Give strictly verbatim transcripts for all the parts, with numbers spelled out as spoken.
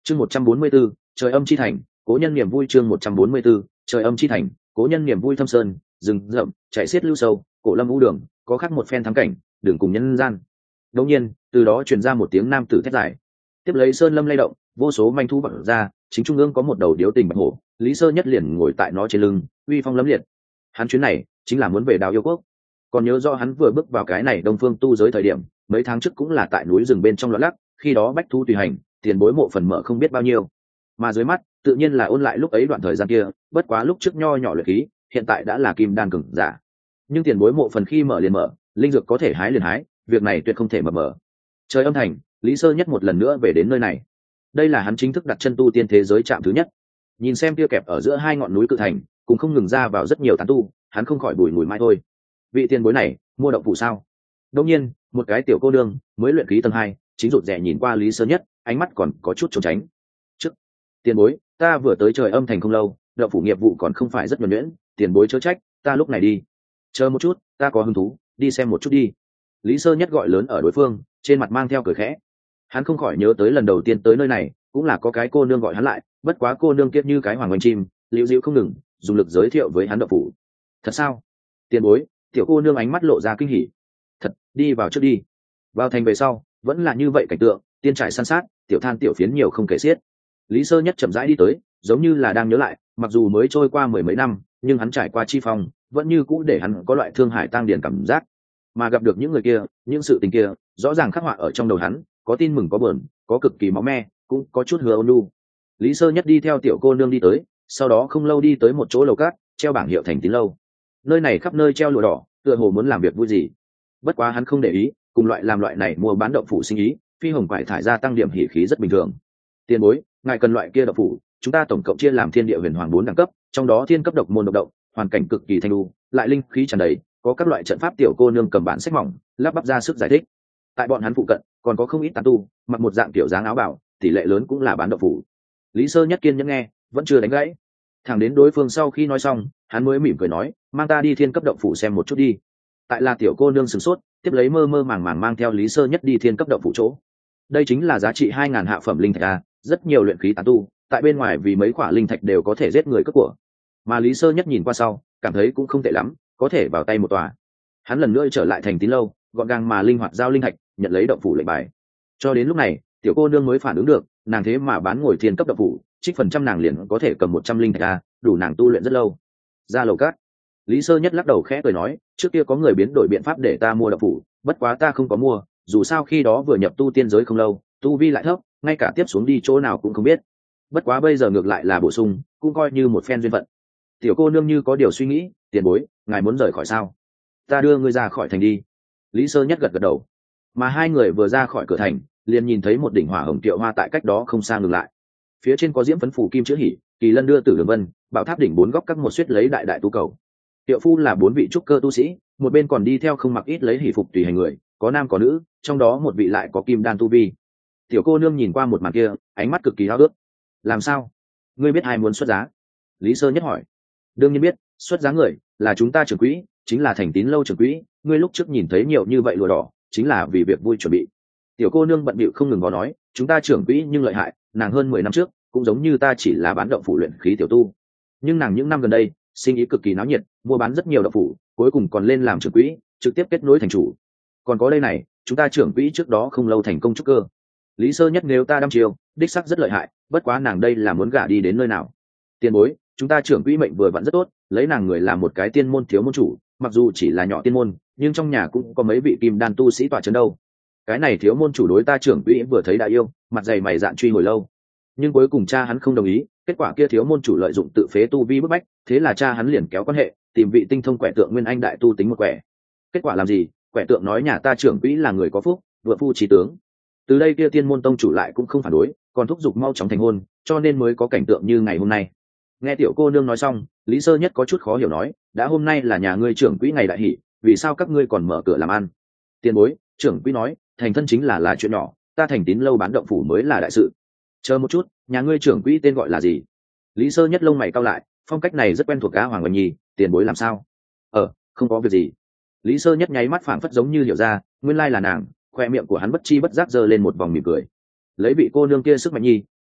chương một trăm bốn mươi 144, trời âm chi thành, cố nhân niềm vui. Chương một trăm bốn mươi 144, trời âm chi thành, cố nhân niềm vui. Thâm sơn rừng rậm chạy xiết lưu sâu, cổ lâm vũ đường có khác một phen thắng cảnh, đường cùng nhân gian. Đột nhiên từ đó truyền ra một tiếng nam tử thét dài, tiếp lấy sơn lâm lay động, vô số manh thu bật ra, chính trung ương có một đầu điếu tình bạch hổ, Lý Sơ Nhất liền ngồi tại nó trên lưng, uy phong lẫm liệt. Hắn chuyến này chính là muốn về Đào Yêu Quốc. Còn nhớ rõ hắn vừa bước vào cái này Đông Phương tu giới thời điểm, mấy tháng trước cũng là tại núi rừng bên trong loạn lắc, khi đó bách thu tùy hành, tiền bối mộ phần mở không biết bao nhiêu. Mà dưới mắt, tự nhiên là ôn lại lúc ấy đoạn thời gian kia, bất quá lúc trước nho nhỏ luyện khí, hiện tại đã là kim đan cường giả. Nhưng tiền bối mộ phần khi mở liền mở, linh dược có thể hái liền hái, việc này tuyệt không thể mở mở. Trời âm thành, Lý Sơ Nhất một lần nữa về đến nơi này. Đây là hắn chính thức đặt chân tu tiên thế giới trạm thứ nhất. Nhìn xem kia kẹp ở giữa hai ngọn núi cự thành, cùng không ngừng ra vào rất nhiều tán tu, hắn không khỏi bùi ngùi mai thôi. Vị tiền bối này, mua động phủ sao? Đương nhiên, một cái tiểu cô nương mới luyện khí tầng hai, chính rụt rè nhìn qua Lý Sơ Nhất, ánh mắt còn có chút trốn tránh. Trước, tiền bối, ta vừa tới trời âm thành không lâu, động phủ nghiệp vụ còn không phải rất nhuần nhuyễn, tiền bối chớ trách, ta lúc này đi. Chờ một chút, ta có hứng thú, đi xem một chút đi. Lý Sơ Nhất gọi lớn ở đối phương, trên mặt mang theo cười khẽ. Hắn không khỏi nhớ tới lần đầu tiên tới nơi này, cũng là có cái cô nương gọi hắn lại, bất quá cô nương kiết như cái hoàng oanh chim, liễu dịu không ngừng, dùng lực giới thiệu với hắn động phủ. Thật sao? Tiền bối, tiểu cô nương ánh mắt lộ ra kinh hỉ. Thật, đi vào trước đi. Vào thành về sau, vẫn là như vậy cảnh tượng, tiên trải san sát, tiểu than tiểu phiến nhiều không kể xiết. Lý Sơ Nhất chậm rãi đi tới, giống như là đang nhớ lại, mặc dù mới trôi qua mười mấy năm, nhưng hắn trải qua chi phong, vẫn như cũ để hắn có loại thương hải tang điền cảm giác. Mà gặp được những người kia, những sự tình kia, rõ ràng khắc họa ở trong đầu hắn, có tin mừng có buồn, có cực kỳ máu me, cũng có chút hứa ôn nhu. Lý Sơ Nhất đi theo tiểu cô nương đi tới, sau đó không lâu đi tới một chỗ lầu cát, treo bảng hiệu Thành Tín lâu. Nơi này khắp nơi treo lụa đỏ, tựa hồ muốn làm việc vui gì. Bất quá hắn không để ý, cùng loại làm loại này mua bán động phủ sinh ý, phi hồng quải thải ra tăng điểm hỉ khí rất bình thường. Tiền bối, ngài cần loại kia động phủ, chúng ta tổng cộng chia làm thiên địa huyền hoàng bốn đẳng cấp, trong đó thiên cấp độc môn độc động, hoàn cảnh cực kỳ thanh lưu, lại linh khí tràn đầy, có các loại trận pháp. Tiểu cô nương cầm bản sách mỏng, lắp bắp ra sức giải thích. Tại bọn hắn phụ cận, còn có không ít tán tu, mặc một dạng tiểu dáng áo bảo, tỷ lệ lớn cũng là bán động phủ. Lý Sơ Nhất kiên nhẫn nghe, vẫn chưa đánh gãy. Thẳng đến đối phương sau khi nói xong, hắn mới mỉm cười nói, mang ta đi thiên cấp động phủ xem một chút đi. Tại là tiểu cô nương sửng sốt, tiếp lấy mơ mơ màng màng mang theo Lý Sơ Nhất đi thiên cấp động phủ chỗ. Đây chính là giá trị hai ngàn hạ phẩm linh thạch a, rất nhiều luyện khí tán tu, tại bên ngoài vì mấy quả linh thạch đều có thể giết người cướp của. Mà Lý Sơ Nhất nhìn qua sau, cảm thấy cũng không tệ lắm, có thể vào tay một tòa. Hắn lần nữa trở lại Thành Tín lâu, gọn gàng mà linh hoạt giao linh thạch, nhận lấy động phủ lệnh bài. Cho đến lúc này, tiểu cô nương mới phản ứng được, nàng thế mà bán ngồi thiên cấp động phủ, trích phần trăm nàng liền có thể cầm một trăm linh thạch a, đủ nàng tu luyện rất lâu. Ra lầu cát, Lý Sơ Nhất lắc đầu khẽ cười nói, trước kia có người biến đổi biện pháp để ta mua động phủ, bất quá ta không có mua, dù sao khi đó vừa nhập tu tiên giới không lâu, tu vi lại thấp, ngay cả tiếp xuống đi chỗ nào cũng không biết. Bất quá bây giờ ngược lại là bổ sung, cũng coi như một phen duyên phận. Tiểu cô nương như có điều suy nghĩ, tiền bối, ngài muốn rời khỏi sao? Ta đưa ngươi ra khỏi thành đi. Lý Sơ Nhất gật gật đầu. Mà hai người vừa ra khỏi cửa thành, liền nhìn thấy một đỉnh hỏa hồng tiệu hoa tại cách đó không xa ngừng lại. Phía trên có diễm phấn phủ kim chữ hỉ, kỳ lân đưa tử đường vân, bảo tháp đỉnh bốn góc các một suýt lấy đại đại tu cầu. Tiệu phu là bốn vị trúc cơ tu sĩ, một bên còn đi theo không mặc ít lấy hỉ phục tùy hành người, có nam có nữ, trong đó một vị lại có kim đan tu vi. Tiểu cô nương nhìn qua một màn kia, ánh mắt cực kỳ háo ước. Làm sao? Ngươi biết ai muốn xuất giá? Lý Sơ Nhất hỏi. Đương nhiên biết, xuất giá người là chúng ta trưởng quỹ, chính là Thành Tín lâu trưởng quỹ. Ngươi lúc trước nhìn thấy nhiều như vậy lụa đỏ, chính là vì việc vui chuẩn bị. Tiểu cô nương bận bịu không ngừng có nói, chúng ta trưởng quỹ nhưng lợi hại, nàng hơn mười năm trước cũng giống như ta chỉ là bán động phủ luyện khí tiểu tu, nhưng nàng những năm gần đây sinh ý cực kỳ náo nhiệt, mua bán rất nhiều động phủ, cuối cùng còn lên làm trưởng quỹ, trực tiếp kết nối thành chủ. Còn có đây này, chúng ta trưởng quỹ trước đó không lâu thành công trúc cơ. Lý Sơ Nhất nếu ta đăm chiêu, đích sắc rất lợi hại, bất quá nàng đây là muốn gả đi đến nơi nào? Tiền bối, chúng ta trưởng quỹ mệnh vừa vặn rất tốt, lấy nàng người làm một cái tiên môn thiếu môn chủ, mặc dù chỉ là nhỏ tiên môn, nhưng trong nhà cũng có mấy vị kim đan tu sĩ tọa chấn đâu. Cái này thiếu môn chủ đối ta trưởng quỹ vừa thấy đã yêu, mặt dày mày dạn truy hồi lâu, nhưng cuối cùng cha hắn không đồng ý, kết quả kia thiếu môn chủ lợi dụng tự phế tu vi bức bách, thế là cha hắn liền kéo quan hệ, tìm vị tinh thông quẻ tượng nguyên anh đại tu tính một quẻ. Kết quả làm gì? Quẻ tượng nói nhà ta trưởng quỹ là người có phúc, vợ phu trí tướng. Từ đây kia tiên môn tông chủ lại cũng không phản đối, còn thúc giục mau chóng thành hôn, cho nên mới có cảnh tượng như ngày hôm nay. Nghe tiểu cô nương nói xong, Lý Sơ Nhất có chút khó hiểu nói, đã hôm nay là nhà ngươi trưởng quỹ ngày đại hỷ, vì sao các ngươi còn mở cửa làm ăn? Tiền bối, trưởng quỹ nói, thành thân chính là là chuyện nhỏ, ta Thành Tín lâu bán động phủ mới là đại sự. Chờ một chút, nhà ngươi trưởng quỹ tên gọi là gì? Lý Sơ Nhất lông mày cau lại, phong cách này rất quen thuộc cá Hoàng Oanh Nhi, tiền bối làm sao? Ờ, không có việc gì. Lý Sơ Nhất nháy mắt phảng phất giống như hiểu ra, nguyên lai là nàng, khoe miệng của hắn bất chi bất giác giơ lên một vòng mỉm cười. Lấy vị cô nương kia sức mạnh nhi,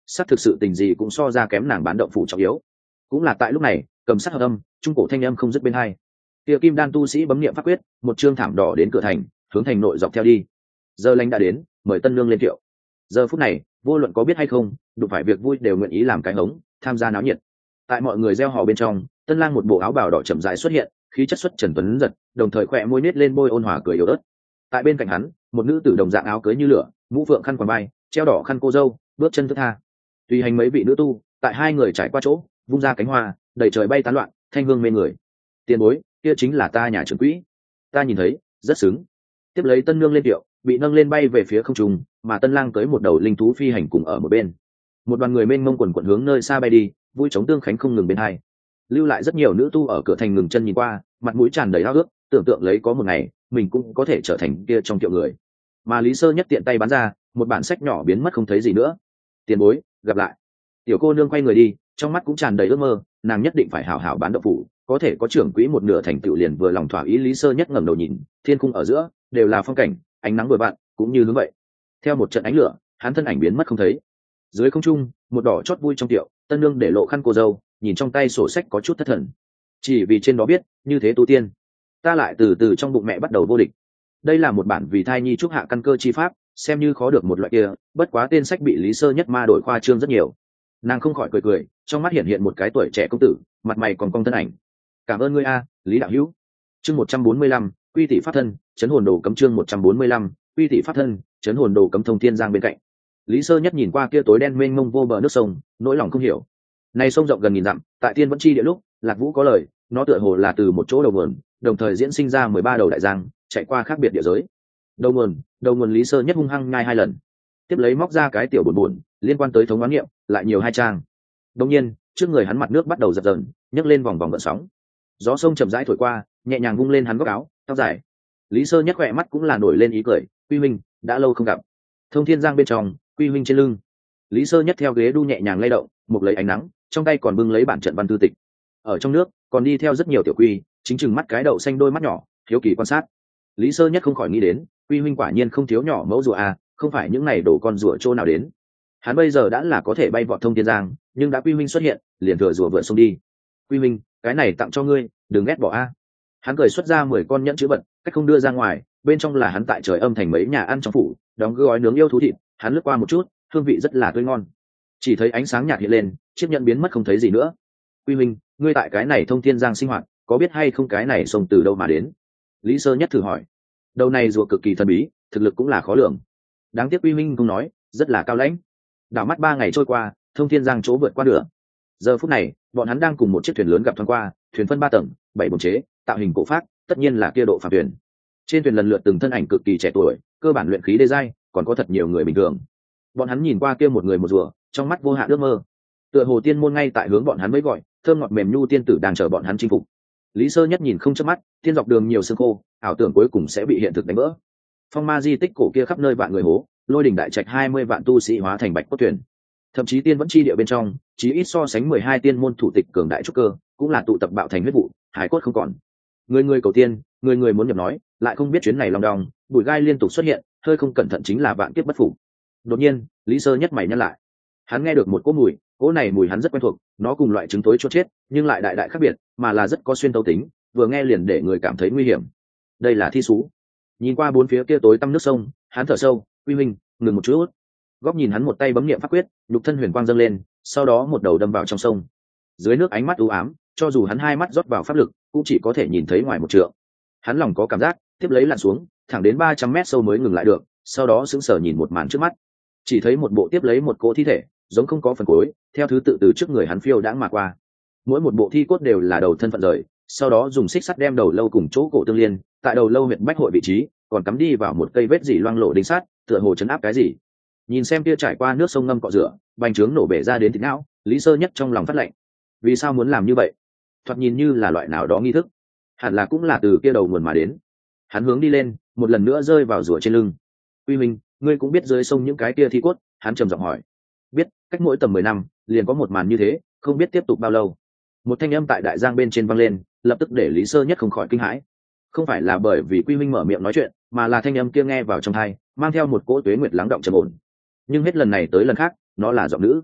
xác thực sự tình gì cũng so ra kém nàng bán động phủ trọng yếu. Cũng là tại lúc này, cầm sắc hợp âm, trung cổ thanh âm không dứt bên hai. Kia kim đan tu sĩ bấm niệm pháp quyết, một trương thảm đỏ đến cửa thành, hướng thành nội dọc theo đi. Giờ lành đã đến, mời tân nương lên kiệu. Giờ phút này, vô luận có biết hay không, đụng phải việc vui đều nguyện ý làm cái hống, tham gia náo nhiệt. Tại mọi người reo hò bên trong, tân lang một bộ áo bào đỏ chậm rãi xuất hiện, khí chất xuất trần tuấn giật, đồng thời khỏe môi nết lên môi ôn hòa cười yếu ớt. Tại bên cạnh hắn, một nữ tử đồng dạng áo cưới như lửa, mũ phượng khăn quàng vai, treo đỏ khăn cô dâu, bước chân thướt tha. Tùy hành mấy vị nữ tu, tại hai người trải qua chỗ, vung ra cánh hoa, đầy trời bay tán loạn, thanh hương mê người. Tiền bối, kia chính là ta nhà trưởng quỹ. Ta nhìn thấy, rất xứng. Tiếp lấy tân nương lên điệu, bị nâng lên bay về phía không trung, mà tân lang tới một đầu linh thú phi hành cùng ở một bên. Một đoàn người mênh mông quần quần hướng nơi xa bay đi, vui chống tương khánh không ngừng bên hai. Lưu lại rất nhiều nữ tu ở cửa thành ngừng chân nhìn qua, mặt mũi tràn đầy háo ước, tưởng tượng lấy có một ngày mình cũng có thể trở thành kia trong kiệu người. Mà Lý Sơ Nhất tiện tay bán ra một bản sách nhỏ biến mất không thấy gì nữa. Tiền bối, gặp lại. Tiểu cô nương quay người đi, trong mắt cũng tràn đầy ước mơ, nàng nhất định phải hảo hảo bán đậu phủ, có thể có trưởng quỹ một nửa thành tựu liền vừa lòng thỏa ý. Lý Sơ Nhất ngẩng đầu nhìn, thiên khung ở giữa đều là phong cảnh, ánh nắng vừa vặn, cũng như hướng vậy. Theo một trận ánh lửa, hắn thân ảnh biến mất không thấy. Dưới không trung, một đỏ chót vui trong tiệu, tân nương để lộ khăn cô dâu, nhìn trong tay sổ sách có chút thất thần. Chỉ vì trên đó biết, như thế tu tiên, ta lại từ từ trong bụng mẹ bắt đầu vô địch. Đây là một bản vì thai nhi trúc hạ căn cơ chi pháp, xem như khó được một loại kia, bất quá tên sách bị Lý Sơ Nhất ma đổi khoa trương rất nhiều. Nàng không khỏi cười cười, trong mắt hiện hiện một cái tuổi trẻ công tử, mặt mày còn cong thân ảnh. Cảm ơn ngươi a, Lý đạo hữu. Chương một trăm bốn mươi lăm, quy tỷ pháp thân, chấn hồn đồ cấm. Chương một trăm bốn mươi lăm, quy tỷ pháp thân, chấn hồn đồ cấm. Thông Thiên Giang bên cạnh, Lý Sơ Nhất nhìn qua kia tối đen mênh mông vô bờ nước sông, nỗi lòng không hiểu. Này sông rộng gần nghìn dặm, tại Tiên Vẫn Chi địa lúc, Lạc Vũ có lời, nó tựa hồ là từ một chỗ đầu nguồn, đồng thời diễn sinh ra mười ba đầu đại giang, chạy qua khác biệt địa giới. Đầu nguồn, đầu nguồn Lý Sơ Nhất hung hăng nhai hai lần, tiếp lấy móc ra cái tiểu buồn buồn liên quan tới thống đoán nghiệm, lại nhiều hai trang. Đương nhiên, trước người hắn mặt nước bắt đầu dập dờn, nhấc lên vòng vòng gợn sóng. Gió sông chậm rãi thổi qua, nhẹ nhàng vung lên hắn góc áo, tóc dài. Lý Sơ Nhất khỏe mắt cũng là nổi lên ý cười, Quy Minh, đã lâu không gặp. Thông Thiên Giang bên trong, Quy Minh trên lưng. Lý Sơ Nhất theo ghế đu nhẹ nhàng lay động, một lấy ánh nắng, trong tay còn bưng lấy bản trận văn thư tịch. Ở trong nước, còn đi theo rất nhiều tiểu quy, chính chừng mắt cái đậu xanh đôi mắt nhỏ, hiếu kỳ quan sát. Lý Sơ Nhất không khỏi nghĩ đến, Quy Minh quả nhiên không thiếu nhỏ mẫu rùa à, không phải những này đổ con rùa chỗ nào đến. Hắn bây giờ đã là có thể bay vọt Thông Thiên Giang, nhưng đã Quy Minh xuất hiện, liền thừa rùa vượt sông đi. Quy Minh, cái này tặng cho ngươi, đừng ghét bỏ a. Hắn cười xuất ra mười con nhẫn chữ vật, cách không đưa ra ngoài, bên trong là hắn tại trời âm thành mấy nhà ăn trong phủ, đóng gói nướng yêu thú thịt. Hắn lướt qua một chút, hương vị rất là tươi ngon. Chỉ thấy ánh sáng nhạt hiện lên, chiếc nhẫn biến mất không thấy gì nữa. Quy Minh, ngươi tại cái này Thông Thiên Giang sinh hoạt, có biết hay không cái này sông từ đâu mà đến? Lý Sơ Nhất thử hỏi. Đầu này rùa cực kỳ thần bí, thực lực cũng là khó lường. Đáng tiếc Quy Minh không nói, rất là cao lãnh. Đảo mắt ba ngày trôi qua, Thông Thiên Giang chỗ vượt qua nửa. Giờ phút này, bọn hắn đang cùng một chiếc thuyền lớn gặp thoáng qua, thuyền phân ba tầng, bảy bồng chế, tạo hình cổ phác, tất nhiên là kia độ phàm thuyền. Trên thuyền lần lượt từng thân ảnh cực kỳ trẻ tuổi, cơ bản luyện khí đê giai, còn có thật nhiều người bình thường. Bọn hắn nhìn qua kia một người một rùa, trong mắt vô hạn ước mơ. Tựa hồ tiên môn ngay tại hướng bọn hắn mới gọi, thơm ngọt mềm nhu tiên tử đang chờ bọn hắn chinh phục. Lý Sơ Nhất nhìn không chớp mắt, tiên dọc đường nhiều sương khô, ảo tưởng cuối cùng sẽ bị hiện thực đánh vỡ. Phong ma di tích cổ kia khắp nơi vạn người hố, lôi đỉnh đại trạch hai mươi vạn tu sĩ hóa thành bạch cốt thuyền. Thậm chí tiên vẫn chi địa bên trong, chí ít so sánh mười hai tiên môn thủ tịch cường đại trúc cơ, cũng là tụ tập bạo thành huyết vụ, hải cốt không còn. Người người cầu tiên, người người muốn nhập nói, lại không biết chuyến này lòng đong, bụi gai liên tục xuất hiện, hơi không cẩn thận chính là vạn kiếp bất phục. Đột nhiên, Lý Sơ Nhất mày nhăn lại. Hắn nghe được một cỗ mùi, cỗ này mùi hắn rất quen thuộc, nó cùng loại trứng tối chua chết, nhưng lại đại đại khác biệt, mà là rất có xuyên tấu tính, vừa nghe liền để người cảm thấy nguy hiểm. Đây là thi sú. Nhìn qua bốn phía kia tối tăm nước sông, hắn thở sâu, Quy Minh, ngừng một chút. Góc nhìn hắn một tay bấm niệm pháp quyết, nhục thân huyền quang dâng lên, sau đó một đầu đâm vào trong sông. Dưới nước ánh mắt u ám, cho dù hắn hai mắt rót vào pháp lực, cũng chỉ có thể nhìn thấy ngoài một trượng. Hắn lòng có cảm giác, tiếp lấy lặn xuống, thẳng đến ba trăm mét sâu mới ngừng lại được, sau đó sững sờ nhìn một màn trước mắt. Chỉ thấy một bộ tiếp lấy một cỗ thi thể, giống không có phần cuối, theo thứ tự từ trước người hắn phiêu đãng mà qua. Mỗi một bộ thi cốt đều là đầu thân phận rời, sau đó dùng xích sắt đem đầu lâu cùng chỗ cổ tương liên, tại đầu lâu huyện bách hội vị trí, còn cắm đi vào một cây vết dỉ loang lổ đinh sắt, tựa hồ chấn áp cái gì. Nhìn xem kia trải qua nước sông ngâm cọ rửa, bành trướng nổ bể ra đến thịt não, Lý Sơ Nhất trong lòng phát lạnh. Vì sao muốn làm như vậy? Thoạt nhìn như là loại nào đó nghi thức, hẳn là cũng là từ kia đầu nguồn mà đến. Hắn hướng đi lên, một lần nữa rơi vào rùa trên lưng. Quy Minh, ngươi cũng biết dưới sông những cái kia thi cốt? Hắn trầm giọng hỏi. Biết, cách mỗi tầm mười năm, liền có một màn như thế, không biết tiếp tục bao lâu. Một thanh âm tại đại giang bên trên vang lên, lập tức để Lý Sơ Nhất không khỏi kinh hãi. Không phải là bởi vì Quy Minh mở miệng nói chuyện, mà là thanh âm kia nghe vào trong tai, mang theo một cỗ tuế nguyệt lắng động trầm ổn. Nhưng hết lần này tới lần khác, nó là giọng nữ.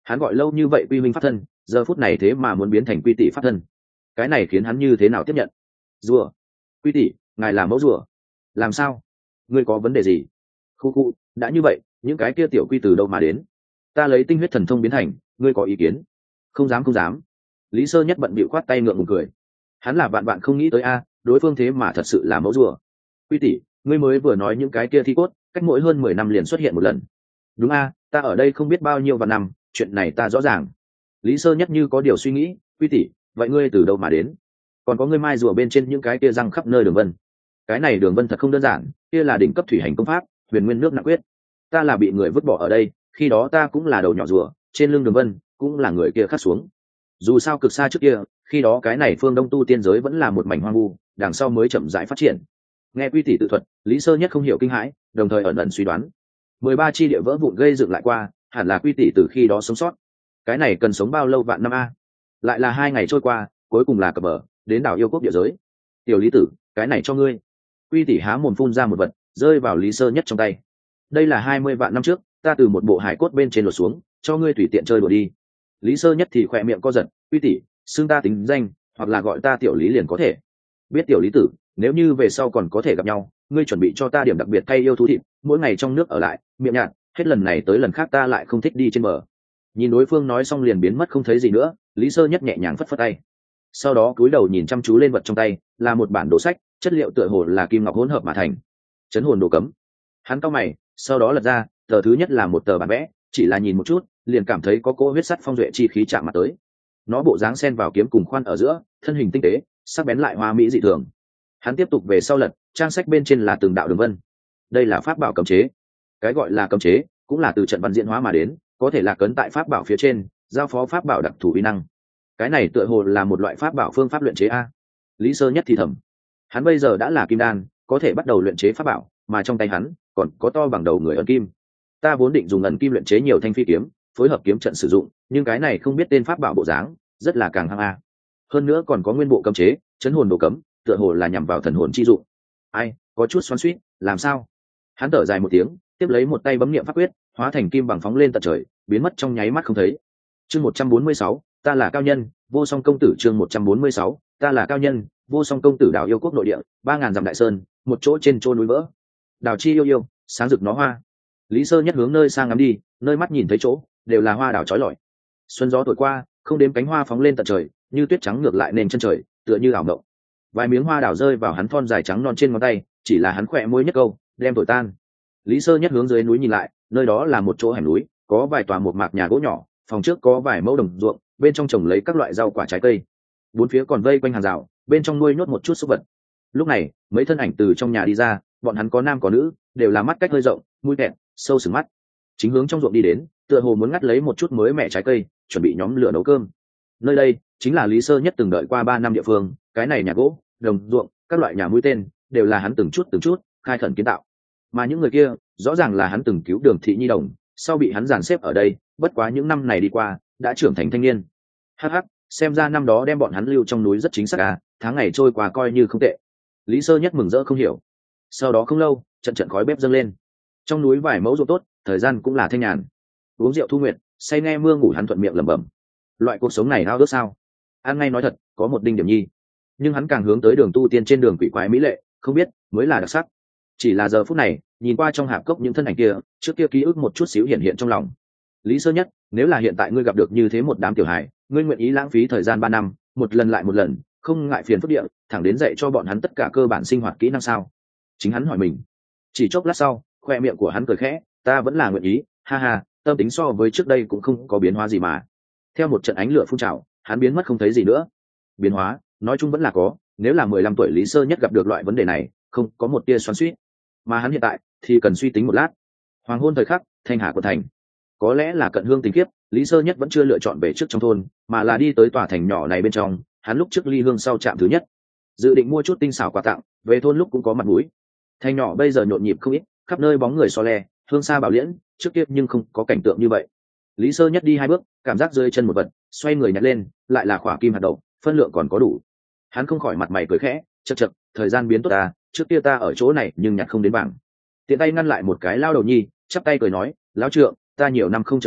Hắn gọi lâu như vậy quy minh pháp thân, giờ phút này thế mà muốn biến thành quy tỷ pháp thân, cái này khiến hắn như thế nào tiếp nhận? Rùa, quy tỷ, ngài là mẫu rùa, làm sao? Ngươi có vấn đề gì? Khu khu, đã như vậy, những cái kia tiểu quy từ đâu mà đến? Ta lấy tinh huyết thần thông biến thành, ngươi có ý kiến? Không dám không dám. Lý Sơ Nhất bận bịu khoát tay ngượng ngùng cười. Hắn là vạn vạn không nghĩ tới a, đối phương thế mà thật sự là mẫu rùa. Quy tỷ, ngươi mới vừa nói những cái kia thi cốt, cách mỗi hơn mười năm liền xuất hiện một lần. Đúng a, ta ở đây không biết bao nhiêu vạn năm, chuyện này ta rõ ràng. Lý Sơ Nhất như có điều suy nghĩ, Quy tỷ, vậy ngươi từ đâu mà đến? Còn có ngươi mai rùa bên trên những cái kia răng khắp nơi đường vân. Cái này đường vân thật không đơn giản, kia là đỉnh cấp thủy hành công pháp, huyền nguyên nước nặng quyết. Ta là bị người vứt bỏ ở đây, khi đó ta cũng là đầu nhỏ rùa, trên lưng đường vân cũng là người kia khắc xuống. Dù sao cực xa trước kia, khi đó cái này phương Đông tu tiên giới vẫn là một mảnh hoang vu, đằng sau mới chậm rãi phát triển. Nghe Quy tỷ tự thuật, Lý Sơ Nhất không hiểu kinh hãi, đồng thời ẩn ẩn suy đoán, mười ba chi địa vỡ vụn gây dựng lại qua, hẳn là Quy tỷ từ khi đó sống sót. Cái này cần sống bao lâu vạn năm a? Lại là hai ngày trôi qua, cuối cùng là cập bờ, đến đảo yêu quốc địa giới. Tiểu Lý tử, cái này cho ngươi. Quy tỷ há mồm phun ra một vật, rơi vào Lý Sơ Nhất trong tay. Đây là hai mươi vạn năm trước, ta từ một bộ hải cốt bên trên lột xuống, cho ngươi tùy tiện chơi đùa đi. Lý Sơ Nhất thì khỏe miệng co giật, Quy tỷ, xưng ta tính danh, hoặc là gọi ta Tiểu Lý liền có thể. Biết Tiểu Lý tử, nếu như về sau còn có thể gặp nhau, ngươi chuẩn bị cho ta điểm đặc biệt cay yêu thú thịt, mỗi ngày trong nước ở lại, miệng nhạt, hết lần này tới lần khác ta lại không thích đi trên bờ. Nhìn đối phương nói xong liền biến mất không thấy gì nữa, Lý Sơ Nhất nhẹ nhàng phất phất tay, sau đó cúi đầu nhìn chăm chú lên vật trong tay, là một bản đồ sách, chất liệu tựa hồ là kim ngọc hỗn hợp mà thành. Chấn hồn đồ cấm. Hắn cau mày, sau đó lật ra, tờ thứ nhất là một tờ bản vẽ, chỉ là nhìn một chút, liền cảm thấy có cỗ huyết sắt phong duệ chi khí chạm mặt tới. Nó bộ dáng xen vào kiếm cùng khoan ở giữa, thân hình tinh tế, sắc bén lại hoa mỹ dị thường. Hắn tiếp tục về sau lật, trang sách bên trên là từng đạo đường vân. Đây là pháp bảo cấm chế. Cái gọi là cấm chế, cũng là từ trận văn diễn hóa mà đến, có thể là cấn tại pháp bảo phía trên, giao phó pháp bảo đặc thù uy năng. Cái này tựa hồ là một loại pháp bảo phương pháp luyện chế a. Lý Sơ Nhất thì thầm, hắn bây giờ đã là kim đan, có thể bắt đầu luyện chế pháp bảo, mà trong tay hắn còn có to bằng đầu người ấn kim. Ta vốn định dùng ấn kim luyện chế nhiều thanh phi kiếm, phối hợp kiếm trận sử dụng, nhưng cái này không biết tên pháp bảo bộ dáng, rất là càng hăng a. Hơn nữa còn có nguyên bộ cấm chế, chấn hồn đồ cấm, tựa hồ là nhằm vào thần hồn chi dụng. Ai, có chút xoắn xuýt, làm sao? Hắn thở dài một tiếng, tiếp lấy một tay bấm niệm pháp quyết, hóa thành kim bằng phóng lên tận trời, biến mất trong nháy mắt không thấy. Chương một trăm bốn mươi sáu, ta là cao nhân, vô song công tử. Chương một trăm bốn mươi sáu, ta là cao nhân, vô song công tử. Đảo yêu quốc nội địa, ba ngàn dặm đại sơn, một chỗ trên chỗ núi vỡ. Đảo chi yêu yêu, sáng rực nó hoa. Lý Sơ Nhất hướng nơi sang ngắm đi, nơi mắt nhìn thấy chỗ đều là hoa đảo chói lọi. Xuân gió thổi qua, không đếm cánh hoa phóng lên tận trời, như tuyết trắng ngược lại nền chân trời, tựa như ảo mộng. Vài miếng hoa đảo rơi vào hắn thon dài trắng non trên ngón tay, chỉ là hắn khỏe môi nhất câu, đem thổi tan. Lý Sơ Nhất hướng dưới núi nhìn lại, nơi đó là một chỗ hẻm núi, có vài tòa một mạc nhà gỗ nhỏ, phòng trước có vài mẫu đồng ruộng, bên trong trồng lấy các loại rau quả trái cây. Bốn phía còn vây quanh hàng rào, bên trong nuôi nhốt một chút súc vật. Lúc này, mấy thân ảnh từ trong nhà đi ra, bọn hắn có nam có nữ, đều là mắt cách hơi rộng, mũi kẹt, sâu sừng mắt. Chính hướng trong ruộng đi đến, tựa hồ muốn ngắt lấy một chút mới mẻ trái cây, chuẩn bị nhóm lửa nấu cơm. Nơi đây chính là Lý Sơ Nhất từng đợi qua ba năm địa phương, cái này nhà gỗ, đồng ruộng, các loại nhà mũi tên, đều là hắn từng chút từng chút khai khẩn kiến tạo. Mà những người kia, rõ ràng là hắn từng cứu Đường Thị Nhi đồng, sau bị hắn dàn xếp ở đây, bất quá những năm này đi qua, đã trưởng thành thanh niên. Hắc hắc, xem ra năm đó đem bọn hắn lưu trong núi rất chính xác à, tháng ngày trôi qua coi như không tệ. Lý Sơ Nhất mừng rỡ không hiểu. Sau đó không lâu, trận trận khói bếp dâng lên. Trong núi vài mẫu ruộng tốt, thời gian cũng là thanh nhàn. Uống rượu thu nguyệt, say nghe mưa ngủ, hắn thuận miệng lẩm bẩm. Loại cuộc sống này hao ước sao? An ngay nói thật, có một đinh điểm nhi. Nhưng hắn càng hướng tới đường tu tiên trên đường quỷ quái mỹ lệ, không biết mới là đặc sắc. Chỉ là giờ phút này, nhìn qua trong hạp cốc những thân ảnh kia, trước kia ký ức một chút xíu hiện hiện trong lòng. Lý Sơ Nhất, nếu là hiện tại ngươi gặp được như thế một đám tiểu hài, ngươi nguyện ý lãng phí thời gian ba năm, một lần lại một lần, không ngại phiền phức địa, thẳng đến dạy cho bọn hắn tất cả cơ bản sinh hoạt kỹ năng sao? Chính hắn hỏi mình. Chỉ chốc lát sau, khoe miệng của hắn cười khẽ, ta vẫn là nguyện ý, ha ha, tâm tính so với trước đây cũng không có biến hóa gì mà. Theo một trận ánh lửa phun trào, hắn biến mất không thấy gì nữa. Biến hóa, nói chung vẫn là có, nếu là mười lăm tuổi Lý Sơ Nhất gặp được loại vấn đề này, không có một tia xoắn xuýt. Mà hắn hiện tại thì cần suy tính một lát. Hoàng hôn thời khắc, Thanh Hà của thành. Có lẽ là cận hương tình kiếp, Lý Sơ Nhất vẫn chưa lựa chọn về trước trong thôn, mà là đi tới tòa thành nhỏ này bên trong. Hắn lúc trước ly hương sau trạm thứ nhất, dự định mua chút tinh xảo quà tặng, về thôn lúc cũng có mặt mũi. Thành nhỏ bây giờ nhộn nhịp không ít, khắp nơi bóng người so le, hương xa bảo liễn, trước kia nhưng không có cảnh tượng như vậy. Lý Sơ Nhất đi hai bước, cảm giác rơi chân một vật, xoay người nhặt lên, lại là khỏa kim hạt đậu, phân lượng còn có đủ. Hắn không khỏi mặt mày cười khẽ, chậc chậc, thời gian biến tốt ta, trước kia ta ở chỗ này nhưng nhặt không đến bảng. Tiện tay ngăn lại một cái lao đầu nhi, chắp tay cười nói, lão trượng, ta nhiều năm không trở về,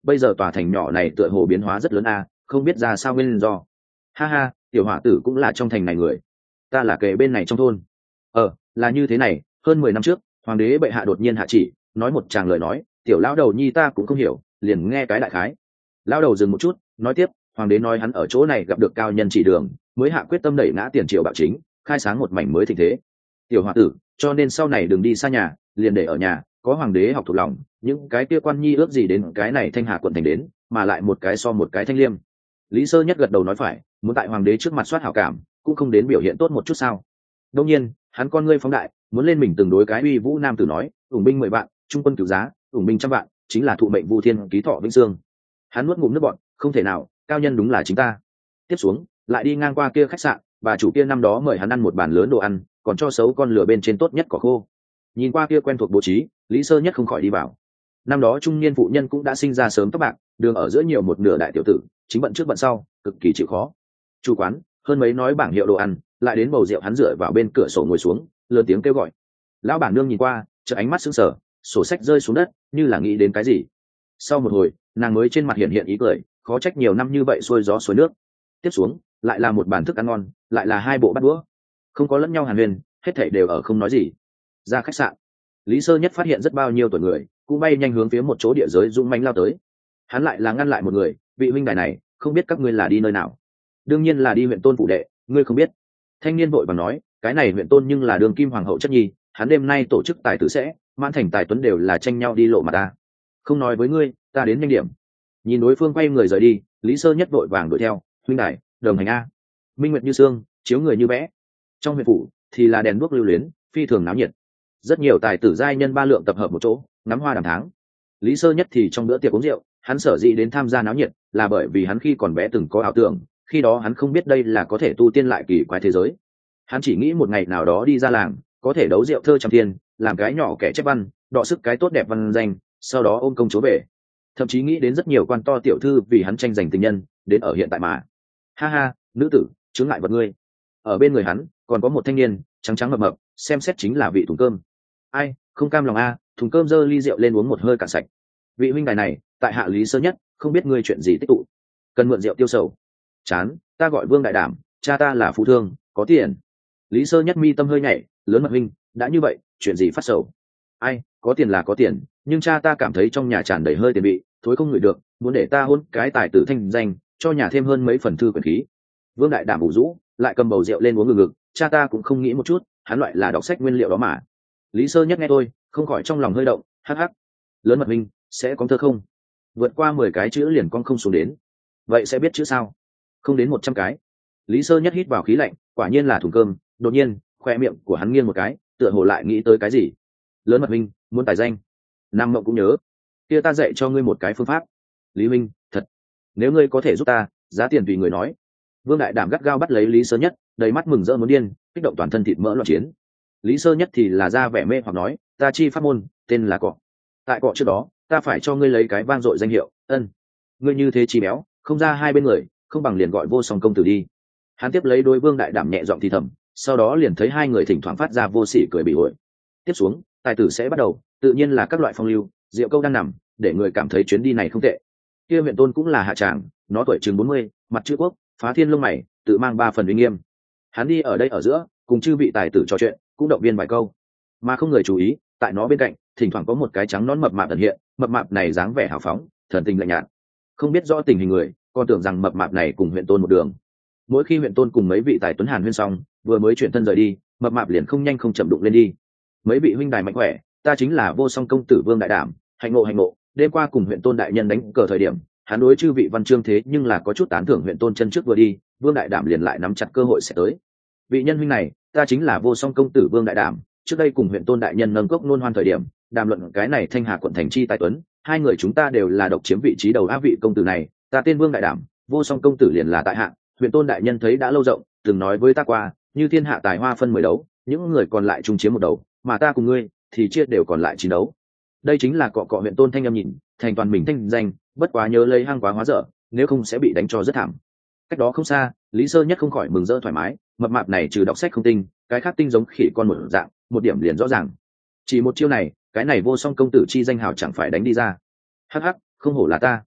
bây giờ tòa thành nhỏ này tựa hồ biến hóa rất lớn a, không biết ra sao nguyên do. Ha ha, tiểu hỏa tử cũng là trong thành này người. Ta là kề bên này trong thôn. Ờ, là như thế này, hơn mười năm trước hoàng đế bệ hạ đột nhiên hạ chỉ nói một tràng lời nói, tiểu lão đầu nhi ta cũng không hiểu, liền nghe cái đại khái. Lão đầu dừng một chút, nói tiếp, hoàng đế nói hắn ở chỗ này gặp được cao nhân chỉ đường, mới hạ quyết tâm đẩy ngã tiền triều bạo chính, khai sáng một mảnh mới thịnh thế. Tiểu hòa tử, cho nên sau này đừng đi xa nhà, liền để ở nhà, có hoàng đế học thuộc lòng, những cái kia quan nhi ước gì đến cái này thanh hà quận thành đến, mà lại một cái so một cái thanh liêm. Lý Sơ Nhất gật đầu nói phải, muốn tại hoàng đế trước mặt soát hảo cảm, cũng không đến biểu hiện tốt một chút sao? Đương nhiên, hắn con ngươi phóng đại, muốn lên mình từng đối cái uy vũ nam tử nói, ủng binh mười vạn, trung quân cứu giá, ủng binh trăm vạn, chính là thụ mệnh vu thiên ký thọ vĩnh dương. Hắn nuốt ngụm nước bọt, không thể nào, cao nhân đúng là chính ta. Tiếp xuống, lại đi ngang qua kia khách sạn, bà chủ kia năm đó mời hắn ăn một bàn lớn đồ ăn, còn cho xấu con lửa bên trên tốt nhất cỏ khô. Nhìn qua kia quen thuộc bố trí, Lý Sơ Nhất không khỏi đi vào. Năm đó trung niên phụ nhân cũng đã sinh ra sớm tóc bạc, đường ở giữa nhiều một nửa đại tiểu tử, chính bận trước bận sau, cực kỳ chịu khó. Chủ quán, hơn mấy nói bảng hiệu đồ ăn, lại đến bầu rượu hắn dựa vào bên cửa sổ ngồi xuống, lớn tiếng kêu gọi. Lão bản nương nhìn qua, chợt ánh mắt sững sờ, sổ sách rơi xuống đất, như là nghĩ đến cái gì. Sau một hồi, nàng mới trên mặt hiện hiện ý cười, khó trách nhiều năm như vậy xuôi gió xuôi nước. Tiếp xuống, lại là một bàn thức ăn ngon, lại là hai bộ bát đũa, không có lẫn nhau hàn huyên, hết thảy đều ở không nói gì. Ra khách sạn, Lý Sơ Nhất phát hiện rất bao nhiêu tuổi người cũng bay nhanh hướng phía một chỗ địa giới dũng mãnh lao tới. Hắn lại là ngăn lại một người, vị huynh đài này, không biết các ngươi là đi nơi nào? Đương nhiên là đi huyện Tôn phủ đệ, ngươi không biết? Thanh niên vội vàng nói, cái này huyện Tôn nhưng là đường kim hoàng hậu chất nhi, hắn đêm nay tổ chức tài tử sẽ, mãn thành tài tuấn đều là tranh nhau đi lộ mà ta. Không nói với ngươi, ta đến nhanh điểm. Nhìn đối phương quay người rời đi, Lý Sơ Nhất vội vàng đuổi theo, huynh đài, đồng hành a. Minh nguyệt như sương, chiếu người như vẽ. Trong huyện phủ thì là đèn đuốc lưu luyến, phi thường náo nhiệt. Rất nhiều tài tử giai nhân ba lượng tập hợp một chỗ, ngắm hoa đàm tháng. Lý Sơ Nhất thì trong bữa tiệc uống rượu, hắn sở dĩ đến tham gia náo nhiệt là bởi vì hắn khi còn bé từng có ảo tưởng, khi đó hắn không biết đây là có thể tu tiên lại kỳ quái thế giới. Hắn chỉ nghĩ một ngày nào đó đi ra làng, có thể đấu rượu thơ trăm thiên, làm cái nhỏ kẻ chép văn, đọ sức cái tốt đẹp văn danh, sau đó ôm công chúa về. Thậm chí nghĩ đến rất nhiều quan to tiểu thư vì hắn tranh giành tình nhân, đến ở hiện tại mà. Ha ha, nữ tử, chướng ngại vật ngươi. Ở bên người hắn còn có một thanh niên, trắng trắng mập mập, xem xét chính là vị thùng cơm. Ai, không cam lòng a, thùng cơm giơ ly rượu lên uống một hơi cạn sạch. Vị huynh đài này, tại hạ Lý Sơ Nhất, không biết ngươi chuyện gì tích tụ, cần mượn rượu tiêu sầu. Chán, ta gọi Vương đại đảm, cha ta là phú thương, có tiền. Lý Sơ Nhất mi tâm hơi nhảy, lớn mật huynh, đã như vậy, chuyện gì phát sầu? Ai, có tiền là có tiền, nhưng cha ta cảm thấy trong nhà tràn đầy hơi tiền bị, thối không ngửi được, muốn để ta hôn cái tài tử thanh danh, cho nhà thêm hơn mấy phần thư quyền khí. Vương đại đảm ủ rũ, lại cầm bầu rượu lên uống ngực ngực, cha ta cũng không nghĩ một chút, hắn loại là đọc sách nguyên liệu đó mà. Lý Sơ Nhất nghe tôi, không khỏi trong lòng hơi động, hắc hắc. Lớn mật huynh, sẽ có thơ không? Vượt qua mười cái chữ liền con không xuống đến. Vậy sẽ biết chữ sao? Không đến một trăm cái. Lý Sơ Nhất hít vào khí lạnh, quả nhiên là thùng cơm, đột nhiên, khoe miệng của hắn nghiêng một cái, tựa hồ lại nghĩ tới cái gì. Lớn mật huynh, muốn tài danh. Nam Mộng cũng nhớ. Kia ta dạy cho ngươi một cái phương pháp. Lý huynh, thật. Nếu ngươi có thể giúp ta, giá tiền tùy người nói. Vương đại đảm gắt gao bắt lấy Lý Sơ Nhất, đầy mắt mừng rỡ muốn điên, kích động toàn thân thịt mỡ loạn chiến. Lý Sơ Nhất thì là ra vẻ mê hoặc nói, ta chi pháp môn, tên là cọ. Tại cọ trước đó, ta phải cho ngươi lấy cái vang dội danh hiệu, ân. Ngươi như thế chi béo, không ra hai bên người, không bằng liền gọi Vô Song công tử đi. Hắn tiếp lấy đôi Vương đại đảm nhẹ giọng thì thầm, sau đó liền thấy hai người thỉnh thoảng phát ra vô sỉ cười bị ổi. Tiếp xuống, tài tử sẽ bắt đầu, tự nhiên là các loại phong lưu, rượu câu đang nằm, để người cảm thấy chuyến đi này không tệ. Kia huyện Tôn cũng là hạ tràng, nó tuổi chừng bốn mươi, mặt chữ quốc, phá thiên lông mày, tự mang ba phần uy nghiêm. Hắn đi ở đây ở giữa, cùng chư vị tài tử trò chuyện, cũng động viên vài câu, mà không người chú ý, tại nó bên cạnh, thỉnh thoảng có một cái trắng nón mập mạp ẩn hiện, mập mạp này dáng vẻ hào phóng, thần tình lạnh nhạt, không biết rõ tình hình người, còn tưởng rằng mập mạp này cùng huyện Tôn một đường. Mỗi khi huyện Tôn cùng mấy vị tài tuấn hàn huyên xong, vừa mới chuyển thân rời đi, mập mạp liền không nhanh không chậm đụng lên đi. Mấy vị huynh đài mạnh khỏe, ta chính là Vô Song công tử Vương đại đảm, hạnh ngộ hạnh ngộ. Đêm qua cùng huyện Tôn đại nhân đánh cờ thời điểm, hắn đối chư vị văn chương thế nhưng là có chút tán thưởng huyện Tôn chân trước vừa đi, Vương đại đảm liền lại nắm chặt cơ hội sẽ tới. Vị nhân huynh này, ta chính là Vô Song công tử Vương đại đảm, trước đây cùng huyện Tôn đại nhân nâng cốc nôn hoan thời điểm, đàm luận cái này thanh hà quận thành chi tài tuấn, hai người chúng ta đều là độc chiếm vị trí đầu á vị công tử này, ta tên Vương đại đảm, Vô Song công tử liền là tại hạ, huyện Tôn đại nhân thấy đã lâu rộng, từng nói với ta qua, như thiên hạ tài hoa phân mười đấu, những người còn lại chung chiếm một đấu, mà ta cùng ngươi thì chia đều còn lại chín đấu. Đây chính là cọ cọ huyện Tôn thanh âm nhìn, thành toàn mình thanh danh, bất quá nhớ lấy hang quá hóa dở, nếu không sẽ bị đánh cho rất thảm. Cách đó không xa, Lý Sơ Nhất không khỏi mừng rỡ thoải mái, mập mạp này trừ đọc sách không tinh, cái khác tinh giống khỉ con một dạng, một điểm liền rõ ràng. Chỉ một chiêu này, cái này Vô Song công tử chi danh hào chẳng phải đánh đi ra. Hắc hắc, không hổ là ta,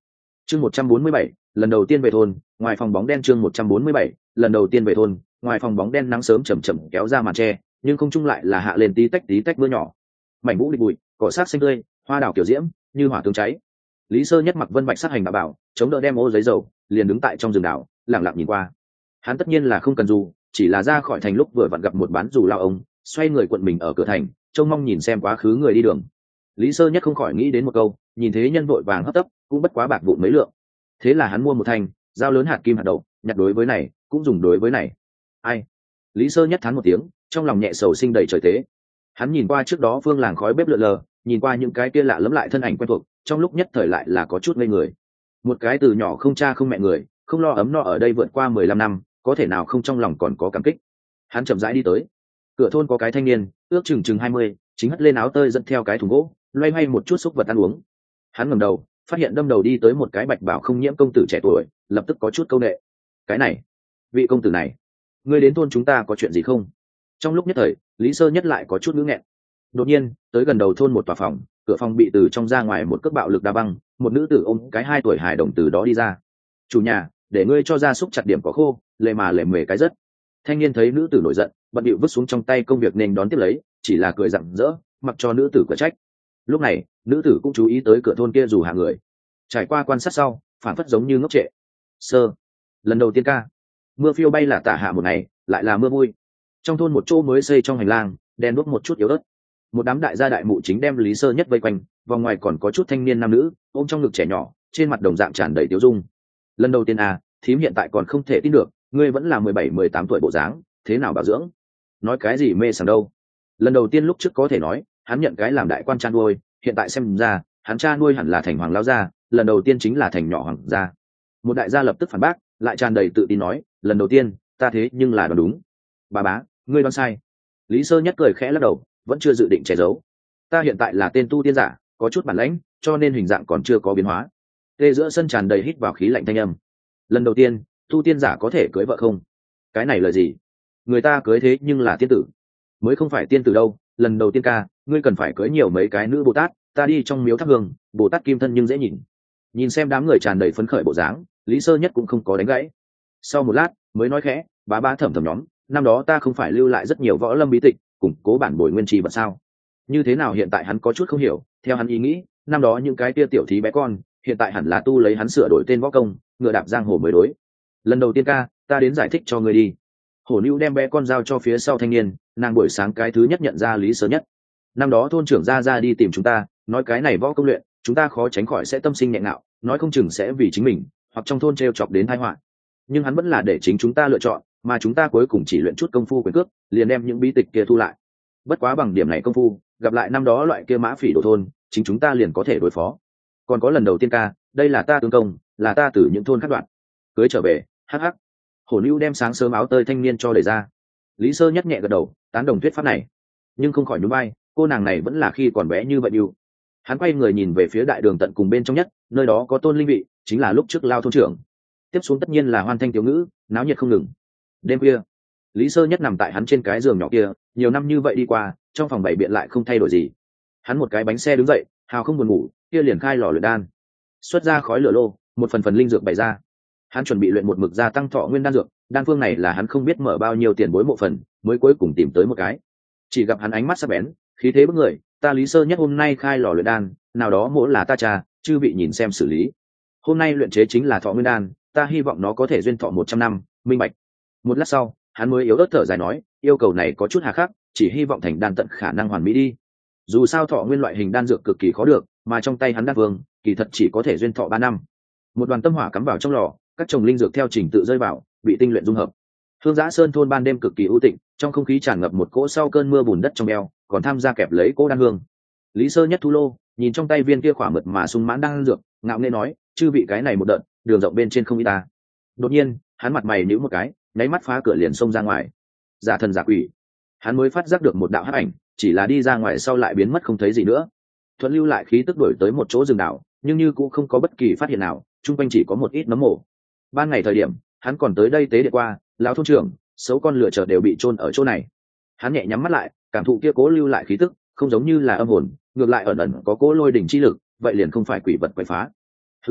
Chương một trăm bốn mươi bảy, lần đầu tiên về thôn, ngoài phòng bóng đen. Chương một trăm bốn mươi bảy, lần đầu tiên về thôn, ngoài phòng bóng đen. Nắng sớm chậm chậm kéo ra màn tre, nhưng không trung lại là hạ lên tí tách tí tách mưa nhỏ. Mảnh vũ lịch bụi, cỏ sát xanh tươi, hoa đào kiểu diễm, như hỏa tướng cháy. Lý Sơ Nhất mặc vân bạch sát hành đạo bảo, chống đỡ đem ô giấy dầu, liền đứng tại trong rừng đảo, lặng lặng nhìn qua. Hắn tất nhiên là không cần dù, chỉ là ra khỏi thành lúc vừa vặn gặp một bán dù lao ông, xoay người quận mình ở cửa thành, trông mong nhìn xem quá khứ người đi đường. Lý Sơ Nhất không khỏi nghĩ đến một câu, nhìn thế nhân vội vàng hấp tấp, cũng bất quá bạc vụn mấy lượng. Thế là hắn mua một thanh dao lớn hạt kim hạt đậu, nhặt đối với này, cũng dùng đối với này. Ai? Lý Sơ Nhất thán một tiếng, trong lòng nhẹ sầu sinh đầy trời tế. Hắn nhìn qua trước đó phương làng khói bếp lượn lờ, nhìn qua những cái kia lạ lẫm lại thân ảnh quen thuộc, trong lúc nhất thời lại là có chút ngây người. Một cái từ nhỏ không cha không mẹ người, không lo ấm no ở đây vượt qua mười lăm năm, có thể nào không trong lòng còn có cảm kích. Hắn chậm rãi đi tới, cửa thôn có cái thanh niên, ước chừng chừng hai mươi, chính hất lên áo tơi dẫn theo cái thùng gỗ, loay hoay một chút xúc vật ăn uống. Hắn ngẩng đầu, phát hiện đâm đầu đi tới một cái bạch bảo không nhiễm công tử trẻ tuổi, lập tức có chút câu nệ. Cái này, vị công tử này, ngươi đến thôn chúng ta có chuyện gì không? Trong lúc nhất thời, Lý Sơ Nhất lại có chút ngữ nghẹn. Đột nhiên, tới gần đầu thôn một tòa phòng, cửa phòng bị từ trong ra ngoài một cước bạo lực đá văng, một nữ tử ôm cái hai tuổi hài đồng từ đó đi ra. Chủ nhà, để ngươi cho gia súc chặt điểm có khô, lề mà lề mề cái rất. Thanh niên thấy nữ tử nổi giận, bận bịu vứt xuống trong tay công việc nên đón tiếp lấy, chỉ là cười rặng rỡ, mặc cho nữ tử cửa trách. Lúc này, nữ tử cũng chú ý tới cửa thôn kia dù hạ người. Trải qua quan sát sau, phản phất giống như ngốc trệ. Sơ, lần đầu tiên ca, mưa phiêu bay là tả hạ một ngày, lại là mưa vui. Trong thôn một chỗ mới xây trong hành lang, đèn đuốc một chút yếu ớt. Một đám đại gia đại mụ chính đem Lý Sơ Nhất vây quanh, vòng ngoài còn có chút thanh niên nam nữ, ôm trong ngực trẻ nhỏ, trên mặt đồng dạng tràn đầy tiêu dung. Lần đầu tiên à, thím hiện tại còn không thể tin được, ngươi vẫn là mười bảy mười tám tuổi bộ dáng, thế nào bảo dưỡng? Nói cái gì mê sảng đâu? Lần đầu tiên lúc trước có thể nói, hắn nhận cái làm đại quan cha nuôi, hiện tại xem ra, hắn cha nuôi hẳn là thành hoàng lão gia, lần đầu tiên chính là thành nhỏ hoàng gia. Một đại gia lập tức phản bác, lại tràn đầy tự tin nói, lần đầu tiên, ta thế nhưng là đoán đúng. Bà bá, ngươi đoán sai. Lý Sơ Nhất cười khẽ lắc đầu, vẫn chưa dự định che giấu. Ta hiện tại là tên tu tiên giả, có chút bản lãnh, cho nên hình dạng còn chưa có biến hóa. Tê giữa sân tràn đầy hít vào khí lạnh thanh âm. Lần đầu tiên, tu tiên giả có thể cưới vợ không? Cái này là gì? Người ta cưới thế nhưng là tiên tử, mới không phải tiên tử đâu. Lần đầu tiên ca, ngươi cần phải cưới nhiều mấy cái nữ Bồ Tát, ta đi trong miếu thắp hương, Bồ Tát kim thân nhưng dễ nhìn. Nhìn xem đám người tràn đầy phấn khởi bộ dáng, Lý Sơ Nhất cũng không có đánh gãy. Sau một lát, mới nói khẽ, bá bá thẩm thẩm nhóm, năm đó ta không phải lưu lại rất nhiều võ lâm bí tịch, củng cố bản bồi nguyên trì vật sao? Như thế nào hiện tại hắn có chút không hiểu, theo hắn ý nghĩ, năm đó những cái tia tiểu thí bé con, hiện tại hẳn là tu lấy hắn sửa đổi tên võ công, ngựa đạp giang hồ mới đối. Lần đầu tiên ca, ta đến giải thích cho ngươi đi. Hổ Nưu đem bé con giao cho phía sau thanh niên, nàng buổi sáng cái thứ nhất nhận ra Lý Sơ Nhất. Năm đó thôn trưởng ra ra đi tìm chúng ta, nói cái này võ công luyện, chúng ta khó tránh khỏi sẽ tâm sinh nhẹ ngạo, nói không chừng sẽ vì chính mình, hoặc trong thôn trêu chọc đến tai họa. Nhưng hắn vẫn là để chính chúng ta lựa chọn, mà chúng ta cuối cùng chỉ luyện chút công phu quyền cước, liền đem những bí tịch kia thu lại. Bất quá bằng điểm này công phu, gặp lại năm đó loại kia mã phỉ đổ thôn, chính chúng ta liền có thể đối phó. Còn có lần đầu tiên ca, đây là ta tương công, là ta từ những thôn khác đoạn cưới trở về. Hắc hắc. Hổ Nưu đem sáng sớm áo tơi thanh niên cho đẩy ra. Lý Sơ Nhất nhẹ gật đầu, tán đồng thuyết pháp này, nhưng không khỏi nhún vai, cô nàng này vẫn là khi còn bé như vậy yêu. Hắn quay người nhìn về phía đại đường tận cùng bên trong nhất, nơi đó có Tôn Linh vị, chính là lúc trước lao thôn trưởng. Tiếp xuống tất nhiên là hoan thanh tiểu ngữ, náo nhiệt không ngừng. Đêm khuya, Lý Sơ Nhất nằm tại hắn trên cái giường nhỏ kia, nhiều năm như vậy đi qua, trong phòng bảy biện lại không thay đổi gì. Hắn một cái bánh xe đứng dậy, hào không buồn ngủ, kia liền khai lò luyện đan, xuất ra khói lửa lô, một phần phần linh dược bày ra. Hắn chuẩn bị luyện một mực gia tăng thọ nguyên đan dược, đan phương này là hắn không biết mở bao nhiêu tiền bối mộ phần, mới cuối cùng tìm tới một cái. Chỉ gặp hắn ánh mắt sắc bén, khí thế bức người, ta Lý Sơ Nhất hôm nay khai lò luyện đan, nào đó mỗi là ta cha, chư vị nhìn xem xử lý. Hôm nay luyện chế chính là thọ nguyên đan, ta hy vọng nó có thể duyên thọ một trăm năm, minh bạch. Một lát sau, hắn mới yếu ớt thở dài nói, yêu cầu này có chút hà khắc, chỉ hy vọng thành đan tận khả năng hoàn mỹ đi. Dù sao thọ nguyên loại hình đan dược cực kỳ khó được, mà trong tay hắn đan vương, kỳ thật chỉ có thể duyên thọ ba năm. Một đoàn tâm hỏa cắm vào trong lò, các chồng linh dược theo trình tự rơi vào, bị tinh luyện dung hợp. Hương Giã Sơn thôn ban đêm cực kỳ ưu tịnh, trong không khí tràn ngập một cỗ sau cơn mưa bùn đất trong eo, còn tham gia kẹp lấy cỗ đan hương. Lý Sơ Nhất thu lô, nhìn trong tay viên kia khỏa mượt mà sung mãn đan dược, ngạo nghễ nói, chư vị cái này một đợt, đường rộng bên trên không ít ta. Đột nhiên, hắn mặt mày nhíu một cái, nháy mắt phá cửa liền xông ra ngoài. Giả thần giả quỷ. Hắn mới phát giác được một đạo hắc ảnh, chỉ là đi ra ngoài sau lại biến mất không thấy gì nữa. Thuận lưu lại khí tức đuổi tới một chỗ rừng đảo, nhưng như cũng không có bất kỳ phát hiện nào, chung quanh chỉ có một ít nấm mồ. Ban ngày thời điểm, hắn còn tới đây tế địa qua, lão thôn trưởng, xấu con lựa chợt đều bị chôn ở chỗ này. Hắn nhẹ nhắm mắt lại, cảm thụ kia cố lưu lại khí tức, không giống như là âm hồn, ngược lại ẩn ẩn có cố lôi đỉnh chi lực, vậy liền không phải quỷ vật quậy phá. Hừ,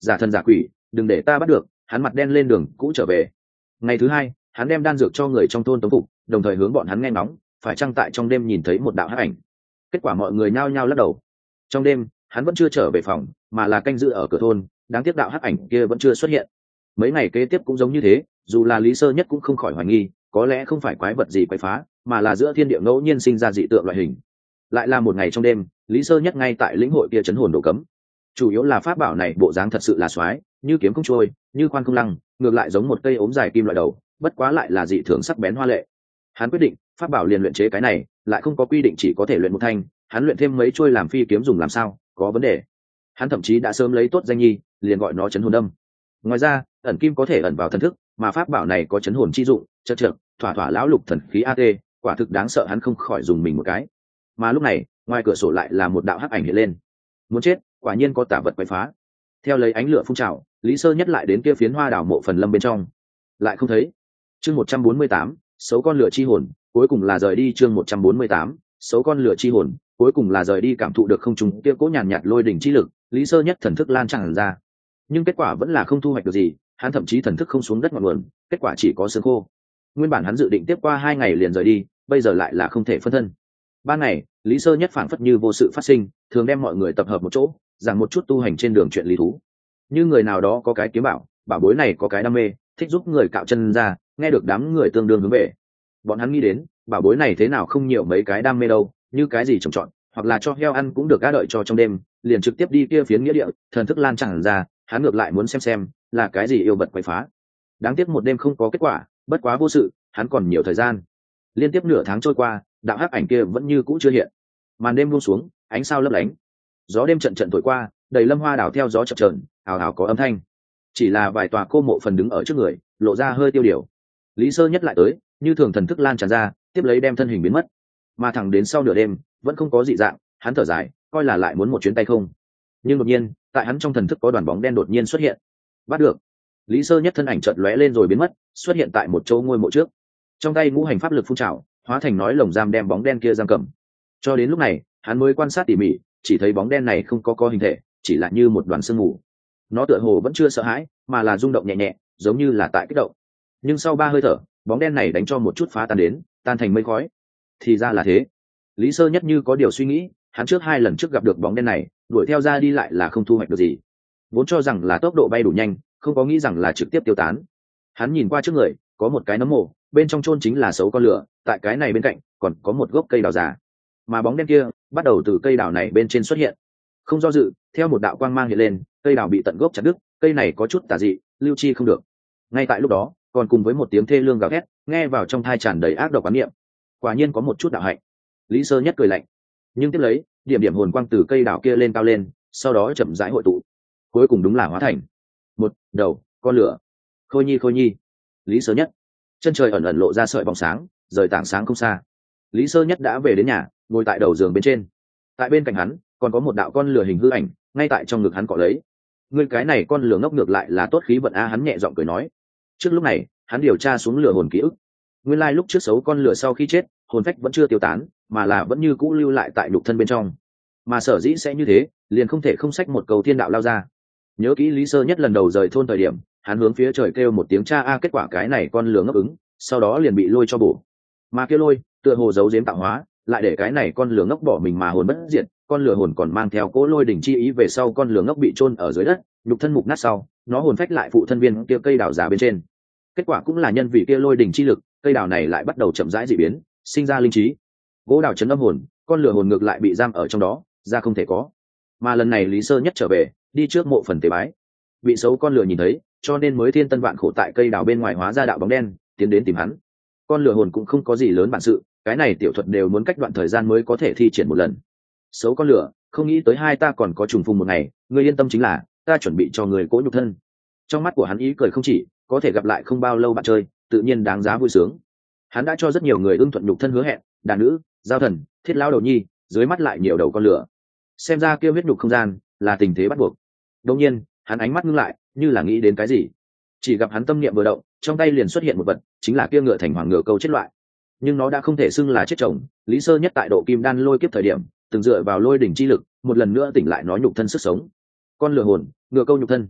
giả thần giả quỷ, đừng để ta bắt được. Hắn mặt đen lên đường cũ trở về. Ngày thứ hai, hắn đem đan dược cho người trong thôn tống phục, đồng thời hướng bọn hắn nghe ngóng phải chăng tại trong đêm nhìn thấy một đạo hắc ảnh. Kết quả mọi người nhao nhao lắc đầu. Trong đêm hắn vẫn chưa trở về phòng, mà là canh giữ ở cửa thôn. Đáng tiếc đạo hắc ảnh kia vẫn chưa xuất hiện. Mấy ngày kế tiếp cũng giống như thế, dù là Lý Sơ Nhất cũng không khỏi hoài nghi, có lẽ không phải quái vật gì quấy phá, mà là giữa thiên địa ngẫu nhiên sinh ra dị tượng loại hình. Lại là một ngày trong đêm, Lý Sơ Nhất ngay tại lĩnh hội kia chấn hồn độ cấm. Chủ yếu là pháp bảo này bộ dáng thật sự là xoái, như kiếm không trôi, như khoan không lăng, ngược lại giống một cây ốm dài kim loại đầu, bất quá lại là dị thường sắc bén hoa lệ. Hắn quyết định, pháp bảo liền luyện chế cái này, lại không có quy định chỉ có thể luyện một thanh, hắn luyện thêm mấy chuôi làm phi kiếm dùng làm sao, có vấn đề. Hắn thậm chí đã sớm lấy tốt danh nhi, liền gọi nó chấn hồn đâm. Ngoài ra, ẩn kim có thể ẩn vào thần thức, mà pháp bảo này có chấn hồn chi dụng, chật chật, thỏa thỏa lão lục thần khí a tê, quả thực đáng sợ, hắn không khỏi dùng mình một cái. Mà lúc này, ngoài cửa sổ lại là một đạo hắc ảnh hiện lên. Muốn chết, quả nhiên có tà vật quấy phá. Theo lấy ánh lửa phun trào, Lý Sơ Nhất lại đến kia phiến hoa đảo mộ phần lâm bên trong, lại không thấy. Chương một trăm bốn mươi tám, xấu con lửa chi hồn, cuối cùng là rời đi. Chương một trăm bốn mươi tám, xấu con lửa chi hồn, cuối cùng là rời đi. Cảm thụ được không trung kia cố nhàn nhạt lôi đỉnh chi lực, Lý Sơ Nhất thần thức lan tràn ra, nhưng kết quả vẫn là không thu hoạch được gì. Hắn thậm chí thần thức không xuống đất ngọn nguồn, kết quả chỉ có xương khô. Nguyên bản hắn dự định tiếp qua hai ngày liền rời đi, bây giờ lại là không thể phân thân. Ban ngày, Lý Sơ Nhất phảng phất như vô sự phát sinh, thường đem mọi người tập hợp một chỗ, giảng một chút tu hành trên đường chuyện lý thú. Như người nào đó có cái kiếm bảo, bảo bối này có cái đam mê, thích giúp người cạo chân ra, nghe được đám người tương đương hướng về. Bọn hắn nghĩ đến, bảo bối này thế nào không nhiều mấy cái đam mê đâu, như cái gì trồng trọt, hoặc là cho heo ăn cũng được, gã đợi cho trong đêm, liền trực tiếp đi kia phiến nghĩa địa, thần thức lan tràn ra, hắn ngược lại muốn xem xem là cái gì yêu vật quấy phá. Đáng tiếc một đêm không có kết quả, bất quá vô sự, hắn còn nhiều thời gian. Liên tiếp nửa tháng trôi qua, đạo hắc ảnh kia vẫn như cũ chưa hiện. Màn đêm buông xuống, ánh sao lấp lánh, gió đêm trận trận thổi qua, đầy lâm hoa đảo theo gió chập chờn, ào ào có âm thanh. Chỉ là vài tòa cô mộ phần đứng ở trước người, lộ ra hơi tiêu điều. Lý Sơ Nhất lại tới, như thường thần thức lan tràn ra, tiếp lấy đem thân hình biến mất. Mà thẳng đến sau nửa đêm, vẫn không có dị dạng, hắn thở dài, coi là lại muốn một chuyến tay không. Nhưng đột nhiên, tại hắn trong thần thức có đoàn bóng đen đột nhiên xuất hiện. Bắt được. Lý Sơ Nhất thân ảnh chợt lóe lên rồi biến mất, xuất hiện tại một chỗ ngôi mộ trước. Trong tay ngũ hành pháp lực phun trào, hóa thành nói lồng giam đem bóng đen kia giam cầm. Cho đến lúc này, hắn mới quan sát tỉ mỉ, chỉ thấy bóng đen này không có có hình thể, chỉ là như một đoàn sương mù. Nó tựa hồ vẫn chưa sợ hãi, mà là rung động nhẹ nhẹ, giống như là tại kích động. Nhưng sau ba hơi thở, bóng đen này đánh cho một chút phá tan đến, tan thành mây khói. Thì ra là thế. Lý Sơ Nhất như có điều suy nghĩ, hắn trước hai lần trước gặp được bóng đen này, đuổi theo ra đi lại là không thu hoạch được gì. Vốn cho rằng là tốc độ bay đủ nhanh, không có nghĩ rằng là trực tiếp tiêu tán. Hắn nhìn qua trước người, có một cái nấm mồ, bên trong chôn chính là xấu con lửa, tại cái này bên cạnh còn có một gốc cây đào già. Mà bóng đen kia bắt đầu từ cây đào này bên trên xuất hiện. Không do dự, theo một đạo quang mang hiện lên, cây đào bị tận gốc chặt đứt, cây này có chút tà dị, lưu chi không được. Ngay tại lúc đó, còn cùng với một tiếng thê lương gào thét, nghe vào trong thai tràn đầy ác độc quán niệm. Quả nhiên có một chút đạo hạnh. Lý Sơ Nhất cười lạnh, nhưng tiếp lấy, điểm điểm hồn quang từ cây đào kia lên cao lên, sau đó chậm rãi hội tụ, cuối cùng đúng là hóa thành một đầu con lửa. Khôi nhi, khôi nhi. Lý Sơ Nhất. Chân trời ẩn ẩn lộ ra sợi bóng sáng, rời tảng sáng không xa. Lý Sơ Nhất đã về đến nhà, ngồi tại đầu giường bên trên. Tại bên cạnh hắn còn có một đạo con lửa hình hư ảnh, ngay tại trong ngực hắn cọ lấy. Ngươi cái này con lửa ngốc ngược lại là tốt khí vận a, hắn nhẹ giọng cười nói. Trước lúc này, hắn điều tra xuống lửa hồn ký ức. Nguyên lai lúc trước xấu con lửa sau khi chết, hồn phách vẫn chưa tiêu tán, mà là vẫn như cũ lưu lại tại nhục thân bên trong. Mà sở dĩ sẽ như thế, liền không thể không sách một cầu thiên đạo lao ra. Nhớ kỹ Lý Sơ Nhất lần đầu rời thôn thời điểm, hắn hướng phía trời kêu một tiếng cha a, kết quả cái này con lửa ngấp ứng, sau đó liền bị lôi cho bổ. Mà kia lôi, tựa hồ giấu giếm tạo hóa, lại để cái này con lửa ngốc bỏ mình mà hồn bất diệt, con lửa hồn còn mang theo cỗ lôi đỉnh chi ý về sau, con lửa ngốc bị chôn ở dưới đất, nhục thân mục nát sau, nó hồn phách lại phụ thân viên kia cây đào già bên trên. Kết quả cũng là nhân vì kia lôi đỉnh chi lực, cây đào này lại bắt đầu chậm rãi dị biến, sinh ra linh trí. Gỗ đào chấn âm hồn, con lửa hồn ngược lại bị giam ở trong đó, ra không thể có. Mà lần này Lý Sơ Nhất trở về, đi trước mộ phần tế bái, bị xấu con lửa nhìn thấy, cho nên mới thiên tân vạn khổ tại cây đào bên ngoài hóa ra đạo bóng đen, tiến đến tìm hắn. Con lửa hồn cũng không có gì lớn bản sự, cái này tiểu thuật đều muốn cách đoạn thời gian mới có thể thi triển một lần. Xấu con lửa, không nghĩ tới hai ta còn có trùng phùng một ngày, ngươi yên tâm, chính là ta chuẩn bị cho người cỗ nhục thân. Trong mắt của hắn ý cười không chỉ, có thể gặp lại không bao lâu bạn chơi, tự nhiên đáng giá vui sướng. Hắn đã cho rất nhiều người ưng thuận nhục thân hứa hẹn, đàn nữ, giao thần, thiết lao đầu nhi, dưới mắt lại nhiều đầu con lửa. Xem ra kêu huyết nhục không gian là tình thế bắt buộc. Đương nhiên, hắn ánh mắt ngưng lại, như là nghĩ đến cái gì. Chỉ gặp hắn tâm niệm vừa động, trong tay liền xuất hiện một vật, chính là kia ngựa thành hoàng ngựa câu chết loại. Nhưng nó đã không thể xưng là chết chồng. Lý Sơ Nhất tại độ kim đan lôi kiếp thời điểm, từng dựa vào lôi đỉnh chi lực, một lần nữa tỉnh lại nó nhục thân sức sống. Con lửa hồn, ngựa câu nhục thân.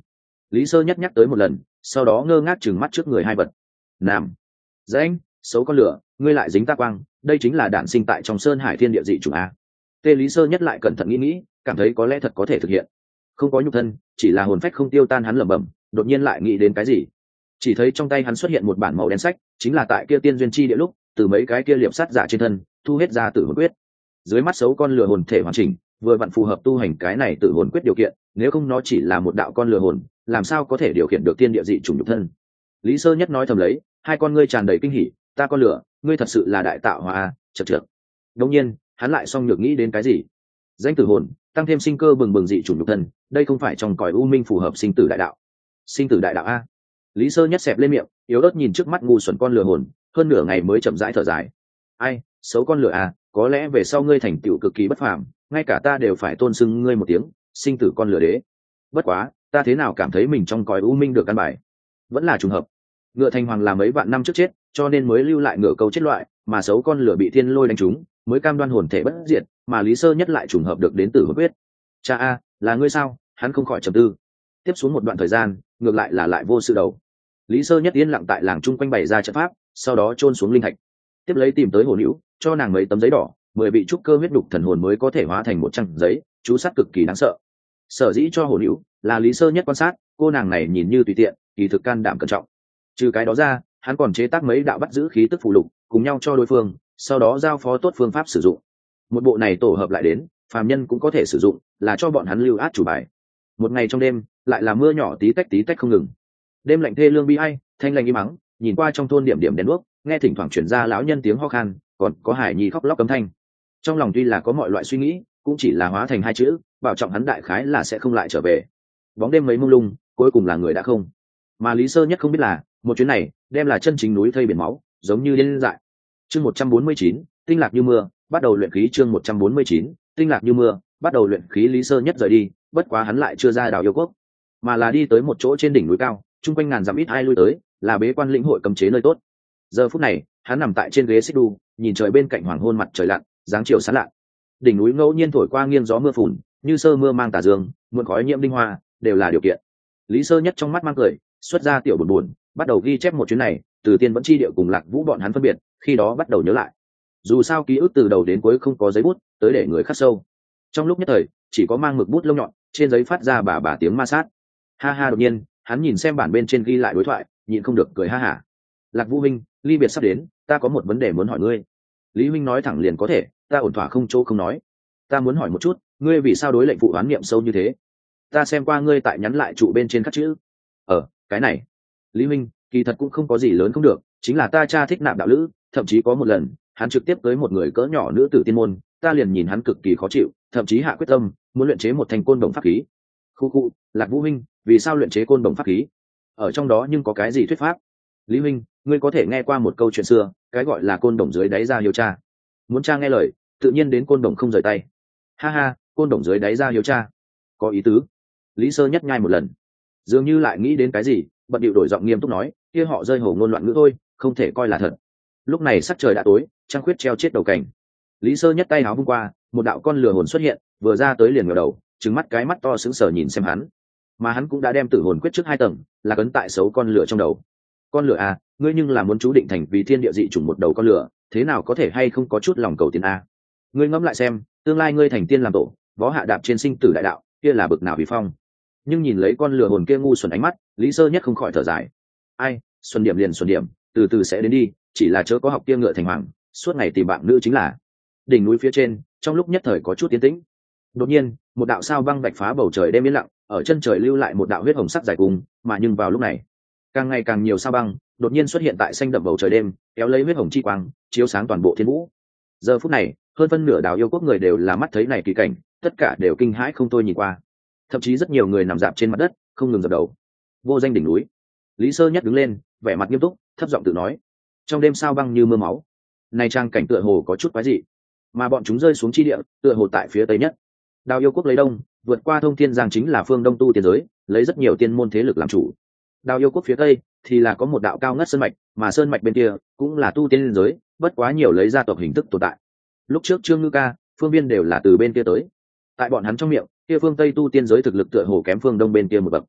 Lý Sơ nhất nhắc tới một lần, sau đó ngơ ngác chừng mắt trước người hai vật. Nam, Danh, xấu con lửa, ngươi lại dính ta quang, đây chính là đản sinh tại trong sơn hải thiên địa dị chủng a. Tê Lý Sơ nhất lại cẩn thận nghĩ nghĩ, cảm thấy có lẽ thật có thể thực hiện. Không có nhục thân, chỉ là hồn phách không tiêu tan, hắn lẩm bẩm, đột nhiên lại nghĩ đến cái gì. Chỉ thấy trong tay hắn xuất hiện một bản màu đen sách, chính là tại kia tiên duyên chi địa lúc, từ mấy cái kia liệp sắt giả trên thân, thu hết ra tử hồn quyết. Dưới mắt xấu con lửa hồn thể hoàn chỉnh, vừa vặn phù hợp tu hành cái này tử hồn quyết điều kiện, nếu không nó chỉ là một đạo con lửa hồn, làm sao có thể điều khiển được tiên địa dị chủng nhục thân. Lý Sơ nhất nói thầm lấy, hai con ngươi tràn đầy kinh hỉ, ta con lửa, ngươi thật sự là đại tạo hóa a, chậc chậc. Đương nhiên, hắn lại xong nhược nghĩ đến cái gì. Danh tử hồn, tăng thêm sinh cơ bừng bừng dị chủng nhục thân, đây không phải trong cõi u minh phù hợp sinh tử đại đạo. Sinh tử đại đạo a. Lý Sơ nhất xẹp lên miệng, yếu ớt nhìn trước mắt ngu xuẩn con lửa hồn, hơn nửa ngày mới chậm rãi thở dài. Ai, xấu con lửa a, có lẽ về sau ngươi thành tựu cực kỳ bất phàm, ngay cả ta đều phải tôn xưng ngươi một tiếng sinh tử con lửa đế. Bất quá, ta thế nào cảm thấy mình trong cõi u minh được căn bài, vẫn là trùng hợp. Ngựa thành hoàng là mấy vạn năm trước chết, cho nên mới lưu lại ngựa câu chết loại, mà xấu con lửa bị thiên lôi đánh trúng, mới cam đoan hồn thể bất diệt, mà Lý Sơ nhất lại trùng hợp được đến tử hồn quyết. Cha a, là ngươi sao? Hắn không khỏi trầm tư. Tiếp xuống một đoạn thời gian, ngược lại là lại vô sự đầu. Lý Sơ nhất yên lặng tại làng chung quanh bày ra trận pháp, sau đó chôn xuống linh thạch. Tiếp lấy tìm tới hồn hữu, cho nàng mấy tấm giấy đỏ, mười bị trúc cơ huyết đục thần hồn mới có thể hóa thành một trang giấy, chú sát cực kỳ đáng sợ. Sở dĩ cho hồn hữu, là Lý Sơ nhất quan sát, cô nàng này nhìn như tùy tiện, kỳ thực can đảm cẩn trọng. Trừ cái đó ra, hắn còn chế tác mấy đạo bắt giữ khí tức phù lục, cùng nhau cho đối phương, sau đó giao phó tốt phương pháp sử dụng. Một bộ này tổ hợp lại đến, phàm nhân cũng có thể sử dụng, là cho bọn hắn lưu át chủ bài. Một ngày trong đêm, lại là mưa nhỏ tí tách tí tách không ngừng. Đêm lạnh thê lương bi ai, thanh lành im mắng, nhìn qua trong thôn điểm điểm đèn đuốc, nghe thỉnh thoảng truyền ra lão nhân tiếng ho khan, còn có hải nhi khóc lóc cấm thanh. Trong lòng tuy là có mọi loại suy nghĩ, cũng chỉ là hóa thành hai chữ, bảo trọng hắn đại khái là sẽ không lại trở về. Bóng đêm mấy mông lung, cuối cùng là người đã không. Mà Lý Sơ nhất không biết là, một chuyến này đem là chân chính núi thây biển máu, giống như điên dại. Chương một trăm bốn mươi chín, tinh lạc như mưa, bắt đầu luyện khí. Chương một trăm bốn mươi chín, tinh lạc như mưa, bắt đầu luyện khí. Lý Sơ nhất rời đi, bất quá hắn lại chưa ra đảo yêu quốc, mà là đi tới một chỗ trên đỉnh núi cao, chung quanh ngàn dặm ít ai lui tới, là bế quan lĩnh hội cấm chế nơi tốt. Giờ phút này, hắn nằm tại trên ghế xích đu, nhìn trời bên cạnh hoàng hôn mặt trời lặn, dáng chiều sáng lạ. Đỉnh núi ngẫu nhiên thổi qua nghiêng gió mưa phùn, như sơ mưa mang tà dương, muôn khói nhiễm linh hoa, đều là điều kiện. Lý Sơ nhất trong mắt mang cười, xuất ra tiểu buồn buồn, bắt đầu ghi chép một chuyến này, từ tiên vẫn chi điệu cùng Lạc Vũ bọn hắn phân biệt, khi đó bắt đầu nhớ lại. Dù sao ký ức từ đầu đến cuối không có giấy bút, tới để người khắc sâu. Trong lúc nhất thời, chỉ có mang mực bút lông nhọn, trên giấy phát ra bà bà tiếng ma sát. Ha ha, đột nhiên, hắn nhìn xem bản bên trên ghi lại đối thoại, nhịn không được cười ha hả. Lạc Vũ huynh, ly biệt sắp đến, ta có một vấn đề muốn hỏi ngươi. Lý huynh nói thẳng liền có thể, ta ổn thỏa không chỗ không nói. Ta muốn hỏi một chút, ngươi vì sao đối lệnh phụ oán niệm sâu như thế? Ta xem qua ngươi tại nhắn lại trụ bên trên khắc chữ. Ờ, cái này. Lý huynh, kỳ thật cũng không có gì lớn không được, chính là ta cha thích nạp đạo lữ, thậm chí có một lần, hắn trực tiếp tới một người cỡ nhỏ nữ tử tiên môn, ta liền nhìn hắn cực kỳ khó chịu, thậm chí hạ quyết tâm muốn luyện chế một thành côn đồng pháp khí. Khu khu, Lạc Vũ huynh, vì sao luyện chế côn đồng pháp khí? Ở trong đó nhưng có cái gì thuyết pháp? Lý huynh, ngươi có thể nghe qua một câu chuyện xưa, cái gọi là côn đồng dưới đáy ra hiếu cha. Muốn cha nghe lời, tự nhiên đến côn đồng không rời tay. Ha ha, côn đồng dưới đáy ra hiếu cha, có ý tứ. Lý Sơ nhất nhai một lần, dường như lại nghĩ đến cái gì, bận điệu đổi giọng nghiêm túc nói, kia họ rơi hồ ngôn loạn ngữ thôi, không thể coi là thật. Lúc này sắc trời đã tối, trăng khuyết treo chết đầu cảnh. Lý Sơ nhất tay áo vung qua, một đạo con lừa hồn xuất hiện, vừa ra tới liền ngửa đầu, trừng mắt cái mắt to sững sờ nhìn xem hắn. Mà hắn cũng đã đem tử hồn quyết trước hai tầng, là cấn tại xấu con lửa trong đầu. Con lửa à, ngươi nhưng là muốn chú định thành vì thiên địa dị chủng một đầu con lửa, thế nào có thể hay không có chút lòng cầu tiến a? Ngươi ngẫm lại xem, tương lai ngươi thành tiên làm tổ, võ hạ đạp trên sinh tử đại đạo, kia là bực nào vì phong. Nhưng nhìn lấy con lửa hồn kia ngu xuẩn ánh mắt, Lý Sơ nhất không khỏi thở dài. Ai, xuân điểm liền xuân điểm, từ từ sẽ đến đi, chỉ là chớ có học kia ngựa thành hoàng, suốt ngày tìm bạn nữ chính là. Đỉnh núi phía trên, trong lúc nhất thời có chút tiến tĩnh. Đột nhiên, một đạo sao băng vạch phá bầu trời đêm yên lặng, ở chân trời lưu lại một đạo huyết hồng sắc dài cùng, mà nhưng vào lúc này, càng ngày càng nhiều sao băng đột nhiên xuất hiện tại xanh đậm bầu trời đêm, kéo lấy huyết hồng chi quang, chiếu sáng toàn bộ thiên vũ. Giờ phút này, hơn phân nửa đảo yêu quốc người đều là mắt thấy này kỳ cảnh, tất cả đều kinh hãi không thôi nhìn qua. Thậm chí rất nhiều người nằm dạp trên mặt đất, không ngừng dập đầu. Vô danh đỉnh núi. Lý Sơ nhất đứng lên, vẻ mặt nghiêm túc, thấp giọng tự nói. Trong đêm sao băng như mưa máu, này trang cảnh tựa hồ có chút quái dị, mà bọn chúng rơi xuống chi địa, tựa hồ tại phía tây nhất. Đào yêu quốc lấy đông, vượt qua thông thiên giang chính là phương đông tu tiên giới, lấy rất nhiều tiên môn thế lực làm chủ. Đào yêu quốc phía tây thì là có một đạo cao ngất sơn mạch, mà sơn mạch bên kia cũng là tu tiên giới, bất quá nhiều lấy gia tộc hình thức tồn tại. Lúc trước Trương Ngư Ca, Phương Viên đều là từ bên kia tới. Tại bọn hắn trong miệng, kia phương tây tu tiên giới thực lực tựa hồ kém phương đông bên kia một bậc.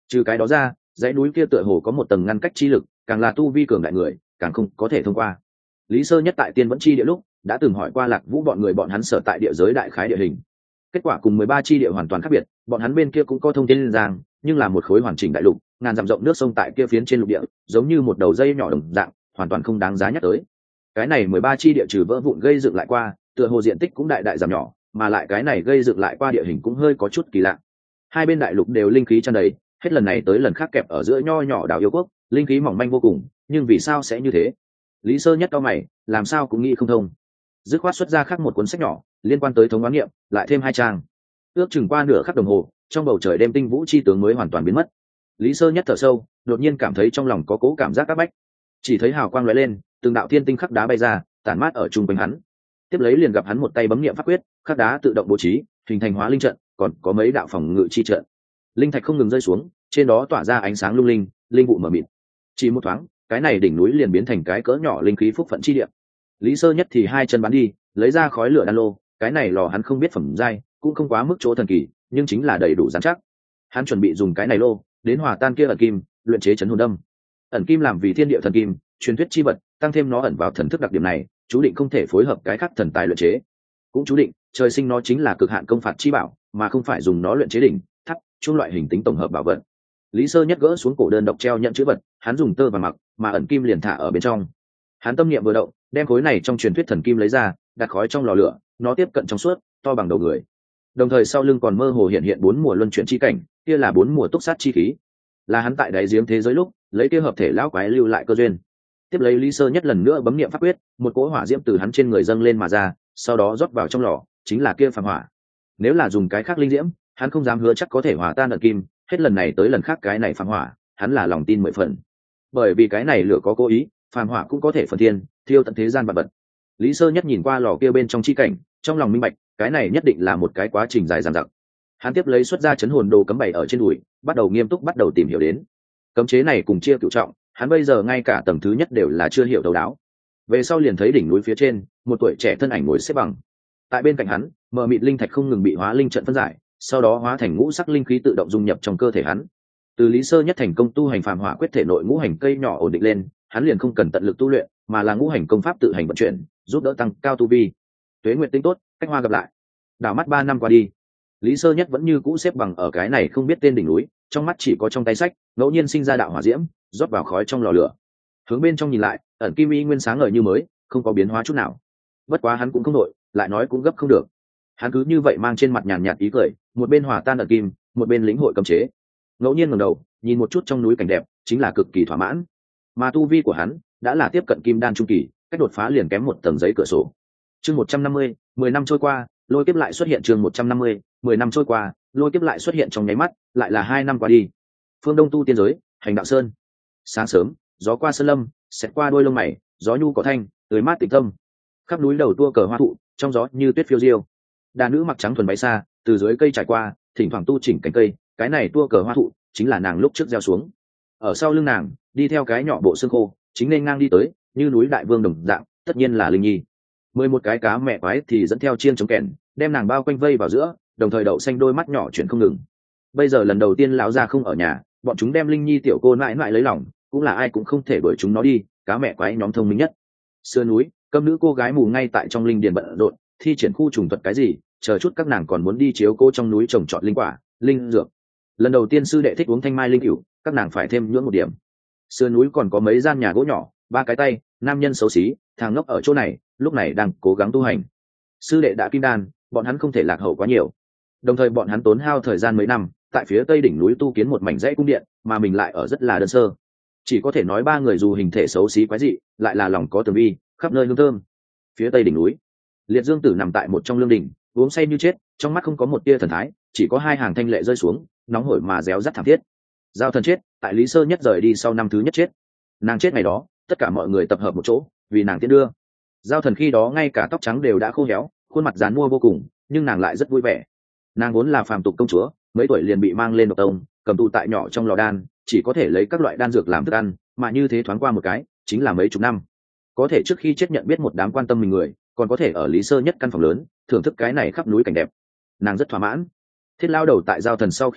Trừ cái đó ra, dãy núi kia tựa hồ có một tầng ngăn cách chi lực, càng là tu vi cường đại người càng không có thể thông qua. Lý Sơ Nhất tại Tiên Vẫn Chi địa lúc đã từng hỏi qua Lạc Vũ bọn người bọn hắn sở tại địa giới đại khái địa hình, kết quả cùng mười ba chi địa hoàn toàn khác biệt. Bọn hắn bên kia cũng có thông thiên liên giang, nhưng là một khối hoàn chỉnh đại lục, ngàn dặm rộng nước sông tại kia phiến trên lục địa giống như một đầu dây nhỏ đồng dạng, hoàn toàn không đáng giá nhắc tới. Cái này mười ba chi địa trừ vỡ vụn gây dựng lại qua, tựa hồ diện tích cũng đại đại giảm nhỏ, mà lại cái này gây dựng lại qua địa hình cũng hơi có chút kỳ lạ. Hai bên đại lục đều linh khí tràn đầy, hết lần này tới lần khác kẹp ở giữa nho nhỏ đảo yêu quốc, linh khí mỏng manh vô cùng, nhưng vì sao sẽ như thế? Lý Sơ Nhất cau mày, làm sao cũng nghĩ không thông. Dứt khoát xuất ra khác một cuốn sách nhỏ liên quan tới thống đoán nghiệm, lại thêm hai trang. Ước chừng qua nửa khắc đồng hồ, trong bầu trời đêm tinh vũ chi tướng mới hoàn toàn biến mất. Lý Sơ Nhất thở sâu, đột nhiên cảm thấy trong lòng có cố cảm giác áp bách. Chỉ thấy hào quang lóe lên, từng đạo thiên tinh khắc đá bay ra, tản mát ở trung quanh hắn. Tiếp lấy liền gặp hắn một tay bấm niệm pháp quyết, khắc đá tự động bố trí, hình thành hóa linh trận, còn có mấy đạo phòng ngự chi trận. Linh thạch không ngừng rơi xuống, trên đó tỏa ra ánh sáng lung linh, linh vụ mờ mịt. Chỉ một thoáng, cái này đỉnh núi liền biến thành cái cỡ nhỏ linh khí phúc phận chi địa. Lý Sơ Nhất thì hai chân bắn đi, lấy ra khói lửa đan lô, cái này lò hắn không biết phẩm giai, cũng không quá mức chỗ thần kỳ, nhưng chính là đầy đủ dán chắc. Hắn chuẩn bị dùng cái này lô đến hòa tan kia ẩn kim, luyện chế chấn hồn đâm. Ẩn kim làm vì thiên địa thần kim, truyền thuyết chi vật, tăng thêm nó ẩn vào thần thức đặc điểm này, chú định không thể phối hợp cái khác thần tài luyện chế. Cũng chú định, trời sinh nó chính là cực hạn công phạt chi bảo, mà không phải dùng nó luyện chế đỉnh, tháp, chung loại hình tính tổng hợp bảo vật. Lý Sơ Nhất gỡ xuống cổ đơn độc treo nhận chữ vật, hắn dùng tơ và mặc, mà ẩn kim liền thả ở bên trong. Hắn tâm niệm vừa động, đem khối này trong truyền thuyết thần kim lấy ra, đặt khói trong lò lửa, nó tiếp cận trong suốt, to bằng đầu người. Đồng thời sau lưng còn mơ hồ hiện hiện bốn mùa luân chuyển chi cảnh, kia là bốn mùa túc sát chi khí, là hắn tại đáy giếng thế giới lúc lấy kia hợp thể lão quái lưu lại cơ duyên. Tiếp lấy Lý Sơ Nhất lần nữa bấm niệm pháp quyết, một cỗ hỏa diễm từ hắn trên người dâng lên mà ra, sau đó rót vào trong lò, chính là kia phàm hỏa. Nếu là dùng cái khác linh diễm, hắn không dám hứa chắc có thể hòa tan ẩn kim, hết lần này tới lần khác cái này phàm hỏa, hắn là lòng tin mười phần. Bởi vì cái này lửa có cố ý, phàm hỏa cũng có thể phần thiên, thiêu tận thế gian vạn vật. Lý Sơ Nhất nhìn qua lò kia bên trong chi cảnh, trong lòng minh bạch, cái này nhất định là một cái quá trình dài dằng dặc. Hắn tiếp lấy xuất ra chấn hồn đồ cấm bày ở trên đùi, bắt đầu nghiêm túc bắt đầu tìm hiểu đến. Cấm chế này cùng chia cửu trọng, hắn bây giờ ngay cả tầng thứ nhất đều là chưa hiểu thấu đáo. Về sau liền thấy đỉnh núi phía trên, một tuổi trẻ thân ảnh ngồi xếp bằng. Tại bên cạnh hắn, mờ mịt linh thạch không ngừng bị hóa linh trận phân giải, sau đó hóa thành ngũ sắc linh khí tự động dung nhập trong cơ thể hắn. Từ Lý Sơ Nhất thành công tu hành phàm hỏa quyết thể nội ngũ hành cây nhỏ ổn định lên, hắn liền không cần tận lực tu luyện, mà là ngũ hành công pháp tự hành vận chuyển, giúp đỡ tăng cao tu vi. Tuế nguyệt tinh tốt, cách hoa gặp lại. Đảo mắt ba năm qua đi, Lý Sơ Nhất vẫn như cũ xếp bằng ở cái này không biết tên đỉnh núi, trong mắt chỉ có trong tay sách ngẫu nhiên sinh ra đạo hỏa diễm, rót vào khói trong lò lửa. Hướng bên trong nhìn lại, ẩn kim y nguyên sáng ngời như mới, không có biến hóa chút nào. Bất quá hắn cũng không đội, lại nói cũng gấp không được. Hắn cứ như vậy mang trên mặt nhàn nhạt ý cười, một bên hòa tan ẩn kim, một bên lĩnh hội cấm chế. Ngẫu nhiên ngẩng đầu, nhìn một chút trong núi cảnh đẹp, chính là cực kỳ thỏa mãn. Mà tu vi của hắn đã là tiếp cận kim đan trung kỳ, cách đột phá liền kém một tầng giấy cửa sổ. Chương một trăm năm mươi, mười năm trôi qua, lôi kiếp lại xuất hiện. Chương một trăm năm mươi, mười năm trôi qua, lôi kiếp lại xuất hiện trong nháy mắt, lại là hai năm qua đi. Phương Đông tu tiên giới, Hành Đạo Sơn. Sáng sớm, gió qua sơn lâm, xẹt qua đôi lông mày, gió nhu cỏ thanh, tưới mát tĩnh tâm. Khắp núi đầu tua cờ hoa thụ, trong gió như tuyết phiêu diêu. Đàn nữ mặc trắng thuần váy xa, từ dưới cây trải qua, thỉnh thoảng tu chỉnh cánh cây, cái này tua cờ hoa thụ chính là nàng lúc trước gieo xuống. Ở sau lưng nàng, đi theo cái nhỏ bộ xương khô, chính nên ngang đi tới, như núi đại vương đồng dạng, tất nhiên là Linh Nhi. Mười một cái cá mẹ quái thì dẫn theo chiên chống kèn, đem nàng bao quanh vây vào giữa, đồng thời đậu xanh đôi mắt nhỏ chuyển không ngừng. Bây giờ lần đầu tiên lão gia không ở nhà, bọn chúng đem Linh Nhi tiểu cô mãi mãi lấy lòng, cũng là ai cũng không thể đuổi chúng nó đi, cá mẹ quái nhóm thông minh nhất. Sườn núi, câm nữ cô gái mù ngay tại trong linh điền bận rộn, thi triển khu trùng thuật cái gì, chờ chút các nàng còn muốn đi chiếu cô trong núi trồng trọt linh quả, linh dược. Lần đầu tiên sư đệ thích uống thanh mai linh cửu, các nàng phải thêm nhưỡng một điểm. Sườn núi còn có mấy gian nhà gỗ nhỏ, ba cái tay, nam nhân xấu xí, thằng ngốc ở chỗ này, lúc này đang cố gắng tu hành. Sư đệ đã kim đan, bọn hắn không thể lạc hậu quá nhiều. Đồng thời bọn hắn tốn hao thời gian mấy năm, tại phía tây đỉnh núi tu kiến một mảnh dãy cung điện, mà mình lại ở rất là đơn sơ. Chỉ có thể nói ba người dù hình thể xấu xí quái dị, lại là lòng có tường vi, khắp nơi hương thơm. Phía tây đỉnh núi, Liệt Dương Tử nằm tại một trong lương đình, uống say như chết, trong mắt không có một tia thần thái, chỉ có hai hàng thanh lệ rơi xuống, nóng hổi mà réo rắt thảm thiết. Giao Thần chết, tại Lý Sơ Nhất rời đi sau năm thứ nhất chết. Nàng chết ngày đó, tất cả mọi người tập hợp một chỗ, vì nàng tiễn đưa. Giao Thần khi đó ngay cả tóc trắng đều đã khô héo, khuôn mặt dán mua vô cùng, nhưng nàng lại rất vui vẻ. Nàng vốn là phàm tục công chúa, mấy tuổi liền bị mang lên độc tông, cầm tù tại nhỏ trong lò đan, chỉ có thể lấy các loại đan dược làm thức ăn, mà như thế thoáng qua một cái, chính là mấy chục năm. Có thể trước khi chết nhận biết một đám quan tâm mình người, còn có thể ở Lý Sơ Nhất căn phòng lớn, thưởng thức cái này khắp núi cảnh đẹp. Nàng rất thỏa mãn. Thiết lao đầu tại Giao Thần sau khi chết,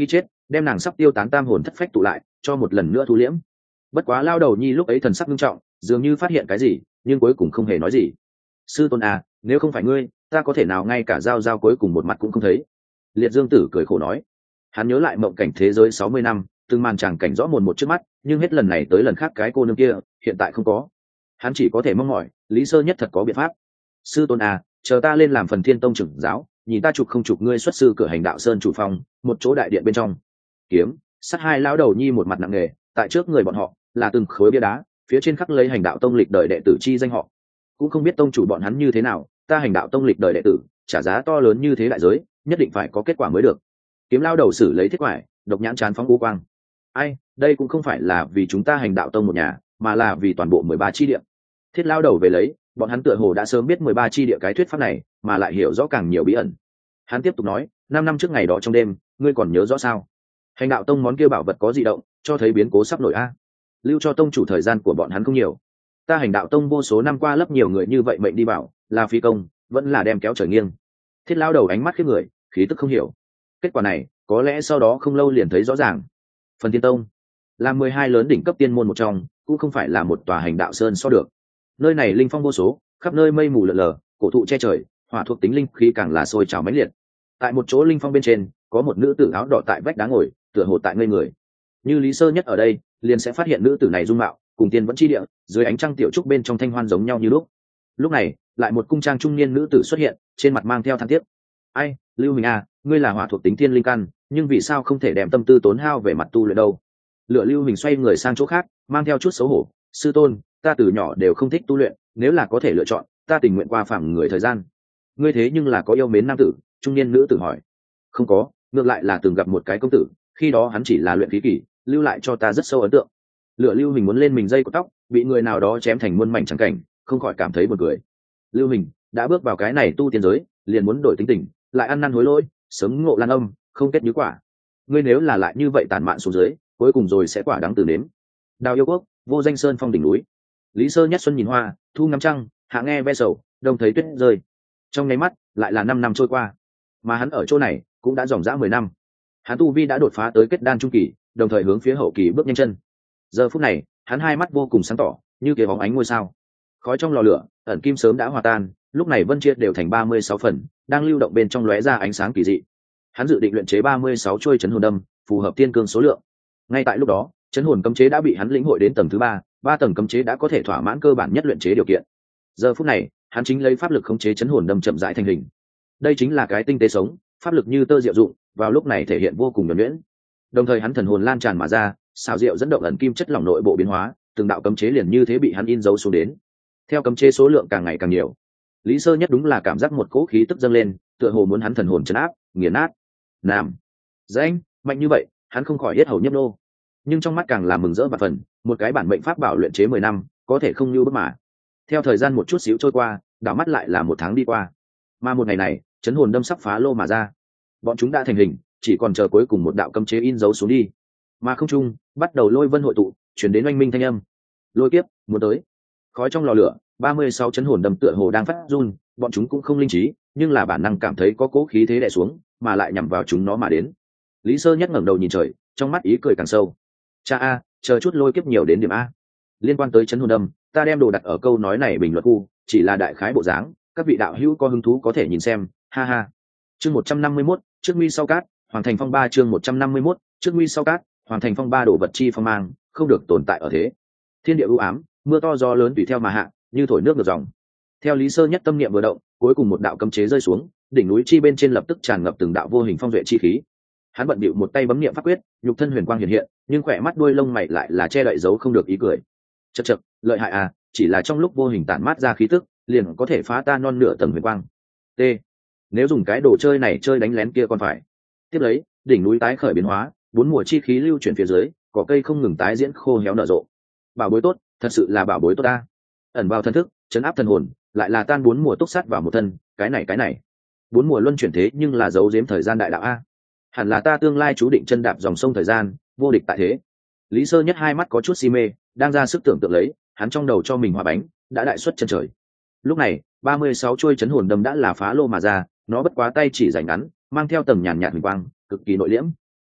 đem nàng sắp tiêu tán tam hồn thất phách tụ lại cho một lần nữa thu liễm. Bất quá lao đầu nhi lúc ấy thần sắc nghiêm trọng, dường như phát hiện cái gì nhưng cuối cùng không hề nói gì. Sư tôn à, nếu không phải ngươi ta có thể nào ngay cả giao giao cuối cùng một mặt cũng không thấy. Liệt Dương Tử cười khổ nói. Hắn nhớ lại mộng cảnh thế giới sáu mươi năm, từng màn tràng cảnh rõ mồn một trước mắt, nhưng hết lần này tới lần khác cái cô nương kia hiện tại không có. Hắn chỉ có thể mong mỏi Lý Sơ Nhất thật có biện pháp. Sư tôn à, chờ ta lên làm phần Thiên Tông trưởng giáo, nhìn ta chụp không chụp ngươi xuất sư cửa hành đạo sơn chủ phòng, một chỗ đại điện bên trong. Kiếm sát hai lão đầu nhi một mặt nặng nề, tại trước người bọn họ là từng khối bia đá, phía trên khắc lấy hành đạo tông lịch đời đệ tử chi danh họ. Cũng không biết tông chủ bọn hắn như thế nào, ta hành đạo tông lịch đời đệ tử trả giá to lớn như thế đại giới, nhất định phải có kết quả mới được. Kiếm lao đầu xử lấy thiết quải, độc nhãn chán phóng u quang. Ai, đây cũng không phải là vì chúng ta hành đạo tông một nhà, mà là vì toàn bộ mười ba chi địa. Thiết lao đầu về lấy, bọn hắn tựa hồ đã sớm biết mười ba chi địa cái thuyết pháp này, mà lại hiểu rõ càng nhiều bí ẩn. Hắn tiếp tục nói, năm năm trước ngày đó trong đêm, ngươi còn nhớ rõ sao? Hành đạo tông món kia bảo vật có dị động, cho thấy biến cố sắp nổi a. Lưu cho tông chủ thời gian của bọn hắn không nhiều. Ta hành đạo tông vô số năm qua lấp nhiều người như vậy mệnh đi bảo, là phi công, vẫn là đem kéo trời nghiêng. Thiết lao đầu ánh mắt khiếp người, khí tức không hiểu. Kết quả này có lẽ sau đó không lâu liền thấy rõ ràng. Phần Thiên Tông là mười hai lớn đỉnh cấp tiên môn một trong, cũng không phải là một tòa hành đạo sơn so được. Nơi này linh phong vô số, khắp nơi mây mù lờ lờ, cổ thụ che trời, hỏa thuộc tính linh khí càng là sôi trào mãnh liệt. Tại một chỗ linh phong bên trên, có một nữ tử áo đỏ tại vách đá ngồi, tựa hồ tại ngây người. Như Lý Sơ Nhất ở đây, liền sẽ phát hiện nữ tử này dung mạo cùng tiên vẫn chi địa, dưới ánh trăng tiểu trúc bên trong thanh hoan giống nhau như lúc. Lúc này, lại một cung trang trung niên nữ tử xuất hiện, trên mặt mang theo than tiếc. Ai, Lưu Hình à, ngươi là hỏa thuộc tính thiên linh căn, nhưng vì sao không thể đem tâm tư tốn hao về mặt tu luyện đâu? Lựa Lưu Hình xoay người sang chỗ khác, mang theo chút xấu hổ. Sư tôn, ta từ nhỏ đều không thích tu luyện, nếu là có thể lựa chọn, ta tình nguyện qua phàm người thời gian. Ngươi thế nhưng là có yêu mến nam tử? Trung niên nữ tử hỏi. Không có, ngược lại là từng gặp một cái công tử, khi đó hắn chỉ là luyện khí kỳ, lưu lại cho ta rất sâu ấn tượng. Lựa Lưu Hình muốn lên mình dây của tóc, bị người nào đó chém thành muôn mảnh trắng cảnh, không khỏi cảm thấy buồn cười. Lưu Hình đã bước vào cái này tu tiên giới, liền muốn đổi tính tình, lại ăn năn hối lỗi, sớm ngộ lan âm, không kết như quả. Ngươi nếu là lại như vậy tàn mạn xuống dưới, cuối cùng rồi sẽ quả đắng từ nếm. Đào Yêu Quốc, Vô Danh Sơn phong đỉnh núi. Lý Sơ Nhất xuân nhìn hoa, thu ngắm trăng, hạ nghe ve sầu, đông thấy tuyết rơi. Trong nháy mắt, lại là năm năm trôi qua, mà hắn ở chỗ này cũng đã dòng dã mười năm. Hắn tu vi đã đột phá tới kết đan trung kỳ, đồng thời hướng phía hậu kỳ bước nhanh chân. Giờ phút này, hắn hai mắt vô cùng sáng tỏ, như cái bóng ánh ngôi sao. Khói trong lò lửa, ẩn kim sớm đã hòa tan, lúc này vân chia đều thành ba mươi sáu phần, đang lưu động bên trong lóe ra ánh sáng kỳ dị. Hắn dự định luyện chế ba mươi sáu chuôi chấn hồn đâm, phù hợp tiên cương số lượng. Ngay tại lúc đó, chấn hồn cấm chế đã bị hắn lĩnh hội đến tầng thứ ba, ba tầng cấm chế đã có thể thỏa mãn cơ bản nhất luyện chế điều kiện. Giờ phút này, hắn chính lấy pháp lực khống chế chấn hồn đâm chậm rãi thành hình. Đây chính là cái tinh tế sống, pháp lực như tơ diệu dụng, vào lúc này thể hiện vô cùng nhuần nhuyễn. Đồng thời hắn thần hồn lan tràn mà ra, xào diệu dẫn động ẩn kim chất lỏng nội bộ biến hóa, từng đạo cấm chế liền như thế bị hắn in dấu xuống đến. Theo cấm chế số lượng càng ngày càng nhiều, Lý Sơ Nhất đúng là cảm giác một cỗ khí tức dâng lên, tựa hồ muốn hắn thần hồn trấn áp, nghiền nát. Nam, danh mạnh như vậy, hắn không khỏi hết hầu nhấp nô. Nhưng trong mắt càng là mừng rỡ và phần, một cái bản mệnh pháp bảo luyện chế mười năm, có thể không như bất mà. Theo thời gian một chút xíu trôi qua, đảo mắt lại là một tháng đi qua. Mà một ngày này, chấn hồn đâm sắp phá lô mà ra. Bọn chúng đã thành hình, chỉ còn chờ cuối cùng một đạo cấm chế in dấu xuống đi. Mà không trung bắt đầu lôi vân hội tụ, chuyển đến oanh minh thanh âm. Lôi kiếp muốn tới. Khói trong lò lửa, ba mươi sáu chấn hồn đâm tựa hồ đang phát run, bọn chúng cũng không linh trí, nhưng là bản năng cảm thấy có cố khí thế đè xuống, mà lại nhằm vào chúng nó mà đến. Lý Sơ Nhất ngẩng đầu nhìn trời, trong mắt ý cười càng sâu. Cha a, chờ chút lôi kiếp nhiều đến điểm a. Liên quan tới chấn hồn đâm, ta đem đồ đặt ở câu nói này bình luận khu, chỉ là đại khái bộ dáng, các vị đạo hữu có hứng thú có thể nhìn xem, ha ha. Chương một trăm năm mươi mốt, trước nguy sau cát, hoàn thành phong ba chương một trăm năm mươi mốt, trước nguy sau cát, hoàn thành phong ba đổ vật chi phong mang, không được tồn tại ở thế. Thiên địa u ám, mưa to gió lớn tùy theo mà hạ, như thổi nước ngược dòng. Theo Lý Sơ Nhất tâm niệm vừa động, cuối cùng một đạo cấm chế rơi xuống, đỉnh núi chi bên trên lập tức tràn ngập từng đạo vô hình phong duệ chi khí. Hắn bận bịu một tay bấm niệm pháp quyết, nhục thân huyền quang hiện hiện, nhưng khỏe mắt đuôi lông mày lại là che đậy dấu không được ý cười. Chậc chậc, lợi hại à, chỉ là trong lúc vô hình tản mát ra khí tức, liền có thể phá ta non nửa tầng huyền quang. T. Nếu dùng cái đồ chơi này chơi đánh lén kia còn phải. Tiếp lấy, đỉnh núi tái khởi biến hóa, bốn mùa chi khí lưu chuyển phía dưới, cỏ cây không ngừng tái diễn khô héo nở rộ. Bảo bối tốt, thật sự là bảo bối tốt ta. Ẩn vào thân thức, chấn áp thần hồn, lại là tan bốn mùa túc sát vào một thân, cái này cái này. Bốn mùa luân chuyển thế nhưng là giấu giếm thời gian đại đạo a. Hẳn là ta tương lai chú định chân đạp dòng sông thời gian, vô địch tại thế. Lý Sơ Nhất hai mắt có chút si mê, đang ra sức tưởng tượng lấy, hắn trong đầu cho mình hòa bánh, đã đại xuất chân trời. Lúc này, ba mươi sáu chuôi chấn hồn đâm đã là phá lô mà ra, nó bất quá tay chỉ rảnh ngắn, mang theo tầng nhàn nhạt huỳnh quang, cực kỳ nội liễm.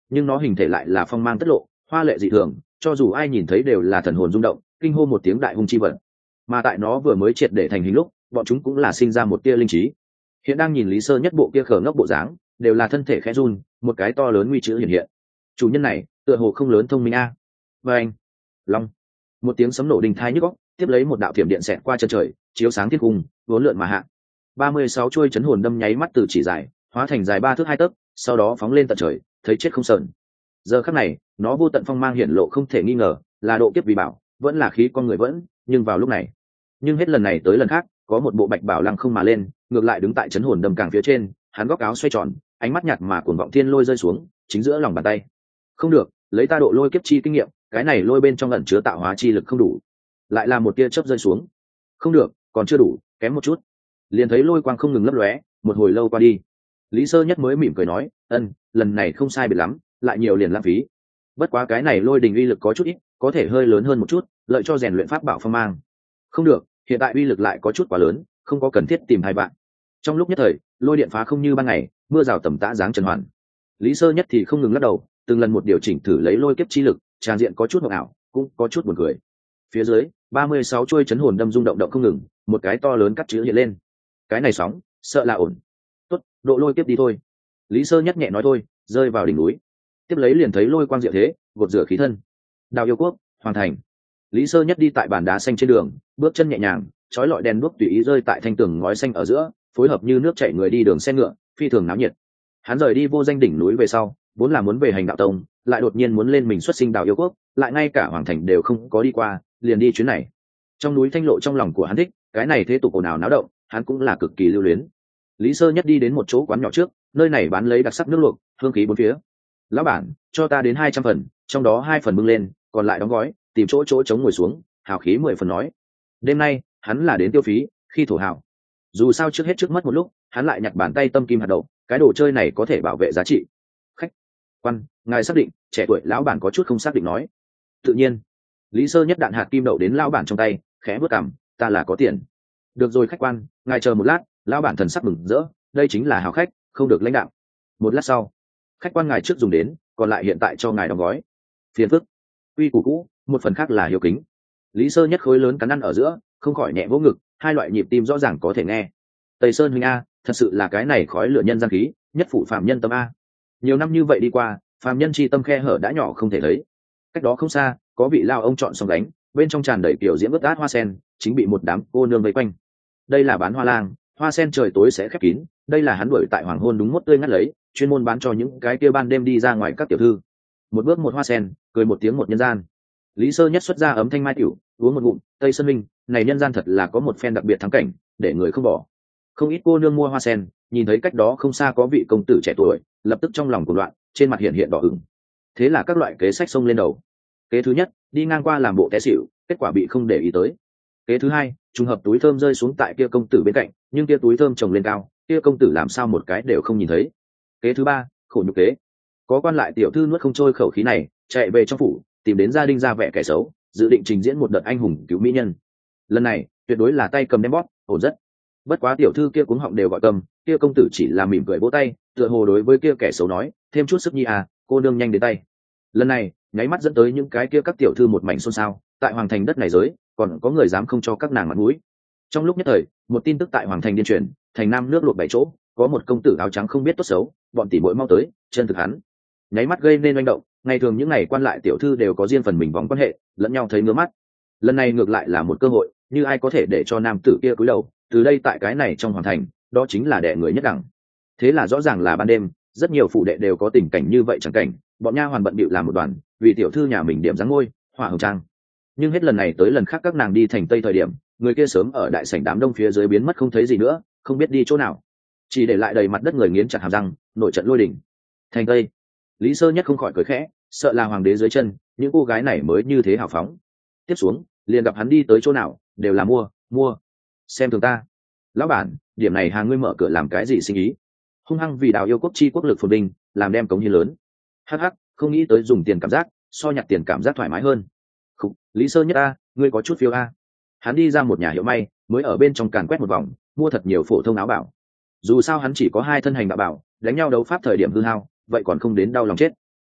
nhưng nó hình thể lại là phong mang tất lộ, hoa lệ dị thường, cho dù ai nhìn thấy đều là thần hồn rung động, kinh hô một tiếng đại hung chi vật. Mà tại nó vừa mới triệt để thành hình lúc, bọn chúng cũng là sinh ra một tia linh trí. Hiện đang nhìn Lý Sơ Nhất bộ kia khờ ngốc bộ dáng, đều là thân thể khẽ run, một cái to lớn nguy chữ hiện hiện. Chủ nhân này, tựa hồ không lớn thông minh a. À. Và anh, long, một tiếng sấm nổ đình thai nhức óc, tiếp lấy một đạo thiểm điện xẹt qua chân trời, chiếu sáng thiên cung, vốn lượn mà hạ. ba mươi sáu chuôi chấn hồn đâm nháy mắt từ chỉ dài, hóa thành dài ba thước hai tấc, sau đó phóng lên tận trời, thấy chết không sờn. Giờ khắc này, nó vô tận phong mang hiển lộ không thể nghi ngờ, là độ kiếp vì bảo, vẫn là khí con người vẫn, nhưng vào lúc này, nhưng hết lần này tới lần khác, có một bộ bạch bảo lăng không mà lên, ngược lại đứng tại chấn hồn đâm càng phía trên, hắn góc áo xoay tròn, ánh mắt nhạt mà cuồng vọng thiên lôi rơi xuống, chính giữa lòng bàn tay. Không được, lấy ta độ lôi kiếp chi kinh nghiệm, cái này lôi bên trong ẩn chứa tạo hóa chi lực không đủ. Lại là một tia chớp rơi xuống. Không được, còn chưa đủ, kém một chút. Liền thấy lôi quang không ngừng lấp lóe, một hồi lâu qua đi. Lý Sơ Nhất mới mỉm cười nói, "Ân, lần này không sai biệt lắm, lại nhiều liền lãng phí. Bất quá cái này lôi đình uy lực có chút ít, có thể hơi lớn hơn một chút, lợi cho rèn luyện pháp bảo phong mang." Không được, hiện tại uy lực lại có chút quá lớn, không có cần thiết tìm hai bạn. Trong lúc nhất thời, lôi điện phá không như ban ngày, mưa rào tầm tã dáng trần hoàn. Lý Sơ Nhất thì không ngừng lắc đầu, từng lần một điều chỉnh thử lấy lôi kiếp chi lực, tràn diện có chút hỗn ảo, cũng có chút buồn cười. Phía dưới, ba mươi sáu chuôi chấn hồn đâm rung động động không ngừng, một cái to lớn cắt chữ hiện lên. Cái này sóng, sợ là ổn. Tốt, độ lôi kiếp đi thôi. Lý Sơ Nhất nhẹ nói thôi, rơi vào đỉnh núi. Tiếp lấy liền thấy lôi quang diệu thế, gột rửa khí thân. Đào yêu quốc, hoàn thành. Lý Sơ Nhất đi tại bàn đá xanh trên đường, bước chân nhẹ nhàng, chói lọi đèn đuốc tùy ý rơi tại thanh tường ngói xanh ở giữa, phối hợp như nước chảy người đi đường xe ngựa, phi thường náo nhiệt. Hắn rời đi vô danh đỉnh núi về sau, vốn là muốn về hành đạo tông, lại đột nhiên muốn lên mình xuất sinh Đào yêu quốc, lại ngay cả hoàng thành đều không có đi qua, liền đi chuyến này. Trong núi thanh lộ trong lòng của hắn thích, cái này thế tục ồn ào náo động, hắn cũng là cực kỳ lưu luyến. Lý Sơ Nhất đi đến một chỗ quán nhỏ trước, nơi này bán lấy đặc sắc nước luộc, hương khí bốn phía. "Lão bản, cho ta đến hai trăm phần, trong đó hai phần bưng lên, còn lại đóng gói." Tìm chỗ chỗ trống ngồi xuống, hào khí mười phần nói. Đêm nay, hắn là đến tiêu phí, khi thổ hào. Dù sao trước hết trước mất một lúc, hắn lại nhặt bàn tay tâm kim hạt đậu, cái đồ chơi này có thể bảo vệ giá trị. "Khách quan, ngài xác định?" Trẻ tuổi lão bản có chút không xác định nói. "Tự nhiên." Lý Sơ Nhất đạn hạt kim đậu đến lão bản trong tay, khẽ bước cằm, "Ta là có tiền." "Được rồi khách quan, ngài chờ một lát." Lão bản thần sắc mừng rỡ, đây chính là hào khách, không được lãnh đạo. Một lát sau, "Khách quan ngài trước dùng đến, còn lại hiện tại cho ngài đóng gói." "Phiền phức." Quy củ cũ, một phần khác là hiếu kính. Lý Sơ Nhất khối lớn cắn ăn ở giữa, không khỏi nhẹ vỗ ngực, hai loại nhịp tim rõ ràng có thể nghe. Tây Sơn huynh a, thật sự là cái này khói lửa nhân gian khí, nhất phụ phàm nhân tâm a. Nhiều năm như vậy đi qua, phàm nhân chi tâm khe hở đã nhỏ không thể thấy. Cách đó không xa, có vị lao ông chọn xong đánh, bên trong tràn đầy kiểu diễm ướt át hoa sen, chính bị một đám cô nương vây quanh. Đây là bán hoa lang, hoa sen trời tối sẽ khép kín, đây là hắn đuổi tại hoàng hôn đúng mốt tươi ngắt lấy, chuyên môn bán cho những cái kia ban đêm đi ra ngoài các tiểu thư. Một bước một hoa sen, cười một tiếng một nhân gian. Lý Sơ Nhất xuất ra ấm thanh mai tiểu, uống một ngụm, Tây Sơn Minh, này nhân gian thật là có một phen đặc biệt thắng cảnh, để người không bỏ. Không ít cô nương mua hoa sen, nhìn thấy cách đó không xa có vị công tử trẻ tuổi, lập tức trong lòng cuồng loạn, trên mặt hiện hiện đỏ ửng. Thế là các loại kế sách xông lên đầu. Kế thứ nhất, đi ngang qua làm bộ té xỉu, kết quả bị không để ý tới. Kế thứ hai, trùng hợp túi thơm rơi xuống tại kia công tử bên cạnh, nhưng kia túi thơm trồng lên cao, kia công tử làm sao một cái đều không nhìn thấy. Kế thứ ba, khổ nhục kế. Có quan lại tiểu thư nuốt không trôi khẩu khí này, chạy về trong phủ, tìm đến gia đình ra vẻ kẻ xấu, dự định trình diễn một đợt anh hùng cứu mỹ nhân. Lần này tuyệt đối là tay cầm đem bóp, ổn rất. Bất quá tiểu thư kia cuống họng đều gọi cầm, kia công tử chỉ là mỉm cười vỗ tay, tựa hồ đối với kia kẻ xấu nói, thêm chút sức nhi à, cô nương nhanh đến tay. Lần này nháy mắt dẫn tới những cái kia các tiểu thư một mảnh xôn xao, tại hoàng thành đất này giới còn có người dám không cho các nàng mặt mũi. Trong lúc nhất thời, một tin tức tại hoàng thành điên truyền, thành nam nước luộc bảy chỗ, có một công tử áo trắng không biết tốt xấu, bọn tỷ muội mau tới, chân thực hắn. Nháy mắt gây nên manh động, ngày thường những ngày quan lại tiểu thư đều có riêng phần mình vòng quan hệ, lẫn nhau thấy ngứa mắt. Lần này ngược lại là một cơ hội, như ai có thể để cho nam tử kia cúi đầu, từ đây tại cái này trong hoàng thành, đó chính là đệ người nhất đẳng. Thế là rõ ràng là ban đêm, rất nhiều phụ đệ đều có tình cảnh như vậy chẳng cảnh, bọn nha hoàn bận bịu làm một đoàn, vì tiểu thư nhà mình điểm dáng ngôi, hỏa hồng trang. Nhưng hết lần này tới lần khác các nàng đi thành tây thời điểm, người kia sớm ở đại sảnh đám đông phía dưới biến mất không thấy gì nữa, không biết đi chỗ nào, chỉ để lại đầy mặt đất người nghiến chặt hàm răng, nội trận lôi đỉnh. Thành tây, Lý Sơ Nhất không khỏi cười khẽ, sợ là hoàng đế dưới chân, những cô gái này mới như thế hào phóng. Tiếp xuống, liền gặp hắn đi tới chỗ nào, đều là mua, mua. Xem thường ta. Lão bản, điểm này hàng ngươi mở cửa làm cái gì sinh ý? Hung hăng vì Đào yêu quốc chi quốc lực phồn vinh, làm đem cống hiến lớn. Hắc hắc, không nghĩ tới dùng tiền cảm giác, so nhặt tiền cảm giác thoải mái hơn. Khục, Lý Sơ Nhất a, ngươi có chút phiêu a. Hắn đi ra một nhà hiệu may, mới ở bên trong càn quét một vòng, mua thật nhiều phổ thông áo bảo. Dù sao hắn chỉ có hai thân hành đạo bảo, đánh nhau đấu pháp thời điểm hư hao, vậy còn không đến đau lòng chết.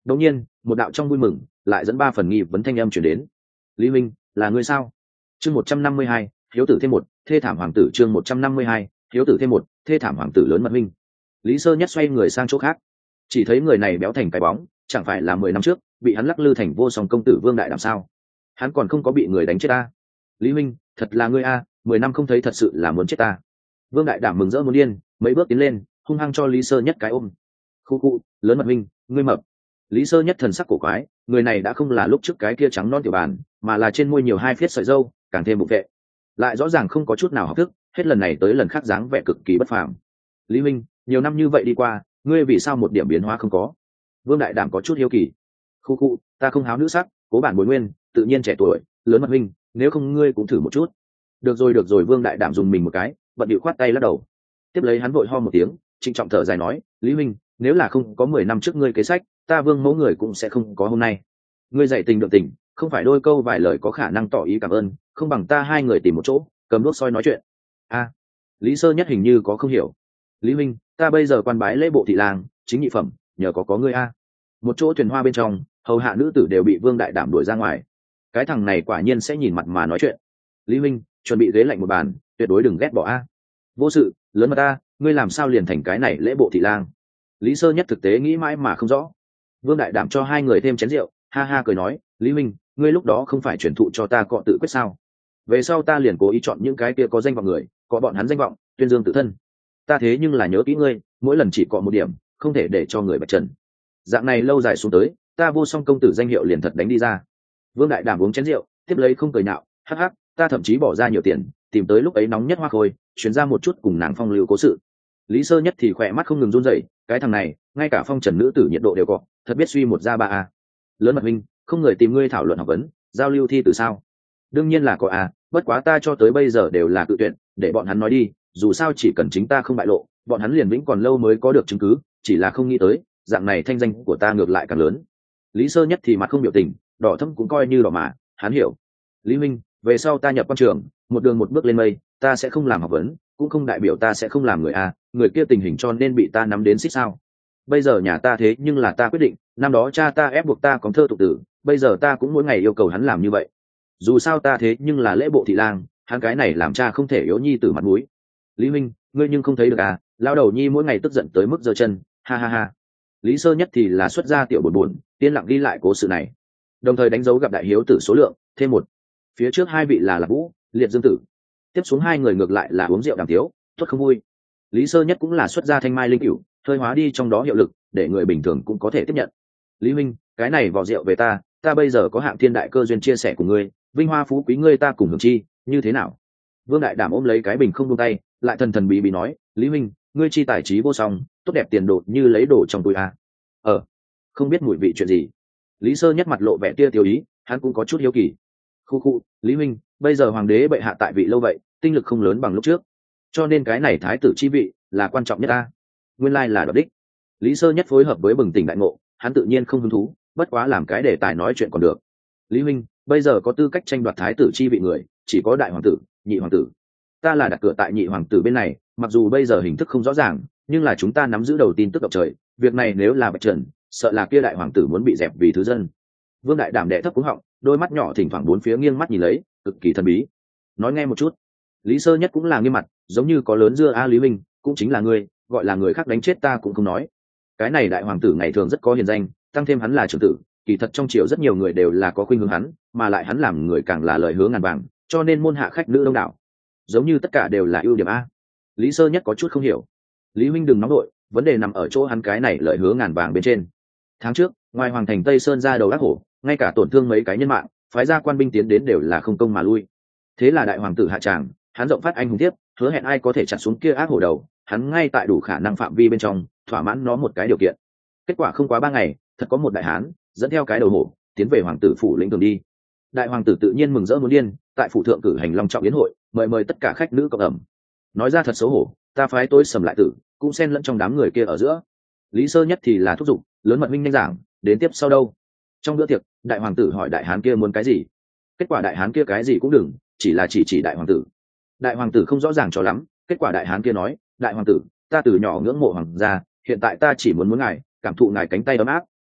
Đột nhiên một đạo trong vui mừng lại dẫn ba phần nghi vấn thanh âm chuyển đến. Lý Minh, là ngươi sao? Chương một trăm năm mươi hai, hiếu tử thêm một, thê thảm hoàng tử. Chương một trăm năm mươi hai, hiếu tử thêm một, thê thảm hoàng tử lớn mật minh. Lý Sơ Nhất xoay người sang chỗ khác, chỉ thấy người này béo thành cái bóng, chẳng phải là mười năm trước bị hắn lắc lư thành vô song công tử Vương Đại Đảm sao? Hắn còn không có bị người đánh chết ta. Lý Minh, thật là ngươi a, mười năm không thấy thật sự là muốn chết ta. Vương Đại Đảm mừng rỡ muốn điên, mấy bước tiến lên, hung hăng cho Lý Sơ Nhất cái ôm. Khu khu, lớn mật minh, ngươi mập. Lý Sơ Nhất thần sắc cổ quái, người này đã không là lúc trước cái kia trắng non tiểu bàn, mà là trên môi nhiều hai phiết sợi râu, càng thêm bụng vệ, lại rõ ràng không có chút nào học thức, hết lần này tới lần khác dáng vẻ cực kỳ bất phàm. Lý Minh, nhiều năm như vậy đi qua, ngươi vì sao một điểm biến hóa không có? Vương Đại Đảm có chút hiếu kỳ. Khu khu, ta không háo nữ sắc, cố bản bồi nguyên, tự nhiên trẻ tuổi, lớn mật minh, nếu không ngươi cũng thử một chút. Được rồi được rồi, Vương Đại Đảm dùng mình một cái, bận điệu khoát tay lắc đầu. Tiếp lấy hắn vội ho một tiếng, trịnh trọng thở dài nói, Lý Minh, nếu là không có mười năm trước ngươi kế sách, ta Vương mẫu người cũng sẽ không có hôm nay. Ngươi dạy tình được tình, không phải đôi câu vài lời có khả năng tỏ ý cảm ơn, không bằng ta hai người tìm một chỗ cầm đuốc soi nói chuyện. A, Lý Sơ Nhất hình như có không hiểu. Lý Minh, ta bây giờ quan bái lễ bộ thị lang, chính nhị phẩm, nhờ có có ngươi a. Một chỗ thuyền hoa bên trong, hầu hạ nữ tử đều bị Vương Đại Đảm đuổi ra ngoài. Cái thằng này quả nhiên sẽ nhìn mặt mà nói chuyện. Lý Minh, chuẩn bị ghế lạnh một bàn, tuyệt đối đừng ghét bỏ a. Vô sự, lớn mà ta, ngươi làm sao liền thành cái này lễ bộ thị lang? Lý Sơ Nhất thực tế nghĩ mãi mà không rõ. Vương Đại Đảm cho hai người thêm chén rượu, ha ha cười nói, Lý Minh, ngươi lúc đó không phải truyền thụ cho ta cọ tự quyết sao? Về sau ta liền cố ý chọn những cái kia có danh vọng người, có bọn hắn danh vọng, tuyên dương tự thân. Ta thế nhưng là nhớ kỹ ngươi, mỗi lần chỉ cọ một điểm, không thể để cho người bạch trần. Dạng này lâu dài xuống tới, ta vô song công tử danh hiệu liền thật đánh đi ra. Vương Đại Đảm uống chén rượu, tiếp lấy không cười nhạo, hắc hắc, ta thậm chí bỏ ra nhiều tiền, tìm tới lúc ấy nóng nhất hoa khôi, chuyển ra một chút cùng nàng phong lưu cố sự. Lý Sơ Nhất thì khỏe mắt không ngừng run rẩy, cái thằng này, ngay cả phong trần nữ tử nhiệt độ đều có, thật biết suy một ra ba a. Lớn mật minh, không người tìm ngươi thảo luận học vấn, giao lưu thi từ sao? Đương nhiên là có a, bất quá ta cho tới bây giờ đều là tự tuyển, để bọn hắn nói đi, dù sao chỉ cần chính ta không bại lộ, bọn hắn liền vĩnh còn lâu mới có được chứng cứ, chỉ là không nghĩ tới, dạng này thanh danh của ta ngược lại càng lớn. Lý Sơ Nhất thì mặt không biểu tình, đỏ thâm cũng coi như đỏ mà, hắn hiểu. Lý Minh, về sau ta nhập quan trường, một đường một bước lên mây, ta sẽ không làm học vấn, cũng không đại biểu ta sẽ không làm người a, người kia tình hình cho nên bị ta nắm đến xích sao? Bây giờ nhà ta thế nhưng là ta quyết định, năm đó cha ta ép buộc ta có thơ tục tử, bây giờ ta cũng mỗi ngày yêu cầu hắn làm như vậy. Dù sao ta thế nhưng là lễ bộ thị lang, hắn cái này làm cha không thể yếu nhi tử mặt mũi. Lý Minh, ngươi nhưng không thấy được à, lao đầu nhi mỗi ngày tức giận tới mức giơ chân, ha ha ha. Lý Sơ Nhất thì là xuất ra tiểu buồn buồn, tiên lặng ghi lại cố sự này, đồng thời đánh dấu gặp đại hiếu tử số lượng thêm một. Phía trước hai vị là Lạc Vũ, Liệt Dương tử, tiếp xuống hai người ngược lại là uống rượu đàm tiếu, tốt không vui. Lý Sơ Nhất cũng là xuất ra thanh mai linh cửu, hơi hóa đi trong đó hiệu lực, để người bình thường cũng có thể tiếp nhận. Lý Minh, cái này vò rượu về ta, ta bây giờ có hạng thiên đại cơ duyên chia sẻ cùng ngươi, vinh hoa phú quý ngươi ta cùng hưởng chi, như thế nào? Vương Đại Đảm ôm lấy cái bình không buông tay, lại thần thần bí bí nói, Lý Minh, ngươi chi tài trí vô song, tốt đẹp tiền đồ như lấy đồ trong túi a. Ờ, không biết mùi vị chuyện gì. Lý Sơ Nhất mặt lộ vẻ tia tiêu ý, hắn cũng có chút hiếu kỳ. Khu khu, Lý Minh, bây giờ hoàng đế bệ hạ tại vị lâu vậy, tinh lực không lớn bằng lúc trước, cho nên cái này thái tử chi vị là quan trọng nhất ta. Nguyên lai là đoạt đích. Lý Sơ Nhất phối hợp với bừng tỉnh đại ngộ, hắn tự nhiên không hứng thú, bất quá làm cái đề tài nói chuyện còn được. Lý Minh, bây giờ có tư cách tranh đoạt thái tử chi vị người, chỉ có đại hoàng tử, nhị hoàng tử. Ta là đặt cửa tại nhị hoàng tử bên này, mặc dù bây giờ hình thức không rõ ràng, nhưng là chúng ta nắm giữ đầu tin tức động trời, việc này nếu là bạch trần, sợ là kia đại hoàng tử muốn bị dẹp vì thứ dân. Vương Đại Đảm đệ thấp cúng họng, đôi mắt nhỏ thỉnh thoảng bốn phía nghiêng mắt nhìn lấy, cực kỳ thần bí. Nói nghe một chút. Lý Sơ Nhất cũng là nghiêm mặt, giống như có lớn dưa a. Lý Minh, cũng chính là ngươi, gọi là người khác đánh chết ta cũng không nói. Cái này đại hoàng tử ngày thường rất có hiền danh, tăng thêm hắn là trưởng tử, kỳ thật trong triều rất nhiều người đều là có khuynh hướng hắn, mà lại hắn làm người càng là lời hứa ngàn vàng, cho nên môn hạ khách nữ đông đảo, giống như tất cả đều là ưu điểm a. Lý Sơ Nhất có chút không hiểu. Lý Minh đừng nóng đội, vấn đề nằm ở chỗ hắn cái này lời hứa ngàn vàng bên trên. Tháng trước, ngoài hoàng thành Tây Sơn ra đầu đắc hổ, ngay cả tổn thương mấy cái nhân mạng, phái ra quan binh tiến đến đều là không công mà lui. Thế là đại hoàng tử hạ tràng, hắn rộng phát anh hùng tiếp, hứa hẹn ai có thể chặt xuống kia ác hổ đầu, hắn ngay tại đủ khả năng phạm vi bên trong thỏa mãn nó một cái điều kiện. Kết quả không quá ba ngày, thật có một đại hán dẫn theo cái đầu hổ tiến về hoàng tử phủ lĩnh đường đi. Đại hoàng tử tự nhiên mừng rỡ muốn điên, tại phủ thượng cử hành long trọng yến hội, mời mời tất cả khách nữ cộng ẩm. Nói ra thật xấu hổ, ta phái tối sầm lại tử cũng xen lẫn trong đám người kia ở giữa. Lý Sơ Nhất thì là thúc giục, lớn mật minh nhanh giảng, đến tiếp sau đâu? Trong bữa tiệc, đại hoàng tử hỏi đại hán kia muốn cái gì. Kết quả đại hán kia cái gì cũng đừng, chỉ là chỉ chỉ đại hoàng tử. Đại hoàng tử không rõ ràng cho lắm, kết quả đại hán kia nói, đại hoàng tử, ta từ nhỏ ngưỡng mộ hoàng gia, hiện tại ta chỉ muốn muốn ngài cảm thụ ngài cánh tay ấm áp,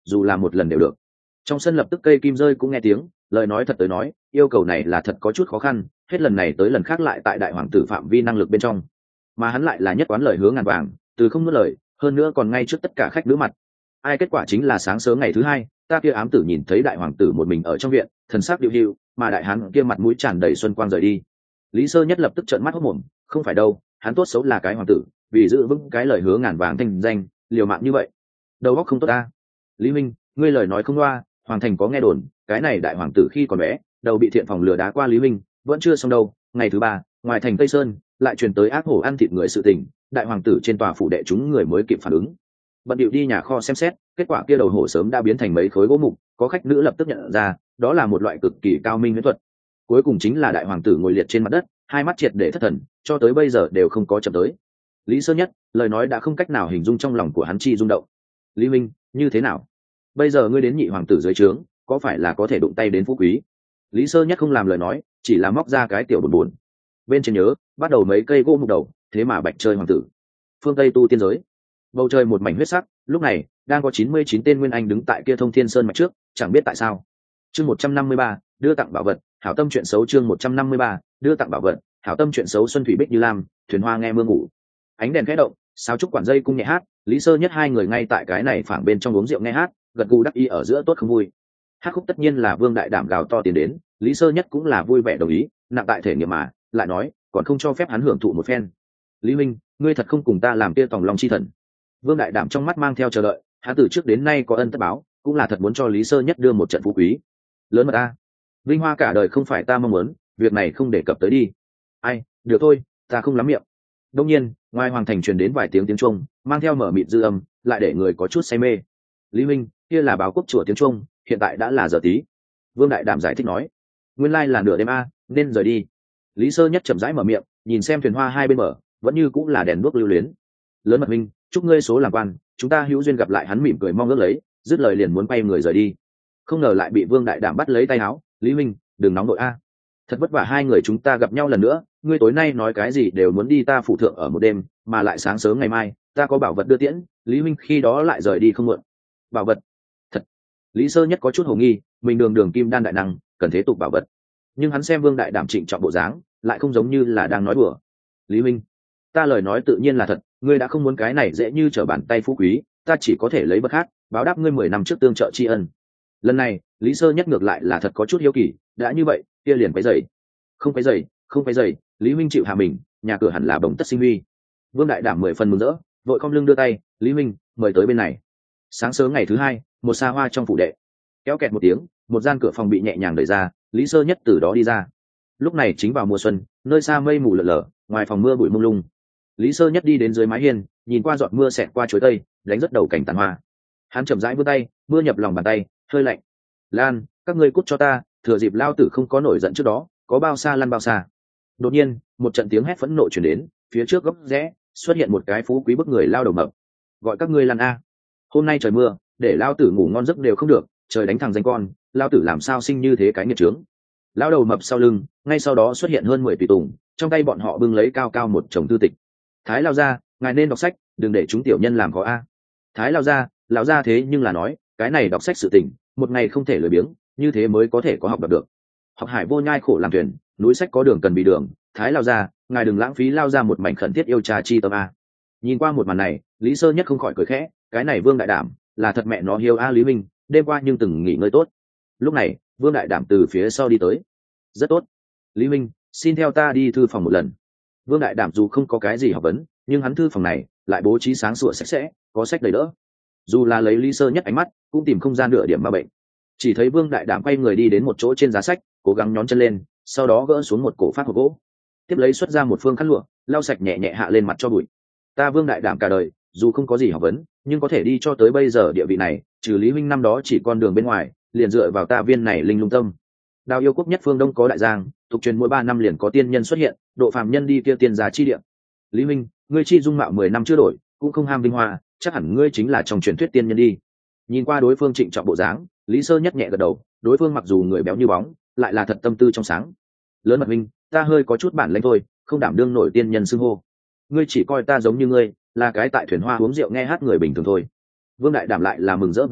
dù là một lần đều được. Trong sân lập tức cây kim rơi cũng nghe tiếng, lời nói thật tới nói, yêu cầu này là thật có chút khó khăn, hết lần này tới lần khác lại tại đại hoàng tử phạm vi năng lực bên trong, mà hắn lại là nhất quán lời hứa ngàn vàng, từ không nuốt lời, hơn nữa còn ngay trước tất cả khách nữ mặt. Ai kết quả chính là sáng sớm ngày thứ hai, ta kia ám tử nhìn thấy đại hoàng tử một mình ở trong viện, thần sắc điệu hữu, mà đại hán kia mặt mũi tràn đầy xuân quang rời đi. Lý Sơ Nhất lập tức trợn mắt hốt mồm, không phải đâu, hắn tốt xấu là cái hoàng tử, vì giữ vững cái lời hứa ngàn vàng thanh danh, liều mạng như vậy, đầu óc không tốt ta. Lý Minh, ngươi lời nói không loa, hoàng thành có nghe đồn, cái này đại hoàng tử khi còn bé, đầu bị thiện phòng lừa đá qua Lý Minh, vẫn chưa xong đâu. Ngày thứ ba, ngoài thành Tây Sơn, lại truyền tới ác hổ ăn thịt người sự tình, đại hoàng tử trên tòa phủ đệ chúng người mới kịp phản ứng, bận điệu đi nhà kho xem xét, kết quả kia đầu hổ sớm đã biến thành mấy khối gỗ mục, có khách nữ lập tức nhận ra, đó là một loại cực kỳ cao minh huyễn thuật. Cuối cùng chính là đại hoàng tử ngồi liệt trên mặt đất, hai mắt triệt để thất thần, cho tới bây giờ đều không có chậm tới. Lý Sơ Nhất, lời nói đã không cách nào hình dung trong lòng của hắn chi rung động. Lý Minh, như thế nào? Bây giờ ngươi đến nhị hoàng tử dưới trướng, có phải là có thể đụng tay đến phú quý? Lý Sơ Nhất không làm lời nói, chỉ là móc ra cái tiểu buồn buồn. Bên trên nhớ, bắt đầu mấy cây gỗ mục đầu, thế mà bạch chơi hoàng tử. Phương Tây tu tiên giới. Bầu trời một mảnh huyết sắc, lúc này đang có chín mươi chín tên nguyên anh đứng tại kia Thông Thiên Sơn mạch trước, chẳng biết tại sao. Chương một trăm năm mươi ba, đưa tặng bảo vật, hảo tâm chuyện xấu. Chương một trăm năm mươi ba, đưa tặng bảo vật, hảo tâm chuyện xấu. Xuân thủy bích như lam, thuyền hoa nghe mưa ngủ. Ánh đèn khẽ động, sao trúc quản dây cung nhẹ hát, Lý Sơ Nhất hai người ngay tại cái này phảng bên trong uống rượu nghe hát, gật gù đắc ý ở giữa tốt không vui. Hát khúc tất nhiên là Vương Đại Đảm gào to tiền đến, Lý Sơ Nhất cũng là vui vẻ đồng ý, nặng tại thể nghiệm mà, lại nói, còn không cho phép hắn hưởng thụ một phen. Lý Minh, ngươi thật không cùng ta làm kia tòng lòng chi thần. Vương Đại Đảm trong mắt mang theo chờ đợi, hắn từ trước đến nay có ân tất báo, cũng là thật muốn cho Lý Sơ Nhất đưa một trận phú quý. Lớn mật ta, vinh hoa cả đời không phải ta mong muốn, việc này không đề cập tới đi. Ai, được thôi, ta không lắm miệng. Đông nhiên, ngoài hoàng thành truyền đến vài tiếng tiếng chuông, mang theo mở mịt dư âm, lại để người có chút say mê. Lý Minh, kia là báo quốc chùa tiếng chuông, hiện tại đã là giờ tí. Vương Đại Đảm giải thích nói, nguyên lai là nửa đêm a, nên rời đi. Lý Sơ Nhất chậm rãi mở miệng, nhìn xem thuyền hoa hai bên bờ, vẫn như cũng là đèn đuốc lưu luyến. Lớn mật Minh, chúc ngươi số làm quan, chúng ta hữu duyên gặp lại. Hắn mỉm cười mong ước lấy, dứt lời liền muốn quay người rời đi, không ngờ lại bị Vương Đại Đảm bắt lấy tay áo. Lý Minh, đừng nóng nội a, thật vất vả hai người chúng ta gặp nhau lần nữa, ngươi tối nay nói cái gì đều muốn đi ta phủ thượng ở một đêm, mà lại sáng sớm ngày mai ta có bảo vật đưa tiễn. Lý Minh khi đó lại rời đi không muộn. Bảo vật? Thật? Lý Sơ Nhất có chút hồ nghi, mình đường đường kim đan đại năng, cần thế tục bảo vật, nhưng hắn xem Vương Đại Đảm trịnh trọng bộ dáng, lại không giống như là đang nói đùa. Lý Minh, ta lời nói tự nhiên là thật, ngươi đã không muốn cái này dễ như trở bàn tay phú quý, ta chỉ có thể lấy vật khác báo đáp ngươi mười năm trước tương trợ tri ân. Lần này Lý Sơ Nhất ngược lại là thật có chút hiếu kỳ, đã như vậy kia liền phải dậy. Không phải dậy, không phải dậy, Lý Minh chịu hạ mình, nhà cửa hẳn là bồng tất sinh huy. Vương Đại Đảm mười phần mừng rỡ, vội cong lưng đưa tay, Lý Minh, mời tới bên này. Sáng sớm ngày thứ hai, một xa hoa trong phủ đệ, kéo kẹt một tiếng, một gian cửa phòng bị nhẹ nhàng đẩy ra, Lý Sơ Nhất từ đó đi ra. Lúc này chính vào mùa xuân, nơi xa mây mù lờ lờ, ngoài phòng mưa bụi mông lung. Lý Sơ Nhất đi đến dưới mái hiên, nhìn qua giọt mưa xẹt qua chuối tây, đánh rất đầu cảnh tàn hoa. Hắn chậm rãi vươn tay, mưa nhập lòng bàn tay, hơi lạnh. Lan, các ngươi cút cho ta, thừa dịp lao tử không có nổi giận trước đó, có bao xa lăn bao xa. Đột nhiên, một trận tiếng hét phẫn nộ truyền đến, phía trước góc rẽ xuất hiện một cái phú quý bức người lao đầu mập. Gọi các ngươi lăn a! Hôm nay trời mưa, để lao tử ngủ ngon giấc đều không được, trời đánh thằng danh con, lao tử làm sao sinh như thế cái nghiệt trướng. Lao đầu mập sau lưng, ngay sau đó xuất hiện hơn mười tùy tùng, trong tay bọn họ bưng lấy cao cao một chồng thư tịch. Thái lao ra, ngài nên đọc sách, đừng để chúng tiểu nhân làm khó a. Thái lao ra, lão ra thế nhưng là nói, cái này đọc sách sự tình, một ngày không thể lười biếng, như thế mới có thể có học đọc được. Học hải vô nhai khổ làm thuyền, núi sách có đường cần bị đường. Thái lao ra, ngài đừng lãng phí lao ra một mảnh khẩn thiết yêu trà chi tâm a. Nhìn qua một màn này, Lý Sơ Nhất không khỏi cười khẽ, cái này Vương Đại Đảm là thật mẹ nó hiếu a. Lý Minh, đêm qua nhưng từng nghỉ ngơi tốt. Lúc này Vương Đại Đảm từ phía sau đi tới. Rất tốt, Lý Minh, xin theo ta đi thư phòng một lần. Vương Đại Đảm dù không có cái gì học vấn, nhưng hắn thư phòng này lại bố trí sáng sủa sạch sẽ, có sách đầy đỡ, dù là lấy Lý Sơ Nhất ánh mắt cũng tìm không gian nửa điểm ma bệnh. Chỉ thấy Vương Đại Đảm quay người đi đến một chỗ trên giá sách, cố gắng nhón chân lên, sau đó gỡ xuống một cổ phát hộp gỗ, tiếp lấy xuất ra một phương khăn lụa, lau sạch nhẹ nhẹ hạ lên mặt cho bụi. Ta Vương Đại Đảm cả đời dù không có gì học vấn, nhưng có thể đi cho tới bây giờ địa vị này, trừ Lý huynh năm đó chỉ con đường bên ngoài, liền dựa vào ta viên này linh lung tâm. Đào yêu quốc nhất phương đông có đại giang, tục truyền mỗi ba năm liền có tiên nhân xuất hiện, độ phàm nhân đi kia tiên giá chi địa. Lý huynh, ngươi chi dung mạo mười năm chưa đổi, cũng không ham vinh hoa, chắc hẳn ngươi chính là trong truyền thuyết tiên nhân đi. Nhìn qua đối phương trịnh trọng bộ dáng, Lý Sơ Nhất nhẹ gật đầu, đối phương mặc dù người béo như bóng, lại là thật tâm tư trong sáng. Lớn mật huynh, ta hơi có chút bản lĩnh thôi, không đảm đương nổi tiên nhân xưng hô. Ngươi chỉ coi ta giống như ngươi, là cái tại thuyền hoa uống rượu nghe hát người bình thường thôi. Vương Đại Đảm lại là mừng rỡ và phần,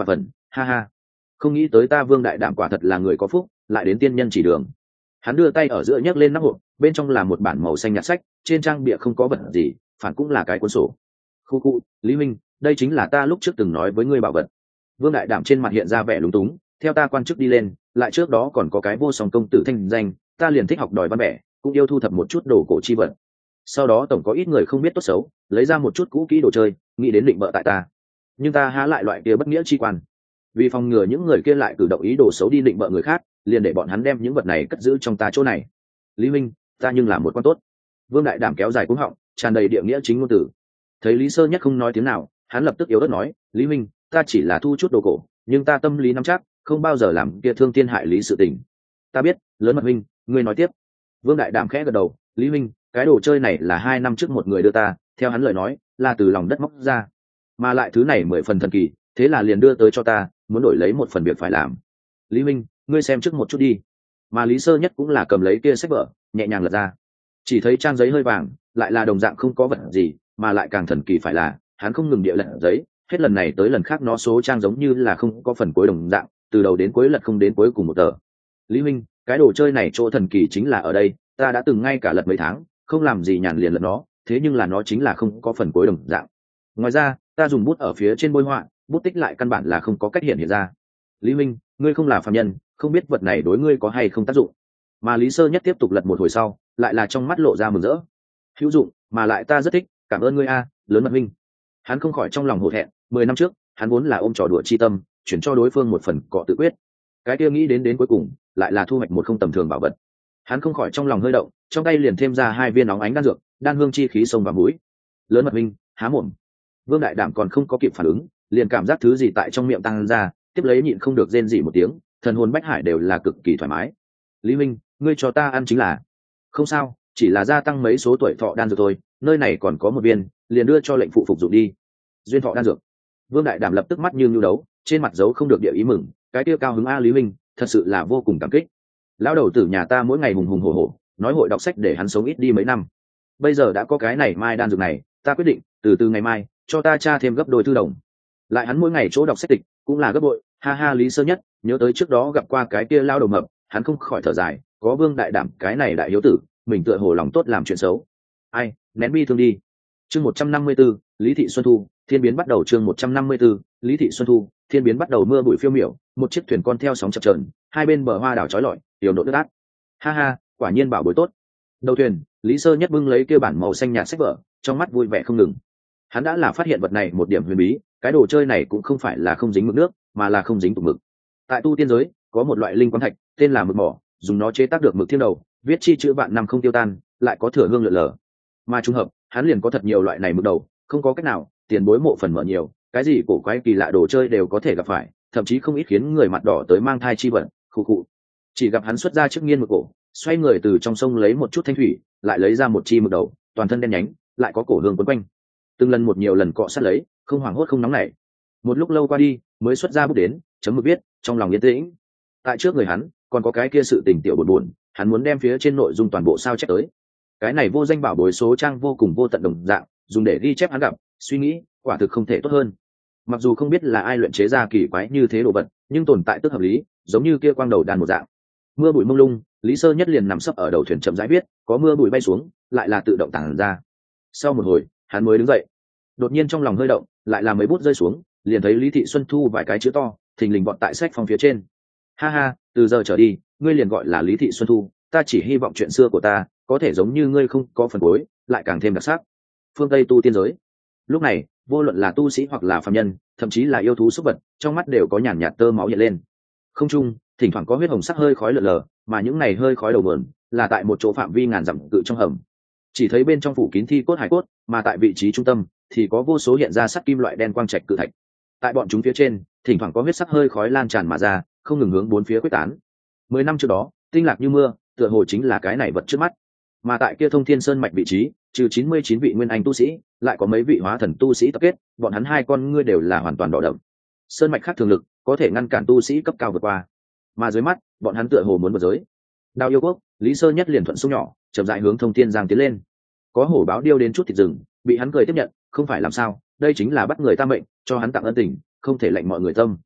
ha ha, không nghĩ tới ta Vương đại đảm quả thật là người có phúc, lại đến tiên nhân chỉ đường. Hắn đưa tay ở giữa nhấc lên nắp hộp, bên trong là một bản màu xanh nhạt sách, trên trang bìa không có vật gì, phản cũng là cái cuốn sổ. Khu khu, Lý Minh, đây chính là ta lúc trước từng nói với ngươi bảo vật. Vương đại đảm trên mặt hiện ra vẻ lúng túng, theo ta quan chức đi lên, lại trước đó còn có cái vô song công tử thanh danh, ta liền thích học đòi văn bẻ, cũng yêu thu thập một chút đồ cổ chi vật. Sau đó tổng có ít người không biết tốt xấu, lấy ra một chút cũ kỹ đồ chơi, nghĩ đến định bợ tại ta. Nhưng ta há lại loại kia bất nghĩa chi quan. Vì phòng ngừa những người kia lại cử động ý đồ xấu đi định bợ người khác, liền để bọn hắn đem những vật này cất giữ trong ta chỗ này. Lý Minh, ta nhưng là một quan tốt. Vương đại đảm kéo dài cuống họng, tràn đầy địa nghĩa chính ngôn tử. Thấy Lý Sơ Nhất không nói tiếng nào, hắn lập tức yếu ớt nói, Lý Minh, ta chỉ là thu chút đồ cổ, nhưng ta tâm lý nắm chắc, không bao giờ làm kia thương thiên hại lý sự tình. Ta biết, lớn mật Minh, ngươi nói tiếp. Vương đại đảm khẽ gật đầu, Lý Minh, cái đồ chơi này là hai năm trước một người đưa ta, theo hắn lời nói, là từ lòng đất móc ra, mà lại thứ này mười phần thần kỳ, thế là liền đưa tới cho ta, muốn đổi lấy một phần việc phải làm. Lý Minh, ngươi xem trước một chút đi. Mà Lý Sơ Nhất cũng là cầm lấy kia sách vở, nhẹ nhàng lật ra, chỉ thấy trang giấy hơi vàng, lại là đồng dạng không có vật gì, mà lại càng thần kỳ phải là, hắn không ngừng địa lật giấy, hết lần này tới lần khác nó số trang giống như là không có phần cuối đồng dạng, từ đầu đến cuối lật không đến cuối cùng một tờ. Lý Minh, cái đồ chơi này chỗ thần kỳ chính là ở đây, ta đã từng ngay cả lật mấy tháng, không làm gì nhàn liền lật nó, thế nhưng là nó chính là không có phần cuối đồng dạng. Ngoài ra, ta dùng bút ở phía trên bôi họa, bút tích lại căn bản là không có cách hiện hiện ra. Lý Minh, ngươi không là phàm nhân, không biết vật này đối ngươi có hay không tác dụng. Mà Lý Sơ Nhất tiếp tục lật một hồi sau, lại là trong mắt lộ ra mừng rỡ. Hữu dụng, mà lại ta rất thích, cảm ơn ngươi a, lớn mật Minh. Hắn không khỏi trong lòng hổ thẹn, mười năm trước, hắn vốn là ôm trò đùa chi tâm, chuyển cho đối phương một phần cọ tự quyết. Cái kia nghĩ đến đến cuối cùng, lại là thu hoạch một không tầm thường bảo vật. Hắn không khỏi trong lòng hơi động, trong tay liền thêm ra hai viên nóng ánh đan dược, đan hương chi khí xông vào mũi. Lớn mật Minh, há mồm. Vương đại đảm còn không có kịp phản ứng, liền cảm giác thứ gì tại trong miệng tăng ra, tiếp lấy nhịn không được rên rỉ một tiếng, thần hồn bách hải đều là cực kỳ thoải mái. Lý Minh, ngươi cho ta ăn chính là. Không sao, chỉ là gia tăng mấy số tuổi thọ đan dược thôi, nơi này còn có một viên, liền đưa cho lệnh phụ phục dụng đi. Duyên thọ đan dược. Vương đại đảm lập tức mắt như nhu đấu, trên mặt dấu không được địa ý mừng, cái tiêu cao hứng a Lý Minh, thật sự là vô cùng cảm kích. Lão đầu tử nhà ta mỗi ngày hùng hùng hổ hổ, nói hội đọc sách để hắn sống ít đi mấy năm. Bây giờ đã có cái này mai đan dược này, ta quyết định, từ từ ngày mai, cho ta tra thêm gấp đôi thư đồng. Lại hắn mỗi ngày chỗ đọc sách tịch, cũng là gấp bội, ha ha. Lý Sơ Nhất nhớ tới trước đó gặp qua cái kia lao đầu mập, hắn không khỏi thở dài, có Vương đại đảm cái này đại hiếu tử, mình tựa hồ lòng tốt làm chuyện xấu. Ai, nén bi thương đi. Chương một trăm năm mươi 154, Lý Thị Xuân Thu, thiên biến bắt đầu. Chương một trăm năm mươi 154, Lý Thị Xuân Thu, thiên biến bắt đầu. Mưa bụi phiêu miểu, một chiếc thuyền con theo sóng chập chờn, hai bên bờ hoa đảo chói lọi, tiểu độ đất át. Ha ha, quả nhiên bảo bối tốt. Đầu thuyền, Lý Sơ Nhất bưng lấy kia bản màu xanh nhạt sách vở, trong mắt vui vẻ không ngừng. Hắn đã là phát hiện vật này một điểm huyền bí, cái đồ chơi này cũng không phải là không dính mực nước, mà là không dính tục mực. Tại tu tiên giới, có một loại linh quang thạch, tên là mực mỏ, dùng nó chế tác được mực thiên đầu, viết chi chữ vạn năm không tiêu tan, lại có thừa hương lượn lờ. Mà trùng hợp, hắn liền có thật nhiều loại này mực đầu, không có cách nào, tiền bối mộ phần mở nhiều, cái gì cổ quái kỳ lạ đồ chơi đều có thể gặp phải, thậm chí không ít khiến người mặt đỏ tới mang thai chi vận, khụ khụ. Chỉ gặp hắn xuất ra chiếc nghiên mực cổ, xoay người từ trong sông lấy một chút thanh thủy, lại lấy ra một chi mực đầu, toàn thân đen nhánh, lại có cổ hương quấn quanh. Từng lần một nhiều lần cọ sát lấy, không hoảng hốt không nóng nảy. Một lúc lâu qua đi, mới xuất ra bút đến, chấm mực viết, trong lòng yên tĩnh. Tại trước người hắn, còn có cái kia sự tình tiểu buồn buồn, hắn muốn đem phía trên nội dung toàn bộ sao chép tới. Cái này vô danh bảo bối số trang vô cùng vô tận đồng dạng, dùng để ghi chép hắn gặp, suy nghĩ, quả thực không thể tốt hơn. Mặc dù không biết là ai luyện chế ra kỳ quái như thế đồ vật, nhưng tồn tại tức hợp lý, giống như kia quang đầu đàn một dạng. Mưa bụi mông lung, Lý Sơ Nhất liền nằm sấp ở đầu thuyền chậm rãi viết, có mưa bụi bay xuống, lại là tự động tản ra. Sau một hồi, hắn mới đứng dậy. Đột nhiên trong lòng hơi động, lại là mấy bút rơi xuống, liền thấy Lý Thị Xuân Thu vài cái chữ to, thình lình vọt tại sách phong phía trên. Ha ha, từ giờ trở đi, ngươi liền gọi là Lý Thị Xuân Thu, ta chỉ hy vọng chuyện xưa của ta có thể giống như ngươi không có phần cuối, lại càng thêm đặc sắc. Phương Tây tu tiên giới. Lúc này, vô luận là tu sĩ hoặc là phàm nhân, thậm chí là yêu thú súc vật, trong mắt đều có nhàn nhạt tơ máu hiện lên. Không trung, thỉnh thoảng có huyết hồng sắc hơi khói lượn lờ, mà những này hơi khói đầu mượn là tại một chỗ phạm vi ngàn dặm cự trong hầm. Chỉ thấy bên trong phủ kín thi cốt hải cốt, mà tại vị trí trung tâm thì có vô số hiện ra sắt kim loại đen quang trạch cự thạch. Tại bọn chúng phía trên, thỉnh thoảng có huyết sắc hơi khói lan tràn mà ra, không ngừng hướng bốn phía quyết tán. Mười năm trước đó, tinh lạc như mưa, tựa hồ chính là cái này vật trước mắt. Mà tại kia Thông Thiên Sơn mạch vị trí, trừ chín mươi chín vị nguyên anh tu sĩ, lại có mấy vị hóa thần tu sĩ tập kết, bọn hắn hai con ngươi đều là hoàn toàn đỏ đậm. Sơn mạch khác thường lực, có thể ngăn cản tu sĩ cấp cao vượt qua. Mà dưới mắt, bọn hắn tựa hồ muốn vượt giới. Đao yêu quốc, Lý Sơ Nhất liền thuận sông nhỏ, chậm rãi hướng Thông Thiên Giang tiến lên. Có hổ báo điêu đến chút thịt rừng, bị hắn cười tiếp nhận, không phải làm sao, đây chính là bắt người ta mệnh, cho hắn tặng ân tình, không thể lệnh mọi người tâm.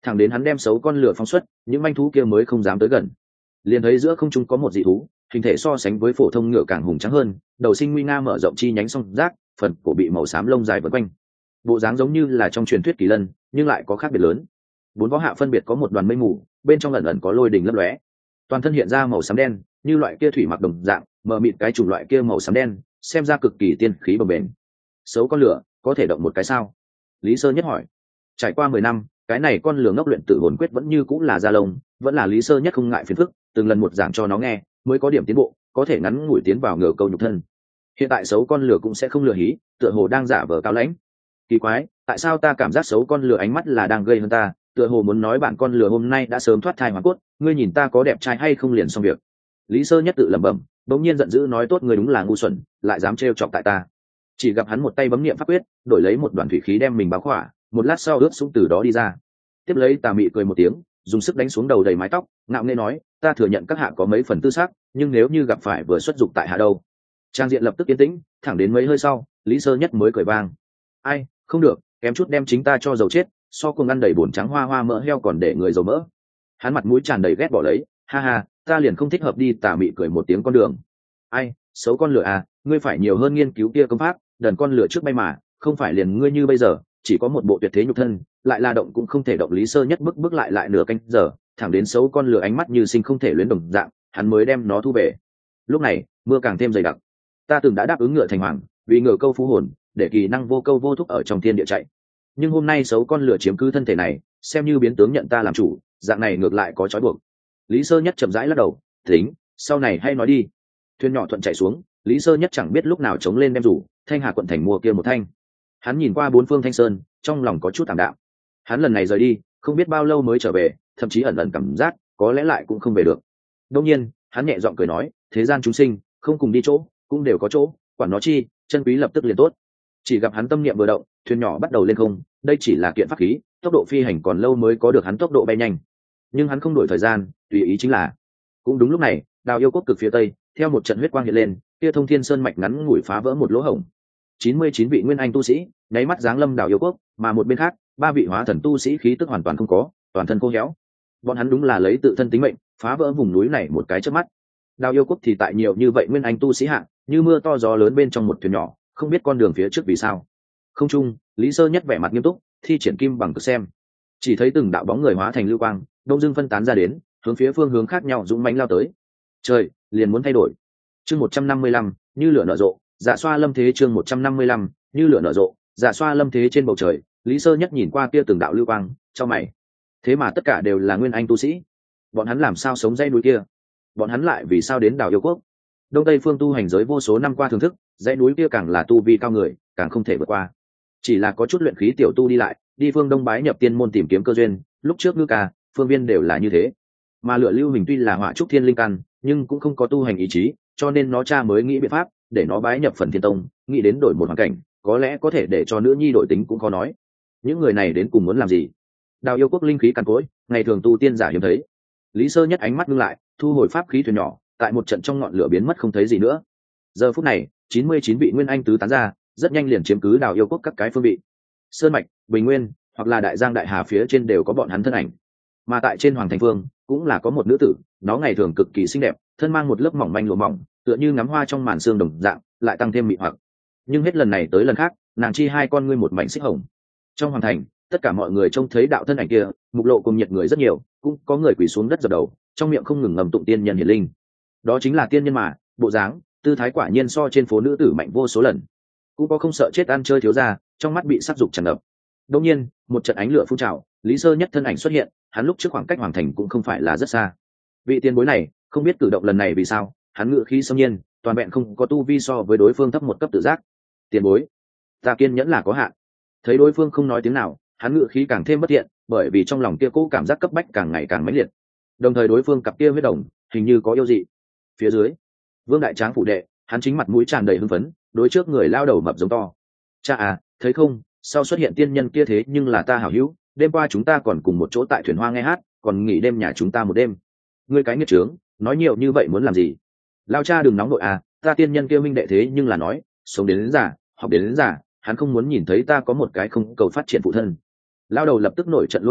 Thẳng đến hắn đem xấu con lửa phóng xuất, những manh thú kia mới không dám tới gần. Liền thấy giữa không trung có một dị thú, hình thể so sánh với phổ thông ngựa càng hùng tráng hơn, đầu sinh nguy nga mở rộng chi nhánh song giác, phần cổ bị màu xám lông dài vần quanh, bộ dáng giống như là trong truyền thuyết kỳ lân, nhưng lại có khác biệt lớn. Bốn vó hạ phân biệt có một đoàn mây mù, bên trong ẩn ẩn có lôi đình lấp lóe, toàn thân hiện ra màu xám đen, như loại kia thủy mặc đồng dạng, mờ mịt cái chủng loại kia màu xám đen, xem ra cực kỳ tiên khí bồng bềnh. Xấu con lửa có thể động một cái sao? Lý Sơ Nhất hỏi. Trải qua mười năm, cái này con lửa ngốc luyện tự hồn quyết vẫn như cũng là da lông, vẫn là Lý Sơ Nhất không ngại phiền phức, từng lần một giảng cho nó nghe, mới có điểm tiến bộ, có thể ngắn ngủi tiến vào ngờ câu nhục thân. Hiện tại xấu con lửa cũng sẽ không lừa hí, tựa hồ đang giả vờ cao lãnh. Kỳ quái, tại sao ta cảm giác xấu con lửa ánh mắt là đang gây hơn ta, tựa hồ muốn nói bạn con lửa hôm nay đã sớm thoát thai hóa cốt, ngươi nhìn ta có đẹp trai hay không liền xong việc. Lý Sơ Nhất tự lẩm bẩm, bỗng nhiên giận dữ nói tốt ngươi đúng là ngu xuẩn, lại dám trêu chọc tại ta. Chỉ gặp hắn một tay bấm niệm pháp quyết, đổi lấy một đoàn thủy khí đem mình bao khỏa, một lát sau ướt sũng từ đó đi ra. Tiếp lấy Tà Mị cười một tiếng, dùng sức đánh xuống đầu đầy mái tóc, ngạo nghễ nói, ta thừa nhận các hạ có mấy phần tư sắc, nhưng nếu như gặp phải vừa xuất dục tại hạ đâu. Trang diện lập tức yên tĩnh, thẳng đến mấy hơi sau, Lý Sơ Nhất mới cười vang. Ai, không được, kém chút đem chính ta cho dầu chết, so cùng ăn đầy bồn trắng hoa hoa mỡ heo còn để người dầu mỡ. Hắn mặt mũi tràn đầy ghét bỏ lấy, ha ha, ta liền không thích hợp đi. Tà Mị cười một tiếng con đường. Ai, xấu con lửa à, ngươi phải nhiều hơn nghiên cứu kia công pháp, đần con lửa trước bay mà, không phải liền ngươi như bây giờ, chỉ có một bộ tuyệt thế nhục thân, lại là động cũng không thể động. Lý Sơ Nhất bước bước lại lại nửa canh giờ, thẳng đến xấu con lửa ánh mắt như sinh không thể luyến đồng dạng, hắn mới đem nó thu về. Lúc này, mưa càng thêm dày đặc. Ta từng đã đáp ứng ngựa thành hoàng, vì ngựa câu phú hồn, để kỳ năng vô câu vô thúc ở trong thiên địa chạy. Nhưng hôm nay xấu con lửa chiếm cứ thân thể này, xem như biến tướng nhận ta làm chủ, dạng này ngược lại có trói buộc. Lý Sơ Nhất chậm rãi lắc đầu, tính, sau này hay nói đi. Thuyền nhỏ thuận chạy xuống, Lý Sơ Nhất chẳng biết lúc nào chống lên đem rủ, Thanh Hà quận thành mua kia một thanh. Hắn nhìn qua bốn phương thanh sơn, trong lòng có chút tạm đạm. Hắn lần này rời đi, không biết bao lâu mới trở về, thậm chí ẩn ẩn cảm giác có lẽ lại cũng không về được. Đương nhiên, hắn nhẹ giọng cười nói, thế gian chúng sinh, không cùng đi chỗ, cũng đều có chỗ, quản nó chi, chân quý lập tức liền tốt. Chỉ gặp hắn tâm niệm vừa động, thuyền nhỏ bắt đầu lên không, đây chỉ là kiện pháp khí, tốc độ phi hành còn lâu mới có được hắn tốc độ bay nhanh. Nhưng hắn không đổi thời gian, tùy ý chính là. Cũng đúng lúc này, Đào Yêu Quốc cực phía tây, theo một trận huyết quang hiện lên, kia thông thiên sơn mạch ngắn ngủi phá vỡ một lỗ hổng. chín mươi chín vị nguyên anh tu sĩ, nháy mắt giáng lâm Đào Yêu Quốc, mà một bên khác, ba vị hóa thần tu sĩ khí tức hoàn toàn không có, toàn thân khô héo. Bọn hắn đúng là lấy tự thân tính mệnh, phá vỡ vùng núi này một cái chớp mắt. Đào Yêu Quốc thì tại nhiều như vậy nguyên anh tu sĩ hạ, như mưa to gió lớn bên trong một thuyền nhỏ, không biết con đường phía trước vì sao. Không trung, Lý Sơ Nhất vẻ mặt nghiêm túc, thi triển kim bằng cực xem. Chỉ thấy từng đạo bóng người hóa thành lưu quang, đông dương phân tán ra đến, hướng phía phương hướng khác nhau dũng mãnh lao tới. Trời, liền muốn thay đổi. Chương một trăm năm mươi lăm, như lửa nở rộ, dạ xoa lâm thế. Chương một trăm năm mươi lăm, như lửa nở rộ, dạ xoa lâm thế. Trên bầu trời, Lý Sơ Nhất nhìn qua kia từng đạo lưu quang, cho mày. Thế mà tất cả đều là nguyên anh tu sĩ. Bọn hắn làm sao sống dãy núi kia? Bọn hắn lại vì sao đến Đào Yêu Quốc? Đông Tây phương tu hành giới vô số năm qua thưởng thức, dãy núi kia càng là tu vi cao người, càng không thể vượt qua. Chỉ là có chút luyện khí tiểu tu đi lại, đi phương Đông bái nhập tiên môn tìm kiếm cơ duyên, lúc trước Ngư Ca, Phương Viên đều là như thế. Mà Lựa Lưu Hình tuy là hỏa trúc thiên linh căn, nhưng cũng không có tu hành ý chí, cho nên nó cha mới nghĩ biện pháp để nó bái nhập Phần Thiên Tông, nghĩ đến đổi một hoàn cảnh, có lẽ có thể để cho nữ nhi đổi tính cũng khó nói. Những người này đến cùng muốn làm gì? Đào Yêu Quốc linh khí cằn cỗi, ngày thường tu tiên giả hiếm thấy. Lý Sơ Nhất ánh mắt ngưng lại, thu hồi pháp khí thuyền nhỏ, tại một trận trong ngọn lửa biến mất không thấy gì nữa. Giờ phút này, chín mươi chín vị nguyên anh tứ tán ra, rất nhanh liền chiếm cứ Đào Yêu Quốc các cái phương vị. Sơn mạch, Bình Nguyên, hoặc là Đại Giang Đại Hà phía trên đều có bọn hắn thân ảnh. Mà tại trên Hoàng Thành Phương, cũng là có một nữ tử, nó ngày thường cực kỳ xinh đẹp, thân mang một lớp mỏng manh lụa mỏng, tựa như ngắm hoa trong màn sương đồng dạng, lại tăng thêm mị hoặc. Nhưng hết lần này tới lần khác, nàng chi hai con ngươi một mảnh xích hồng. Trong Hoàng Thành, tất cả mọi người trông thấy đạo thân ảnh kia, mục lộ cùng nhiệt người rất nhiều, cũng có người quỳ xuống đất dập đầu, trong miệng không ngừng ngầm tụng tiên nhân hiển linh. Đó chính là tiên nhân mà, bộ dáng, tư thái quả nhiên so trên phố nữ tử mạnh vô số lần. Cũng có không sợ chết ăn chơi thiếu gia, trong mắt bị sắc dục tràn ngập. Đột nhiên, một trận ánh lửa phun trào, Lý Sơ Nhất thân ảnh xuất hiện, hắn lúc trước khoảng cách Hoàng Thành cũng không phải là rất xa. Vị tiền bối này, không biết cử động lần này vì sao, hắn ngự khí xâm nhiên, toàn vẹn không có tu vi so với đối phương thấp một cấp tự giác. Tiền bối, ta kiên nhẫn là có hạn. Thấy đối phương không nói tiếng nào, hắn ngự khí càng thêm bất thiện, bởi vì trong lòng kia cố cảm giác cấp bách càng ngày càng mãnh liệt. Đồng thời đối phương cặp kia huyết đồng, hình như có yêu dị. Phía dưới, Vương Đại Tráng phụ đệ, hắn chính mặt mũi tràn đầy hưng phấn, đối trước người lao đầu mập giống to. Cha à, thấy không, sau xuất hiện tiên nhân kia thế nhưng là ta hảo hữu, đêm qua chúng ta còn cùng một chỗ tại thuyền hoa nghe hát, còn nghỉ đêm nhà chúng ta một đêm. Ngươi cái nghiệt trướng, nói nhiều như vậy muốn làm gì? Lao cha đừng nóng nội à, ta tiên nhân kia minh đệ thế nhưng là nói, sống đến, đến già, học đến, đến già, hắn không muốn nhìn thấy ta có một cái không cầu phát triển phụ thân. Lao đầu lập tức nổi trận lôi đình,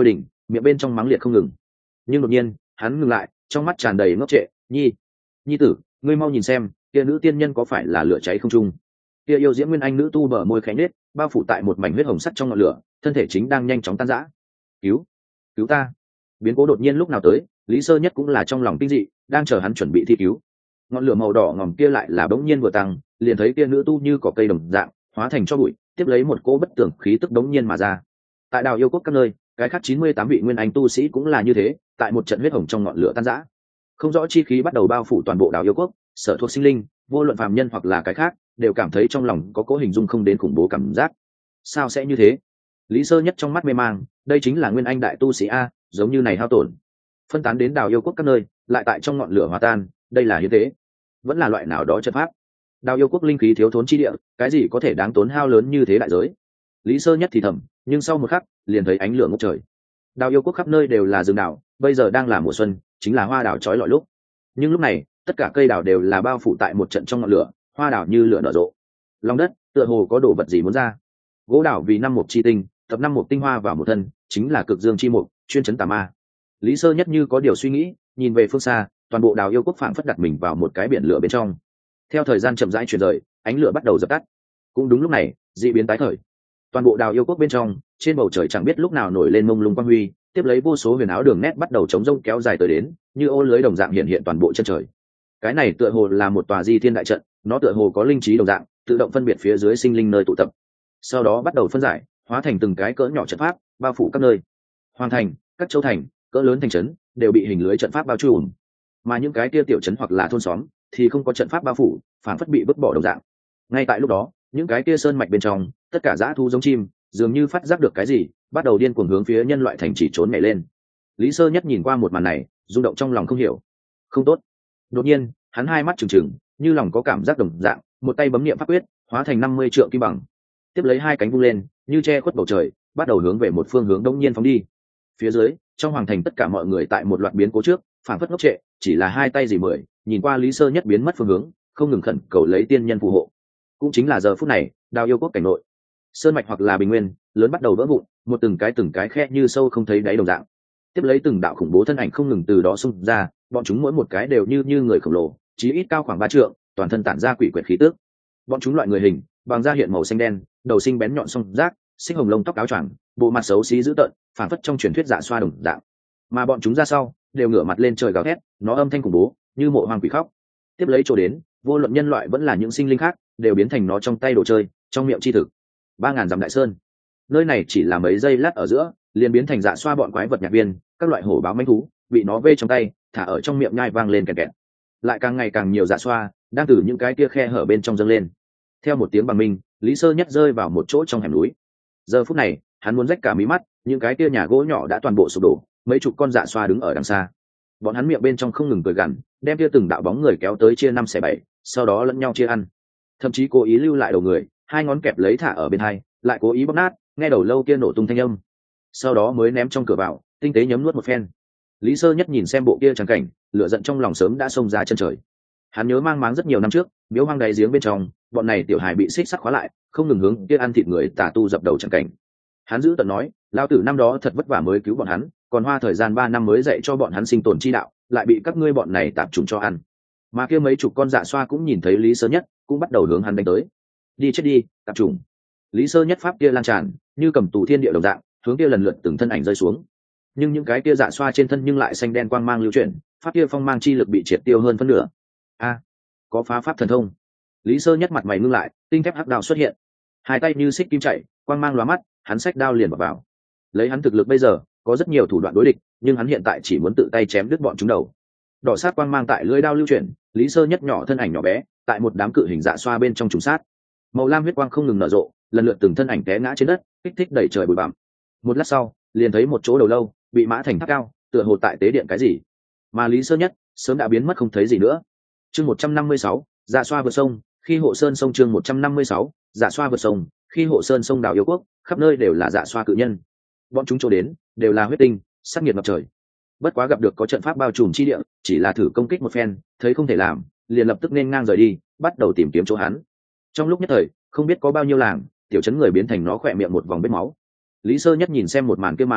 miệng bên trong mắng liệt không ngừng. Nhưng đột nhiên hắn ngừng lại, trong mắt tràn đầy ngốc trệ. Nhi, nhi tử, ngươi mau nhìn xem, kia nữ tiên nhân có phải là lửa cháy không trung? Kia yêu diễm nguyên anh nữ tu bờ môi khẽ nết, bao phủ tại một mảnh huyết hồng sắt trong ngọn lửa, thân thể chính đang nhanh chóng tan rã. Cứu, cứu ta! Biến cố đột nhiên lúc nào tới, Lý Sơ Nhất cũng là trong lòng kinh dị, đang chờ hắn chuẩn bị thi cứu. Ngọn lửa màu đỏ ngòm kia lại là bỗng nhiên vừa tăng, liền thấy kia nữ tu như cỏ cây đồng dạng, hóa thành cho bụi, tiếp lấy một cỗ bất tưởng khí tức bỗng nhiên mà ra. Tại Đào Yêu Quốc các nơi, cái khác chín mươi tám vị nguyên anh tu sĩ cũng là như thế, tại một trận huyết hồng trong ngọn lửa tan rã. Không rõ chi khí bắt đầu bao phủ toàn bộ Đào Yêu Quốc, sở thuộc sinh linh, vô luận phàm nhân hoặc là cái khác, đều cảm thấy trong lòng có cố hình dung không đến khủng bố cảm giác. Sao sẽ như thế? Lý Sơ Nhất trong mắt mê mang, đây chính là nguyên anh đại tu sĩ a, giống như này hao tổn, phân tán đến Đào Yêu Quốc các nơi, lại tại trong ngọn lửa hòa tan, đây là hiến tế, vẫn là loại nào đó trận pháp. Đào Yêu Quốc linh khí thiếu thốn chi địa, cái gì có thể đáng tốn hao lớn như thế đại giới? Lý Sơ Nhất thì thầm, nhưng sau một khắc, liền thấy ánh lửa ngút trời. Đào Yêu Quốc khắp nơi đều là rừng đào, bây giờ đang là mùa xuân, chính là hoa đào chói lọi lúc. Nhưng lúc này, tất cả cây đào đều là bao phủ tại một trận trong ngọn lửa, hoa đào như lửa nở rộ. Lòng đất, tựa hồ có đồ vật gì muốn ra. Gỗ đào vì năm mục chi tinh, tập năm mục tinh hoa vào một thân, chính là cực dương chi mục, chuyên chấn tà ma. Lý Sơ Nhất như có điều suy nghĩ, nhìn về phương xa, toàn bộ Đào Yêu Quốc phảng phất đặt mình vào một cái biển lửa bên trong. Theo thời gian chậm rãi chuyển rời, ánh lửa bắt đầu dập tắt. Cũng đúng lúc này, dị biến tái khởi. Toàn bộ Đào Yêu Quốc bên trong, trên bầu trời chẳng biết lúc nào nổi lên mông lung quang huy, tiếp lấy vô số huyền áo đường nét bắt đầu chống rông kéo dài tới đến, như ô lưới đồng dạng hiện hiện toàn bộ chân trời. Cái này tựa hồ là một tòa di thiên đại trận, nó tựa hồ có linh trí đồng dạng, tự động phân biệt phía dưới sinh linh nơi tụ tập. Sau đó bắt đầu phân giải, hóa thành từng cái cỡ nhỏ trận pháp, bao phủ các nơi. Hoàng thành, các châu thành, cỡ lớn thành trấn đều bị hình lưới trận pháp bao trùm, mà những cái kia tiểu trấn hoặc là thôn xóm thì không có trận pháp bao phủ, phản phất bị vứt bỏ đồng dạng. Ngay tại lúc đó, những cái kia sơn mạch bên trong, tất cả dã thú giống chim, dường như phát giác được cái gì, bắt đầu điên cuồng hướng phía nhân loại thành chỉ trốn nhảy lên. Lý Sơ Nhất nhìn qua một màn này, rung động trong lòng không hiểu, không tốt. Đột nhiên, hắn hai mắt trừng trừng, như lòng có cảm giác đồng dạng, một tay bấm niệm pháp quyết, hóa thành năm mươi trượng kim bằng, tiếp lấy hai cánh vung lên, như che khuất bầu trời, bắt đầu hướng về một phương hướng đông nhiên phóng đi. Phía dưới, trong hoàng thành tất cả mọi người tại một loạt biến cố trước, phản phất ngốc trệ, chỉ là hai tay gì mười, nhìn qua Lý Sơ Nhất biến mất phương hướng, không ngừng khẩn cầu lấy tiên nhân phù hộ. Cũng chính là giờ phút này, Đào Yêu Quốc cảnh nội, sơn mạch hoặc là bình nguyên lớn bắt đầu vỡ vụn, một từng cái từng cái khe như sâu không thấy đáy đồng dạng. Tiếp lấy từng đạo khủng bố thân ảnh không ngừng từ đó xung ra, bọn chúng mỗi một cái đều như như người khổng lồ, chí ít cao khoảng ba trượng, toàn thân tản ra quỷ quyệt khí tức. Bọn chúng loại người hình, bằng da hiện màu xanh đen, đầu sinh bén nhọn song rác, xích hồng lông tóc áo choàng, bộ mặt xấu xí dữ tợn, phản phất trong truyền thuyết dạ xoa đồng dạng. Mà bọn chúng ra sau, đều ngửa mặt lên trời gào thét, nó âm thanh khủng bố, như mộ hoang quỷ khóc. Tiếp lấy chỗ đến, vô luận nhân loại vẫn là những sinh linh khác, đều biến thành nó trong tay đồ chơi, trong miệng chi thực. Ba ngàn dặm đại sơn, nơi này chỉ là mấy giây lát ở giữa, liền biến thành dạ xoa bọn quái vật nhạc viên, các loại hổ báo manh thú, bị nó vê trong tay, thả ở trong miệng nhai vang lên kẹt kẹt. Lại càng ngày càng nhiều dạ xoa, đang từ những cái kia khe hở bên trong dâng lên. Theo một tiếng bằng minh, Lý Sơ Nhất rơi vào một chỗ trong hẻm núi. Giờ phút này, hắn muốn rách cả mí mắt, những cái kia nhà gỗ nhỏ đã toàn bộ sụp đổ, mấy chục con dạ xoa đứng ở đằng xa. Bọn hắn miệng bên trong không ngừng cười gằn, đem kia từng đạo bóng người kéo tới chia năm xẻ bảy, sau đó lẫn nhau chia ăn. Thậm chí cố ý lưu lại đầu người, hai ngón kẹp lấy thả ở bên hai, lại cố ý bóp nát, nghe đầu lâu kia nổ tung thanh âm. Sau đó mới ném trong cửa vào, tinh tế nhấm nuốt một phen. Lý Sơ Nhất nhìn xem bộ kia trắng cảnh, lửa giận trong lòng sớm đã xông ra chân trời. Hắn nhớ mang máng rất nhiều năm trước, miếu hoang đáy giếng bên trong, bọn này tiểu hài bị xích sắt khóa lại, không ngừng hướng kia ăn thịt người tà tu dập đầu trắng cảnh. Hắn giữ tận nói, lao tử năm đó thật vất vả mới cứu bọn hắn, còn hoa thời gian ba năm mới dạy cho bọn hắn sinh tồn chi đạo, lại bị các ngươi bọn này tạp trùng cho ăn. Mà kia mấy chục con dạ xoa cũng nhìn thấy Lý Sơ Nhất, cũng bắt đầu hướng hắn đánh tới. Đi chết đi, tạp trùng. Lý Sơ Nhất pháp kia lan tràn, như cầm tù thiên địa đồng dạng, hướng kia lần lượt từng thân ảnh rơi xuống. Nhưng những cái kia dạ xoa trên thân nhưng lại xanh đen quang mang lưu chuyển, pháp kia phong mang chi lực bị triệt tiêu hơn phân nửa. A, có phá pháp thần thông. Lý Sơ Nhất mặt mày ngưng lại, tinh thép hắc đao xuất hiện, hai tay như xích kim chạy, quang mang lóa mắt, hắn xách đao liền vào, vào. Lấy hắn thực lực bây giờ, có rất nhiều thủ đoạn đối địch, nhưng hắn hiện tại chỉ muốn tự tay chém đứt bọn chúng đầu. Đỏ sát quang mang tại lưỡi đao lưu chuyển, Lý Sơ Nhất nhỏ thân ảnh nhỏ bé, tại một đám cự hình dạ xoa bên trong trùng sát. Màu lam huyết quang không ngừng nở rộ, lần lượt từng thân ảnh té ngã trên đất, kích thích đẩy trời bụi bặm. Một lát sau, liền thấy một chỗ đầu lâu bị mã thành tháp cao, tựa hồ tại tế điện cái gì. Mà Lý Sơ Nhất sớm đã biến mất không thấy gì nữa. Chương một trăm năm mươi sáu, dạ xoa vượt sông, khi hộ sơn sông chương một trăm năm mươi sáu, dạ xoa vượt sông, khi hộ sơn sông Đào Yêu Quốc, khắp nơi đều là dạ xoa cự nhân. Bọn chúng chỗ đến, đều là huyết tinh, sát nhiệt ngập trời. Bất quá gặp được có trận pháp bao trùm chi địa, chỉ là thử công kích một phen, thấy không thể làm, liền lập tức nên ngang rời đi, bắt đầu tìm kiếm chỗ hắn. Trong lúc nhất thời, không biết có bao nhiêu làng, tiểu trấn người biến thành nó khỏe miệng một vòng vết máu. Lý Sơ Nhất nhìn xem một màn kia màn,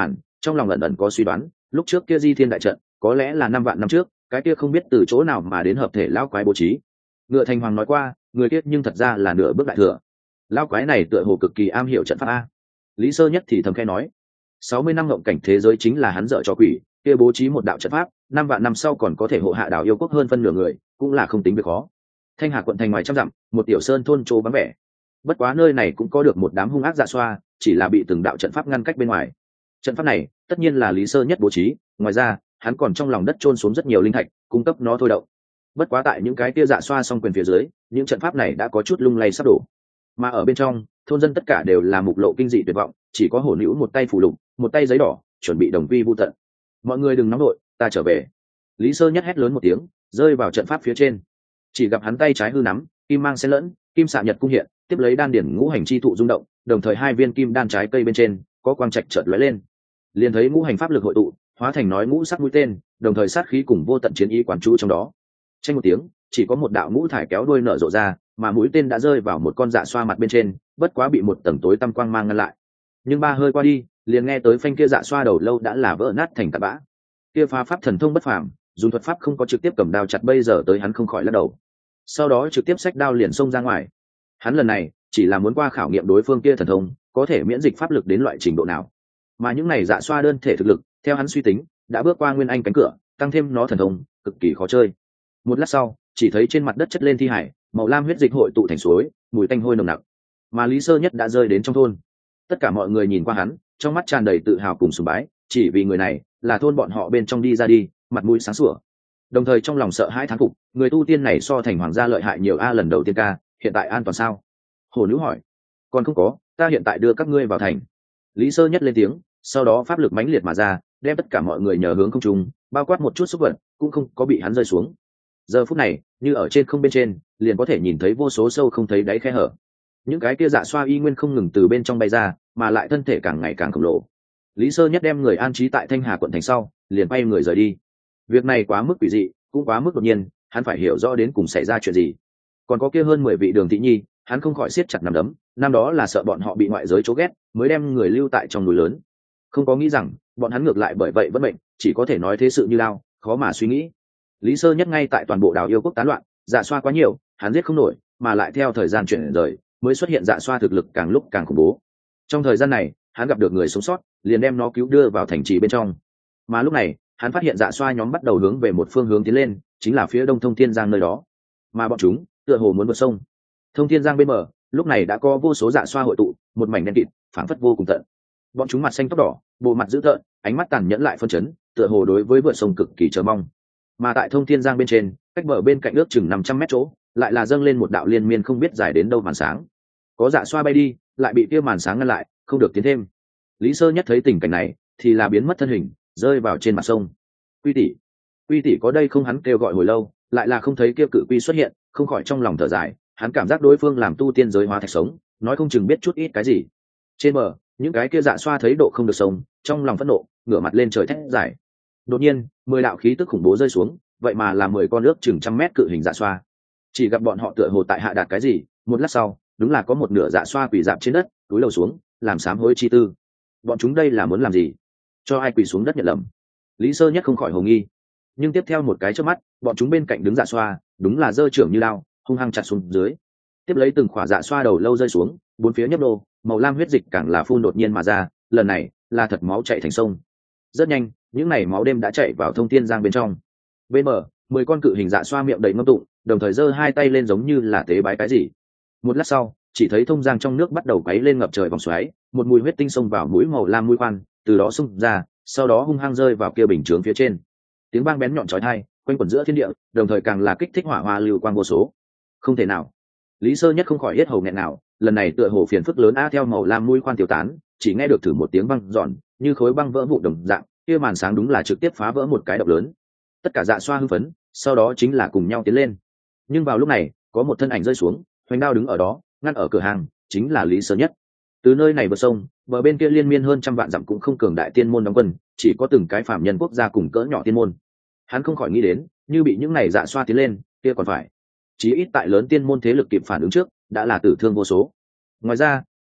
trong lòng ẩn ẩn có suy đoán, lúc trước kia di thiên đại trận có lẽ là năm vạn năm trước cái kia không biết từ chỗ nào mà đến hợp thể lão quái bố trí. Ngựa Thành Hoàng nói qua, người kia nhưng thật ra là nửa bước đại thừa. Lão quái này tựa hồ cực kỳ am hiểu trận pháp a. Lý Sơ Nhất thì thầm khẽ nói, sáu mươi năm ngộng cảnh thế giới chính là hắn dở cho quỷ, kia bố trí một đạo trận pháp, năm vạn năm sau còn có thể hộ hạ đảo yêu quốc hơn phân nửa người, cũng là không tính việc khó. Thanh Hà quận thành ngoài trăm dặm, một tiểu sơn thôn trô vắng vẻ. Bất quá nơi này cũng có được một đám hung ác dạ xoa, chỉ là bị từng đạo trận pháp ngăn cách bên ngoài. Trận pháp này, tất nhiên là Lý Sơ Nhất bố trí, ngoài ra, hắn còn trong lòng đất chôn xuống rất nhiều linh thạch, cung cấp nó thôi động. Bất quá tại những cái kia dạ xoa song quyền phía dưới, những trận pháp này đã có chút lung lay sắp đổ. Mà ở bên trong, thôn dân tất cả đều là mục lộ kinh dị tuyệt vọng, chỉ có Hổ Nữu một tay phủ lục, một tay giấy đỏ, chuẩn bị đồng quy vu tận. Mọi người đừng nóng đội, ta trở về. Lý Sơ Nhất hét lớn một tiếng, rơi vào trận pháp phía trên. Chỉ gặp hắn tay trái hư nắm, kim mang xen lẫn, kim xạ nhật cung hiện, tiếp lấy đan điển ngũ hành chi thụ rung động, đồng thời hai viên kim đan trái cây bên trên có quang trạch chợt lóe lên. Liền thấy ngũ hành pháp lực hội tụ, hóa thành nói ngũ sắc mũi tên, đồng thời sát khí cùng vô tận chiến ý quán chú trong đó. Tranh một tiếng, chỉ có một đạo ngũ thải kéo đuôi nở rộ ra, mà mũi tên đã rơi vào một con dạ xoa mặt bên trên, bất quá bị một tầng tối tăm quang mang ngăn lại. Nhưng ba hơi qua đi, liền nghe tới phanh kia dạ xoa đầu lâu đã là vỡ nát thành tạt bã. Kia phá pháp thần thông bất phàm, dùng thuật pháp không có trực tiếp cầm đao chặt bây giờ tới hắn không khỏi lắc đầu. Sau đó trực tiếp xách đao liền xông ra ngoài. Hắn lần này chỉ là muốn qua khảo nghiệm đối phương kia thần thông có thể miễn dịch pháp lực đến loại trình độ nào. Mà những này dạ xoa đơn thể thực lực, theo hắn suy tính, đã bước qua nguyên anh cánh cửa, tăng thêm nó thần thông, cực kỳ khó chơi. Một lát sau, chỉ thấy trên mặt đất chất lên thi hải, màu lam huyết dịch hội tụ thành suối, mùi tanh hôi nồng nặc. Mà Lý Sơ Nhất đã rơi đến trong thôn. Tất cả mọi người nhìn qua hắn, trong mắt tràn đầy tự hào cùng sùng bái, chỉ vì người này là thôn bọn họ bên trong đi ra đi, mặt mũi sáng sủa. Đồng thời trong lòng sợ hãi thán phục, người tu tiên này so thành hoàng gia lợi hại nhiều a. Lần đầu tiên ca, hiện tại an toàn sao? Hồ Nữ hỏi. Còn không có, ta hiện tại đưa các ngươi vào thành. Lý Sơ Nhất lên tiếng, sau đó pháp lực mãnh liệt mà ra, đem tất cả mọi người nhờ hướng không trung, bao quát một chút xúc vật, cũng không có bị hắn rơi xuống. Giờ phút này, như ở trên không bên trên, liền có thể nhìn thấy vô số sâu không thấy đáy khe hở. Những cái kia dạ xoa y nguyên không ngừng từ bên trong bay ra, mà lại thân thể càng ngày càng khổng lồ. Lý Sơ Nhất đem người an trí tại Thanh Hà quận thành sau, liền bay người rời đi. Việc này quá mức quỷ dị, cũng quá mức đột nhiên, hắn phải hiểu rõ đến cùng xảy ra chuyện gì. Còn có kia hơn mười vị Đường Thị Nhi, hắn không khỏi siết chặt nắm đấm, năm đó là sợ bọn họ bị ngoại giới chố ghét, mới đem người lưu tại trong núi lớn. Không có nghĩ rằng, bọn hắn ngược lại bởi vậy bất mệnh, chỉ có thể nói thế sự như lao, khó mà suy nghĩ. Lý Sơ Nhất ngay tại toàn bộ đảo yêu quốc tán loạn, dạ xoa quá nhiều, hắn giết không nổi, mà lại theo thời gian chuyển rời, mới xuất hiện dạ xoa thực lực càng lúc càng khủng bố. Trong thời gian này, hắn gặp được người sống sót, liền đem nó cứu đưa vào thành trì bên trong. Mà lúc này, hắn phát hiện dạ xoa nhóm bắt đầu hướng về một phương hướng tiến lên, chính là phía đông Thông Thiên Giang nơi đó. Mà bọn chúng, tựa hồ muốn vượt sông. Thông Thiên Giang bên bờ, lúc này đã có vô số dạ xoa hội tụ, một mảnh đen kịt, phảng phất vô cùng tận. Bọn chúng mặt xanh tóc đỏ, bộ mặt dữ tợn, ánh mắt tàn nhẫn lại phân chấn, tựa hồ đối với vượt sông cực kỳ chờ mong. Mà tại Thông Thiên Giang bên trên, cách bờ bên cạnh ước chừng năm trăm mét chỗ, lại là dâng lên một đạo liên miên không biết dài đến đâu màn sáng. Có dạ xoa bay đi, lại bị kia màn sáng ngăn lại, không được tiến thêm. Lý Sơ Nhất thấy tình cảnh này, thì là biến mất thân hình, rơi vào trên mặt sông. Quy tỷ, Quy tỷ có đây không? Hắn kêu gọi hồi lâu, lại là không thấy kia cự quy xuất hiện, không khỏi trong lòng thở dài. Hắn cảm giác đối phương làm tu tiên giới hóa thạch sống, nói không chừng biết chút ít cái gì. Trên bờ, những cái kia dạ xoa thấy độ không được sông, trong lòng phẫn nộ, ngửa mặt lên trời thét giải. Đột nhiên, mười đạo khí tức khủng bố rơi xuống, vậy mà là mười con nước chừng trăm mét cự hình dạ xoa. Chỉ gặp bọn họ tựa hồ tại hạ đạt cái gì, một lát sau, đúng là có một nửa dạ xoa quỳ dạp trên đất, túi lầu xuống, làm sám hối chi tư. Bọn chúng đây là muốn làm gì? Cho ai quỳ xuống đất nhận lầm? Lý Sơ Nhất không khỏi hồ nghi. Nhưng tiếp theo một cái chớp mắt, bọn chúng bên cạnh đứng dạ xoa, đúng là giơ trưởng như lao, hung hăng chặt xuống dưới. Tiếp lấy từng khỏa dạ xoa đầu lâu rơi xuống, bốn phía nhấp nô, màu lam huyết dịch càng là phun đột nhiên mà ra, lần này là thật máu chảy thành sông. Rất nhanh, những này máu đêm đã chảy vào Thông Thiên Giang bên trong. Bên bờ, mười con cự hình dạ xoa miệng đầy ngâm tụng, đồng thời giơ hai tay lên giống như là tế bái cái gì. Một lát sau, chỉ thấy thông giang trong nước bắt đầu quấy lên ngập trời vòng xoáy, một mùi huyết tinh xông vào mũi màu lam mũi khoan, từ đó xông ra, sau đó hung hăng rơi vào kia bình chướng phía trên. Tiếng vang bén nhọn chói tai, quanh quẩn giữa thiên địa, đồng thời càng là kích thích hỏa hoa lưu quang vô số. Không thể nào. Lý Sơ Nhất không khỏi hết hầu nghẹn nào, lần này tựa hồ phiền phức lớn a. Theo màu lam mũi khoan tiêu tán, chỉ nghe được thử một tiếng băng giòn, như khối băng vỡ vụn đồng dạng, kia màn sáng đúng là trực tiếp phá vỡ một cái động lớn. Tất cả dạ xoa hưng phấn, sau đó chính là cùng nhau tiến lên. Nhưng vào lúc này, có một thân ảnh rơi xuống, hoành đao đứng ở đó, ngăn ở cửa hàng, chính là Lý Sơ Nhất. Từ nơi này bờ sông, bờ bên kia liên miên hơn trăm vạn dặm cũng không cường đại tiên môn đóng quân, chỉ có từng cái phạm nhân quốc gia cùng cỡ nhỏ tiên môn. Hắn không khỏi nghĩ đến, như bị những này dạ xoa tiến lên, kia còn phải chí ít tại lớn tiên môn thế lực kịp phản ứng trước, đã là tử thương vô số. Ngoài ra,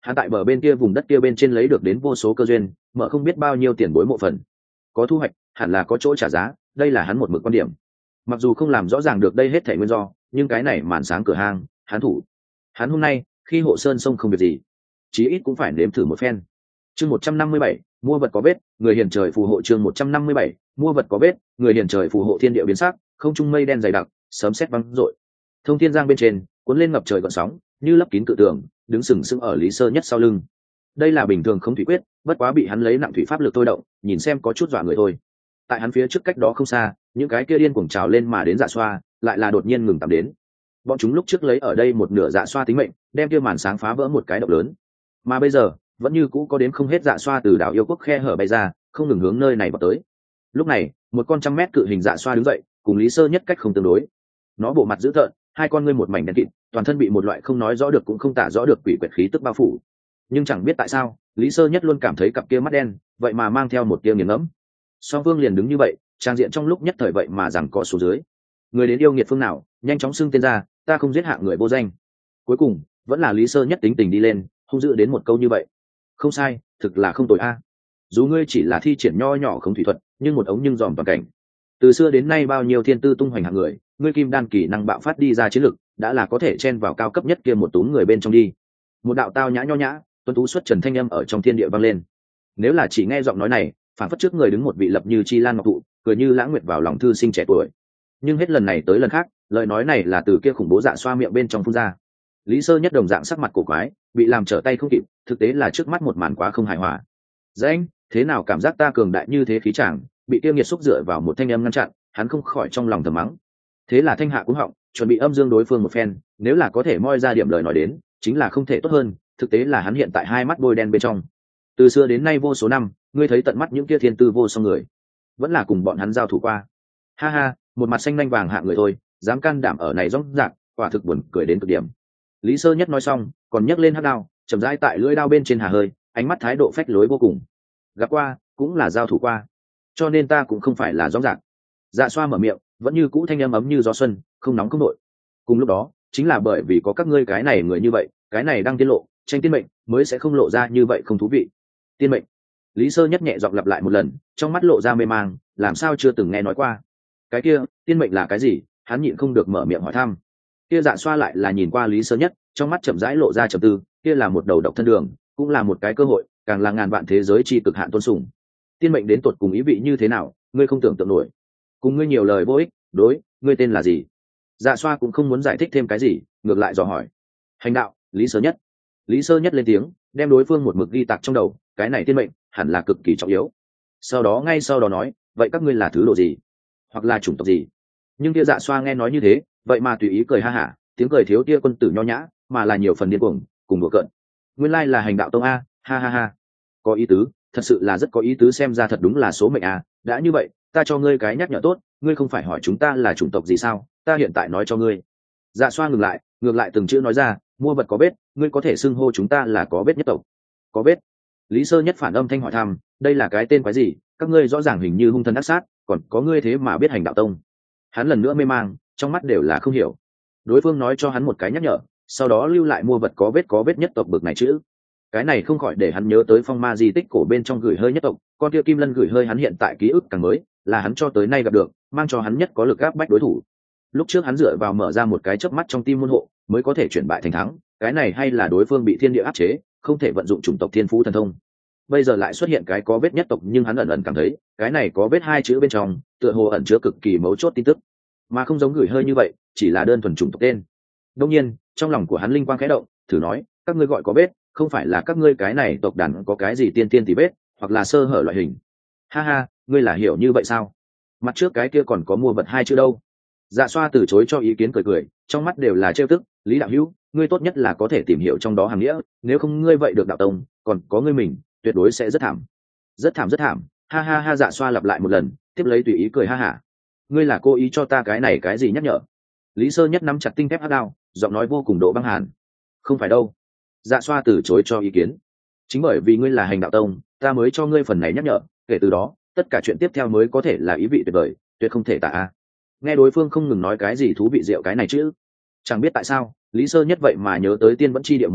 hắn tại bờ bên kia vùng đất kia bên trên lấy được đến vô số cơ duyên, mở không biết bao nhiêu tiền bối mộ phần, có thu hoạch hẳn là có chỗ trả giá, đây là hắn một mực quan điểm. Mặc dù không làm rõ ràng được đây hết thảy nguyên do, nhưng cái này màn sáng cửa hang hắn thủ. Hắn hôm nay khi hộ sơn sông không việc gì, chí ít cũng phải nếm thử một phen. Chương một trăm năm mươi bảy, mua vật có vết, người hiền trời phù hộ. Chương một trăm năm mươi bảy, mua vật có vết, người hiền trời phù hộ. Thiên địa biến sắc, không trung mây đen dày đặc, sấm sét vang rội. Thông thiên giang bên trên cuốn lên ngập trời gợn sóng, như lấp kín cự tường, đứng sừng sững ở Lý Sơ Nhất sau lưng. Đây là bình thường không thủy quyết, bất quá bị hắn lấy nặng thủy pháp lực thôi động, nhìn xem có chút dọa người thôi. Tại hắn phía trước cách đó không xa, những cái kia điên cuồng trào lên mà đến dạ xoa, lại là đột nhiên ngừng tạm đến. Bọn chúng lúc trước lấy ở đây một nửa dạ xoa tính mệnh, đem kia màn sáng phá vỡ một cái động lớn, mà bây giờ vẫn như cũ có đến không hết dạ xoa từ đảo yêu quốc khe hở bay ra, không ngừng hướng nơi này vào tới. Lúc này một con trăm mét cự hình dạ xoa đứng dậy, cùng Lý Sơ Nhất cách không tương đối. Nó bộ mặt dữ tợn, hai con ngươi một mảnh đen kịt, toàn thân bị một loại không nói rõ được cũng không tả rõ được quỷ quyệt khí tức bao phủ. Nhưng chẳng biết tại sao Lý Sơ Nhất luôn cảm thấy cặp kia mắt đen vậy mà mang theo một tia nghiền ngẫm. Song Vương liền đứng như vậy, trang diện trong lúc nhất thời vậy mà rằng cọ xuống dưới. Người đến yêu nghiệt phương nào, nhanh chóng xưng tên ra, ta không giết hạ người vô danh. Cuối cùng vẫn là Lý Sơ Nhất tính tình đi lên, hung dữ đến một câu như vậy. Không sai, thực là không tội a. Dù ngươi chỉ là thi triển nho nhỏ không thủy thuật, nhưng một ống nhưng dòm toàn cảnh. Từ xưa đến nay bao nhiêu thiên tư tung hoành hạng người, ngươi kim đan kỳ năng bạo phát đi ra chiến lực, đã là có thể chen vào cao cấp nhất kia một túm người bên trong đi. Một đạo tao nhã nho nhã, tuấn tú xuất trần thanh âm ở trong thiên địa vang lên. Nếu là chỉ nghe giọng nói này, phản phất trước người đứng một vị lập như chi lan ngọc thụ, cười như lãng nguyệt vào lòng thư sinh trẻ tuổi. Nhưng hết lần này tới lần khác, lời nói này là từ kia khủng bố dạ xoa miệng bên trong phun ra. Lý Sơ Nhất đồng dạng sắc mặt cổ quái, bị làm trở tay không kịp, thực tế là trước mắt một màn quá không hài hòa. Danh, thế nào cảm giác ta cường đại như thế khí chàng, bị kia nghiệt xúc dựa vào một thanh âm ngăn chặn, hắn không khỏi trong lòng thầm mắng. Thế là thanh hạ cũng họng, chuẩn bị âm dương đối phương một phen, nếu là có thể moi ra điểm lời nói đến, chính là không thể tốt hơn, thực tế là hắn hiện tại hai mắt bôi đen bên trong. Từ xưa đến nay vô số năm, ngươi thấy tận mắt những kia thiên tư vô song người, vẫn là cùng bọn hắn giao thủ qua. Ha ha, một mặt xanh nhanh vàng hạ người thôi, dám can đảm ở này rõng rạc, quả thực buồn cười đến cực điểm. Lý Sơ Nhất nói xong, còn nhấc lên hắc đao, chậm rãi tại lưỡi đao bên trên hà hơi, ánh mắt thái độ phách lối vô cùng. Gặp qua, cũng là giao thủ qua, cho nên ta cũng không phải là rõng rạc. Dạ xoa mở miệng, vẫn như cũ thanh âm ấm như gió xuân, không nóng không nội. Cùng lúc đó, chính là bởi vì có các ngươi cái này người như vậy, cái này đang tiết lộ, tranh tiên mệnh mới sẽ không lộ ra như vậy không thú vị. Tiên mệnh. Lý Sơ Nhất nhẹ giọng lặp lại một lần, trong mắt lộ ra mê mang, làm sao chưa từng nghe nói qua. Cái kia, tiên mệnh là cái gì? Hắn nhịn không được mở miệng hỏi thăm. Kia dạ xoa lại là nhìn qua Lý Sơ Nhất, trong mắt chậm rãi lộ ra trầm tư, kia là một đầu độc thân đường, cũng là một cái cơ hội, càng là ngàn vạn thế giới chi cực hạn tôn sùng. Tiên mệnh đến tột cùng ý vị như thế nào, ngươi không tưởng tượng nổi. Cùng ngươi nhiều lời vô ích, đối, ngươi tên là gì? Dạ xoa cũng không muốn giải thích thêm cái gì, ngược lại dò hỏi. Hành đạo, Lý Sơ Nhất. Lý Sơ Nhất lên tiếng, đem đối phương một mực ghi tạc trong đầu, cái này tiên mệnh hẳn là cực kỳ trọng yếu. Sau đó ngay sau đó nói, vậy các ngươi là thứ độ gì, hoặc là chủng tộc gì? Nhưng kia dạ xoa nghe nói như thế, vậy mà tùy ý cười ha hả, tiếng cười thiếu tia quân tử nho nhã, mà là nhiều phần điên cuồng, cùng đùa cợt. Nguyên lai là hành đạo tông a, ha ha ha. Có ý tứ, thật sự là rất có ý tứ, xem ra thật đúng là số mệnh a. Đã như vậy, ta cho ngươi cái nhắc nhở tốt, ngươi không phải hỏi chúng ta là chủng tộc gì sao? Ta hiện tại nói cho ngươi. Dạ xoa ngừng lại, ngược lại từng chữ nói ra, mua vật có bết, ngươi có thể xưng hô chúng ta là có bết nhất tộc. Có bết. Lý Sơ Nhất phản âm thanh hỏi thăm, đây là cái tên quái gì? Các ngươi rõ ràng hình như hung thần ác sát, còn có ngươi thế mà biết hành đạo tông. Hắn lần nữa mê mang, trong mắt đều là không hiểu. Đối phương nói cho hắn một cái nhắc nhở, sau đó lưu lại mua vật có vết có vết nhất tộc bực này chữ. Cái này không khỏi để hắn nhớ tới phong ma di tích cổ bên trong gửi hơi nhất tộc, con kia kim lân gửi hơi hắn hiện tại ký ức càng mới, là hắn cho tới nay gặp được, mang cho hắn nhất có lực áp bách đối thủ. Lúc trước hắn dựa vào mở ra một cái chớp mắt trong tim môn hộ, mới có thể chuyển bại thành thắng, cái này hay là đối phương bị thiên địa áp chế, không thể vận dụng chủng tộc thiên phú thần thông. Bây giờ lại xuất hiện cái có vết nhất tộc, nhưng hắn ẩn ẩn cảm thấy, cái này có vết hai chữ bên trong, tựa hồ ẩn chứa cực kỳ mấu chốt tin tức, mà không giống gửi hơi như vậy, chỉ là đơn thuần chủng tộc tên. Đương nhiên, trong lòng của hắn linh quang khẽ động, thử nói, các ngươi gọi có vết, không phải là các ngươi cái này tộc đàn có cái gì tiên tiên tí vết, hoặc là sơ hở loại hình. Ha ha, ngươi là hiểu như vậy sao? Mặt trước cái kia còn có mua vật hai chữ đâu? Dạ xoa từ chối cho ý kiến, cười cười, trong mắt đều là trêu tức. Lý đạo hữu, ngươi tốt nhất là có thể tìm hiểu trong đó hàm nghĩa, nếu không ngươi vậy được đạo tông, còn có ngươi mình, tuyệt đối sẽ rất thảm. Rất thảm rất thảm. Ha ha ha. Dạ xoa lặp lại một lần, tiếp lấy tùy ý cười ha hả. Ngươi là cố ý cho ta cái này cái gì nhắc nhở? Lý Sơ Nhất nắm chặt tinh thép hắc đao, giọng nói vô cùng độ băng hàn. Không phải đâu. Dạ xoa từ chối cho ý kiến. Chính bởi vì ngươi là hành đạo tông, ta mới cho ngươi phần này nhắc nhở, kể từ đó tất cả chuyện tiếp theo mới có thể là ý vị tuyệt vời, tuyệt không thể tả a. Nghe đối phương không ngừng nói cái gì thú vị diệu cái này chứ, chẳng biết tại sao Lý Sơ Nhất vậy mà nhớ tới tiên vẫn chi địa một nhóm,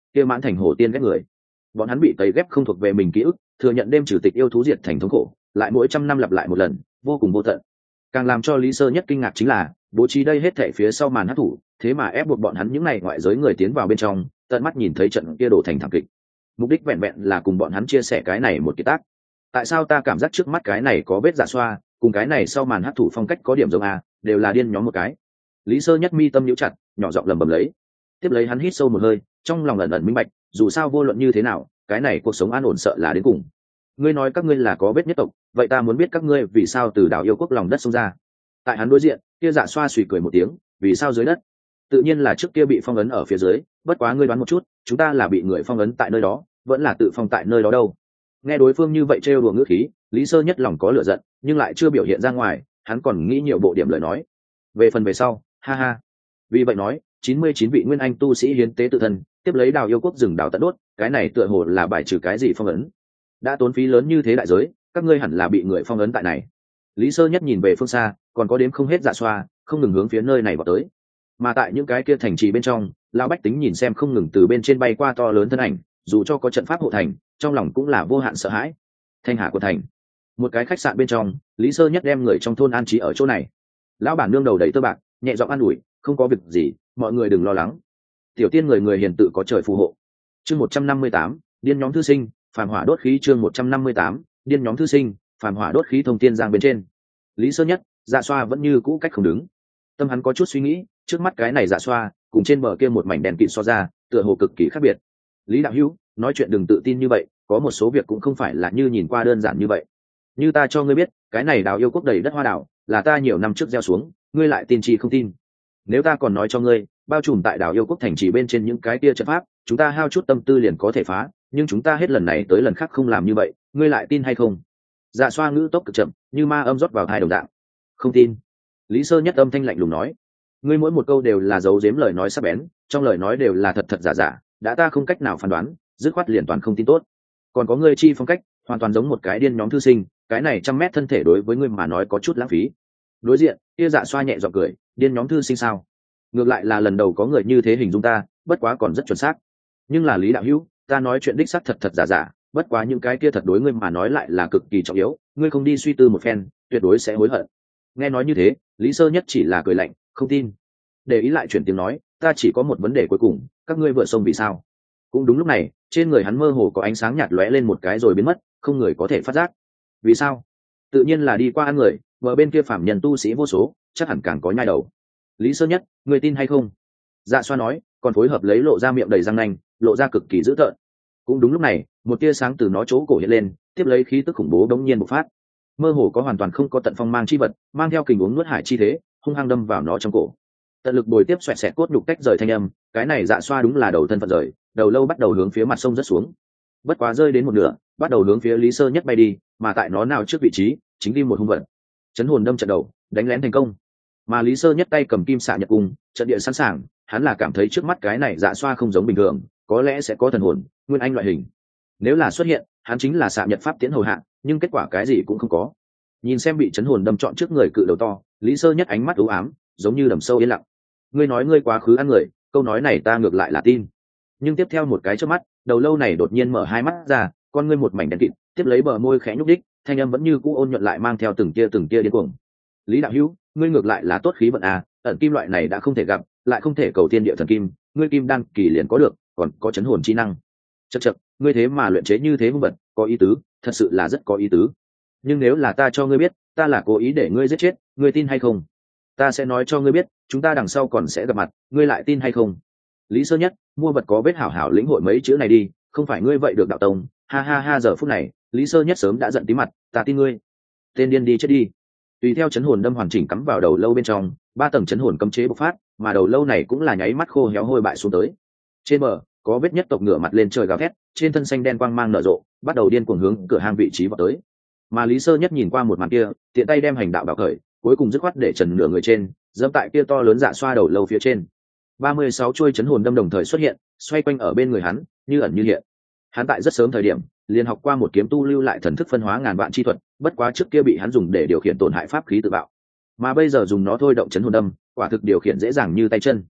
kia mãn thành hổ tiên ghép người. Bọn hắn bị tấy ghép không thuộc về mình ký ức, thừa nhận đêm trừ tịch yêu thú diệt thành thống khổ, lại mỗi trăm năm lặp lại một lần, vô cùng vô tận. Càng làm cho Lý Sơ Nhất kinh ngạc chính là bố trí đây hết thảy phía sau màn hắc thủ, thế mà ép buộc bọn hắn những này ngoại giới người tiến vào bên trong, tận mắt nhìn thấy trận kia đổ thành thảm kịch. Mục đích vẹn vẹn là cùng bọn hắn chia sẻ cái này một kiệt tác. Tại sao ta cảm giác trước mắt cái này có vết giả xoa, cùng cái này sau màn hắc thủ phong cách có điểm giống à, đều là điên nhóm một cái. Lý Sơ Nhất mi tâm nhíu chặt, nhỏ giọng lẩm bẩm lấy. Tiếp lấy hắn hít sâu một hơi, trong lòng ẩn ẩn minh bạch, dù sao vô luận như thế nào, cái này cuộc sống an ổn sợ là đến cùng. Ngươi nói các ngươi là có vết nhất tộc, vậy ta muốn biết các ngươi vì sao từ đảo yêu quốc lòng đất xông ra. Tại hắn đối diện, kia dạ xoa suy cười một tiếng, vì sao dưới đất? Tự nhiên là trước kia bị phong ấn ở phía dưới, bất quá ngươi đoán một chút, chúng ta là bị người phong ấn tại nơi đó, vẫn là tự phong tại nơi đó đâu? Nghe đối phương như vậy trêu đùa ngữ khí, Lý Sơ Nhất lòng có lửa giận, nhưng lại chưa biểu hiện ra ngoài, hắn còn nghĩ nhiều bộ điểm lời nói. Về phần về sau, ha ha. Vì vậy nói, chín mươi chín vị nguyên anh tu sĩ hiến tế tự thân, tiếp lấy đào yêu quốc rừng đào tận đốt, cái này tựa hồ là bài trừ cái gì phong ấn. Đã tốn phí lớn như thế đại giới, các ngươi hẳn là bị người phong ấn tại này. Lý Sơ Nhất nhìn về phương xa, còn có đếm không hết dạ xoa, không ngừng hướng phía nơi này vào tới. Mà tại những cái kia thành trì bên trong, lão bách tính nhìn xem không ngừng từ bên trên bay qua to lớn thân ảnh, dù cho có trận pháp hộ thành, trong lòng cũng là vô hạn sợ hãi. Thanh Hà của thành, một cái khách sạn bên trong, Lý Sơ Nhất đem người trong thôn an trí ở chỗ này. Lão bản nương đầu đầy tơ bạc, nhẹ giọng an ủi, không có việc gì, mọi người đừng lo lắng. Tiểu tiên người người hiền tự có trời phù hộ. Chương một trăm năm mươi tám, điên nhóm thư sinh, phàm hỏa đốt khí. Chương một trăm năm mươi tám, điên nhóm thư sinh, phàm hỏa đốt khí. Thông tiên giang bên trên, Lý Sơ Nhất, dạ xoa vẫn như cũ cách không đứng. Tâm hắn có chút suy nghĩ, trước mắt cái này dạ xoa cùng trên bờ kia một mảnh đèn kịt so ra, tựa hồ cực kỳ khác biệt. Lý đạo hữu, nói chuyện đừng tự tin như vậy, có một số việc cũng không phải là như nhìn qua đơn giản như vậy. Như ta cho ngươi biết, cái này đào yêu quốc đầy đất hoa đào, là ta nhiều năm trước gieo xuống, ngươi lại tin chi không tin. Nếu ta còn nói cho ngươi, bao trùm tại đảo yêu quốc thành trì bên trên những cái kia trận pháp, chúng ta hao chút tâm tư liền có thể phá, nhưng chúng ta hết lần này tới lần khác không làm như vậy, ngươi lại tin hay không? Dạ xoa ngữ tốc cực chậm, như ma âm rót vào hai đồng dạng. Không tin. Lý Sơ Nhất âm thanh lạnh lùng nói, ngươi mỗi một câu đều là giấu giếm lời nói sắc bén, trong lời nói đều là thật thật giả giả, đã ta không cách nào phán đoán, dứt khoát liền toàn không tin tốt. Còn có ngươi chi phong cách, hoàn toàn giống một cái điên nhóm thư sinh, cái này trăm mét thân thể đối với ngươi mà nói có chút lãng phí. Đối diện, kia dạ xoa nhẹ giọng cười, điên nhóm thư sinh sao? Ngược lại là lần đầu có người như thế hình dung ta, bất quá còn rất chuẩn xác. Nhưng là Lý đạo hữu, ta nói chuyện đích xác thật thật giả giả, bất quá những cái kia thật đối ngươi mà nói lại là cực kỳ trọng yếu, ngươi không đi suy tư một phen, tuyệt đối sẽ hối hận. Nghe nói như thế, Lý Sơ Nhất chỉ là cười lạnh, không tin. Để ý lại chuyển tiếng nói, ta chỉ có một vấn đề cuối cùng, các ngươi vợ sông vì sao? Cũng đúng lúc này, trên người hắn mơ hồ có ánh sáng nhạt lóe lên một cái rồi biến mất, không người có thể phát giác. Vì sao? Tự nhiên là đi qua ăn người, vợ bên kia phạm nhân tu sĩ vô số, chắc hẳn càng có nhai đầu. Lý Sơ Nhất, người tin hay không? Dạ xoa nói, còn phối hợp lấy lộ ra miệng đầy răng nanh, lộ ra cực kỳ dữ tợn. Cũng đúng lúc này, một tia sáng từ nó chỗ cổ hiện lên, tiếp lấy khí tức khủng bố đống nhiên bộc phát. Mơ hồ có hoàn toàn không có tận phong mang chi vật, mang theo kình uống nuốt hải chi thế, hung hăng đâm vào nó trong cổ. Tận lực bồi tiếp xoẹt xẹt cốt nhục tách rời thanh âm, cái này dạ xoa đúng là đầu thân phận rời, đầu lâu bắt đầu hướng phía mặt sông rất xuống. Bất quá rơi đến một nửa, bắt đầu hướng phía Lý Sơ Nhất bay đi, mà tại nó nào trước vị trí, chính đi một hung vật. Chấn hồn đâm trận đầu, đánh lén thành công. Mà Lý Sơ Nhất tay cầm kim xạ nhật cung, trận địa sẵn sàng, hắn là cảm thấy trước mắt cái này dạ xoa không giống bình thường, có lẽ sẽ có thần hồn, nguyên anh loại hình. Nếu là xuất hiện, hắn chính là xạ nhật pháp tiến hầu hạ, nhưng kết quả cái gì cũng không có. Nhìn xem bị chấn hồn đâm trọn trước người cự đầu to, Lý Sơ Nhất ánh mắt u ám, giống như đầm sâu yên lặng. Ngươi nói ngươi quá khứ ăn người, câu nói này ta ngược lại là tin. Nhưng tiếp theo một cái chớp mắt, đầu lâu này đột nhiên mở hai mắt ra, con ngươi một mảnh đen kịt, tiếp lấy bờ môi khẽ nhúc đích, thanh âm vẫn như cũ ôn nhuận lại mang theo từng tia từng tia điên cuồng. Lý đạo hữu, ngươi ngược lại là tốt khí vận à, ẩn kim loại này đã không thể gặp, lại không thể cầu tiên địa thần kim, ngươi kim đan kỳ liền có được, còn có chấn hồn chi năng. Chậc chậc, ngươi thế mà luyện chế như thế hung vật, có ý tứ, thật sự là rất có ý tứ. Nhưng nếu là ta cho ngươi biết, ta là cố ý để ngươi giết chết, ngươi tin hay không? Ta sẽ nói cho ngươi biết, chúng ta đằng sau còn sẽ gặp mặt, ngươi lại tin hay không? Lý Sơ Nhất, mua vật có vết hảo hảo lĩnh hội mấy chữ này đi, không phải ngươi vậy được đạo tông. Ha ha ha, giờ phút này, Lý Sơ Nhất sớm đã giận tí mặt, ta tin ngươi. Tên điên đi chết đi. Tùy theo chấn hồn đâm hoàn chỉnh cắm vào đầu lâu bên trong, ba tầng chấn hồn cấm chế bộc phát, mà đầu lâu này cũng là nháy mắt khô héo hôi bại xuống tới. Trên bờ, có vết nhất tộc ngửa mặt lên trời gào thét, trên thân xanh đen quang mang nở rộ, bắt đầu điên cuồng hướng cửa hang vị trí vào tới. Mà Lý Sơ Nhất nhìn qua một màn kia, tiện tay đem hành đạo bảo khởi, cuối cùng dứt khoát để trần nửa người trên, dẫm tại kia to lớn dạ xoa đầu lâu phía trên. ba mươi sáu chuôi chấn hồn đâm đồng thời xuất hiện, xoay quanh ở bên người hắn, như ẩn như hiện. Hắn tại rất sớm thời điểm, liền học qua một kiếm tu lưu lại thần thức phân hóa ngàn vạn chi thuật, bất quá trước kia bị hắn dùng để điều khiển tổn hại pháp khí tự bạo. Mà bây giờ dùng nó thôi động chấn hồn đâm, quả thực điều khiển dễ dàng như tay chân.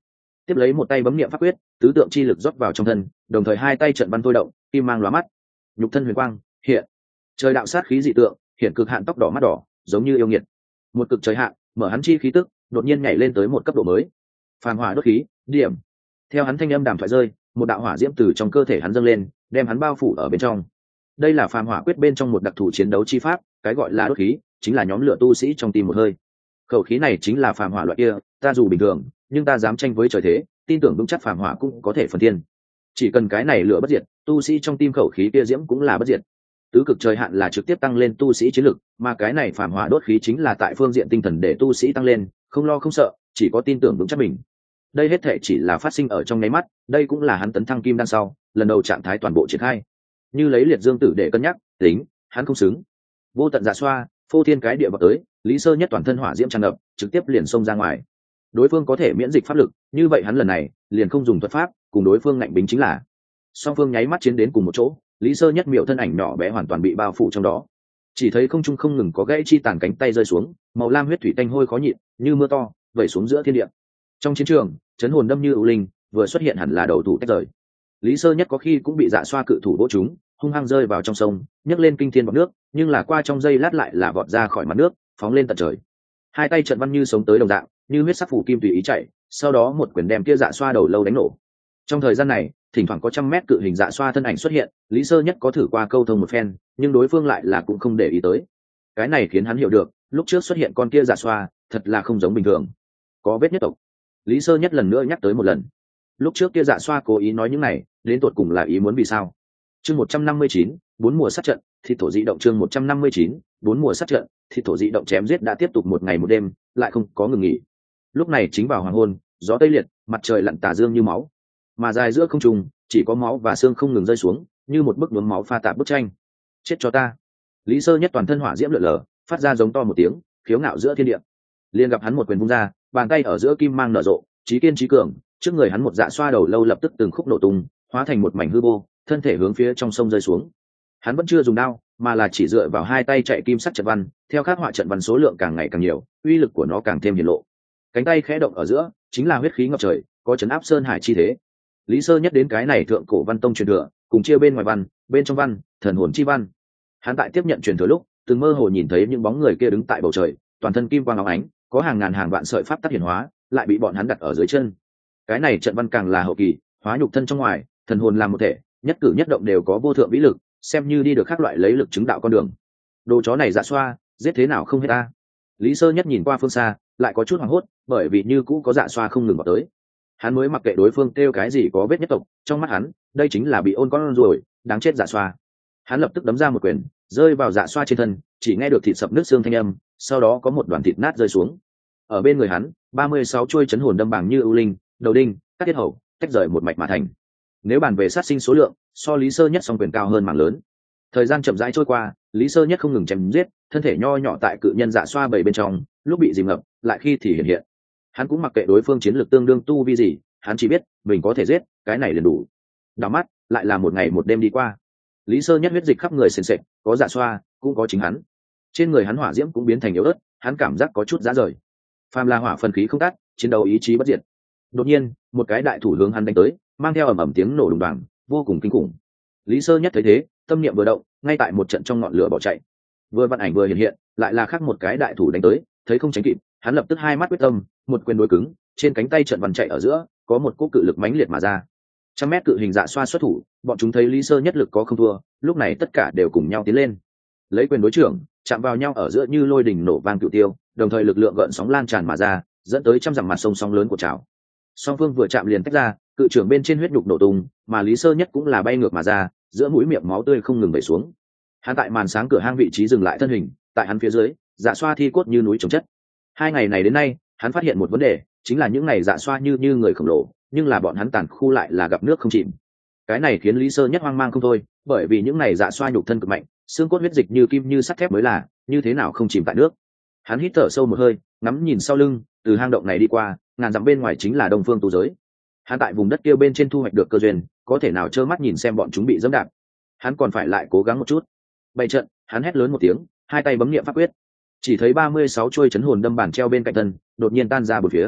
tiếp lấy một tay bấm niệm pháp quyết, tứ tượng chi lực rót vào trong thân, đồng thời hai tay trận văn thôi động, kim mang lóa mắt, nhục thân huyền quang hiện, trời đạo sát khí dị tượng hiện, cực hạn tóc đỏ mắt đỏ giống như yêu nghiệt. Một cực trời hạn, mở hắn chi khí tức đột nhiên nhảy lên tới một cấp độ mới. Phàm hỏa đốt khí điểm, theo hắn thanh âm đàm thoại rơi, một đạo hỏa diễm từ trong cơ thể hắn dâng lên, đem hắn bao phủ ở bên trong. Đây là phàm hỏa quyết bên trong một đặc thù chiến đấu chi pháp, cái gọi là đốt khí chính là nhóm lửa tu sĩ trong tim một hơi. Khẩu khí này chính là phàm hỏa loại kia, ta dù bình thường nhưng ta dám tranh với trời thế, tin tưởng vững chắc phàm hỏa cũng có thể phần thiên. Chỉ cần cái này lửa bất diệt, tu sĩ trong tim khẩu khí kia diễm cũng là bất diệt. Tứ cực trời hạn là trực tiếp tăng lên tu sĩ chiến lực, mà cái này phàm hỏa đốt khí chính là tại phương diện tinh thần để tu sĩ tăng lên, không lo không sợ, chỉ có tin tưởng vững chắc mình. Đây hết thể chỉ là phát sinh ở trong nháy mắt, đây cũng là hắn tấn thăng kim đan sau lần đầu trạng thái toàn bộ triển khai. Như lấy liệt dương tử để cân nhắc, tính hắn không xứng. Vô tận dạ xoa, phô thiên cái địa vào tới, Lý Sơ Nhất toàn thân hỏa diễm tràn ngập, trực tiếp liền xông ra ngoài. Đối phương có thể miễn dịch pháp lực, như vậy hắn lần này liền không dùng thuật pháp, cùng đối phương ngạnh bính chính là. Song phương nháy mắt chiến đến cùng một chỗ, Lý Sơ Nhất miểu thân ảnh nhỏ bé hoàn toàn bị bao phủ trong đó. Chỉ thấy không trung không ngừng có gãy chi tàn cánh tay rơi xuống, màu lam huyết thủy tanh hôi khó nhịn, như mưa to, vẩy xuống giữa thiên địa. Trong chiến trường, chấn hồn đâm như ưu linh, vừa xuất hiện hẳn là đầu thủ tách rời. Lý Sơ Nhất có khi cũng bị dạ xoa cự thủ vỗ trúng, hung hăng rơi vào trong sông, nhấc lên kinh thiên bọt nước, nhưng là qua trong giây lát lại là vọt ra khỏi mặt nước, phóng lên tận trời. Hai tay trận văn như sống tới đồng dạng, như huyết sắc phủ kim tùy ý chạy, sau đó một quyền đem kia dạ xoa đầu lâu đánh nổ. Trong thời gian này, thỉnh thoảng có trăm mét cự hình dạ xoa thân ảnh xuất hiện, Lý Sơ Nhất có thử qua câu thông một phen, nhưng đối phương lại là cũng không để ý tới. Cái này khiến hắn hiểu được, lúc trước xuất hiện con kia dạ xoa, thật là không giống bình thường. Có vết nhất tộc. Lý Sơ Nhất lần nữa nhắc tới một lần. Lúc trước kia dạ xoa cố ý nói những này, đến tột cùng là ý muốn vì sao? Chương một trăm năm mươi chín, bốn mùa sát trận, thịt thổ dị động chương một trăm năm mươi chín, bốn mùa sát trận, thịt thổ dị động chém giết đã tiếp tục một ngày một đêm, lại không có ngừng nghỉ. Lúc này chính vào hoàng hôn, gió tây liệt, mặt trời lặn tà dương như máu, mà dài giữa không trung chỉ có máu và xương không ngừng rơi xuống, như một bức nhuốm máu pha tạp bức tranh. Chết cho ta! Lý Sơ Nhất toàn thân hỏa diễm lượn lờ, phát ra giống to một tiếng, khiếu ngạo giữa thiên địa. Liền gặp hắn một quyền vung ra, bàn tay ở giữa kim mang nở rộ, chí kiên chí cường, trước người hắn một dạ xoa đầu lâu lập tức từng khúc nổ tung, hóa thành một mảnh hư vô, thân thể hướng phía trong sông rơi xuống. Hắn vẫn chưa dùng đao, mà là chỉ dựa vào hai tay chạy kim sắc trận văn, theo khắc họa trận văn số lượng càng ngày càng nhiều, uy lực của nó càng thêm hiển lộ. Cánh tay khẽ động ở giữa, chính là huyết khí ngập trời, có chấn áp sơn hải chi thế. Lý Sơ Nhất đến cái này thượng cổ văn tông truyền thừa, cùng chia bên ngoài văn, bên trong văn, thần hồn chi văn. Hắn tại tiếp nhận truyền thừa lúc, từng mơ hồ nhìn thấy những bóng người kia đứng tại bầu trời, toàn thân kim quang óng ánh, có hàng ngàn hàng vạn sợi pháp tắc hiển hóa, lại bị bọn hắn đặt ở dưới chân. Cái này trận văn càng là hậu kỳ, hóa nhục thân trong ngoài, thần hồn làm một thể, nhất cử nhất động đều có vô thượng vĩ lực, xem như đi được khác loại lấy lực chứng đạo con đường. Đồ chó này dạ xoa, giết thế nào không hết ta. Lý Sơ Nhất nhìn qua phương xa, lại có chút hoảng hốt, bởi vì như cũ có dạ xoa không ngừng vào tới. Hắn mới mặc kệ đối phương kêu cái gì có vết nhất tộc, trong mắt hắn, đây chính là bị ôn con rồi, đáng chết dạ xoa. Hắn lập tức đấm ra một quyền, rơi vào dạ xoa trên thân, chỉ nghe được thịt sập nước xương thanh âm, sau đó có một đoàn thịt nát rơi xuống. Ở bên người hắn, ba mươi sáu chuôi chấn hồn đâm bảng như ưu linh, đầu đinh, cắt tiết hầu, tách rời một mạch mà thành. Nếu bàn về sát sinh số lượng, so Lý Sơ Nhất song quyền cao hơn mảng lớn. Thời gian chậm rãi trôi qua, Lý Sơ Nhất không ngừng chém giết, thân thể nho nhỏ tại cự nhân dạ xoa bảy bên trong, lúc bị dìm ngập, lại khi thì hiện hiện. Hắn cũng mặc kệ đối phương chiến lược tương đương tu vi gì, hắn chỉ biết mình có thể giết, cái này liền đủ. Đảo mắt, lại là một ngày một đêm đi qua. Lý Sơ Nhất huyết dịch khắp người sền sệt, có dạ xoa, cũng có chính hắn. Trên người hắn hỏa diễm cũng biến thành yếu ớt, hắn cảm giác có chút rã rời. Phàm là hỏa phần khí không tắt, chiến đấu ý chí bất diệt. Đột nhiên, một cái đại thủ hướng hắn đánh tới, mang theo ầm ầm tiếng nổ đùng đoàng, vô cùng kinh khủng. Lý Sơ Nhất thấy thế, tâm niệm vừa động, ngay tại một trận trong ngọn lửa bỏ chạy. Vừa vận ảnh vừa hiện hiện, lại là khác một cái đại thủ đánh tới, thấy không tránh kịp, hắn lập tức hai mắt quyết tâm, một quyền đối cứng, trên cánh tay trận văn chạy ở giữa, có một cỗ cự lực mãnh liệt mà ra. Trăm mét cự hình dạ xoa xuất thủ, bọn chúng thấy Lý Sơ Nhất lực có không thua, lúc này tất cả đều cùng nhau tiến lên, lấy quyền đối trưởng, chạm vào nhau ở giữa như lôi đình nổ vang cửu tiêu, đồng thời lực lượng gợn sóng lan tràn mà ra, dẫn tới trăm dặm mặt sông sóng lớn của trào. Song phương vừa chạm liền tách ra, cự trưởng bên trên huyết nhục nổ tung, mà Lý Sơ Nhất cũng là bay ngược mà ra, giữa mũi miệng máu tươi không ngừng vẩy xuống. Hắn tại màn sáng cửa hang vị trí dừng lại thân hình, tại hắn phía dưới, dạ xoa thi cốt như núi chồng chất. Hai ngày này đến nay, hắn phát hiện một vấn đề, chính là những ngày dạ xoa như như người khổng lồ, nhưng là bọn hắn tàn khu lại là gặp nước không chìm. Cái này khiến Lý Sơ Nhất hoang mang không thôi, bởi vì những ngày dạ xoa nhục thân cực mạnh, xương cốt huyết dịch như kim như sắt thép mới là, như thế nào không chìm tại nước. Hắn hít thở sâu một hơi, ngắm nhìn sau lưng, từ hang động này đi qua, ngàn dặm bên ngoài chính là Đông Phương tu giới. Hắn tại vùng đất kia bên trên thu hoạch được cơ duyên, có thể nào trơ mắt nhìn xem bọn chúng bị dẫm đạp. Hắn còn phải lại cố gắng một chút. Bày trận, hắn hét lớn một tiếng, hai tay bấm niệm pháp quyết. Chỉ thấy ba mươi sáu chuôi chấn hồn đâm bản treo bên cạnh thân, đột nhiên tan ra bốn phía.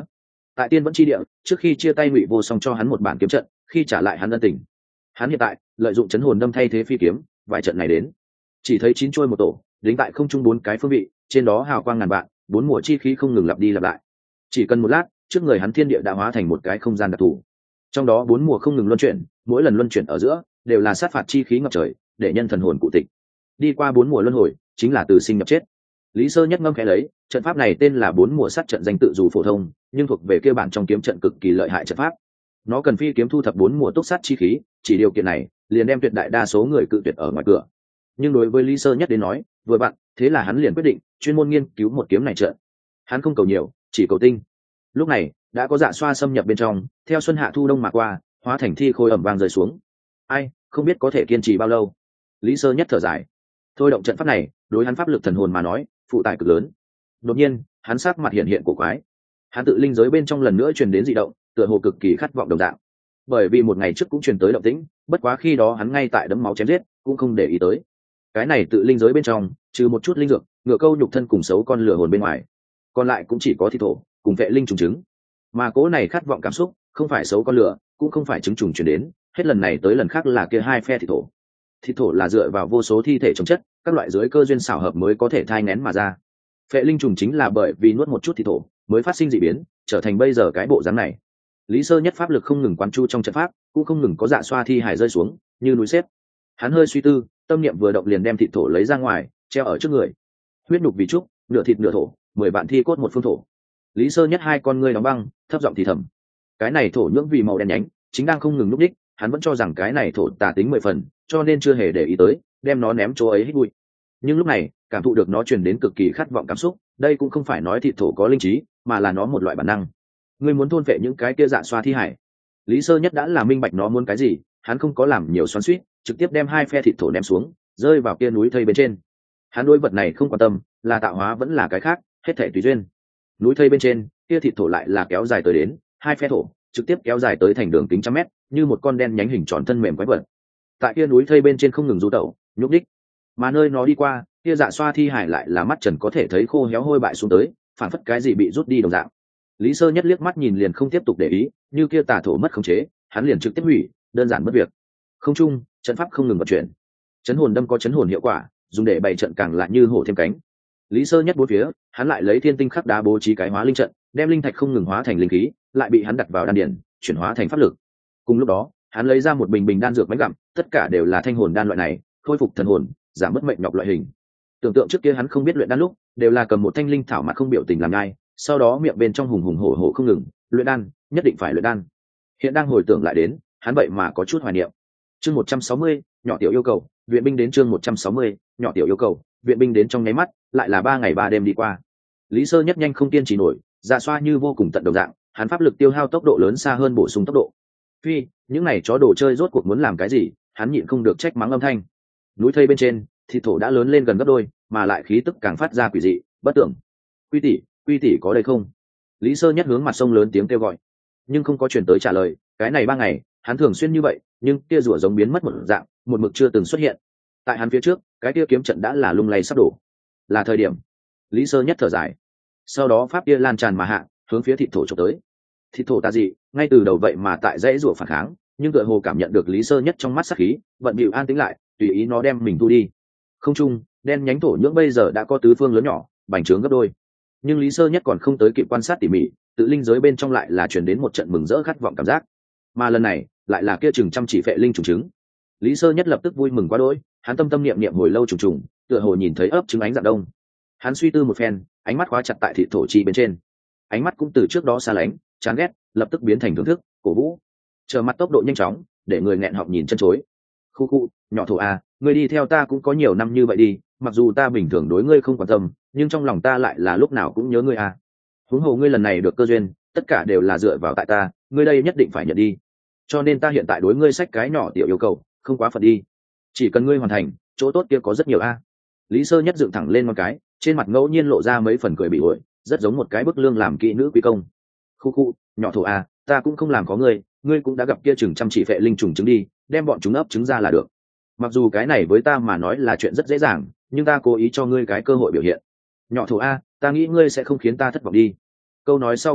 tại tiên vẫn chi địa trước khi chia tay ngụy vô song cho hắn một bản kiếm trận khi trả lại hắn ân tình. Hắn hiện tại lợi dụng chấn hồn đâm thay thế phi kiếm, vài trận này đến chỉ thấy chín trôi một tổ đính tại không trung bốn cái phương vị, trên đó hào quang ngàn vạn, bốn mùa chi khí không ngừng lặp đi lặp lại. Chỉ cần một lát, trước người hắn thiên địa đã hóa thành một cái không gian đặc thù, trong đó bốn mùa không ngừng luân chuyển, mỗi lần luân chuyển ở giữa đều là sát phạt chi khí ngập trời, để nhân thần hồn cụ tịch. Đi qua bốn mùa luân hồi chính là từ sinh nhập chết. Lý Sơ nhất ngâm khẽ lấy, trận pháp này tên là bốn mùa sát trận, danh tự dù phổ thông nhưng thuộc về kia bản trong kiếm trận cực kỳ lợi hại trận pháp. Nó cần phi kiếm thu thập bốn mùa túc sát chi khí, chỉ điều kiện này liền đem tuyệt đại đa số người cự tuyệt ở ngoài cửa. Nhưng đối với Lý Sơ nhất đến nói, vừa bạn, thế là hắn liền quyết định chuyên môn nghiên cứu một kiếm này trận. Hắn không cầu nhiều, chỉ cầu tinh. Lúc này đã có dạ xoa xâm nhập bên trong, theo xuân hạ thu đông mà qua, hóa thành thi khôi ẩm vang rơi xuống. Ai không biết có thể kiên trì bao lâu. Lý Sơ nhất thở dài, thôi động trận pháp này đối hắn pháp lực thần hồn mà nói phụ tải cực lớn. Đột nhiên hắn sắc mặt hiện hiện của quái, hắn tự linh giới bên trong lần nữa truyền đến dị động, tựa hồ cực kỳ khát vọng đồng dạng. Bởi vì một ngày trước cũng truyền tới động tĩnh, bất quá khi đó hắn ngay tại đấm máu chém giết, cũng không để ý tới. Cái này tự linh giới bên trong trừ một chút linh dược, ngựa câu nhục thân cùng xấu con lửa hồn bên ngoài, còn lại cũng chỉ có thi thổ cùng vệ linh trùng trứng. Mà cố này khát vọng cảm xúc không phải xấu con lửa, cũng không phải trứng trùng truyền đến, hết lần này tới lần khác là kia hai phe thi thổ. Thi thổ là dựa vào vô số thi thể chống chất, các loại dưới cơ duyên xảo hợp mới có thể thai nén mà ra. Phệ linh trùng chính là bởi vì nuốt một chút thi thổ mới phát sinh dị biến, trở thành bây giờ cái bộ dáng này. Lý Sơ nhất pháp lực không ngừng quán chu trong trận pháp, cũng không ngừng có dạ xoa thi hải rơi xuống như núi xếp. Hắn hơi suy tư, tâm niệm vừa động liền đem thịt thổ lấy ra ngoài, treo ở trước người. Huyết nhục vì trúc, nửa thịt nửa thổ, mười vạn thi cốt một phương thổ. Lý Sơ nhất hai con ngươi đóng băng, thấp giọng thì thầm. Cái này thổ nhưỡng vì màu đen nhánh, chính đang không ngừng lúc đích, hắn vẫn cho rằng cái này thổ tà tính mười phần, cho nên chưa hề để ý tới, đem nó ném chỗ ấy hít bụi. Nhưng lúc này cảm thụ được nó truyền đến cực kỳ khát vọng cảm xúc, đây cũng không phải nói thịt thổ có linh trí, mà là nó một loại bản năng. Ngươi muốn thôn phệ những cái kia dạ xoa thi hải. Lý Sơ nhất đã là minh bạch nó muốn cái gì, hắn không có làm nhiều xoắn xuýt, trực tiếp đem hai phe thịt thổ ném xuống, rơi vào kia núi thây bên trên. Hắn đối vật này không quan tâm, là tạo hóa vẫn là cái khác, hết thảy tùy duyên. Núi thây bên trên, kia thịt thổ lại là kéo dài tới đến hai phe thổ, trực tiếp kéo dài tới thành đường kính trăm mét, như một con đen nhánh hình tròn thân mềm quái vật. Tại kia núi thây bên trên không ngừng du tẩu, nhúc đích, mà nơi nó đi qua, kia dạ xoa thi hải lại là mắt trần có thể thấy khô héo hôi bại xuống tới, phản phất cái gì bị rút đi đồng dạng. Lý Sơ nhất liếc mắt nhìn liền không tiếp tục để ý, như kia tà thổ mất khống chế, hắn liền trực tiếp hủy, đơn giản mất việc. Không chung, trận pháp không ngừng vận chuyển. Chấn hồn đâm có chấn hồn hiệu quả, dùng để bày trận càng lại như hổ thêm cánh. Lý Sơ nhất bốn phía, hắn lại lấy thiên tinh khắc đá bố trí cái hóa linh trận, đem linh thạch không ngừng hóa thành linh khí, lại bị hắn đặt vào đan điển, chuyển hóa thành pháp lực. Cùng lúc đó, hắn lấy ra một bình bình đan dược bánh gặm, tất cả đều là thanh hồn đan loại này, khôi phục thần hồn, giảm mất mệnh nhọc loại hình. Tưởng tượng trước kia hắn không biết luyện đan lúc, đều là cầm một thanh linh thảo mặt không biểu tình làm nhai, sau đó miệng bên trong hùng hùng hổ hổ không ngừng, luyện đan, nhất định phải luyện đan. Hiện đang hồi tưởng lại đến, hắn vậy mà có chút hoài niệm. Chương một trăm sáu mươi, nhỏ tiểu yêu cầu, viện binh đến chương một trăm sáu mươi, nhỏ tiểu yêu cầu, viện binh đến trong nháy mắt, lại là ba ngày ba đêm đi qua. Lý Sơ nhất nhanh không kiên trì nổi, dạ xoa như vô cùng tận đồng dạng, hắn pháp lực tiêu hao tốc độ lớn xa hơn bổ sung tốc độ. Phi, những này chó đồ chơi rốt cuộc muốn làm cái gì, hắn nhịn không được trách mắng âm thanh. Núi thây bên trên, thịt thổ đã lớn lên gần gấp đôi, mà lại khí tức càng phát ra quỷ dị, bất tưởng. Quy tỷ, quy tỷ có đây không? Lý Sơ nhất hướng mặt sông lớn tiếng kêu gọi, nhưng không có truyền tới trả lời. Cái này ba ngày, hắn thường xuyên như vậy, nhưng kia rùa giống biến mất một dạng, một mực chưa từng xuất hiện. Tại hắn phía trước, cái kia kiếm trận đã là lung lay sắp đổ. Là thời điểm. Lý Sơ nhất thở dài. Sau đó pháp kia lan tràn mà hạ, hướng phía thịt thổ chụp tới. Thịt thổ tà dị, ngay từ đầu vậy mà tại dãy rùa phản kháng, nhưng tựa hồ cảm nhận được Lý Sơ nhất trong mắt sát khí, vận bịu an tĩnh lại, tùy ý nó đem mình thu đi. Không trung, đen nhánh thổ nhưỡng bây giờ đã có tứ phương lớn nhỏ, bành trướng gấp đôi. Nhưng Lý Sơ nhất còn không tới kịp quan sát tỉ mỉ, tự linh giới bên trong lại là truyền đến một trận mừng rỡ khát vọng cảm giác. Mà lần này, lại là kia chừng chăm chỉ phệ linh trùng trứng. Lý Sơ nhất lập tức vui mừng quá đỗi, hắn tâm tâm niệm niệm hồi lâu trùng trùng, tựa hồ nhìn thấy ấp trứng ánh dạng đông. Hắn suy tư một phen, ánh mắt khóa chặt tại thịt thổ chi bên trên. Ánh mắt cũng từ trước đó xa lánh, chán ghét, lập tức biến thành thưởng thức, cổ vũ. Chờ mặt tốc độ nhanh chóng, để người nghẹn họng nhìn chân chối. Khu khu, nhỏ thổ à, ngươi đi theo ta cũng có nhiều năm như vậy đi, mặc dù ta bình thường đối ngươi không quan tâm, nhưng trong lòng ta lại là lúc nào cũng nhớ ngươi à. Huống hồ ngươi lần này được cơ duyên, tất cả đều là dựa vào tại ta, ngươi đây nhất định phải nhận đi. Cho nên ta hiện tại đối ngươi sách cái nhỏ tiểu yêu cầu, không quá phật đi. Chỉ cần ngươi hoàn thành, chỗ tốt kia có rất nhiều a. À. Lý Sơ nhất dựng thẳng lên một cái, trên mặt ngẫu nhiên lộ ra mấy phần cười bị ổi, rất giống một cái bức lương làm kỹ nữ quý công. Khu khu, nhỏ thổ à, ta cũng không làm có ngươi, ngươi cũng đã gặp kia chừng chăm chỉ phệ linh trùng trứng đi, đem bọn chúng ấp trứng ra là được. Mặc dù cái này với ta mà nói là chuyện rất dễ dàng, nhưng ta cố ý cho ngươi cái cơ hội biểu hiện. Nhỏ thổ a, ta nghĩ ngươi sẽ không khiến ta thất vọng đi. Câu nói sau cùng lúc,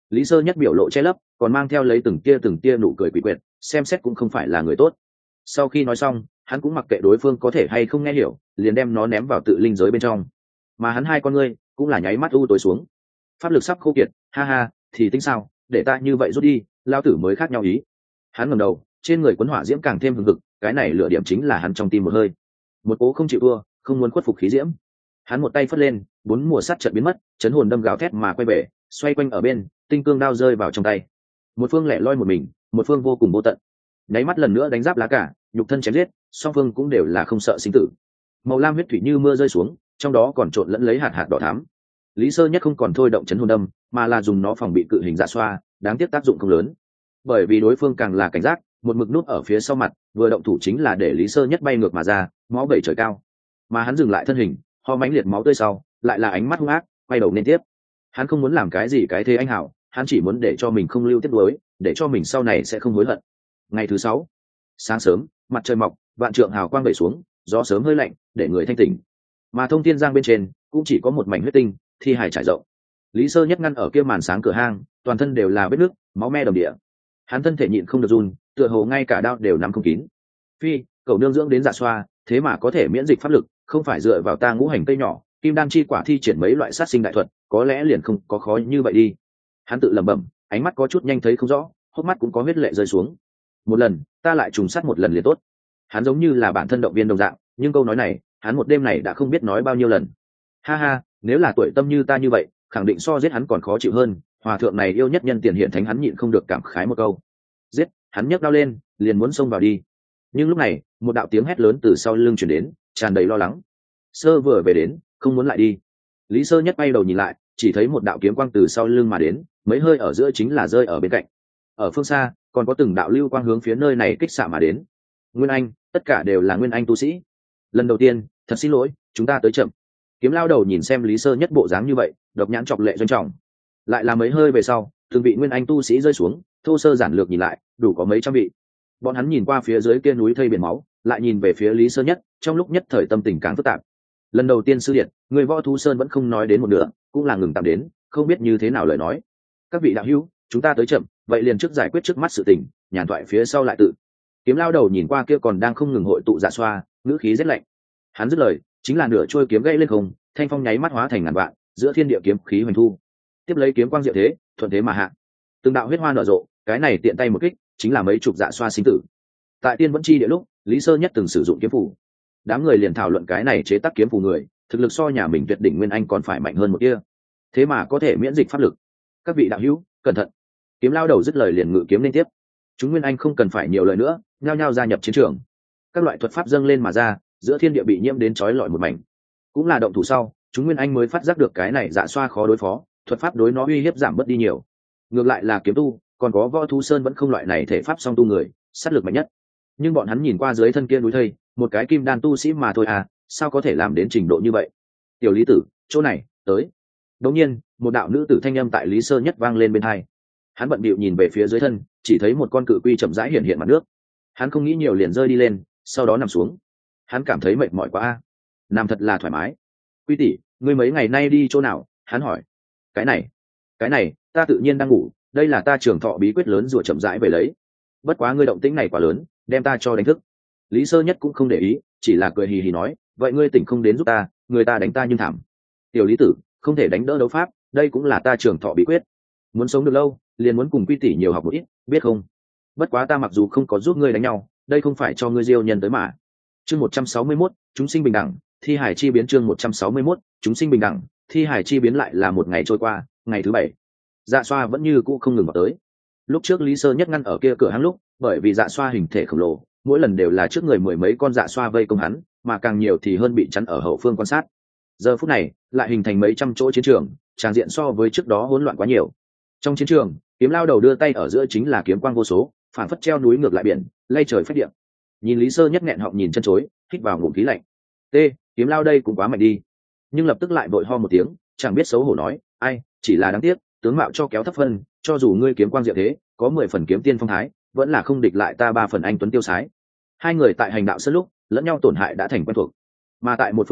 Lý Sơ Nhất biểu lộ che lấp, còn mang theo lấy từng tia từng tia nụ cười quỷ quyệt, xem xét cũng không phải là người tốt. Sau khi nói xong, hắn cũng mặc kệ đối phương có thể hay không nghe hiểu, liền đem nó ném vào tự linh giới bên trong. Mà hắn hai con ngươi cũng là nháy mắt u tối xuống. Pháp lực sắp khô kiệt, ha ha, thì tính sao, để ta như vậy rút đi, lao tử mới khác nhau ý. Hắn ngẩng đầu, trên người quấn hỏa diễm càng thêm hừng hực, cái này lửa điểm chính là hắn trong tim một hơi. Một cố không chịu thua, không muốn khuất phục khí diễm. Hắn một tay phất lên, bốn mùa sắt chợt biến mất, chấn hồn đâm gào thét mà quay về, xoay quanh ở bên, tinh cương đao rơi vào trong tay. Một phương lẻ loi một mình, một phương vô cùng vô tận. Nháy mắt lần nữa đánh giáp lá cả, nhục thân chém giết, song phương cũng đều là không sợ sinh tử. Màu lam huyết thủy như mưa rơi xuống, trong đó còn trộn lẫn lấy hạt hạt đỏ thắm. Lý Sơ Nhất không còn thôi động chấn hồn đâm, mà là dùng nó phòng bị cự hình dạ xoa, đáng tiếc tác dụng không lớn. Bởi vì đối phương càng là cảnh giác, một mực nút ở phía sau mặt, vừa động thủ chính là để Lý Sơ Nhất bay ngược mà ra, máu bẩy trời cao. Mà hắn dừng lại thân hình, ho mãnh liệt máu tươi sau, lại là ánh mắt hung ác, quay đầu nên tiếp. Hắn không muốn làm cái gì cái thế anh hảo, hắn chỉ muốn để cho mình không lưu tiếp nối, để cho mình sau này sẽ không hối hận. Ngày thứ sáu, sáng sớm, mặt trời mọc, vạn trượng hào quang vẩy xuống, gió sớm hơi lạnh, để người thanh tỉnh. Mà Thông Thiên Giang bên trên cũng chỉ có một mảnh huyết tinh, thi hài trải rộng. Lý Sơ Nhất ngăn ở kia màn sáng cửa hang, toàn thân đều là vết nước, máu me đồng địa. Hắn thân thể nhịn không được run, tựa hồ ngay cả đao đều nắm không kín. Phi, cậu nương dưỡng đến dạ xoa, thế mà có thể miễn dịch pháp lực, không phải dựa vào ta ngũ hành cây nhỏ, kim đan chi quả thi triển mấy loại sát sinh đại thuật, có lẽ liền không có khó như vậy đi. Hắn tự lẩm bẩm, ánh mắt có chút nhanh thấy không rõ, hốc mắt cũng có huyết lệ rơi xuống. Một lần, ta lại trùng sát một lần liền tốt. Hắn giống như là bản thân động viên đồng dạng, nhưng câu nói này, hắn một đêm này đã không biết nói bao nhiêu lần. Ha ha, nếu là tuổi tâm như ta như vậy, khẳng định so giết hắn còn khó chịu hơn. Hòa thượng này yêu nhất nhân tiền hiện thánh, hắn nhịn không được cảm khái một câu. Giết, hắn nhấc đao lên, liền muốn xông vào đi. Nhưng lúc này, một đạo tiếng hét lớn từ sau lưng truyền đến, tràn đầy lo lắng. Sơ vừa về đến, không muốn lại đi. Lý Sơ Nhất bay đầu nhìn lại, chỉ thấy một đạo kiếm quang từ sau lưng mà đến, mấy hơi ở giữa chính là rơi ở bên cạnh. Ở phương xa, còn có từng đạo lưu quang hướng phía nơi này kích xạ mà đến. Nguyên Anh, tất cả đều là Nguyên Anh tu sĩ. Lần đầu tiên, thật xin lỗi, chúng ta tới chậm. Kiếm lao đầu nhìn xem Lý Sơ Nhất bộ dáng như vậy, độc nhãn chọc lệ doanh trọng. Lại là mấy hơi về sau, từng vị Nguyên Anh tu sĩ rơi xuống, thô sơ giản lược nhìn lại, đủ có mấy trăm vị. Bọn hắn nhìn qua phía dưới kia núi thây biển máu, lại nhìn về phía Lý Sơ Nhất, trong lúc nhất thời tâm tình càng phức tạp. Lần đầu tiên sư điện, người Võ Thú Sơn vẫn không nói đến một nửa, cũng là ngừng tạm đến, không biết như thế nào lời nói. Các vị đạo hữu, chúng ta tới chậm, vậy liền trước giải quyết trước mắt sự tình, nhàn thoại phía sau lại tự. Kiếm lao đầu nhìn qua kia còn đang không ngừng hội tụ dạ xoa, ngữ khí rất lạnh. Hắn dứt lời, chính là nửa trôi kiếm gãy lên không, thanh phong nháy mắt hóa thành ngàn vạn, giữa thiên địa kiếm khí hoành thu. Tiếp lấy kiếm quang diệu thế, thuận thế mà hạ. Từng đạo huyết hoa nở rộ, cái này tiện tay một kích, chính là mấy chục dạ xoa sinh tử. Tại Tiên Vẫn Chi địa lúc, Lý Sơ Nhất từng sử dụng kiếm phủ. Đám người liền thảo luận cái này chế tác kiếm phù người, thực lực so nhà mình tuyệt đỉnh Nguyên Anh còn phải mạnh hơn một kia. Thế mà có thể miễn dịch pháp lực. Các vị đạo hữu, cẩn thận. Kiếm lao đầu dứt lời liền ngự kiếm lên tiếp. Chúng Nguyên Anh không cần phải nhiều lời nữa, nhao nhao gia nhập chiến trường. Các loại thuật pháp dâng lên mà ra, giữa thiên địa bị nhiễm đến chói lọi một mảnh. Cũng là động thủ sau, chúng Nguyên Anh mới phát giác được cái này dạ xoa khó đối phó, thuật pháp đối nó uy hiếp giảm bớt đi nhiều. Ngược lại là kiếm tu, còn có Võ Thú Sơn vẫn không loại này thể pháp song tu người, sát lực mạnh nhất. Nhưng bọn hắn nhìn qua dưới thân kia núi thây, một cái kim đan tu sĩ mà thôi à, sao có thể làm đến trình độ như vậy? Tiểu Lý tử, chỗ này, tới. Đột nhiên, một đạo nữ tử thanh âm tại Lý Sơ Nhất vang lên bên tai. Hắn bận bịu nhìn về phía dưới thân, chỉ thấy một con cự quy chậm rãi hiện hiện mặt nước. Hắn không nghĩ nhiều liền rơi đi lên, sau đó nằm xuống. Hắn cảm thấy mệt mỏi quá a, nằm thật là thoải mái. Quy tỷ, ngươi mấy ngày nay đi chỗ nào? Hắn hỏi. Cái này, cái này, ta tự nhiên đang ngủ, đây là ta trường thọ bí quyết lớn rùa chậm rãi về lấy. Bất quá ngươi động tĩnh này quá lớn, đem ta cho đánh thức. Lý Sơ Nhất cũng không để ý, chỉ là cười hì hì nói, vậy ngươi tỉnh không đến giúp ta, người ta đánh ta nhưng thảm. Tiểu Lý tử, không thể đánh đỡ đấu pháp, đây cũng là ta trường thọ bí quyết. Muốn sống được lâu, liền muốn cùng Quy tỷ nhiều học một ít, biết không? Bất quá ta mặc dù không có giúp ngươi đánh nhau, đây không phải cho ngươi diêu nhân tới mà. Chương một trăm sáu mươi mốt, chúng sinh bình đẳng, thi hải chi biến. Chương một trăm sáu mươi mốt, chúng sinh bình đẳng, thi hải chi biến. Lại là một ngày trôi qua, ngày thứ bảy. Dạ xoa vẫn như cũ không ngừng vào tới. Lúc trước Lý Sơ Nhất ngăn ở kia cửa hang lúc, bởi vì dạ xoa hình thể khổng lồ, mỗi lần đều là trước người mười mấy con dạ xoa vây công hắn, mà càng nhiều thì hơn bị chắn ở hậu phương quan sát. Giờ phút này, lại hình thành mấy trăm chỗ chiến trường, tràng diện so với trước đó hỗn loạn quá nhiều. Trong chiến trường, kiếm lao đầu đưa tay ở giữa chính là kiếm quang vô số, phản phất treo núi ngược lại biển, lay trời phách điện. Nhìn Lý Sơ Nhất nghẹn họng nhìn chân chối, hít vào ngụm khí lạnh. T, kiếm lao đây cũng quá mạnh đi. Nhưng lập tức lại vội ho một tiếng, chẳng biết xấu hổ nói, ai, chỉ là đáng tiếc, tướng mạo cho kéo thấp phân, cho dù ngươi kiếm quang diệu thế, có mười phần kiếm tiên phong thái, vẫn là không địch lại ta ba phần anh tuấn tiêu sái. Hai người tại hành đạo sân lúc, lẫn nhau tổn hại đã thành quen thuộc. Mà tại một phương khác,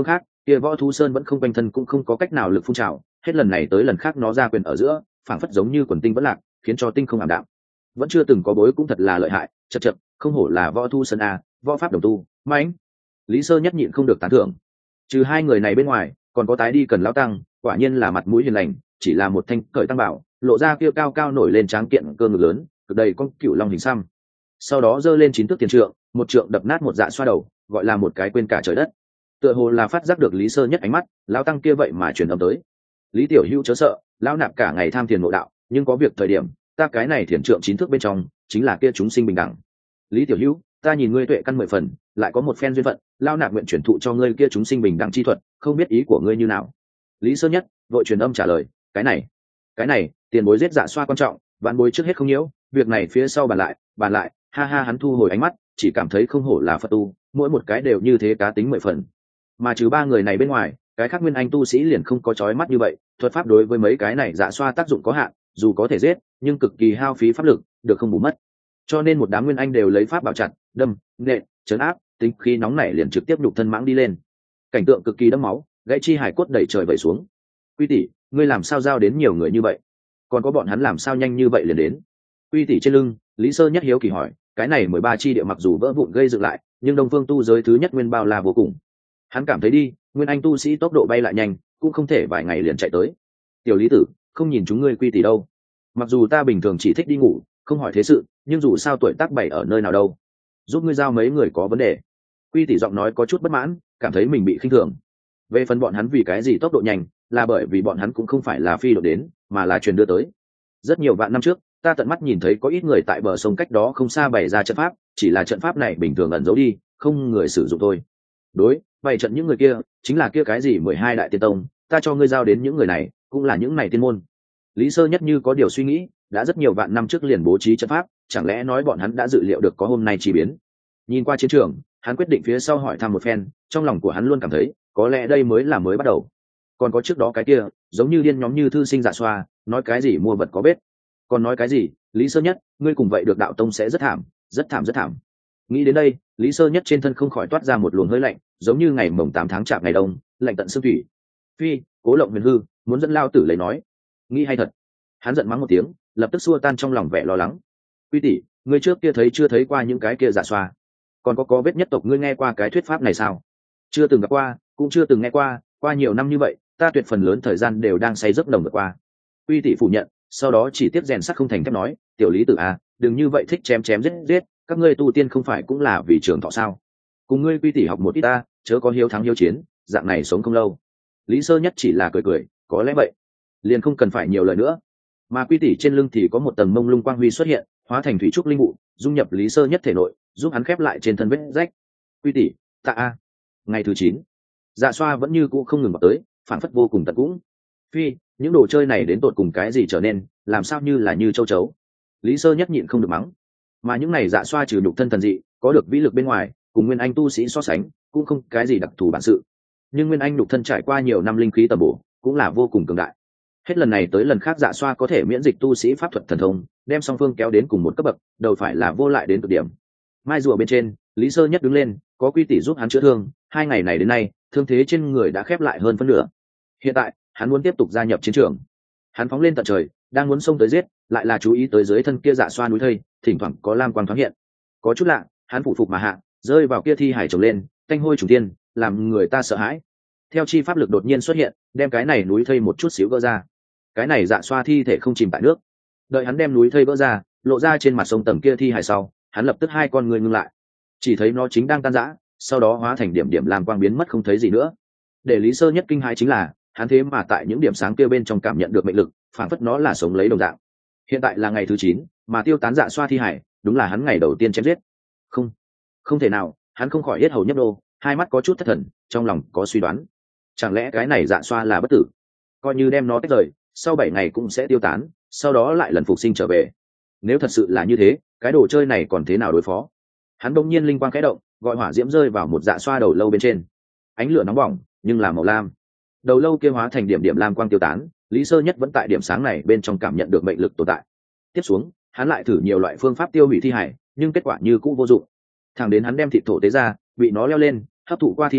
kia võ thú sơn vẫn không quanh thân cũng không có cách nào lực phun trào, hết lần này tới lần khác nó ra quyền ở giữa phảng phất giống như quần tinh vẫn lạc, khiến cho tinh không ảm đạm. Vẫn chưa từng có bối cũng thật là lợi hại, chật chật, không hổ là võ thú sơn a, võ pháp đồng tu mãnh. Lý Sơ nhất nhịn không được tán thưởng. Trừ hai người này bên ngoài, còn có tái đi cần lão tăng, quả nhiên là mặt mũi hiền lành, chỉ là một thanh cởi tăng bảo, lộ ra kia cao cao nổi lên tráng kiện cơ ngực lớn, cực đầy con cựu long hình xăm. Sau đó giơ lên chín thước tiền trượng, một trượng đập nát một dạ xoa đầu, gọi là một cái quên cả trời đất. Tựa hồ là phát giác được Lý Sơ nhất ánh mắt, lão tăng kia vậy mà truyền âm tới. Lý tiểu hữu chớ sợ, lão nạp cả ngày tham tiền nội đạo, nhưng có việc thời điểm, ta cái này thiền trượng chín thước bên trong, chính là kia chúng sinh bình đẳng. Lý tiểu hữu, ta nhìn ngươi tuệ căn mười phần, lại có một phen duyên phận, lão nạp nguyện chuyển thụ cho ngươi kia chúng sinh bình đẳng chi thuật, không biết ý của ngươi như nào. Lý Sơ nhất vội truyền âm trả lời, cái này, cái này, tiền bối giết dạ xoa quan trọng, vạn bối trước hết không nhiễu, việc này phía sau bàn lại, bàn lại. Ha ha, hắn thu hồi ánh mắt, chỉ cảm thấy không hổ là Phật tu, mỗi một cái đều như thế cá tính mười phần. Mà trừ ba người này bên ngoài, cái khác nguyên anh tu sĩ liền không có chói mắt như vậy, thuật pháp đối với mấy cái này dạ xoa tác dụng có hạn, dù có thể giết, nhưng cực kỳ hao phí pháp lực, được không bù mất. Cho nên một đám nguyên anh đều lấy pháp bảo chặt, đâm, nện, chấn áp, tính khí nóng nảy liền trực tiếp nhục thân mãng đi lên. Cảnh tượng cực kỳ đẫm máu, gãy chi hải cốt đẩy trời vẩy xuống. Quy tỷ, ngươi làm sao giao đến nhiều người như vậy? Còn có bọn hắn làm sao nhanh như vậy liền đến? Quy tỷ trên lưng, Lý Sơ nhất hiếu kỳ hỏi, cái này mười ba chi địa mặc dù vỡ vụn gây dựng lại, nhưng Đông Phương tu giới thứ nhất nguyên bao la vô cùng. Hắn cảm thấy đi, nguyên anh tu sĩ tốc độ bay lại nhanh, cũng không thể vài ngày liền chạy tới. Tiểu Lý tử, không nhìn chúng ngươi Quy tỷ đâu? Mặc dù ta bình thường chỉ thích đi ngủ, không hỏi thế sự, nhưng dù sao tuổi tác bảy ở nơi nào đâu, giúp ngươi giao mấy người có vấn đề. Quy tỷ giọng nói có chút bất mãn, cảm thấy mình bị khinh thường. Về phần bọn hắn vì cái gì tốc độ nhanh, là bởi vì bọn hắn cũng không phải là phi đột đến, mà là truyền đưa tới. Rất nhiều vạn năm trước, ta tận mắt nhìn thấy có ít người tại bờ sông cách đó không xa bày ra trận pháp, chỉ là trận pháp này bình thường ẩn giấu đi, không người sử dụng thôi. Đối, bày trận những người kia, chính là kia cái gì mười hai đại tiên tông, ta cho ngươi giao đến những người này, cũng là những này tiên môn. Lý Sơ nhất như có điều suy nghĩ, đã rất nhiều vạn năm trước liền bố trí trận pháp, chẳng lẽ nói bọn hắn đã dự liệu được có hôm nay chi biến. Nhìn qua chiến trường, hắn quyết định phía sau hỏi thăm một phen, trong lòng của hắn luôn cảm thấy, có lẽ đây mới là mới bắt đầu. Còn có trước đó cái kia, giống như điên nhóm như thư sinh dạ xoa, nói cái gì mua vật có bết. Còn nói cái gì, Lý Sơ nhất, ngươi cùng vậy được đạo tông sẽ rất thảm, rất thảm rất thảm. Nghĩ đến đây, Lý Sơ nhất trên thân không khỏi toát ra một luồng hơi lạnh, giống như ngày mồng tám tháng chạp ngày đông, lạnh tận xương thủy. Phi, Cố Lộng huyền hư, muốn dẫn lao tử lấy nói. Nghĩ hay thật. Hắn giận mắng một tiếng, lập tức xua tan trong lòng vẻ lo lắng. Quy tỷ, ngươi trước kia thấy chưa thấy qua những cái kia dạ xoa? Còn có có vết nhất tộc ngươi nghe qua cái thuyết pháp này sao? Chưa từng gặp qua, cũng chưa từng nghe qua, qua nhiều năm như vậy, ta tuyệt phần lớn thời gian đều đang say giấc đồng vượt qua. Quy tỷ phủ nhận, sau đó chỉ tiếp rèn sắt không thành thép nói, tiểu Lý tử à, đừng như vậy thích chém chém giết giết, các ngươi tu tiên không phải cũng là vì trường thọ sao? Cùng ngươi Quy tỷ học một ít ta, chớ có hiếu thắng hiếu chiến, dạng này sống không lâu. Lý Sơ nhất chỉ là cười cười, có lẽ vậy, liền không cần phải nhiều lời nữa. Mà Quy tỷ trên lưng thì có một tầng mông lung quang huy xuất hiện, hóa thành thủy trúc linh vụ, dung nhập Lý Sơ nhất thể nội, giúp hắn khép lại trên thân vết rách. Quy tỷ, tạ a. Ngày thứ chín, dạ xoa vẫn như cũ không ngừng vào tới, phản phất vô cùng tận cũng. Phi, những đồ chơi này đến tột cùng cái gì trở nên, làm sao như là như châu chấu. Lý Sơ nhất nhịn không được mắng. Mà những này dạ xoa trừ nhục thân thần dị, có được vĩ lực bên ngoài, cùng nguyên anh tu sĩ so sánh, cũng không cái gì đặc thù bản sự. Nhưng nguyên anh nhục thân trải qua nhiều năm linh khí tầm bổ, cũng là vô cùng cường đại. Hết lần này tới lần khác dạ xoa có thể miễn dịch tu sĩ pháp thuật thần thông, đem song phương kéo đến cùng một cấp bậc, đầu phải là vô lại đến cực điểm. Mai rùa bên trên, Lý Sơ nhất đứng lên, có Quy tỷ giúp hắn chữa thương, hai ngày này đến nay, thương thế trên người đã khép lại hơn phân nửa. Hiện tại, hắn muốn tiếp tục gia nhập chiến trường. Hắn phóng lên tận trời, đang muốn xông tới giết, lại là chú ý tới dưới thân kia dạ xoa núi thây, thỉnh thoảng có lam quang thoáng hiện. Có chút lạ, hắn phụ phục mà hạ, rơi vào kia thi hải trồng lên, tanh hôi trùng tiên, làm người ta sợ hãi. Theo chi pháp lực đột nhiên xuất hiện, đem cái này núi thây một chút xíu gỡ ra. Cái này dạ xoa thi thể không chìm tại nước. Đợi hắn đem núi thây vỡ ra, lộ ra trên mặt sông tầng kia thi hải sau, hắn lập tức hai con người ngưng lại. Chỉ thấy nó chính đang tan rã, sau đó hóa thành điểm điểm làm quang biến mất không thấy gì nữa. Để Lý Sơ nhất kinh hãi chính là, hắn thế mà tại những điểm sáng kia bên trong cảm nhận được mệnh lực, phản phất nó là sống lấy đồng dạng. Hiện tại là ngày thứ chín, mà tiêu tán dạ xoa thi hải, đúng là hắn ngày đầu tiên chém giết. Không, không thể nào, hắn không khỏi hết hầu nhấp đô, hai mắt có chút thất thần, trong lòng có suy đoán. Chẳng lẽ cái này dạ xoa là bất tử? Coi như đem nó tách rời, sau bảy ngày cũng sẽ tiêu tán, sau đó lại lần phục sinh trở về. Nếu thật sự là như thế, cái đồ chơi này còn thế nào đối phó? Hắn đông nhiên linh quang khẽ động, gọi hỏa diễm rơi vào một dạ xoa đầu lâu bên trên. Ánh lửa nóng bỏng, nhưng là màu lam. Đầu lâu kia hóa thành điểm điểm lam quang tiêu tán, Lý Sơ nhất vẫn tại điểm sáng này bên trong cảm nhận được mệnh lực tồn tại. Tiếp xuống, hắn lại thử nhiều loại phương pháp tiêu hủy thi hải, nhưng kết quả như cũ vô dụng. Thẳng đến hắn đem thịt thổ tế ra, bị nó leo lên, hấp thụ qua thi hải,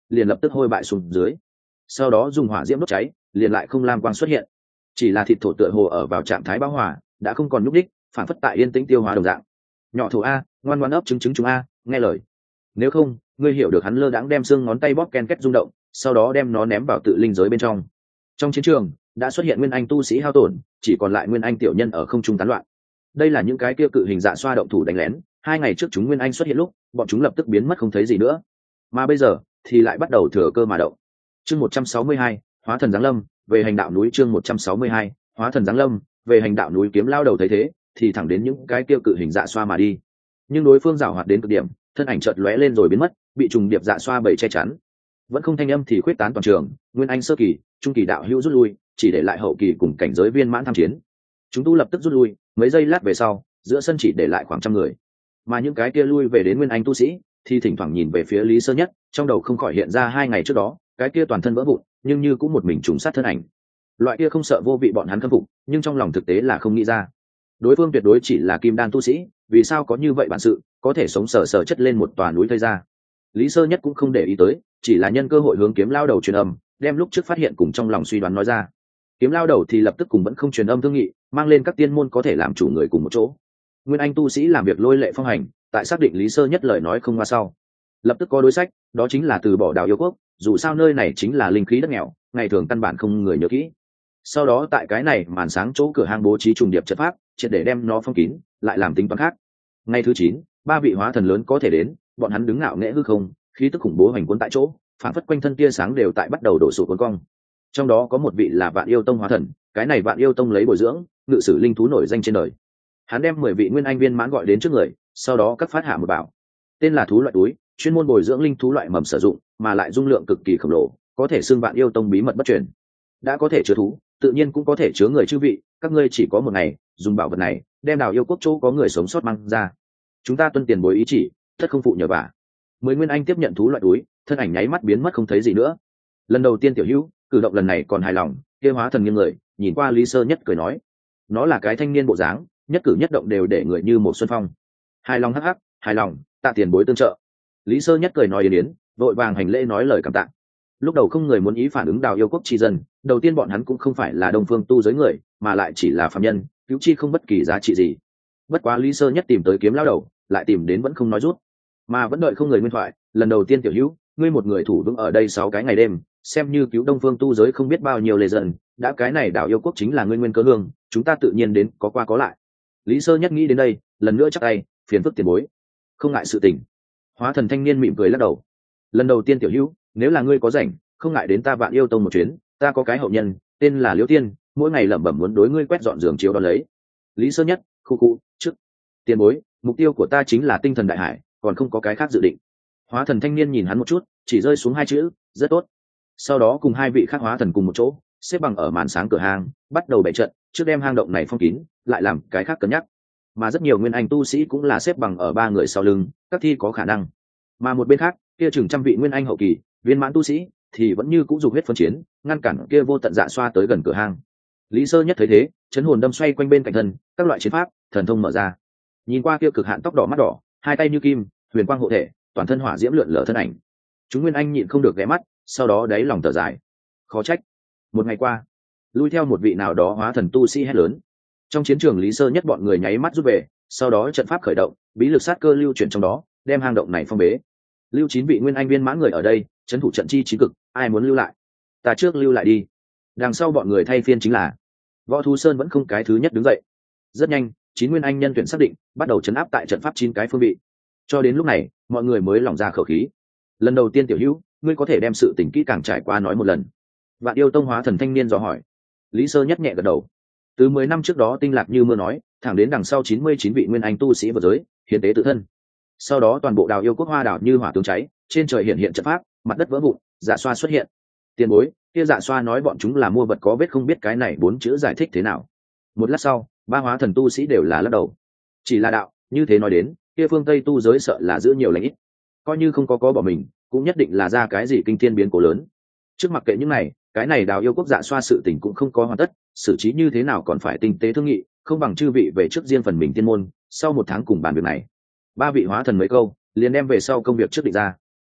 liền lập tức hôi bại xuống dưới. Sau đó dùng hỏa diễm đốt cháy, liền lại không lam quang xuất hiện, chỉ là thịt thổ tựa hồ ở vào trạng thái bão hòa, đã không còn nhúc đích, phản phất tại yên tĩnh tiêu hóa đồng dạng. Nhỏ thổ a, ngoan ngoãn ấp trứng trứng chúng a, nghe lời. Nếu không, ngươi hiểu được hắn lơ đãng đem xương ngón tay bóp ken két rung động, sau đó đem nó ném vào tự linh giới bên trong. Trong chiến trường đã xuất hiện nguyên anh tu sĩ hao tổn, chỉ còn lại nguyên anh tiểu nhân ở không trung tán loạn. Đây là những cái kia cự hình dạ xoa động thủ đánh lén, hai ngày trước chúng nguyên anh xuất hiện lúc, bọn chúng lập tức biến mất không thấy gì nữa, mà bây giờ thì lại bắt đầu thừa cơ mà động. Chương một trăm sáu mươi hai, hóa thần giáng lâm, về hành đạo núi. Chương một trăm sáu mươi hai, hóa thần giáng lâm, về hành đạo núi. Kiếm lao đầu thấy thế thì thẳng đến những cái kia cự hình dạ xoa mà đi, nhưng đối phương giảo hoạt đến cực điểm, thân ảnh chợt lóe lên rồi biến mất, bị trùng điệp dạ xoa bầy che chắn. Vẫn không thanh âm thì khuyết tán toàn trường, nguyên anh sơ kỳ, trung kỳ đạo hữu rút lui, chỉ để lại hậu kỳ cùng cảnh giới viên mãn tham chiến. Chúng tu lập tức rút lui, mấy giây lát về sau, giữa sân chỉ để lại khoảng trăm người, mà những cái kia lui về đến nguyên anh tu sĩ thì thỉnh thoảng nhìn về phía Lý Sơ Nhất, trong đầu không khỏi hiện ra hai ngày trước đó cái kia toàn thân vỡ vụn nhưng như cũng một mình trùng sát thân ảnh. Loại kia không sợ vô vị bọn hắn khâm phục, nhưng trong lòng thực tế là không nghĩ ra, đối phương tuyệt đối chỉ là kim đan tu sĩ, vì sao có như vậy bản sự, có thể sống sờ sờ chất lên một tòa núi thây ra. Lý Sơ Nhất cũng không để ý tới, chỉ là nhân cơ hội hướng kiếm lao đầu truyền âm, đem lúc trước phát hiện cùng trong lòng suy đoán nói ra. Kiếm lao đầu thì lập tức cùng vẫn không truyền âm thương nghị, mang lên các tiên môn có thể làm chủ người cùng một chỗ. Nguyên anh tu sĩ làm việc lôi lệ phong hành, tại xác định Lý Sơ Nhất lời nói không qua sau, lập tức có đối sách, đó chính là từ bỏ Đào Yêu Quốc, dù sao nơi này chính là linh khí đất nghèo, ngày thường căn bản không người nhớ kỹ. Sau đó tại cái này màn sáng chỗ cửa hang bố trí trùng điệp trận pháp, triệt để đem nó phong kín, lại làm tính toán khác. Ngày thứ chín, ba vị hóa thần lớn có thể đến, bọn hắn đứng ngạo nghễ hư không, khí tức khủng bố hành cuốn tại chỗ, phản phất quanh thân tia sáng đều tại bắt đầu đổ sụp cuốn cong. Trong đó có một vị là Vạn Yêu Tông hóa thần, cái này Vạn Yêu Tông lấy bồi dưỡng, ngự sử linh thú nổi danh trên đời. Hắn đem mười vị nguyên anh viên mãn gọi đến trước người, sau đó cắt phát hạ một bảo, tên là thú loại túi, chuyên môn bồi dưỡng linh thú loại mầm sử dụng, mà lại dung lượng cực kỳ khổng lồ, có thể xưng Vạn Yêu Tông bí mật bất truyền. Đã có thể chứa thú, tự nhiên cũng có thể chứa người chư vị, các ngươi chỉ có một ngày, dùng bảo vật này, đem Đào Yêu Quốc chỗ có người sống sót mang ra. Chúng ta tuân tiền bối ý chỉ, tất không phụ nhờ vả. Mười nguyên anh tiếp nhận thú loại túi, thân ảnh nháy mắt biến mất không thấy gì nữa. Lần đầu tiên Tiểu Hữu, cử động lần này còn hài lòng, kia hóa thần nghiêng người, nhìn qua Lý Sơ Nhất cười nói, nó là cái thanh niên bộ dáng, nhất cử nhất động đều để người như một xuân phong. Hài lòng hắc hắc, hài lòng, tạ tiền bối tương trợ. Lý Sơ Nhất cười nói yến yến, vội vàng hành lễ nói lời cảm tạ. Lúc đầu không người muốn ý phản ứng Đào Yêu Quốc tri dân, đầu tiên bọn hắn cũng không phải là Đông Phương tu giới người, mà lại chỉ là phàm nhân, cứu chi không bất kỳ giá trị gì. Bất quá Lý Sơ Nhất tìm tới kiếm lao đầu, lại tìm đến vẫn không nói rút, mà vẫn đợi không người nguyên thoại. Lần đầu tiên Tiểu Hữu, ngươi một người thủ vững ở đây sáu cái ngày đêm, xem như cứu Đông Phương tu giới không biết bao nhiêu lê dần, đã cái này Đào Yêu Quốc chính là ngươi nguyên cớ hương, chúng ta tự nhiên đến có qua có lại. Lý Sơ Nhất nghĩ đến đây, lần nữa chắc tay, phiền phức tiền bối, không ngại sự tình. Hóa thần thanh niên mỉm cười lắc đầu. Lần đầu tiên Tiểu Hữu, nếu là ngươi có rảnh, không ngại đến ta Vạn Yêu Tông một chuyến, ta có cái hậu nhân tên là Liễu Tiên, mỗi ngày lẩm bẩm muốn đối ngươi quét dọn giường chiếu đón lấy. Lý Sơ Nhất, khu khu, trước tiền bối, mục tiêu của ta chính là tinh thần đại hải, còn không có cái khác dự định. Hóa thần thanh niên nhìn hắn một chút, chỉ rơi xuống hai chữ, rất tốt. Sau đó cùng hai vị khác hóa thần cùng một chỗ, xếp bằng ở màn sáng cửa hang, bắt đầu bày trận, trước đem hang động này phong kín, lại làm cái khác cân nhắc. Mà rất nhiều nguyên anh tu sĩ cũng là xếp bằng ở ba người sau lưng, các thi có khả năng. Mà một bên khác, kia chừng trăm vị nguyên anh hậu kỳ, viên mãn tu sĩ thì vẫn như cũng dùng huyết phân chiến, ngăn cản kia vô tận dạ xoa tới gần cửa hang. Lý Sơ Nhất thấy thế, chấn hồn đâm xoay quanh bên cạnh thân, các loại chiến pháp, thần thông mở ra. Nhìn qua kia cực hạn tóc đỏ mắt đỏ, hai tay như kim, huyền quang hộ thể, toàn thân hỏa diễm lượn lờ thân ảnh. Chúng nguyên anh nhịn không được ghé mắt, sau đó đáy lòng thở dài. Khó trách. Một ngày qua, lui theo một vị nào đó hóa thần tu sĩ hét lớn. Trong chiến trường Lý Sơ Nhất bọn người nháy mắt rút về, sau đó trận pháp khởi động, bí lực sát cơ lưu chuyển trong đó, đem hang động này phong bế. Lưu chín vị nguyên anh viên mãn người ở đây, trấn thủ trận chi chí cực, ai muốn lưu lại, ta trước lưu lại đi. Đằng sau bọn người thay phiên chính là Võ Thú Sơn vẫn không cái thứ nhất đứng dậy. Rất nhanh, chín nguyên anh nhân tuyển xác định, bắt đầu trấn áp tại trận pháp chín cái phương vị. Cho đến lúc này, mọi người mới lỏng ra khẩu khí. Lần đầu tiên Tiểu Hữu, ngươi có thể đem sự tình kỹ càng trải qua nói một lần. Vạn Yêu Tông hóa thần thanh niên dò hỏi. Lý Sơ Nhất nhẹ gật đầu. Từ mười năm trước đó tinh lạc như mưa nói, thẳng đến đằng sau chín mươi chín vị nguyên anh tu sĩ vượt giới, hiến tế tự thân. Sau đó toàn bộ Đào Yêu Quốc hoa đảo như hỏa tướng cháy, trên trời hiện hiện trận pháp, mặt đất vỡ vụn, dạ xoa xuất hiện. Tiền bối, kia dạ xoa nói bọn chúng là mua vật có vết, không biết cái này bốn chữ giải thích thế nào. Một lát sau, ba hóa thần tu sĩ đều là lắc đầu. Chỉ là đạo, như thế nói đến, kia phương Tây tu giới sợ là giữ nhiều lành ít, coi như không có có bỏ mình, cũng nhất định là ra cái gì kinh thiên biến cố lớn. Trước mặc kệ những này, cái này Đào Yêu Quốc dạ xoa sự tình cũng không có hoàn tất, xử trí như thế nào còn phải tinh tế thương nghị, không bằng chư vị về trước riêng phần mình tiên môn, sau một tháng cùng bàn việc này. Ba vị hóa thần mấy câu, liền đem về sau công việc trước định ra.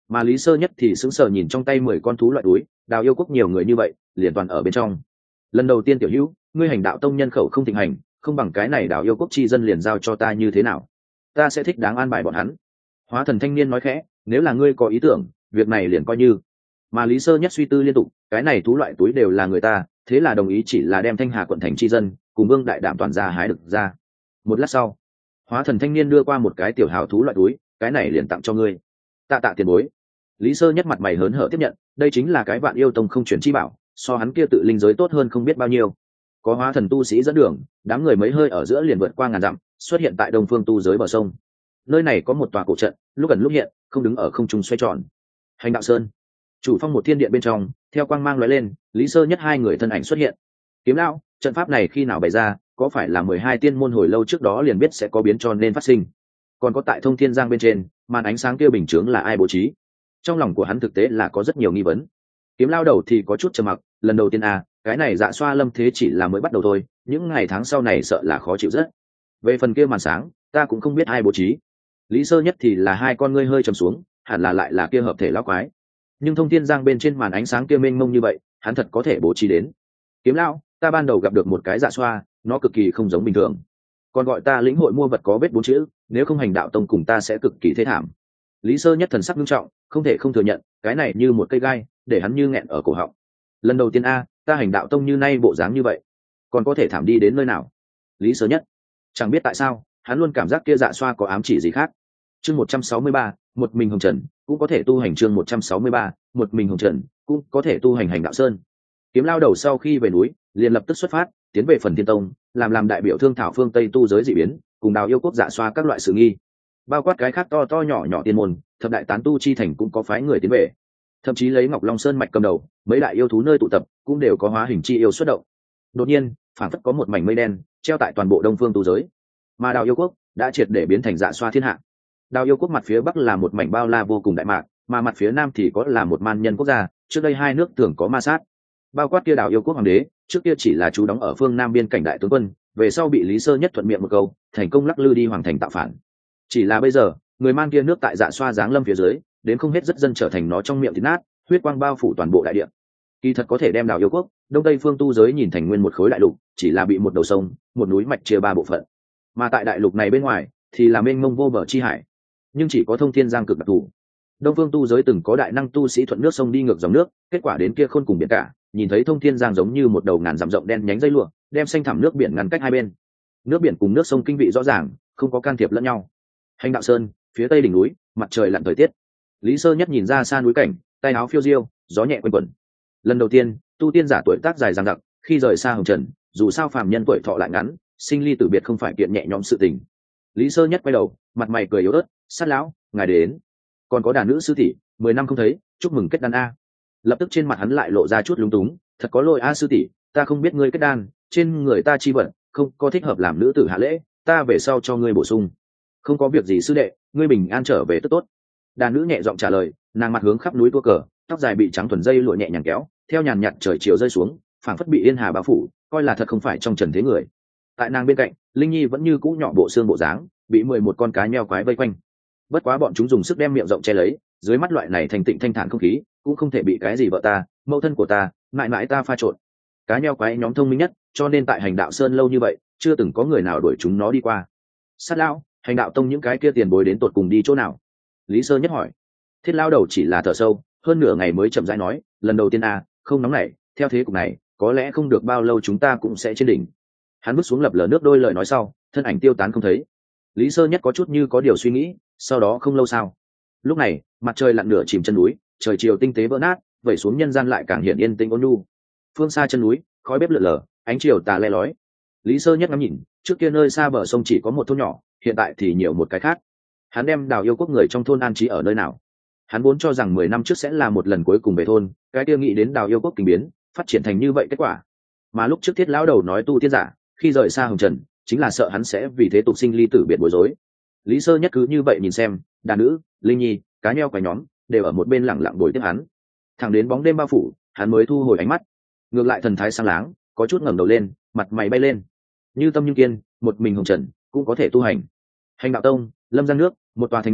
Mà Lý Sơ Nhất thì sững sờ nhìn trong tay mười con thú loại túi, Đào Yêu Quốc nhiều người như vậy, liền toàn ở bên trong. Lần đầu tiên tiểu hữu, ngươi hành đạo tông nhân khẩu không thịnh hành, không bằng cái này Đào Yêu Quốc chi dân liền giao cho ta như thế nào? Ta sẽ thích đáng an bài bọn hắn. Hóa thần thanh niên nói khẽ, nếu là ngươi có ý tưởng, việc này liền coi như. Mà Lý Sơ Nhất suy tư liên tục, cái này thú loại túi đều là người ta, thế là đồng ý chỉ là đem Thanh Hà quận thành chi dân cùng Vương Đại Đảm toàn ra hái được ra. Một lát sau, Hóa thần thanh niên đưa qua một cái tiểu hào thú loại túi, cái này liền tặng cho ngươi. Tạ tạ tiền bối. Lý Sơ Nhất mặt mày hớn hở tiếp nhận, đây chính là cái Vạn Yêu Tông không chuyển chi bảo, so hắn kia tự linh giới tốt hơn không biết bao nhiêu. Có hóa thần tu sĩ dẫn đường, đám người mấy hơi ở giữa liền vượt qua ngàn dặm, xuất hiện tại Đông Phương tu giới bờ sông. Nơi này có một tòa cổ trận, lúc gần lúc hiện, không đứng ở không trung xoay tròn. Hành đạo sơn, chủ phong một thiên điện bên trong, theo quang mang lóe lên, Lý Sơ Nhất hai người thân ảnh xuất hiện. Kiếm lão, trận pháp này khi nào bày ra, có phải là mười hai tiên môn hồi lâu trước đó liền biết sẽ có biến cho nên phát sinh? Còn có tại Thông Thiên Giang bên trên, màn ánh sáng kia bình chướng là ai bố trí? Trong lòng của hắn thực tế là có rất nhiều nghi vấn. Kiếm lao đầu thì có chút trầm mặc, lần đầu tiên à, cái này Dạ Xoa lâm thế chỉ là mới bắt đầu thôi, những ngày tháng sau này sợ là khó chịu rất. Về phần kia màn sáng, ta cũng không biết ai bố trí. Lý Sơ Nhất thì là hai con ngươi hơi trầm xuống, hẳn là lại là kia hợp thể lão quái. Nhưng Thông Thiên Giang bên trên màn ánh sáng kia mênh mông như vậy, hắn thật có thể bố trí đến. Kiếm lão, ta ban đầu gặp được một cái Dạ Xoa, nó cực kỳ không giống bình thường. Còn gọi ta lĩnh hội mua vật có vết bốn chữ, nếu không hành đạo tông cùng ta sẽ cực kỳ thê thảm. Lý Sơ Nhất thần sắc nghiêm trọng, không thể không thừa nhận, cái này như một cây gai, để hắn như nghẹn ở cổ họng. Lần đầu tiên a, ta hành đạo tông như nay bộ dáng như vậy, còn có thể thảm đi đến nơi nào? Lý Sơ Nhất, chẳng biết tại sao, hắn luôn cảm giác kia Dạ Xoa có ám chỉ gì khác. Chương một trăm sáu mươi ba, một mình hồng trần, cũng có thể tu hành. Chương một trăm sáu mươi ba, một mình hồng trần, cũng có thể tu hành hành đạo sơn. Kiếm lao đầu sau khi về núi, liền lập tức xuất phát, tiến về Phần Thiên Tông, làm làm đại biểu thương thảo phương Tây tu giới dị biến, cùng Đào Yêu Quốc Dạ Xoa các loại sự nghi. Bao quát cái khác to to nhỏ nhỏ tiên môn, thập đại tán tu chi thành cũng có phái người tiến về. Thậm chí lấy Ngọc Long Sơn mạch cầm đầu, mấy đại yêu thú nơi tụ tập cũng đều có hóa hình chi yêu xuất động. Đột nhiên, phản phất có một mảnh mây đen treo tại toàn bộ Đông Phương tu giới, mà Đào Yêu Quốc đã triệt để biến thành Dạ Xoa thiên hạ. Đào Yêu Quốc mặt phía bắc là một mảnh bao la vô cùng đại mạc, mà mặt phía nam thì có là một man nhân quốc gia, trước đây hai nước thường có ma sát. Bao quát kia Đào Yêu Quốc hoàng đế, trước kia chỉ là chú đóng ở phương nam biên cảnh đại tướng quân, về sau bị Lý Sơ Nhất thuận miệng một câu, thành công lắc lư đi hoàng thành tạo phản. Chỉ là bây giờ, người man kia nước tại Dạ Xoa giáng lâm phía dưới, đến không hết rất dân trở thành nó trong miệng thịt nát, huyết quang bao phủ toàn bộ đại địa. Kỳ thật có thể đem Đào Yêu Quốc, Đông Tây phương tu giới nhìn thành nguyên một khối đại lục, chỉ là bị một đầu sông, một núi mạch chia ba bộ phận. Mà tại đại lục này bên ngoài, thì là mênh mông vô bờ chi hải. Nhưng chỉ có Thông Thiên Giang cực đặc thù. Đông phương tu giới từng có đại năng tu sĩ thuận nước sông đi ngược dòng nước, kết quả đến kia khôn cùng biển cả, nhìn thấy Thông Thiên Giang giống như một đầu ngàn dặm rộng đen nhánh dây lụa, đem xanh thẳm nước biển ngăn cách hai bên. Nước biển cùng nước sông kinh vị rõ ràng, không có can thiệp lẫn nhau. Hành đạo sơn, phía tây đỉnh núi, mặt trời lặn thời tiết. Lý Sơ Nhất nhìn ra xa núi cảnh, tay áo phiêu diêu, gió nhẹ quanh quẩn. Lần đầu tiên, tu tiên giả tuổi tác dài dằng dặc, khi rời xa hồng trần, dù sao phàm nhân tuổi thọ lại ngắn, sinh ly tử biệt không phải kiện nhẹ nhõm sự tình. Lý Sơ Nhất quay đầu, mặt mày cười yếu ớt, sát lão, ngài đến. Còn có đàn nữ sư tỷ, mười năm không thấy, chúc mừng kết đan a. Lập tức trên mặt hắn lại lộ ra chút lúng túng, thật có lỗi a sư tỷ, ta không biết ngươi kết đan, trên người ta chi vận, không có thích hợp làm nữ tử hạ lễ, ta về sau cho ngươi bổ sung. Không có việc gì sư đệ, ngươi bình an trở về tốt tốt. Đàn nữ nhẹ giọng trả lời, nàng mặt hướng khắp núi tua cờ, tóc dài bị trắng thuần dây lụa nhẹ nhàng kéo, theo nhàn nhạt trời chiều rơi xuống, phảng phất bị yên hà bao phủ, coi là thật không phải trong trần thế người. Tại nàng bên cạnh, Linh Nhi vẫn như cũ nhỏ bộ xương bộ dáng, bị mười một con cá meo quái vây quanh. Bất quá bọn chúng dùng sức đem miệng rộng che lấy, dưới mắt loại này thành tịnh thanh thản không khí, cũng không thể bị cái gì vợ ta, mẫu thân của ta, mãi mãi ta pha trộn. Cá meo quái nhóm thông minh nhất, cho nên tại hành đạo sơn lâu như vậy, chưa từng có người nào đuổi chúng nó đi qua. Sát lão, hành đạo tông những cái kia tiền bối đến tột cùng đi chỗ nào? Lý Sơ Nhất hỏi. Thiết lao đầu chỉ là thở sâu, hơn nửa ngày mới chậm rãi nói, lần đầu tiên à, không nóng nảy, theo thế cục này, có lẽ không được bao lâu chúng ta cũng sẽ trên đỉnh. Hắn bước xuống lập lờ nước đôi lời nói sau, thân ảnh tiêu tán không thấy. Lý Sơ Nhất có chút như có điều suy nghĩ, sau đó không lâu sau, lúc này mặt trời lặn nửa chìm chân núi, trời chiều tinh tế vỡ nát, vẩy xuống nhân gian lại càng hiện yên tĩnh ôn nhu. Phương xa chân núi, khói bếp lượn lờ, ánh chiều tà le lói. Lý Sơ Nhất ngắm nhìn, trước kia nơi xa bờ sông chỉ có một thôn nhỏ, hiện tại thì nhiều một cái khác. Hắn đem Đào Yêu Quốc người trong thôn an trí ở nơi nào? Hắn vốn cho rằng mười năm trước sẽ là một lần cuối cùng về thôn, cái kia nghĩ đến Đào Yêu Quốc kinh biến, phát triển thành như vậy kết quả. Mà lúc trước Thiết lão đầu nói tu tiên giả, khi rời xa hồng trần, chính là sợ hắn sẽ vì thế tục sinh ly tử biệt bối rối. Lý Sơ Nhất cứ như vậy nhìn xem, đàn nữ, Linh Nhi, cá nheo quái nhóm đều ở một bên lặng lặng bồi tiếp hắn. Thẳng đến bóng đêm bao phủ, hắn mới thu hồi ánh mắt, ngược lại thần thái sáng láng, có chút ngẩng đầu lên, mặt mày bay lên. Như tâm như kiên, một mình hồng trần cũng có thể tu hành. Hành đạo tông, Lâm Giang nước, một tòa thành nhỏ,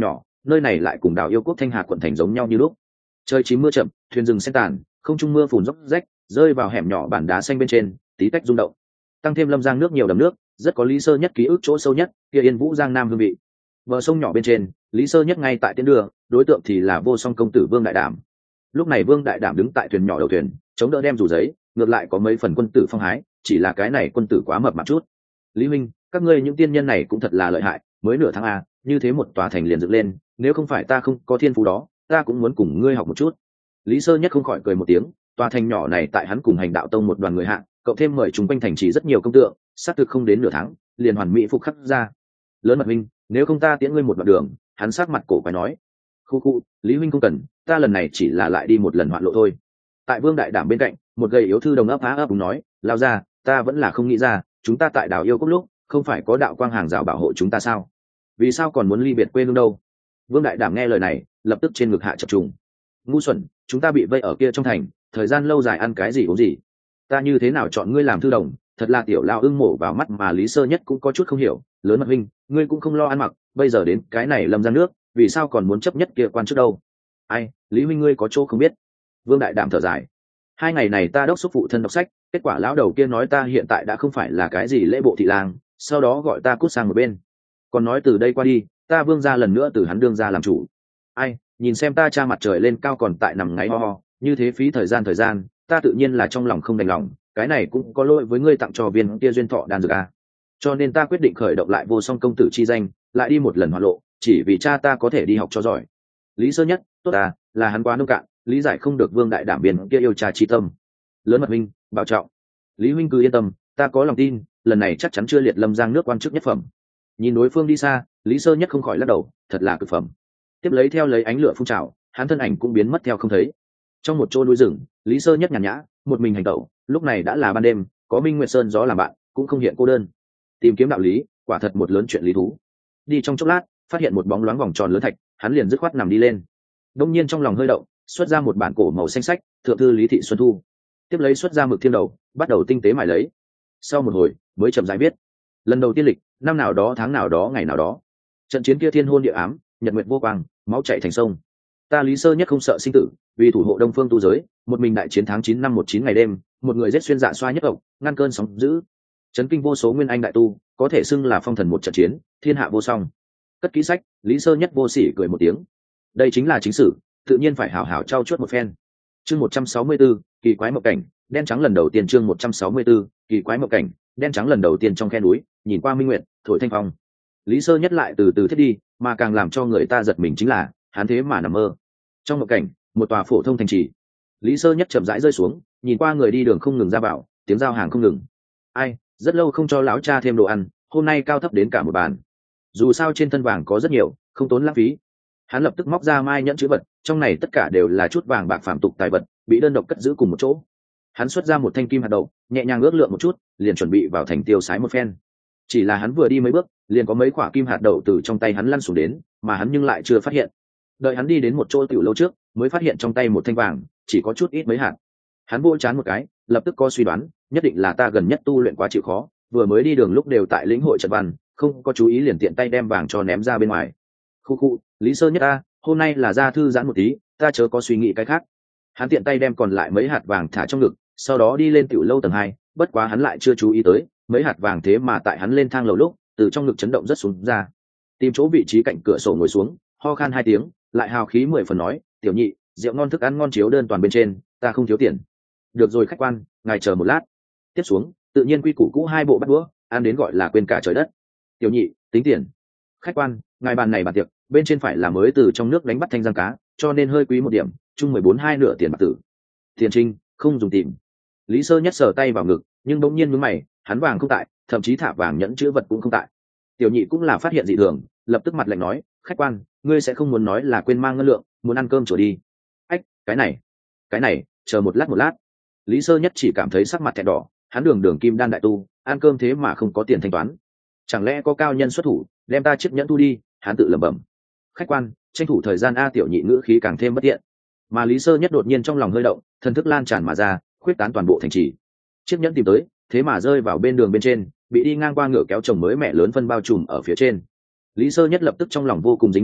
nơi này lại cùng đảo yêu quốc thanh hà quận thành giống nhau như lúc. Trời chín mưa chậm, thuyền rừng xe tàn, không trung mưa phùn róc rách rơi vào hẻm nhỏ bản đá xanh bên trên, tí tách rung động. Tăng thêm lâm giang nước nhiều đầm nước, rất có Lý Sơ Nhất ký ức chỗ sâu nhất, kia Yên Vũ Giang Nam hương vị. Bờ sông nhỏ bên trên, Lý Sơ Nhất ngay tại tiến đường, đối tượng thì là vô song công tử Vương Đại Đảm. Lúc này Vương Đại Đảm đứng tại thuyền nhỏ đầu thuyền, chống đỡ đem dù giấy, ngược lại có mấy phần quân tử phong hái, chỉ là cái này quân tử quá mập mạp chút. Lý huynh, các ngươi những tiên nhân này cũng thật là lợi hại, mới nửa tháng a, như thế một tòa thành liền dựng lên, nếu không phải ta không có thiên phú đó, ta cũng muốn cùng ngươi học một chút. Lý Sơ Nhất không khỏi cười một tiếng, tòa thành nhỏ này tại hắn cùng Hành Đạo Tông một đoàn người hạng, cậu thêm mời chúng quanh thành trì rất nhiều công tượng, xác thực không đến nửa tháng, liền hoàn mỹ phục khắc ra. Lớn Mật huynh, nếu không ta tiễn ngươi một đoạn đường. Hắn sát mặt cổ quái nói. Khu khu, Lý huynh không cần, ta lần này chỉ là lại đi một lần hoạn lộ thôi. Tại Vương Đại Đảm bên cạnh, một gầy yếu thư đồng ấp há ấp đúng nói, lao ra, ta vẫn là không nghĩ ra, chúng ta tại đảo yêu cốc lúc, không phải có đạo quang hàng rào bảo hộ chúng ta sao? Vì sao còn muốn ly biệt quê hương đâu? Vương Đại Đảm nghe lời này, lập tức trên ngực hạ chập trùng. Ngu xuẩn, chúng ta bị vây ở kia trong thành, thời gian lâu dài ăn cái gì uống gì? Ta như thế nào chọn ngươi làm thư đồng? Thật là tiểu lao ưng mổ vào mắt mà Lý Sơ Nhất cũng có chút không hiểu. Lớn Mật huynh, ngươi cũng không lo ăn mặc, bây giờ đến cái này lâm ra nước, vì sao còn muốn chấp nhất kia quan trước đâu? Ai, Lý huynh ngươi có chỗ không biết. Vương Đại Đảm thở dài. Hai ngày này ta đốc xúc phụ thân đọc sách, kết quả lão đầu kia nói ta hiện tại đã không phải là cái gì lễ bộ thị lang, sau đó gọi ta cút sang một bên. Còn nói từ đây qua đi, ta Vương ra lần nữa từ hắn đương ra làm chủ. Ai, nhìn xem ta cha mặt trời lên cao còn tại nằm ngáy ho ho, như thế phí thời gian thời gian, ta tự nhiên là trong lòng không đành lòng, cái này cũng có lỗi với ngươi tặng cho viên kia duyên thọ đan dược a. Cho nên ta quyết định khởi động lại vô song công tử chi danh, lại đi một lần hoạt lộ, chỉ vì cha ta có thể đi học cho giỏi. Lý Sơ Nhất, tốt ta, là hắn quá nông cạn, lý giải không được Vương Đại Đảm biên kia yêu cha chi tâm. Lớn Mật huynh, bảo trọng. Lý huynh cứ yên tâm, ta có lòng tin, lần này chắc chắn chưa liệt lâm giang nước quan chức nhất phẩm. Nhìn đối phương đi xa, Lý Sơ Nhất không khỏi lắc đầu, thật là cực phẩm. Tiếp lấy theo lấy ánh lửa phun trào, hắn thân ảnh cũng biến mất theo không thấy. Trong một chỗ núi rừng, Lý Sơ Nhất nhàn nhã, một mình hành tẩu, lúc này đã là ban đêm, có Minh Nguyệt Sơn gió làm bạn, cũng không hiện cô đơn. Tìm kiếm đạo lý, quả thật một lớn chuyện lý thú. Đi trong chốc lát, phát hiện một bóng loáng vòng tròn lớn thạch, hắn liền dứt khoát nằm đi lên. Đông nhiên trong lòng hơi động, xuất ra một bản cổ màu xanh sách, thượng thư Lý Thị Xuân Thu. Tiếp lấy xuất ra mực thiên đầu, bắt đầu tinh tế mài lấy. Sau một hồi, mới chậm rãi viết. Lần đầu tiên lịch, năm nào đó tháng nào đó ngày nào đó. Trận chiến kia thiên hôn địa ám, nhật nguyệt vô quang, máu chảy thành sông. Ta Lý Sơ Nhất không sợ sinh tử, vì thủ hộ Đông Phương tu giới, một mình đại chiến tháng chín năm một chín ngày đêm, một người giết xuyên dạ xoa nhất ộc, ngăn cơn sóng dữ, chấn kinh vô số nguyên anh đại tu, có thể xưng là phong thần một trận chiến, thiên hạ vô song. Cất kỹ sách, Lý Sơ Nhất vô sỉ cười một tiếng. Đây chính là chính sử, tự nhiên phải hảo hảo trau chuốt một phen. Chương một trăm sáu mươi 164, kỳ quái mộng cảnh, đen trắng lần đầu tiên chương một trăm sáu mươi 164, kỳ quái mộng cảnh, đen trắng lần đầu tiên trong khe núi, nhìn qua minh nguyệt, thổi thanh phong. Lý Sơ Nhất lại từ từ thiết đi, mà càng làm cho người ta giật mình chính là, hắn thế mà nằm mơ. Trong mộng cảnh, một tòa phổ thông thành trì. Lý Sơ Nhất chậm rãi rơi xuống, nhìn qua người đi đường không ngừng ra vào, tiếng giao hàng không ngừng. Ai, rất lâu không cho lão cha thêm đồ ăn, hôm nay cao thấp đến cả một bàn. Dù sao trên thân vàng có rất nhiều, không tốn lãng phí. Hắn lập tức móc ra mai nhẫn chữ vật, trong này tất cả đều là chút vàng bạc phàm tục tài vật, bị đơn độc cất giữ cùng một chỗ. Hắn xuất ra một thanh kim hạt đậu, nhẹ nhàng ước lượng một chút, liền chuẩn bị vào thành tiêu sái một phen. Chỉ là hắn vừa đi mấy bước, liền có mấy quả kim hạt đậu từ trong tay hắn lăn xuống đến, mà hắn nhưng lại chưa phát hiện. Đợi hắn đi đến một chỗ tiểu lâu trước, mới phát hiện trong tay một thanh vàng, chỉ có chút ít mấy hạt. Hắn vỗ chán một cái, lập tức có suy đoán, nhất định là ta gần nhất tu luyện quá chịu khó, vừa mới đi đường lúc đều tại lĩnh hội trận văn, không có chú ý liền tiện tay đem vàng cho ném ra bên ngoài. Khu khu, Lý Sơ Nhất ta, hôm nay là ra thư giãn một tí, ta chớ có suy nghĩ cái khác. Hắn tiện tay đem còn lại mấy hạt vàng thả trong ngực, sau đó đi lên tiểu lâu tầng hai, bất quá hắn lại chưa chú ý tới, mấy hạt vàng thế mà tại hắn lên thang lầu lúc, từ trong ngực chấn động rất xuống ra. Tìm chỗ vị trí cạnh cửa sổ ngồi xuống, ho khan hai tiếng, lại hào khí mười phần nói, tiểu nhị, rượu ngon thức ăn ngon chiếu đơn toàn bên trên, ta không thiếu tiền. Được rồi khách quan, ngài chờ một lát. Tiếp xuống, tự nhiên quy củ cũ hai bộ bắt đũa, ăn đến gọi là quên cả trời đất. Tiểu nhị, tính tiền. Khách quan, ngài bàn này bàn tiệc, bên trên phải là mới từ trong nước đánh bắt thanh giang cá, cho nên hơi quý một điểm, chung mười bốn hai nửa tiền bạc tử. Tiền trinh, không dùng tìm. Lý Sơ Nhất sờ tay vào ngực, nhưng bỗng nhiên nhướng mày, hắn vàng không tại, thậm chí thả vàng nhẫn chữ vật cũng không tại. Tiểu nhị cũng là phát hiện dị thường, lập tức mặt lạnh nói, khách quan, ngươi sẽ không muốn nói là quên mang ngân lượng, muốn ăn cơm trở đi. Ách, cái này, cái này, chờ một lát một lát. Lý Sơ Nhất chỉ cảm thấy sắc mặt thẹn đỏ, hắn đường đường kim đan đại tu, ăn cơm thế mà không có tiền thanh toán. Chẳng lẽ có cao nhân xuất thủ, đem ta chiếc nhẫn thu đi? Hắn tự lẩm bẩm. Khách quan, tranh thủ thời gian a, tiểu nhị ngữ khí càng thêm bất tiện. Mà Lý Sơ Nhất đột nhiên trong lòng hơi động, thần thức lan tràn mà ra, khuyết tán toàn bộ thành trì. Chiếc nhẫn tìm tới, thế mà rơi vào bên đường bên trên, bị đi ngang qua ngựa kéo chồng mới mẹ lớn phân bao trùm ở phía trên. Lý Sơ Nhất lập tức trong lòng vô cùng dính nhau,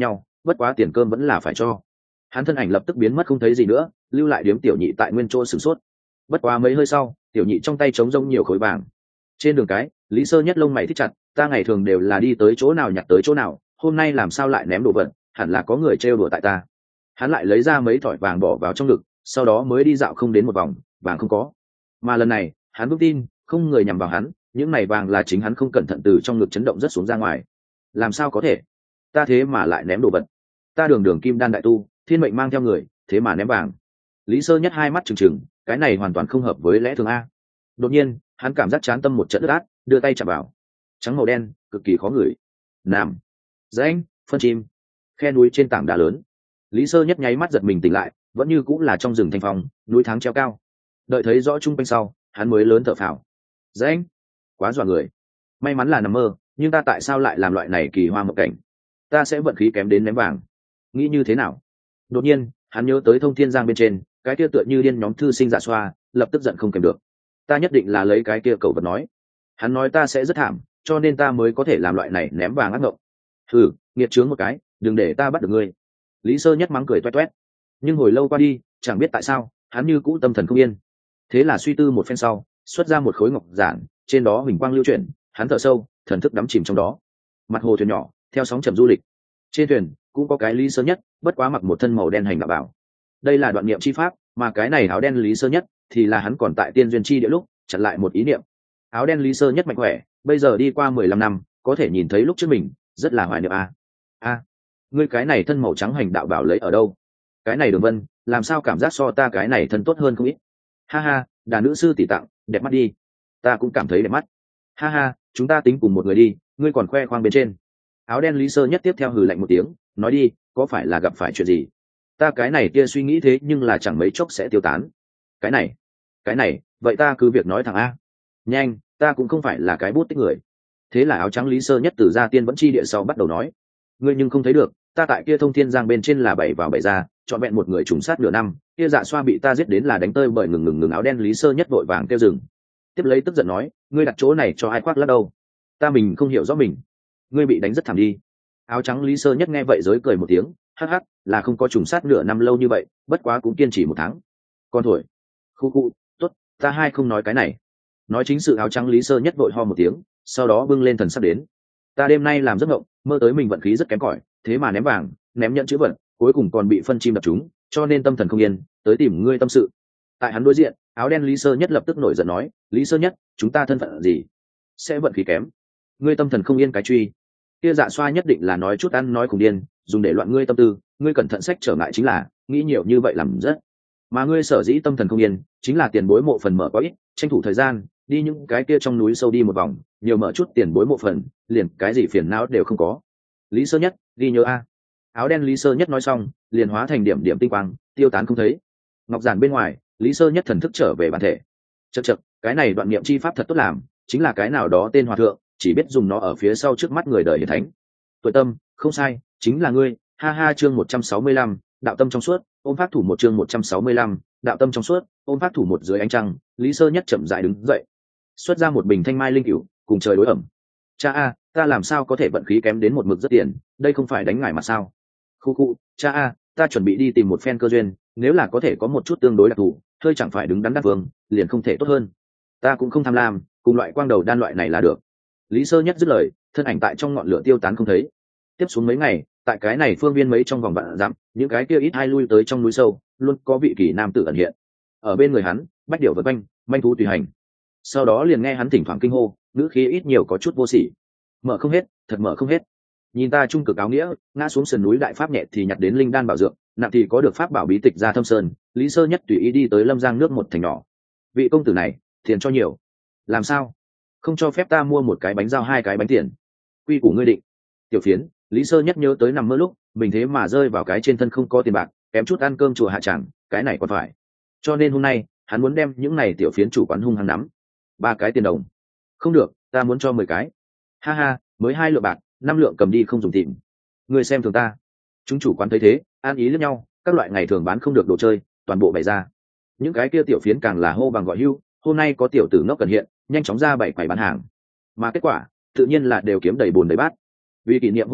bất quá tiền cơm vẫn là phải cho. Hắn thân ảnh lập tức biến mất không thấy gì nữa, lưu lại điếm tiểu nhị tại nguyên chỗ sửng sốt. Bất quá mấy hơi sau, tiểu nhị trong tay trống rỗng nhiều khối vàng. Trên đường cái, Lý Sơ Nhất lông mày thích chặt, ta ngày thường đều là đi tới chỗ nào nhặt tới chỗ nào, hôm nay làm sao lại ném đồ vật, hẳn là có người trêu đùa tại ta. Hắn lại lấy ra mấy thỏi vàng bỏ vào trong ngực, sau đó mới đi dạo không đến một vòng, vàng không có. Mà lần này, hắn vững tin, không người nhằm vào hắn, những này vàng là chính hắn không cẩn thận từ trong ngực chấn động rất xuống ra ngoài. Làm sao có thể? Ta thế mà lại ném đồ vật. Ta đường đường kim đan đại tu, thiên mệnh mang theo người, thế mà ném vàng. Lý Sơ Nhất hai mắt trừng trừng, cái này hoàn toàn không hợp với lẽ thường a. Đột nhiên, hắn cảm giác chán tâm một trận ướt át, đưa tay chạm vào. Trắng màu đen, cực kỳ khó ngửi. Nam, rãnh, phân chim, khe núi trên tảng đá lớn. Lý Sơ Nhất nháy mắt giật mình tỉnh lại, vẫn như cũng là trong rừng thanh phong, núi tháng treo cao. Đợi thấy rõ chung quanh sau, hắn mới lớn thở phào. Rãnh, quá dọa người. May mắn là nằm mơ, nhưng ta tại sao lại làm loại này kỳ hoa mộng cảnh? Ta sẽ vận khí kém đến ném vàng. Nghĩ như thế nào? Đột nhiên, hắn nhớ tới Thông Thiên Giang bên trên, cái kia tựa như điên nhóm thư sinh Dạ Xoa, lập tức giận không kèm được. Ta nhất định là lấy cái kia cẩu vật nói. Hắn nói ta sẽ rất thảm, cho nên ta mới có thể làm loại này ném vàng ác mộng. Thử, nghiệt chướng một cái, đừng để ta bắt được ngươi. Lý Sơ Nhất mắng cười toét toét. Nhưng hồi lâu qua đi, chẳng biết tại sao, hắn như cũ tâm thần không yên. Thế là suy tư một phen sau, xuất ra một khối ngọc giản, trên đó huỳnh quang lưu chuyển, hắn thở sâu, thần thức đắm chìm trong đó. Mặt hồ thuyền nhỏ, theo sóng chậm du lịch. Trên thuyền cũng có cái Lý Sơ Nhất, bất quá mặc một thân màu đen hành đạo bảo. Đây là đoạn niệm chi pháp, mà cái này áo đen Lý Sơ Nhất thì là hắn còn tại tiên duyên chi địa lúc chặn lại một ý niệm. Áo đen Lý Sơ Nhất mạnh khỏe, bây giờ đi qua mười lăm năm, có thể nhìn thấy lúc trước mình, rất là hoài niệm a. A, ngươi cái này thân màu trắng hành đạo bảo lấy ở đâu? Cái này Đường Vân, làm sao cảm giác so ta cái này thân tốt hơn không ít? Ha ha, đà nữ sư tỷ tặng, đẹp mắt đi. Ta cũng cảm thấy đẹp mắt. Ha ha, chúng ta tính cùng một người đi, ngươi còn khoe khoang bên trên. Áo đen Lý Sơ Nhất tiếp theo hừ lạnh một tiếng, nói đi, có phải là gặp phải chuyện gì? Ta cái này kia suy nghĩ thế nhưng là chẳng mấy chốc sẽ tiêu tán. Cái này, cái này, vậy ta cứ việc nói thẳng a. Nhanh, ta cũng không phải là cái bút tích người. Thế là áo trắng Lý Sơ Nhất từ gia tiên vẫn chi địa sau bắt đầu nói, ngươi nhưng không thấy được, ta tại kia Thông Thiên Giang bên trên là bảy vào bảy ra, chọn vẹn một người trùng sát nửa năm, kia Dạ Xoa bị ta giết đến là đánh tơi bởi ngừng ngừng ngừng. Áo đen Lý Sơ Nhất vội vàng kêu dừng, tiếp lấy tức giận nói, ngươi đặt chỗ này cho ai khoác lác đâu? Ta mình không hiểu rõ mình. Ngươi bị đánh rất thảm đi. Áo trắng Lý Sơ Nhất nghe vậy giới cười một tiếng, hắc hắc, là không có trùng sát nửa năm lâu như vậy, bất quá cũng kiên trì một tháng. Con thổi. Khu khu, tốt, ta hai không nói cái này. Nói chính sự. Áo trắng Lý Sơ Nhất vội ho một tiếng, sau đó bưng lên thần sắc đến. Ta đêm nay làm giấc mộng, mơ tới mình vận khí rất kém cỏi, thế mà ném vàng, ném nhận chữ vật, cuối cùng còn bị phân chim đập trúng, cho nên tâm thần không yên, tới tìm ngươi tâm sự. Tại hắn đối diện, áo đen Lý Sơ Nhất lập tức nổi giận nói, Lý Sơ Nhất, chúng ta thân phận gì? Sẽ vận khí kém? Ngươi tâm thần không yên cái truy. Kia Dạ Xoa nhất định là nói chút ăn nói cùng điên, dùng để loạn ngươi tâm tư, ngươi cẩn thận sách trở ngại chính là, nghĩ nhiều như vậy làm rất. Mà ngươi sở dĩ tâm thần không yên, chính là tiền bối mộ phần mở có ít, tranh thủ thời gian, đi những cái kia trong núi sâu đi một vòng, nhiều mở chút tiền bối mộ phần, liền cái gì phiền não đều không có. Lý Sơ Nhất, ghi nhớ a. Áo đen Lý Sơ Nhất nói xong, liền hóa thành điểm điểm tinh quang, tiêu tán không thấy. Ngọc giản bên ngoài, Lý Sơ Nhất thần thức trở về bản thể. Chậc chậc, cái này đoạn niệm chi pháp thật tốt làm, chính là cái nào đó tên hòa thượng, chỉ biết dùng nó ở phía sau trước mắt người đời hiển thánh. Tuổi tâm, không sai, chính là ngươi. Ha ha. Chương một trăm sáu mươi lăm, đạo tâm trong suốt, ôm pháp thủ một. Chương một trăm sáu mươi lăm, đạo tâm trong suốt, ôm pháp thủ một. Dưới ánh trăng, Lý Sơ Nhất chậm rãi đứng dậy, xuất ra một bình thanh mai linh cửu, cùng trời đối ẩm. Cha a, ta làm sao có thể vận khí kém đến một mực rất tiền, đây không phải đánh ngải mà sao? Khu khu, cha a, ta chuẩn bị đi tìm một phen cơ duyên, nếu là có thể có một chút tương đối đặc thù, hơi chẳng phải đứng đắn đắc vương, liền không thể tốt hơn. Ta cũng không tham lam, cùng loại quang đầu đan loại này là được. Lý Sơ Nhất dứt lời, thân ảnh tại trong ngọn lửa tiêu tán không thấy. Tiếp xuống mấy ngày, tại cái này phương viên mấy trong vòng vạn dặm, những cái kia ít hai lui tới trong núi sâu, luôn có vị kỳ nam tử ẩn hiện. Ở bên người hắn, bách điểu vượt quanh, manh thú tùy hành. Sau đó liền nghe hắn thỉnh thoảng kinh hô, ngữ khí ít nhiều có chút vô sỉ. Mở không hết, thật mở không hết. Nhìn ta trung cực áo nghĩa, ngã xuống sườn núi đại pháp nhẹ thì nhặt đến linh đan bảo dược, nặng thì có được pháp bảo bí tịch ra Thâm Sơn. Lý Sơ Nhất tùy ý đi tới Lâm Giang nước một thành nhỏ. Vị công tử này, tiền cho nhiều. Làm sao? Không cho phép ta mua một cái bánh giao hai cái bánh tiền. Quy củ ngươi định. Tiểu phiến, Lý Sơ Nhất nhớ tới nằm mơ lúc mình thế mà rơi vào cái trên thân không có tiền bạc, kém chút ăn cơm chùa hạ chẳng, cái này còn phải. Cho nên hôm nay hắn muốn đem những này tiểu phiến chủ quán hung hăng nắm. Ba cái tiền đồng. Không được, ta muốn cho mười cái. Ha ha, mới hai lượng bạc, năm lượng cầm đi không dùng tìm. Ngươi xem thường ta. Chúng chủ quán thấy thế, an ý lẫn nhau, các loại ngày thường bán không được đồ chơi, toàn bộ bày ra. Những cái kia tiểu phiến càng là hô bằng gọi hưu, hôm nay có tiểu tử ngốc cần hiện, nhanh chóng ra bảy quầy bán hàng. Mà kết quả, tự nhiên là đều kiếm đầy bồn đầy bát. Vì kỷ niệm hôm nay,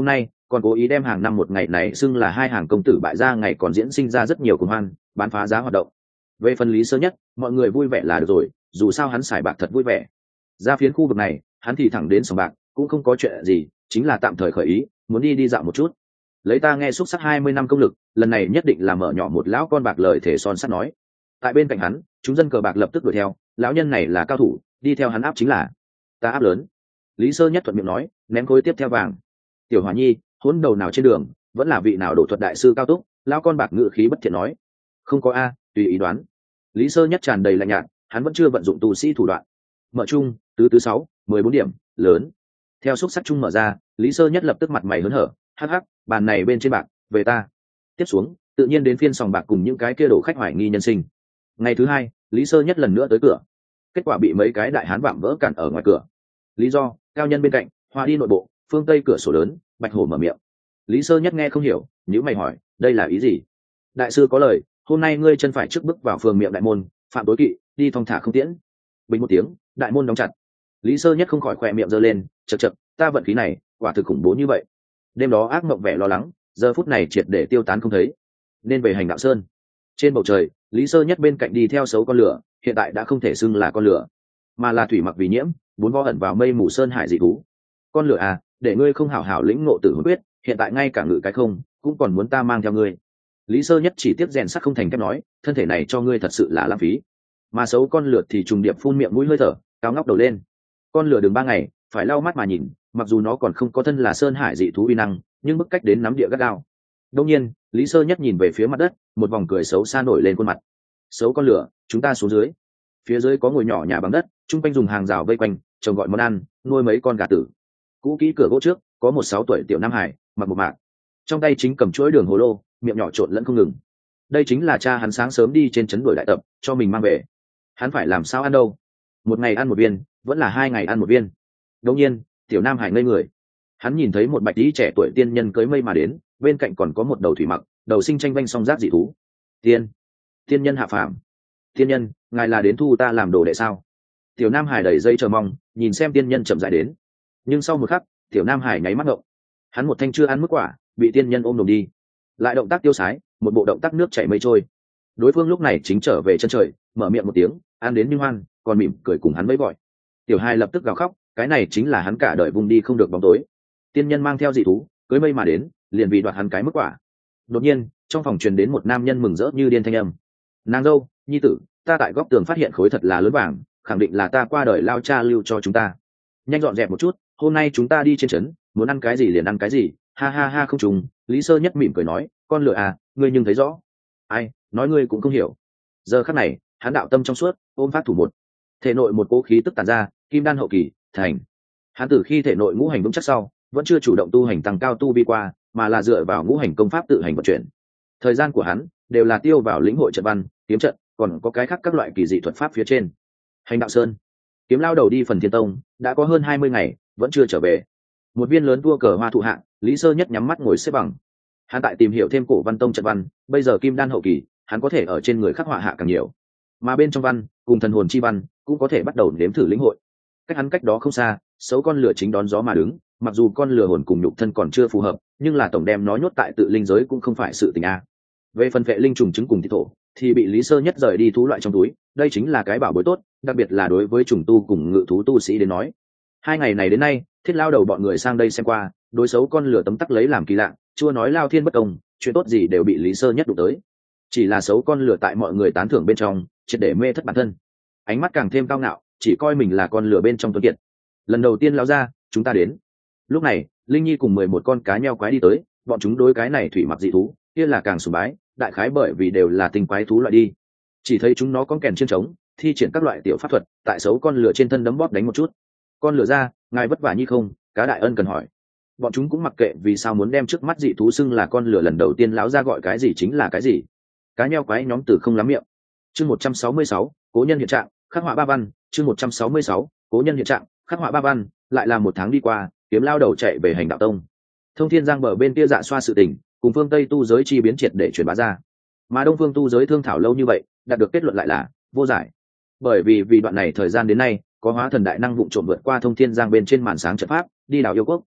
còn cố ý đem hàng năm một ngày này xưng là hai hàng công tử bại gia ngày, còn diễn sinh ra rất nhiều cuồng hoan bán phá giá hoạt động. Về phần Lý Sơ Nhất, mọi người vui vẻ là được rồi, dù sao hắn xài bạc thật vui vẻ. Ra phiến khu vực này, hắn thì thẳng đến sòng bạc, cũng không có chuyện gì, chính là tạm thời khởi ý, muốn đi đi dạo một chút. Lấy ta nghe xúc sắc hai mươi năm công lực, lần này nhất định là mở nhỏ một lão con bạc, lời thể son sắt nói. Tại bên cạnh hắn, chúng dân cờ bạc lập tức đuổi theo, lão nhân này là cao thủ, đi theo hắn áp chính là ta áp lớn. Lý Sơ Nhất thuận miệng nói, ném khối tiếp theo vàng. Tiểu Hỏa Nhi, hỗn đầu nào trên đường, vẫn là vị nào đổ thuật đại sư cao túc? Lão con bạc ngự khí bất thiện nói. Không có a, tùy ý đoán. Lý Sơ Nhất tràn đầy lạnh nhạt, hắn vẫn chưa vận dụng tu sĩ thủ đoạn. Mở chung, tứ tứ sáu, mười bốn điểm, lớn. Theo xúc sắc chung mở ra, Lý Sơ Nhất lập tức mặt mày hớn hở, hắc hắc, bàn này bên trên bạc, về ta. Tiếp xuống, tự nhiên đến phiên sòng bạc cùng những cái kia đổ khách hoài nghi nhân sinh. Ngày thứ hai, Lý Sơ Nhất lần nữa tới cửa, kết quả bị mấy cái đại hán vạm vỡ cản ở ngoài cửa. Lý do, cao nhân bên cạnh, hòa đi nội bộ, phương tây cửa sổ lớn, Bạch Hổ mở miệng. Lý Sơ Nhất nghe không hiểu, nhíu mày hỏi, đây là ý gì? Đại sư có lời, hôm nay ngươi chân phải trước bước vào phường miệng đại môn, phạm tối kỵ, đi thong thả không tiễn. Bình một tiếng, đại môn đóng chặt. Lý Sơ Nhất không khỏi khỏe miệng giơ lên, chậc chậc, ta vận khí này, quả thực khủng bố như vậy. Đêm đó ác mộng vẻ lo lắng, giờ phút này triệt để tiêu tán không thấy. Nên về hành đạo sơn. Trên bầu trời, Lý Sơ Nhất bên cạnh đi theo xấu con lửa, hiện tại đã không thể xưng là con lửa, mà là thủy mặc vì nhiễm, bốn vó ẩn vào mây mù sơn hải dị thú. Con lửa à, để ngươi không hảo hảo lĩnh ngộ tử hồn quyết, hiện tại ngay cả ngự cái không, cũng còn muốn ta mang theo ngươi. Lý Sơ Nhất chỉ tiếp rèn sắt không thành thép nói, thân thể này cho ngươi thật sự là lãng phí. Mà xấu con lửa thì trùng điệp phun miệng mũi hơi thở, cao ngóc đầu lên. Con lửa đường ba ngày, phải lau mắt mà nhìn, mặc dù nó còn không có thân là sơn hải dị thú uy năng, nhưng bức cách đến nắm địa gắt gao. Đông nhiên, Lý Sơ Nhất nhìn về phía mặt đất, một vòng cười xấu xa nổi lên khuôn mặt. Xấu con lửa, chúng ta xuống dưới. Phía dưới có ngôi nhỏ nhà bằng đất, chung quanh dùng hàng rào vây quanh, trồng gọi món ăn, nuôi mấy con gà tử. Cũ kỹ cửa gỗ trước, có một sáu tuổi tiểu nam hải, mặc một mạc, trong tay chính cầm chuỗi đường hồ lô, miệng nhỏ trộn lẫn không ngừng. Đây chính là cha hắn sáng sớm đi trên trấn đuổi đại tập, cho mình mang về. Hắn phải làm sao ăn đâu? Một ngày ăn một viên, vẫn là hai ngày ăn một viên. Đột nhiên, tiểu nam hải ngây người. Hắn nhìn thấy một bạch tí trẻ tuổi tiên nhân cưỡi mây mà đến, bên cạnh còn có một đầu thủy mặc, đầu sinh tranh vanh song giác dị thú. Tiên, tiên nhân hạ phàm. Tiên nhân, ngài là đến thu ta làm đồ đệ sao? Tiểu nam hải đầy dây chờ mong, nhìn xem tiên nhân chậm rãi đến. Nhưng sau một khắc, tiểu nam hải nháy mắt ngộng. Hắn một thanh chưa ăn mức quả, bị tiên nhân ôm đồm đi. Lại động tác tiêu sái, một bộ động tác nước chảy mây trôi. Đối phương lúc này chính trở về chân trời, mở miệng một tiếng, ăn đến như hoan, còn mỉm cười cùng hắn vẫy gọi. Tiểu hai lập tức gào khóc, cái này chính là hắn cả đời vùng đi không được bóng tối. Tiên nhân mang theo dị thú, cưới mây mà đến, liền vì đoạt hắn cái mức quả. Đột nhiên, trong phòng truyền đến một nam nhân mừng rỡ như điên thanh âm. Nàng dâu, nhi tử, ta tại góc tường phát hiện khối thật là lớn vàng, khẳng định là ta qua đời lao cha lưu cho chúng ta. Nhanh dọn dẹp một chút, hôm nay chúng ta đi trên trấn, muốn ăn cái gì liền ăn cái gì. Ha ha ha không trùng. Lý Sơ Nhất mỉm cười nói, con lừa à, ngươi nhưng thấy rõ. Ai, nói ngươi cũng không hiểu. Giờ khắc này, hắn đạo tâm trong suốt, ôm phát thủ một. Thể nội một cỗ khí tức tàn ra, kim đan hậu kỳ, thành. Hắn từ khi thể nội ngũ hành vững chắc sau, vẫn chưa chủ động tu hành tăng cao tu vi qua, mà là dựa vào ngũ hành công pháp tự hành vận chuyển. Thời gian của hắn đều là tiêu vào lĩnh hội trận văn, kiếm trận, còn có cái khác các loại kỳ dị thuật pháp phía trên. Hành đạo sơn, kiếm lao đầu đi phần thiên tông, đã có hơn hai mươi ngày, vẫn chưa trở về. Một viên lớn tua cờ hoa thụ hạ, Lý Sơ Nhất nhắm mắt ngồi xếp bằng. Hắn tại tìm hiểu thêm cổ văn tông trận văn, bây giờ kim đan hậu kỳ, hắn có thể ở trên người khắc họa hạ càng nhiều, mà bên trong văn cùng thần hồn chi văn cũng có thể bắt đầu nếm thử lĩnh hội. Cách hắn cách đó không xa, xấu con lửa chính đón gió mà đứng, mặc dù con lửa hồn cùng nhục thân còn chưa phù hợp, nhưng là tổng đem nó nhốt tại tự linh giới cũng không phải sự tình a. Về phần vệ linh trùng trứng cùng thị thổ, thì bị Lý Sơ Nhất rời đi thú loại trong túi, đây chính là cái bảo bối tốt, đặc biệt là đối với trùng tu cùng ngự thú tu sĩ đến nói. Hai ngày này đến nay, Thiết lao đầu bọn người sang đây xem qua, đối xấu con lửa tấm tắc lấy làm kỳ lạ, chưa nói lao thiên bất công, chuyện tốt gì đều bị Lý Sơ Nhất đụng tới. Chỉ là xấu con lửa tại mọi người tán thưởng bên trong, triệt để mê thất bản thân, ánh mắt càng thêm cao ngạo, chỉ coi mình là con lửa bên trong tuấn kiệt. Lần đầu tiên lao ra, chúng ta đến. Lúc này, Linh Nhi cùng mười một con cá nheo quái đi tới, bọn chúng đối cái này thủy mặc dị thú, kia là càng sùng bái, đại khái bởi vì đều là tinh quái thú loại đi. Chỉ thấy chúng nó có kèn chiên trống, thi triển các loại tiểu pháp thuật, tại xấu con lửa trên thân đấm bóp đánh một chút. Con lửa ra, ngài vất vả như không? Cá đại ân cần hỏi. Bọn chúng cũng mặc kệ vì sao muốn đem trước mắt dị thú xưng là con lửa, lần đầu tiên lão ra gọi cái gì chính là cái gì. Cá nheo quái nhóm từ không lắm miệng. Chương một trăm sáu mươi sáu, cố nhân hiện trạng, khắc họa ba văn. Chương một trăm sáu mươi sáu, cố nhân hiện trạng, khắc họa ba văn. Lại là một tháng đi qua, kiếm lao đầu chạy về hành đạo tông. Thông Thiên Giang bờ bên kia dạ xoa sự tình, cùng phương Tây tu giới chi biến triệt để truyền bá ra, mà Đông phương tu giới thương thảo lâu như vậy, đạt được kết luận lại là vô giải. Bởi vì vì đoạn này thời gian đến nay, có hóa thần đại năng vụng trộm vượt qua Thông Thiên Giang bên trên màn sáng trận pháp, đi đảo yêu quốc.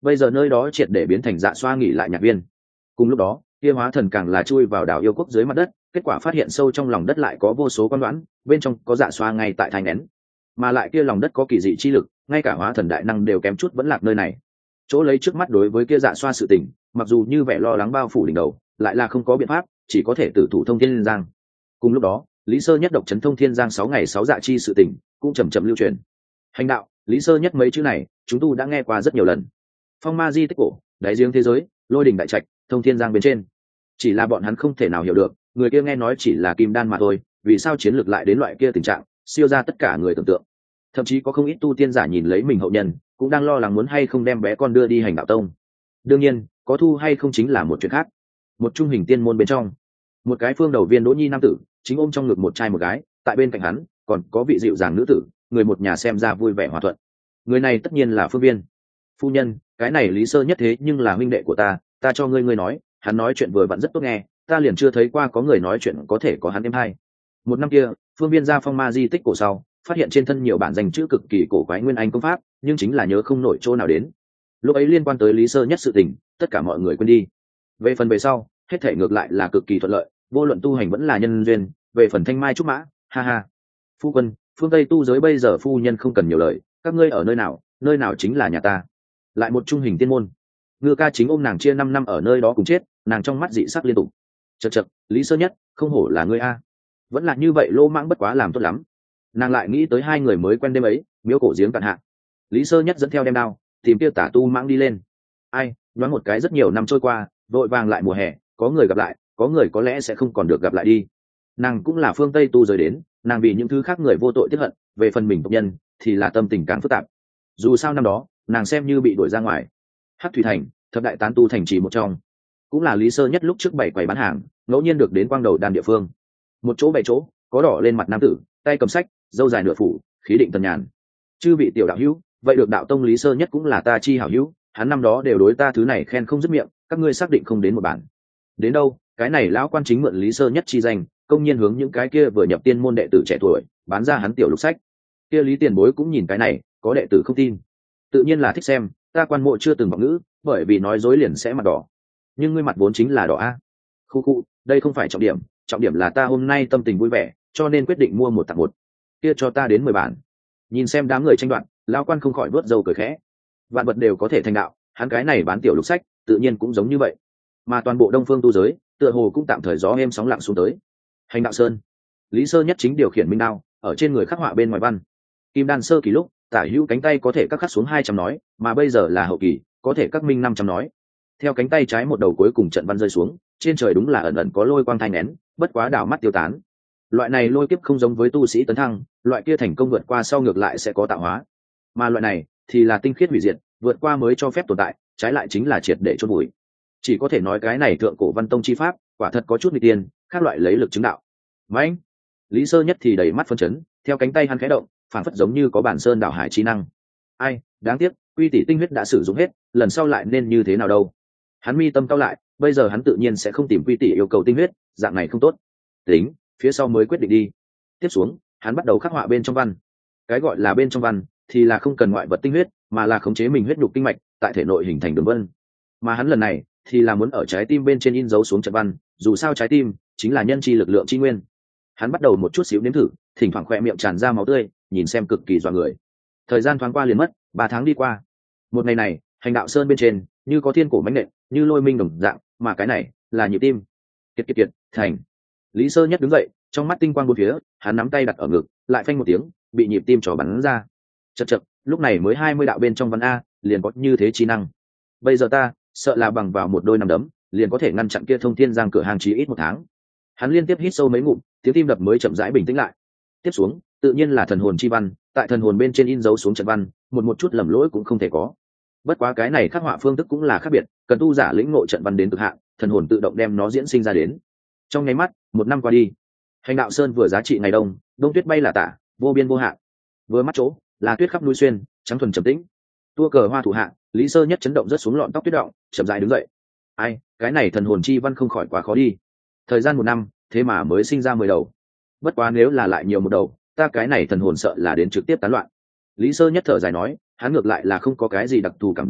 bây giờ nơi đó triệt để biến thành dạ xoa nghỉ lại nhạc viên. Cùng lúc đó kia hóa thần càng là chui vào đảo yêu quốc dưới mặt đất, kết quả phát hiện sâu trong lòng đất lại có vô số con đoán, bên trong có dạ xoa ngay tại thai nén, mà lại kia lòng đất có kỳ dị chi lực, ngay cả hóa thần đại năng đều kém chút vẫn lạc nơi này. Chỗ lấy trước mắt đối với kia dạ xoa sự tình, mặc dù như vẻ lo lắng bao phủ đỉnh đầu, lại là không có biện pháp, chỉ có thể tử thủ thông thiên giang. Cùng lúc đó lý sơ nhất độc chấn thông thiên giang sáu ngày sáu dạ chi sự tình cũng chầm chậm lưu truyền. Hành đạo lý sơ nhất mấy chữ này chúng tu đã nghe qua rất nhiều lần. Phong ma di tích cổ, đáy giếng thế giới, lôi đỉnh đại trạch, thông thiên giang bên trên, chỉ là bọn hắn không thể nào hiểu được, người kia nghe nói chỉ là kim đan mà thôi, vì sao chiến lược lại đến loại kia tình trạng, siêu ra tất cả người tưởng tượng. Thậm chí có không ít tu tiên giả nhìn lấy mình hậu nhân, cũng đang lo lắng muốn hay không đem bé con đưa đi hành đạo tông. Đương nhiên có thu hay không chính là một chuyện khác. Một trung hình tiên môn bên trong, một cái phương đầu viên đỗ nhi nam tử chính ôm trong ngực một trai một gái, tại bên cạnh hắn còn có vị dịu dàng nữ tử, người một nhà xem ra vui vẻ hòa thuận. Người này tất nhiên là Phương Viên. Phu nhân, cái này lý sơ nhất thế nhưng là huynh đệ của ta, ta cho ngươi ngươi nói, hắn nói chuyện vừa vặn rất tốt nghe, ta liền chưa thấy qua có người nói chuyện có thể có hắn êm hay. Một năm kia Phương Viên ra phong ma di tích cổ sau, phát hiện trên thân nhiều bản danh chữ cực kỳ cổ quái nguyên anh công pháp, nhưng chính là nhớ không nổi chỗ nào đến. Lúc ấy liên quan tới lý sơ nhất sự tình, tất cả mọi người quên đi. Về phần về sau hết thể ngược lại là cực kỳ thuận lợi, vô luận tu hành vẫn là nhân duyên. Về phần thanh mai trúc mã, ha ha. Phu quân, phương tây tu giới bây giờ phu nhân không cần nhiều lời, các ngươi ở nơi nào, nơi nào chính là nhà ta. Lại một trung hình tiên môn, ngư ca chính ôm nàng chia năm năm ở nơi đó cùng chết, nàng trong mắt dị sắc liên tục. Chật chật, lý sơ nhất không hổ là ngươi a, vẫn là như vậy lô mãng bất quá làm tốt lắm. Nàng lại nghĩ tới hai người mới quen đêm ấy, miếu cổ giếng cạn hạ, lý sơ nhất dẫn theo đem đao tìm kia tả tu mãng đi lên. Ai đoán một cái rất nhiều năm trôi qua, vội vàng lại mùa hè, có người gặp lại, có người có lẽ sẽ không còn được gặp lại đi. Nàng cũng là phương tây tu giới đến, nàng vì những thứ khác người vô tội tiếp hận, về phần mình tộc nhân thì là tâm tình càng phức tạp. Dù sao năm đó nàng xem như bị đuổi ra ngoài. Hắc thủy thành, thập đại tán tu thành trì một trong, cũng là lý sơ nhất lúc trước bảy quầy bán hàng ngẫu nhiên được đến quang đầu đan địa phương. Một chỗ bảy chỗ có đỏ lên mặt nam tử, tay cầm sách, râu dài nửa phủ, khí định tần nhàn. Chư vị tiểu đạo hữu, vậy được đạo tông lý sơ nhất cũng là ta chi hảo hữu, hắn năm đó đều đối ta thứ này khen không dứt miệng, các ngươi xác định không đến một bản. Đến đâu cái này lão quan chính mượn lý sơ nhất chi danh, công nhiên hướng những cái kia vừa nhập tiên môn đệ tử trẻ tuổi bán ra hắn tiểu lục sách. Kia lý tiền bối cũng nhìn cái này, có đệ tử không tin, tự nhiên là thích xem. Ta quan mộ chưa từng vọng ngữ, bởi vì nói dối liền sẽ mặt đỏ, nhưng ngươi mặt vốn chính là đỏ a. Khu khu, đây không phải trọng điểm, trọng điểm là ta hôm nay tâm tình vui vẻ, cho nên quyết định mua một tặng một. Kia cho ta đến mười bản. Nhìn xem đám người tranh đoạt, lão quan không khỏi vớt râu cười khẽ. Vạn vật đều có thể thành đạo, hắn cái này bán tiểu lục sách tự nhiên cũng giống như vậy. Mà toàn bộ đông phương tu giới tựa hồ cũng tạm thời gió êm sóng lặng xuống tới. Hành đạo sơn, lý sơ nhất chính điều khiển minh đao, ở trên người khắc họa bên ngoài văn. Kim đan sơ kỳ lúc tả hữu cánh tay có thể cắt khắc xuống hai trăm nói, mà bây giờ là hậu kỳ, có thể cắt minh năm trăm nói. Theo cánh tay trái một đầu cuối cùng trận văn rơi xuống, trên trời đúng là ẩn ẩn có lôi quang thanh nén, bất quá đảo mắt tiêu tán. Loại này lôi kiếp không giống với tu sĩ tấn thăng, loại kia thành công vượt qua sau ngược lại sẽ có tạo hóa, mà loại này thì là tinh khiết hủy diệt, vượt qua mới cho phép tồn tại, trái lại chính là triệt để chôn bụi. Chỉ có thể nói cái này thượng cổ văn tông chi pháp quả thật có chút nghịch tiên, khác loại lấy lực chứng đạo. Mãnh lý sơ nhất thì đầy mắt phân chấn, theo cánh tay hắn khẽ động, phản phất giống như có bản sơn đảo hải chi năng. Ai đáng tiếc, quy tỷ tinh huyết đã sử dụng hết, lần sau lại nên như thế nào đâu. Hắn mi tâm cao lại, bây giờ hắn tự nhiên sẽ không tìm quy tỷ yêu cầu tinh huyết, dạng này không tốt. Tính phía sau mới quyết định đi. Tiếp xuống hắn bắt đầu khắc họa bên trong văn. Cái gọi là bên trong văn thì là không cần ngoại vật tinh huyết, mà là khống chế mình huyết nhục kinh mạch tại thể nội hình thành đường vân. Mà hắn lần này thì là muốn ở trái tim bên trên in dấu xuống trận văn, dù sao trái tim chính là nhân chi lực lượng chi nguyên. Hắn bắt đầu một chút xíu nếm thử, thỉnh thoảng khoe miệng tràn ra máu tươi, nhìn xem cực kỳ dọa người. Thời gian thoáng qua liền mất, ba tháng đi qua. Một ngày này hành đạo sơn bên trên như có thiên cổ mãnh nện, như lôi minh đồng dạng, mà cái này là nhịp tim. Kiệt kiệt kiệt thành. Lý sơ nhất đứng dậy, trong mắt tinh quang bốn phía, hắn nắm tay đặt ở ngực, lại phanh một tiếng, bị nhịp tim trò bắn ra. Chậc chậc, lúc này mới hai mươi đạo bên trong văn a, liền có như thế trí năng. Bây giờ ta sợ là bằng vào một đôi nắm đấm liền có thể ngăn chặn kia thông thiên giang cửa hàng chí ít một tháng. Hắn liên tiếp hít sâu mấy ngụm, tiếng tim đập mới chậm rãi bình tĩnh lại. Tiếp xuống tự nhiên là thần hồn chi văn, tại thần hồn bên trên in dấu xuống trận văn, một một chút lầm lỗi cũng không thể có. Bất quá cái này khắc họa phương thức cũng là khác biệt, cần tu giả lĩnh ngộ trận văn đến cực hạn, thần hồn tự động đem nó diễn sinh ra đến. Trong nháy mắt một năm qua đi, hành đạo sơn vừa giá trị ngày đông, đông tuyết bay là tả, vô biên vô hạn. Vừa mắt chỗ là tuyết khắp núi xuyên, trắng thuần trầm tĩnh. Tua cờ hoa thủ hạ, lý sơ nhất chấn động rất xuống lọn tóc tuyết động, chậm rãi đứng dậy. Ai cái này thần hồn chi văn không khỏi quá khó đi. Thời gian một năm thế mà mới sinh ra mười đầu, bất quá nếu là lại nhiều một đầu, ta cái này thần hồn sợ là đến trực tiếp tán loạn. Lý sơ nhất thở dài nói, hắn ngược lại là không có cái gì đặc thù cảm giác,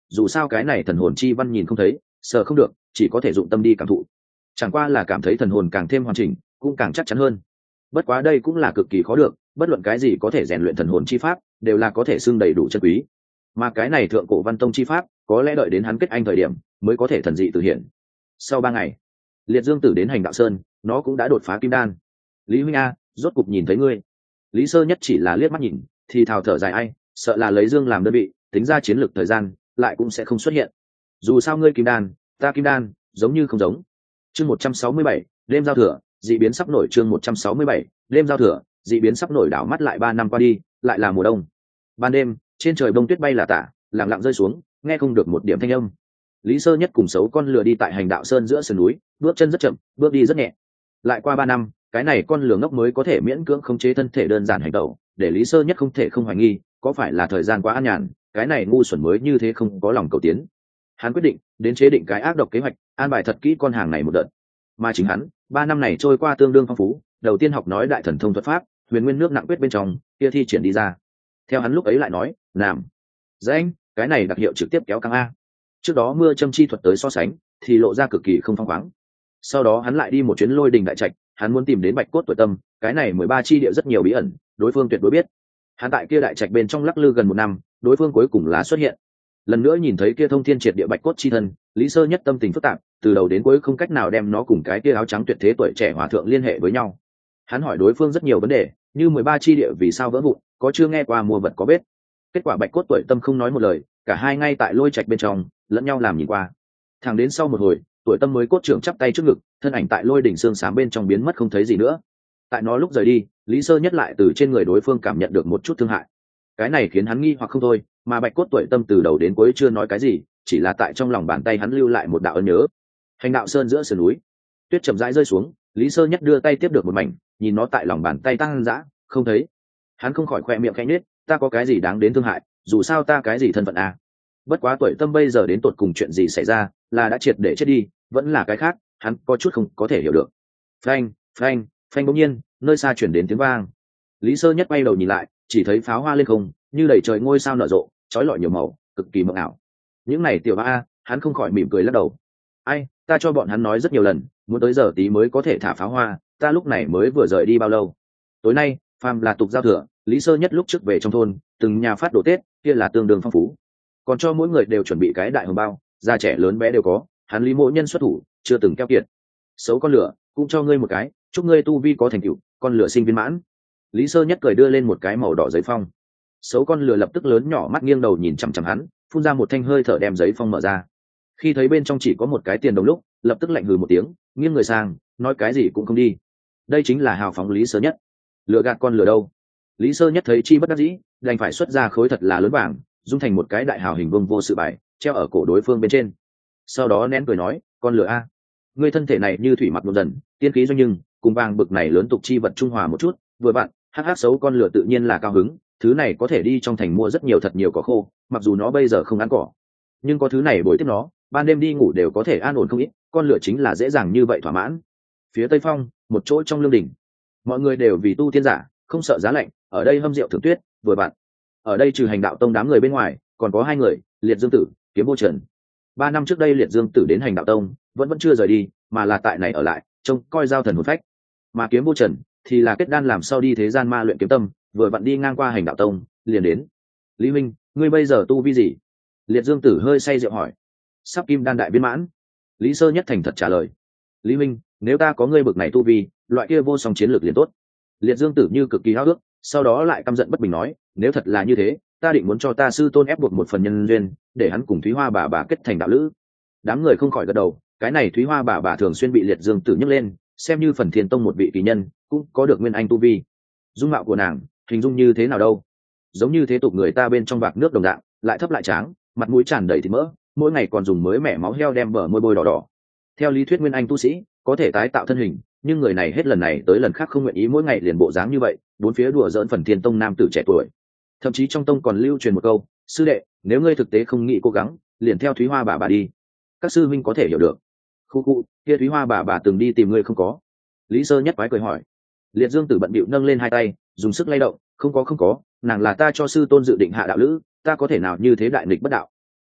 dù sao cái này thần hồn chi văn nhìn không thấy sợ không được, chỉ có thể dụng tâm đi cảm thụ. Chẳng qua là cảm thấy thần hồn càng thêm hoàn chỉnh cũng càng chắc chắn hơn. Bất quá đây cũng là cực kỳ khó được, bất luận cái gì có thể rèn luyện thần hồn chi pháp đều là có thể xưng đầy đủ chân quý, mà cái này thượng cổ văn tông chi pháp có lẽ đợi đến hắn kết anh thời điểm mới có thể thần dị tự hiện. Sau ba ngày, Liệt Dương Tử đến Hành Đạo Sơn, nó cũng đã đột phá kim đan. Lý huynh a, rốt cục nhìn thấy ngươi. Lý Sơ Nhất chỉ là liếc mắt nhìn thì thào thở dài, ai sợ là lấy Dương làm đơn vị tính ra chiến lược thời gian lại cũng sẽ không xuất hiện. Dù sao ngươi kim đan, ta kim đan, giống như không giống. Chương một trăm sáu mươi bảy, đêm giao thừa, dị biến sắp nổi. Chương một trăm sáu mươi bảy, đêm giao thừa, dị biến sắp nổi. Đảo mắt lại ba năm qua đi, lại là mùa đông. Ban đêm, trên trời bông tuyết bay là tả, lặng lặng rơi xuống, nghe không được một điểm thanh âm. Lý Sơ Nhất cùng Sấu Con Lừa đi tại Hành Đạo Sơn giữa sườn núi, bước chân rất chậm, bước đi rất nhẹ. Lại qua ba năm, cái này con lừa ngốc mới có thể miễn cưỡng khống chế thân thể đơn giản hành động, để Lý Sơ Nhất không thể không hoài nghi, có phải là thời gian quá an nhàn, cái này ngu xuẩn mới như thế không có lòng cầu tiến. Hắn quyết định đến chế định cái ác độc kế hoạch, an bài thật kỹ con hàng này một đợt. Mà chính hắn, ba năm này trôi qua tương đương phong phú, đầu tiên học nói đại thần thông thuật pháp, huyền nguyên nước nặng quyết bên trong, kia thi triển đi ra. Theo hắn lúc ấy lại nói, làm danh, cái này đặc hiệu trực tiếp kéo căng a. Trước đó mưa châm chi thuật tới so sánh, thì lộ ra cực kỳ không phong khoáng. Sau đó hắn lại đi một chuyến Lôi Đình đại trạch, hắn muốn tìm đến Bạch Cốt Tuổi Tâm, cái này mười ba chi địa rất nhiều bí ẩn, đối phương tuyệt đối biết. Hắn tại kia đại trạch bên trong lắc lư gần một năm, đối phương cuối cùng là xuất hiện. Lần nữa nhìn thấy kia thông thiên triệt địa Bạch Cốt chi thân, Lý Sơ Nhất tâm tình phức tạp, từ đầu đến cuối không cách nào đem nó cùng cái kia áo trắng tuyệt thế tuổi trẻ hòa thượng liên hệ với nhau. Hắn hỏi đối phương rất nhiều vấn đề, như mười ba chi địa vì sao vỡ vụn, có chưa nghe qua mua vật có biết. Kết quả Bạch Cốt Tuổi Tâm không nói một lời, cả hai ngay tại Lôi Trạch bên trong, lẫn nhau làm nhìn qua. Thẳng đến sau một hồi, Tuổi Tâm mới cốt trưởng chắp tay trước ngực, thân ảnh tại Lôi đỉnh xương xám bên trong biến mất không thấy gì nữa. Tại nó lúc rời đi, Lý Sơ Nhất lại từ trên người đối phương cảm nhận được một chút thương hại. Cái này khiến hắn nghi hoặc không thôi, mà Bạch Cốt Tuổi Tâm từ đầu đến cuối chưa nói cái gì, chỉ là tại trong lòng bàn tay hắn lưu lại một đạo ấn nhớ. Hành Đạo Sơn giữa sườn núi, tuyết chậm rãi rơi xuống, Lý Sơ Nhất đưa tay tiếp được một mảnh, nhìn nó tại lòng bàn tay tăng dã, không thấy. Hắn không khỏi khoe miệng khẽ nhếch, ta có cái gì đáng đến thương hại, dù sao ta cái gì thân phận à. Bất quá Tuổi Tâm bây giờ đến tột cùng chuyện gì xảy ra, là đã triệt để chết đi, vẫn là cái khác, hắn có chút không có thể hiểu được. Phanh, phanh, phanh, bỗng nhiên, nơi xa chuyển đến tiếng vang. Lý Sơ Nhất bay đầu nhìn lại, chỉ thấy pháo hoa lên không, như đầy trời ngôi sao nở rộ, chói lọi nhiều màu, cực kỳ mộng ảo. Những này tiểu a, hắn không khỏi mỉm cười lắc đầu. Ai, ta cho bọn hắn nói rất nhiều lần, muốn tới giờ tí mới có thể thả pháo hoa, ta lúc này mới vừa rời đi bao lâu. Tối nay, phàm là tục giao thừa, Lý Sơ Nhất lúc trước về trong thôn, từng nhà phát đồ Tết, kia là tương đương phong phú. Còn cho mỗi người đều chuẩn bị cái đại hồng bao, già trẻ lớn bé đều có, hắn Lý Mỗ Nhân xuất thủ, chưa từng keo kiệt. Xấu con lửa, cũng cho ngươi một cái, chúc ngươi tu vi có thành tựu, con lửa sinh viên mãn. Lý Sơ Nhất cười đưa lên một cái màu đỏ giấy phong. Xấu con lửa lập tức lớn nhỏ mắt nghiêng đầu nhìn chằm chằm hắn, phun ra một thanh hơi thở đem giấy phong mở ra. Khi thấy bên trong chỉ có một cái tiền đồng lúc, lập tức lạnh hừ một tiếng, nghiêng người sang, nói cái gì cũng không đi. Đây chính là hào phóng Lý Sơ Nhất. Lừa gạt con lừa đâu? Lý Sơ Nhất thấy chi bất đắc dĩ, đành phải xuất ra khối thật là lớn vàng, dung thành một cái đại hào hình vuông vô sự bài, treo ở cổ đối phương bên trên. Sau đó nén cười nói, con lừa a, ngươi thân thể này như thủy mặc một dần, tiên khí doanh nhưng cùng vàng bực này lớn tục chi vật trung hòa một chút, vừa bạn, hắc hắc xấu con lừa tự nhiên là cao hứng, thứ này có thể đi trong thành mua rất nhiều thật nhiều cỏ khô, mặc dù nó bây giờ không ăn cỏ, nhưng có thứ này bồi tiếp nó, ban đêm đi ngủ đều có thể an ổn không ít, con lừa chính là dễ dàng như vậy thỏa mãn. Phía Tây Phong, một chỗ trong lương đình, mọi người đều vì tu tiên giả, không sợ giá lạnh, ở đây hâm rượu thưởng tuyết, vừa bạn. Ở đây trừ Hành Đạo Tông đám người bên ngoài, còn có hai người, Liệt Dương Tử, Kiếm Vô Trần. Ba năm trước đây Liệt Dương Tử đến Hành Đạo Tông, vẫn vẫn chưa rời đi, mà là tại này ở lại, trông coi giao thần hồn phách. Mà Kiếm Vô Trần thì là kết đan làm sau đi thế gian ma luyện kiếm tâm, vừa vặn đi ngang qua Hành Đạo Tông, liền đến. Lý Minh, ngươi bây giờ tu vi gì? Liệt Dương Tử hơi say rượu hỏi. Sắp kim đan đại viên mãn. Lý Sơ Nhất thành thật trả lời. Lý Minh, nếu ta có ngươi bực này tu vi, loại kia vô song chiến lược liền tốt. Liệt Dương Tử như cực kỳ háo ước, sau đó lại căm giận bất bình nói, nếu thật là như thế, ta định muốn cho ta sư tôn ép buộc một phần nhân duyên, để hắn cùng Thúy Hoa bà bà kết thành đạo lữ. Đám người không khỏi gật đầu, cái này Thúy Hoa bà bà thường xuyên bị Liệt Dương Tử nhấc lên, xem như phần Thiên Tông một vị kỳ nhân, cũng có được nguyên anh tu vi. Dung mạo của nàng, hình dung như thế nào đâu? Giống như thế tục người ta bên trong vạc nước đồng dạng, lại thấp lại tráng, mặt mũi tràn đầy thịt mỡ, mỗi ngày còn dùng mới mẻ máu heo đem bờ môi bôi đỏ đỏ. Theo lý thuyết nguyên anh tu sĩ có thể tái tạo thân hình, nhưng người này hết lần này tới lần khác không nguyện ý mỗi ngày liền bộ dáng như vậy, bốn phía đùa giỡn phần Thiên Tông nam tử trẻ tuổi. Thậm chí trong tông còn lưu truyền một câu, sư đệ, nếu ngươi thực tế không nghĩ cố gắng, liền theo Thúy Hoa bà bà đi. Các sư huynh có thể hiểu được. Khu khu, kia Thúy Hoa bà bà từng đi tìm ngươi không có? Lý Sơ Nhất quái cười hỏi. Liệt Dương Tử bận bịu nâng lên hai tay, dùng sức lay động, không có không có, nàng là ta cho sư tôn dự định hạ đạo lữ, ta có thể nào như thế đại nghịch bất đạo.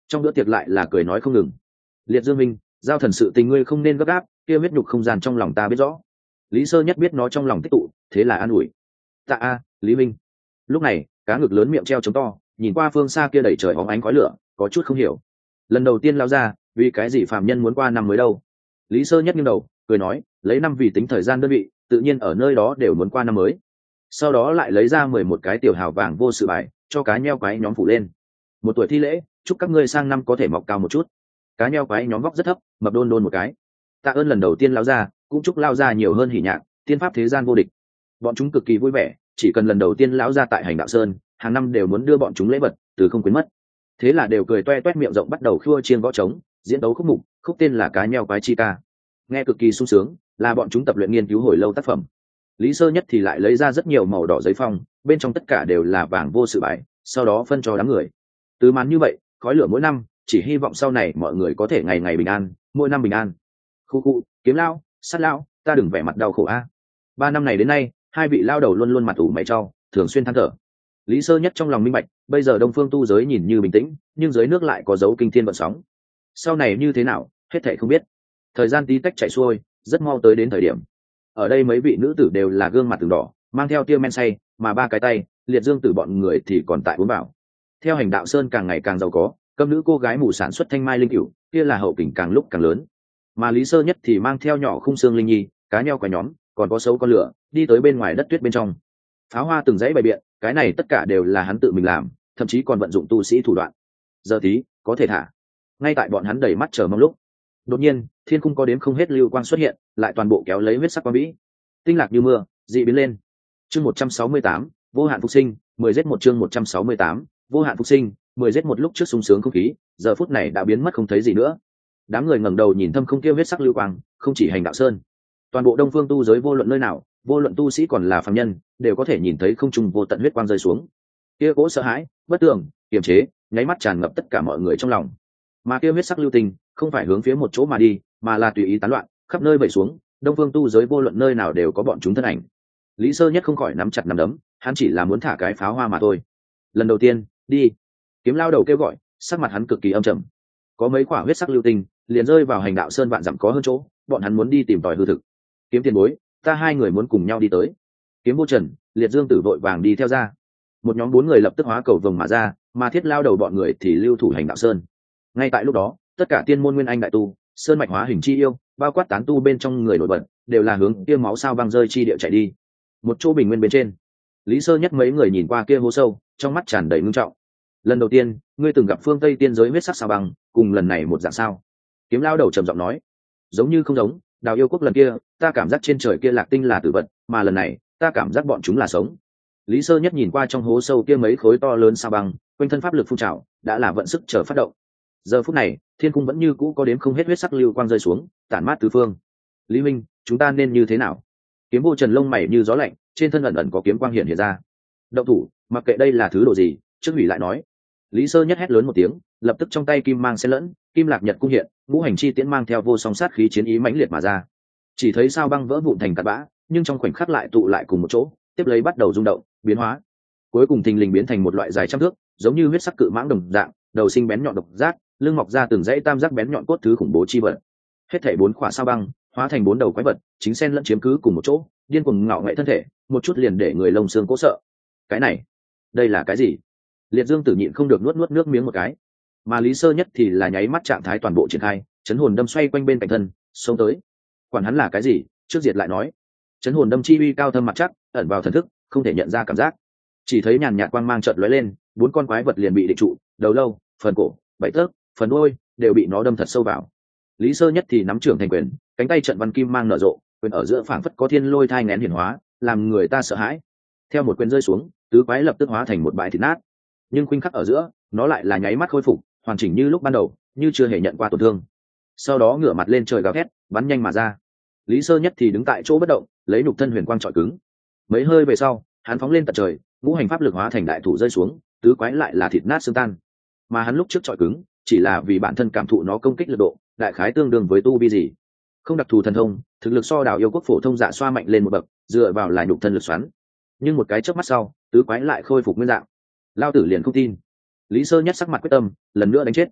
trong bữa tiệc lại là cười nói không ngừng. Liệt Dương Minh, giao thần sự tình ngươi không nên gấp gáp, kia huyết nhục không gian trong lòng ta biết rõ. Lý Sơ Nhất biết nó trong lòng tích tụ, thế là an ủi. Tạ a, Lý Minh. Lúc này, cá ngực lớn miệng treo trống to, nhìn qua phương xa kia đầy trời óng ánh khói lửa, có chút không hiểu. Lần đầu tiên lao ra, vì cái gì phàm nhân muốn qua năm mới đâu? Lý Sơ Nhất nghiêng đầu, cười nói, lấy năm vì tính thời gian đơn vị, tự nhiên ở nơi đó đều muốn qua năm mới. Sau đó lại lấy ra mười một cái tiểu hào vàng vô sự bài, cho cá nheo quái nhóm phủ lên. Một tuổi thi lễ, chúc các ngươi sang năm có thể mọc cao một chút. Cá nheo quái nhóm vóc rất thấp, mập đôn đôn một cái. Tạ ơn lần đầu tiên lao ra, cũng chúc lao ra nhiều hơn hỉ nhạc, tiên pháp thế gian vô địch. Bọn chúng cực kỳ vui vẻ, chỉ cần lần đầu tiên lão ra tại hành đạo sơn, hàng năm đều muốn đưa bọn chúng lễ vật, từ không quên mất. Thế là đều cười toe toét miệng rộng bắt đầu khua chiên võ trống, diễn đấu khúc mục, khúc tên là cá nheo quái chi ca. Nghe cực kỳ sung sướng, là bọn chúng tập luyện nghiên cứu hồi lâu tác phẩm. Lý Sơ Nhất thì lại lấy ra rất nhiều màu đỏ giấy phong, bên trong tất cả đều là vàng vô sự bài, sau đó phân cho đám người. Từ màn như vậy, khói lửa mỗi năm, chỉ hy vọng sau này mọi người có thể ngày ngày bình an, mỗi năm bình an. Khu khu, Kiếm lao, Sát lao, ta đừng vẻ mặt đau khổ a. Ba năm này đến nay, hai vị lao đầu luôn luôn mặt ủ mày trao, thường xuyên than thở. Lý Sơ Nhất trong lòng minh bạch, bây giờ Đông Phương tu giới nhìn như bình tĩnh, nhưng dưới nước lại có dấu kinh thiên vận sóng. Sau này như thế nào, hết thảy không biết. Thời gian tí tách chạy xuôi, rất mau tới đến thời điểm. Ở đây mấy vị nữ tử đều là gương mặt từng đỏ, mang theo tia men say, mà ba cái tay, Liệt Dương tử bọn người thì còn tại uống bảo. Theo hành đạo sơn càng ngày càng giàu có, câm nữ cô gái mù sản xuất thanh mai linh cửu, kia là hậu kình càng lúc càng lớn. Mà Lý Sơ Nhất thì mang theo nhỏ khung xương linh nhi, cá nheo quả nhóm, còn có sấu con lửa, đi tới bên ngoài đất tuyết bên trong. Pháo hoa từng dãy bày biện, cái này tất cả đều là hắn tự mình làm, thậm chí còn vận dụng tu sĩ thủ đoạn. Giờ tí, có thể thả. Ngay tại bọn hắn đầy mắt chờ mong lúc, đột nhiên, thiên cung có đếm không hết lưu quang xuất hiện, lại toàn bộ kéo lấy huyết sắc quang vĩ. Tinh lạc như mưa, dị biến lên. Chương một trăm sáu mươi tám, vô hạn phục sinh, mười giết một chương một trăm sáu mươi tám, vô hạn phục sinh, mười giết một lúc trước sung sướng không khí, giờ phút này đã biến mất không thấy gì nữa. Đám người ngẩng đầu nhìn thâm không kia huyết sắc lưu quang, không chỉ hành đạo sơn, toàn bộ Đông Phương tu giới vô luận nơi nào, vô luận tu sĩ còn là phàm nhân, đều có thể nhìn thấy không trung vô tận huyết quang rơi xuống. Kia cỗ sợ hãi, bất tường, kiềm chế, nháy mắt tràn ngập tất cả mọi người trong lòng. Mà kia huyết sắc lưu tình, không phải hướng phía một chỗ mà đi, mà là tùy ý tán loạn, khắp nơi vẩy xuống, Đông Phương tu giới vô luận nơi nào đều có bọn chúng thân ảnh. Lý Sơ Nhất không khỏi nắm chặt nắm đấm, hắn chỉ là muốn thả cái pháo hoa mà thôi. Lần đầu tiên, đi. Kiếm lao đầu kêu gọi, sắc mặt hắn cực kỳ âm trầm. Có mấy quả huyết sắc lưu tinh, liền rơi vào hành đạo sơn vạn dặm có hơn chỗ, bọn hắn muốn đi tìm tòi hư thực. Kiếm tiền bối, ta hai người muốn cùng nhau đi tới. Kiếm vô trần, Liệt Dương tử vội vàng đi theo ra. Một nhóm bốn người lập tức hóa cầu vồng mà ra, mà thiết lao đầu bọn người thì lưu thủ hành đạo sơn. Ngay tại lúc đó, tất cả tiên môn nguyên anh đại tu, sơn mạch hóa hình chi yêu, bao quát tán tu bên trong người nổi bật, đều là hướng kia máu sao băng rơi chi địa chạy đi. Một chỗ bình nguyên bên trên, Lý Sơ Nhất mấy người nhìn qua kia hố sâu, trong mắt tràn đầy ngưng trọng. Lần đầu tiên, ngươi từng gặp phương Tây tiên giới huyết sắc sao băng, cùng lần này một dạng sao? Kiếm lao đầu trầm giọng nói, giống như không giống. Đào yêu quốc lần kia, ta cảm giác trên trời kia lạc tinh là tử vật, mà lần này, ta cảm giác bọn chúng là sống. Lý Sơ Nhất nhìn qua trong hố sâu kia mấy khối to lớn sao băng, quanh thân pháp lực phun trào, đã là vận sức chờ phát động. Giờ phút này, thiên cung vẫn như cũ có đếm không hết huyết sắc lưu quang rơi xuống, tản mát tứ phương. Lý Minh, chúng ta nên như thế nào? Kiếm vô trần lông mày như gió lạnh, trên thân ẩn ẩn có kiếm quang hiện hiện ra. Động thủ, mặc kệ đây là thứ đồ gì, trước hủy lại nói. Lý Sơ Nhất hét lớn một tiếng, lập tức trong tay kim mang xen lẫn, kim lạc nhật cung hiện, ngũ hành chi tiễn mang theo vô song sát khí chiến ý mãnh liệt mà ra. Chỉ thấy sao băng vỡ vụn thành cát bã, nhưng trong khoảnh khắc lại tụ lại cùng một chỗ, tiếp lấy bắt đầu rung động, biến hóa. Cuối cùng thình lình biến thành một loại dài trăm thước, giống như huyết sắc cự mãng đồng dạng, đầu sinh bén nhọn độc giác, lưng mọc ra từng dãy tam giác bén nhọn cốt thứ khủng bố chi vật. Hết thảy bốn khỏa sao băng, hóa thành bốn đầu quái vật, chính xen lẫn chiếm cứ cùng một chỗ, điên cuồng ngạo nghệ thân thể, một chút liền để người lông xương cố sợ. Cái này, đây là cái gì? Liệt Dương tử nhịn không được nuốt nuốt nước miếng một cái. Mà Lý Sơ Nhất thì là nháy mắt trạng thái toàn bộ triển khai, chấn hồn đâm xoay quanh bên cạnh thân, xông tới. Quản hắn là cái gì, trước diệt lại nói. Chấn hồn đâm chi uy cao thâm mặt chắc, ẩn vào thần thức, không thể nhận ra cảm giác. Chỉ thấy nhàn nhạt quang mang chợt lóe lên, bốn con quái vật liền bị định trụ, đầu lâu, phần cổ, bảy tấc, phần đuôi đều bị nó đâm thật sâu vào. Lý Sơ Nhất thì nắm trưởng thành quyền, cánh tay trận văn kim mang nở rộ, quyền ở giữa phảng phất có thiên lôi thai nghén hiển hóa, làm người ta sợ hãi. Theo một quyền rơi xuống, tứ quái lập tức hóa thành một bãi thịt nát. Nhưng khuynh khắc ở giữa, nó lại là nháy mắt khôi phục, hoàn chỉnh như lúc ban đầu, như chưa hề nhận qua tổn thương. Sau đó ngửa mặt lên trời gào thét, bắn nhanh mà ra. Lý Sơ Nhất thì đứng tại chỗ bất động, lấy nhục thân huyền quang trọi cứng. Mấy hơi về sau, hắn phóng lên tận trời, ngũ hành pháp lực hóa thành đại thủ rơi xuống, tứ quái lại là thịt nát xương tan. Mà hắn lúc trước trọi cứng, chỉ là vì bản thân cảm thụ nó công kích lực độ, đại khái tương đương với tu vi gì, không đặc thù thần thông, thực lực so Đào yêu quốc phổ thông dạ xoa mạnh lên một bậc, dựa vào là nhục thân lực xoắn. Nhưng một cái chớp mắt sau, tứ quái lại khôi phục nguyên dạng. Lao tử liền không tin. Lý Sơ Nhất sắc mặt quyết tâm, lần nữa đánh chết.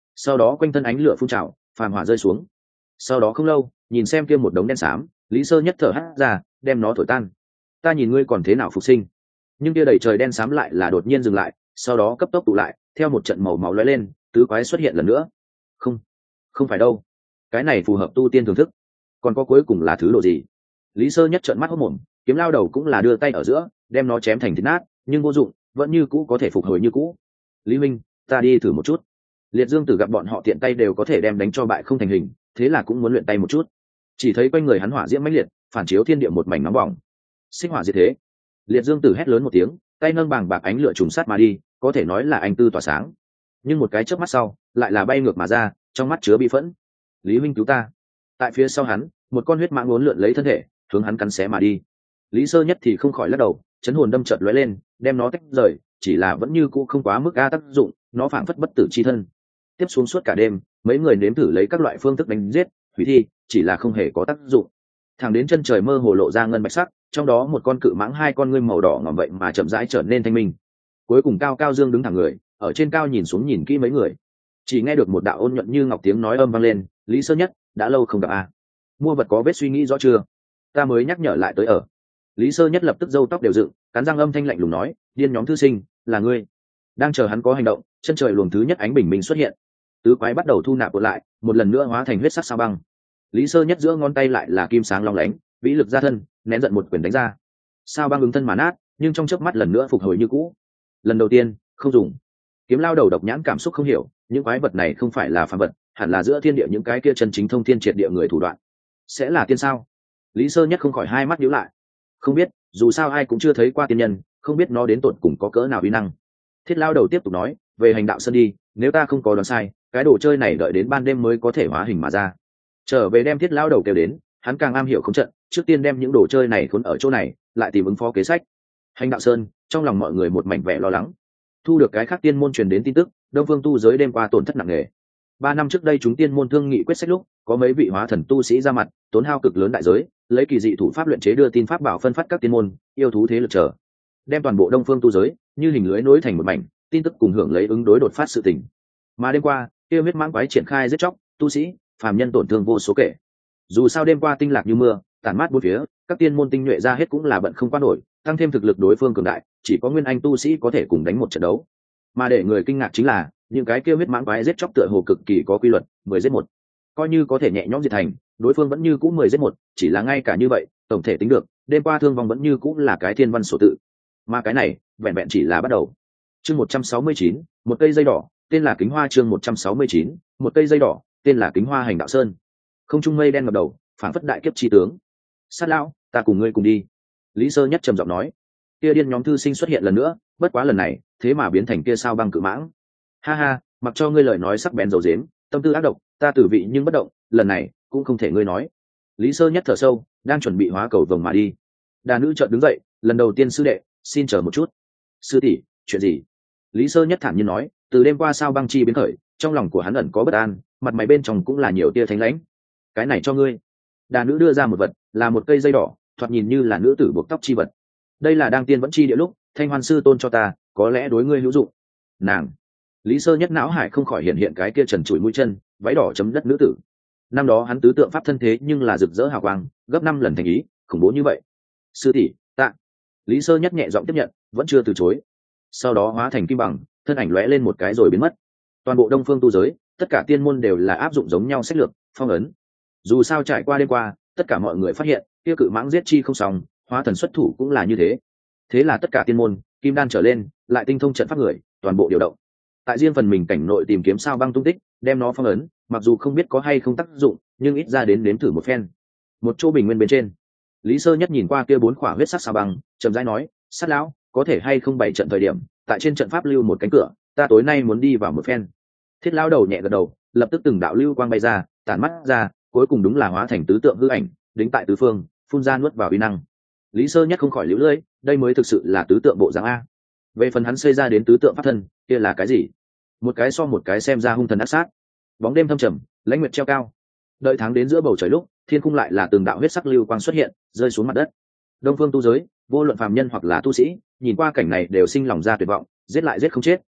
sau đó quanh thân ánh lửa phun trào, phàm hỏa rơi xuống. Sau đó không lâu, nhìn xem kia một đống đen xám, Lý Sơ Nhất thở hắt ra, đem nó thổi tan. Ta nhìn ngươi còn thế nào phục sinh. Nhưng kia đầy trời đen xám lại là đột nhiên dừng lại, sau đó cấp tốc tụ lại, theo một trận màu máu lóe lên, tứ quái xuất hiện lần nữa. Không, không phải đâu, cái này phù hợp tu tiên thưởng thức. Còn có cuối cùng là thứ đồ gì? Lý Sơ Nhất trợn mắt hốt mồm, kiếm lao đầu cũng là đưa tay ở giữa, đem nó chém thành thịt nát, nhưng vô dụng, vẫn như cũ có thể phục hồi như cũ. Lý Minh, ta đi thử một chút. Liệt Dương Tử gặp bọn họ tiện tay đều có thể đem đánh cho bại không thành hình, thế là cũng muốn luyện tay một chút. Chỉ thấy quanh người hắn hỏa diễm mãnh liệt, phản chiếu thiên địa một mảnh nóng bỏng. Sinh hỏa diệt thế. Liệt Dương Tử hét lớn một tiếng, tay nâng bàng bạc ánh lửa trùng sát mà đi, có thể nói là anh tư tỏa sáng. Nhưng một cái chớp mắt sau, lại là bay ngược mà ra, trong mắt chứa bị phẫn. Lý Minh cứu ta. Tại phía sau hắn, một con huyết mãng uốn lượn lấy thân thể, hướng hắn cắn xé mà đi. Lý Sơ Nhất thì không khỏi lắc đầu, chấn hồn đâm chợt lóe lên, đem nó tách rời, chỉ là vẫn như cũ không quá mức a tác dụng, nó phảng phất bất tử chi thân. Tiếp xuống suốt cả đêm, mấy người nếm thử lấy các loại phương thức đánh giết, hủy thi, chỉ là không hề có tác dụng. Thẳng đến chân trời mơ hồ lộ ra ngân bạch sắc, trong đó một con cự mãng hai con ngươi màu đỏ ngòm vậy mà chậm rãi trở nên thanh minh. Cuối cùng Cao Cao Dương đứng thẳng người, ở trên cao nhìn xuống nhìn kỹ mấy người, chỉ nghe được một đạo ôn nhuận như ngọc tiếng nói âm vang lên, Lý Sơ Nhất, đã lâu không gặp a. Mua vật có vết suy nghĩ rõ chưa? Ta mới nhắc nhở lại tới ở. Lý Sơ Nhất lập tức râu tóc đều dựng, cắn răng âm thanh lạnh lùng nói, điên nhóm thư sinh, là ngươi. Đang chờ hắn có hành động, chân trời luồng thứ nhất ánh bình minh xuất hiện, tứ quái bắt đầu thu nạp cuộn lại, một lần nữa hóa thành huyết sắc sao băng. Lý Sơ Nhất giữa ngón tay lại là kim sáng long lánh, vĩ lực ra thân, nén giận một quyền đánh ra. Sao băng ứng thân mà nát, nhưng trong chớp mắt lần nữa phục hồi như cũ. Lần đầu tiên, không dùng. Kiếm lao đầu độc nhãn cảm xúc không hiểu, những quái vật này không phải là phàm vật, hẳn là giữa thiên địa những cái kia chân chính thông thiên triệt địa người thủ đoạn. Sẽ là tiên sao? Lý Sơ Nhất không khỏi hai mắt nhíu lại. Không biết, dù sao ai cũng chưa thấy qua tiên nhân, không biết nó đến tột cùng có cỡ nào uy năng. Thiết lao đầu tiếp tục nói, về hành đạo sơn đi, nếu ta không có đoán sai, cái đồ chơi này đợi đến ban đêm mới có thể hóa hình mà ra. Trở về đem Thiết lao đầu kêu đến, hắn càng am hiểu không trận, trước tiên đem những đồ chơi này khốn ở chỗ này, lại tìm ứng phó kế sách. Hành đạo sơn, trong lòng mọi người một mảnh vẻ lo lắng. Thu được cái khác tiên môn truyền đến tin tức, Đông Phương tu giới đêm qua tổn thất nặng nề. Ba năm trước đây chúng tiên môn thương nghị quyết sách lúc, có mấy vị hóa thần tu sĩ ra mặt, tốn hao cực lớn đại giới, lấy kỳ dị thủ pháp luyện chế đưa tin pháp bảo phân phát các tiên môn, yêu thú thế lực trở, đem toàn bộ Đông Phương tu giới như hình lưới nối thành một mảnh, tin tức cùng hưởng lấy ứng đối đột phát sự tình. Mà đêm qua, tiêu huyết mãng quái triển khai giết chóc, tu sĩ, phàm nhân tổn thương vô số kể. Dù sao đêm qua tinh lạc như mưa, tản mát bốn phía, các tiên môn tinh nhuệ ra hết cũng là bận không qua nổi, tăng thêm thực lực đối phương cường đại, chỉ có nguyên anh tu sĩ có thể cùng đánh một trận đấu. Mà để người kinh ngạc chính là, những cái kia huyết mãng quái giết chóc tựa hồ cực kỳ có quy luật, mười giết một, coi như có thể nhẹ nhõm diệt thành, đối phương vẫn như cũ mười giết một, chỉ là ngay cả như vậy, tổng thể tính được, đêm qua thương vong vẫn như cũ là cái thiên văn số tự. Mà cái này, vẹn vẹn chỉ là bắt đầu. Chương một trăm sáu mươi chín, một cây dây đỏ, tên là Kính Hoa. Chương một trăm sáu mươi chín, một cây dây đỏ, tên là Kính Hoa. Hành đạo sơn. Không trung mây đen ngập đầu, phảng phất đại kiếp chi tướng. Sát lão, ta cùng ngươi cùng đi. Lý Sơ Nhất trầm giọng nói. Kia điên nhóm thư sinh xuất hiện lần nữa, bất quá lần này, thế mà biến thành kia sao băng cự mãng. Ha ha, mặc cho ngươi lời nói sắc bén dầu dếm, tâm tư ác độc, ta tử vị nhưng bất động, lần này cũng không thể ngươi nói. Lý Sơ Nhất thở sâu, đang chuẩn bị hóa cầu vồng mà đi. Đà nữ chợt đứng dậy, lần đầu tiên sư đệ, xin chờ một chút. Sư tỷ, chuyện gì? Lý Sơ Nhất thản nhiên nói, từ đêm qua sao băng chi biến khởi, trong lòng của hắn ẩn có bất an, mặt mày bên trong cũng là nhiều tia thánh lãnh. Cái này cho ngươi. Đà nữ đưa ra một vật, là một cây dây đỏ, thoạt nhìn như là nữ tử buộc tóc chi vật. Đây là đang tiên vẫn chi địa lúc, Thanh Hoan sư tôn cho ta, có lẽ đối ngươi hữu dụng. Nàng. Lý Sơ Nhất não hải không khỏi hiện hiện cái kia trần trụi mũi chân, váy đỏ chấm đất nữ tử. Năm đó hắn tứ tượng pháp thân thế nhưng là rực rỡ hào quang, gấp năm lần thành ý, khủng bố như vậy. Sư tỷ, tạ. Lý Sơ Nhất nhẹ giọng tiếp nhận, vẫn chưa từ chối. Sau đó hóa thành kim bằng, thân ảnh lóe lên một cái rồi biến mất. Toàn bộ Đông Phương tu giới, tất cả tiên môn đều là áp dụng giống nhau sách lược, phong ấn. Dù sao trải qua đêm qua, tất cả mọi người phát hiện, kia cự mãng giết chi không xong, hóa thần xuất thủ cũng là như thế. Thế là tất cả tiên môn, kim đan trở lên, lại tinh thông trận pháp người, toàn bộ điều động. Tại riêng phần mình cảnh nội tìm kiếm sao băng tung tích, đem nó phong ấn, mặc dù không biết có hay không tác dụng, nhưng ít ra đến đến thử một phen. Một chỗ bình nguyên bên trên, Lý Sơ Nhất nhìn qua kia bốn khỏa huyết sắc sao băng, chậm rãi nói, sát lão, có thể hay không bày trận thời điểm, tại trên trận pháp lưu một cánh cửa, ta tối nay muốn đi vào một phen. Thiết lão đầu nhẹ gật đầu, lập tức từng đạo lưu quang bay ra, tản mắt ra, cuối cùng đúng là hóa thành tứ tượng hư ảnh, đính tại tứ phương, phun ra nuốt vào uy năng. Lý Sơ Nhất không khỏi liễu lưỡi, đây mới thực sự là tứ tượng bộ dáng a. Về phần hắn xây ra đến tứ tượng pháp thân, kia là cái gì? Một cái so một cái xem ra hung thần ác sát. Bóng đêm thâm trầm, lãnh nguyệt treo cao. Đợi tháng đến giữa bầu trời lúc, thiên cung lại là từng đạo huyết sắc lưu quang xuất hiện, rơi xuống mặt đất. Đông Phương tu giới, vô luận phàm nhân hoặc là tu sĩ, nhìn qua cảnh này đều sinh lòng ra tuyệt vọng, giết lại giết không chết,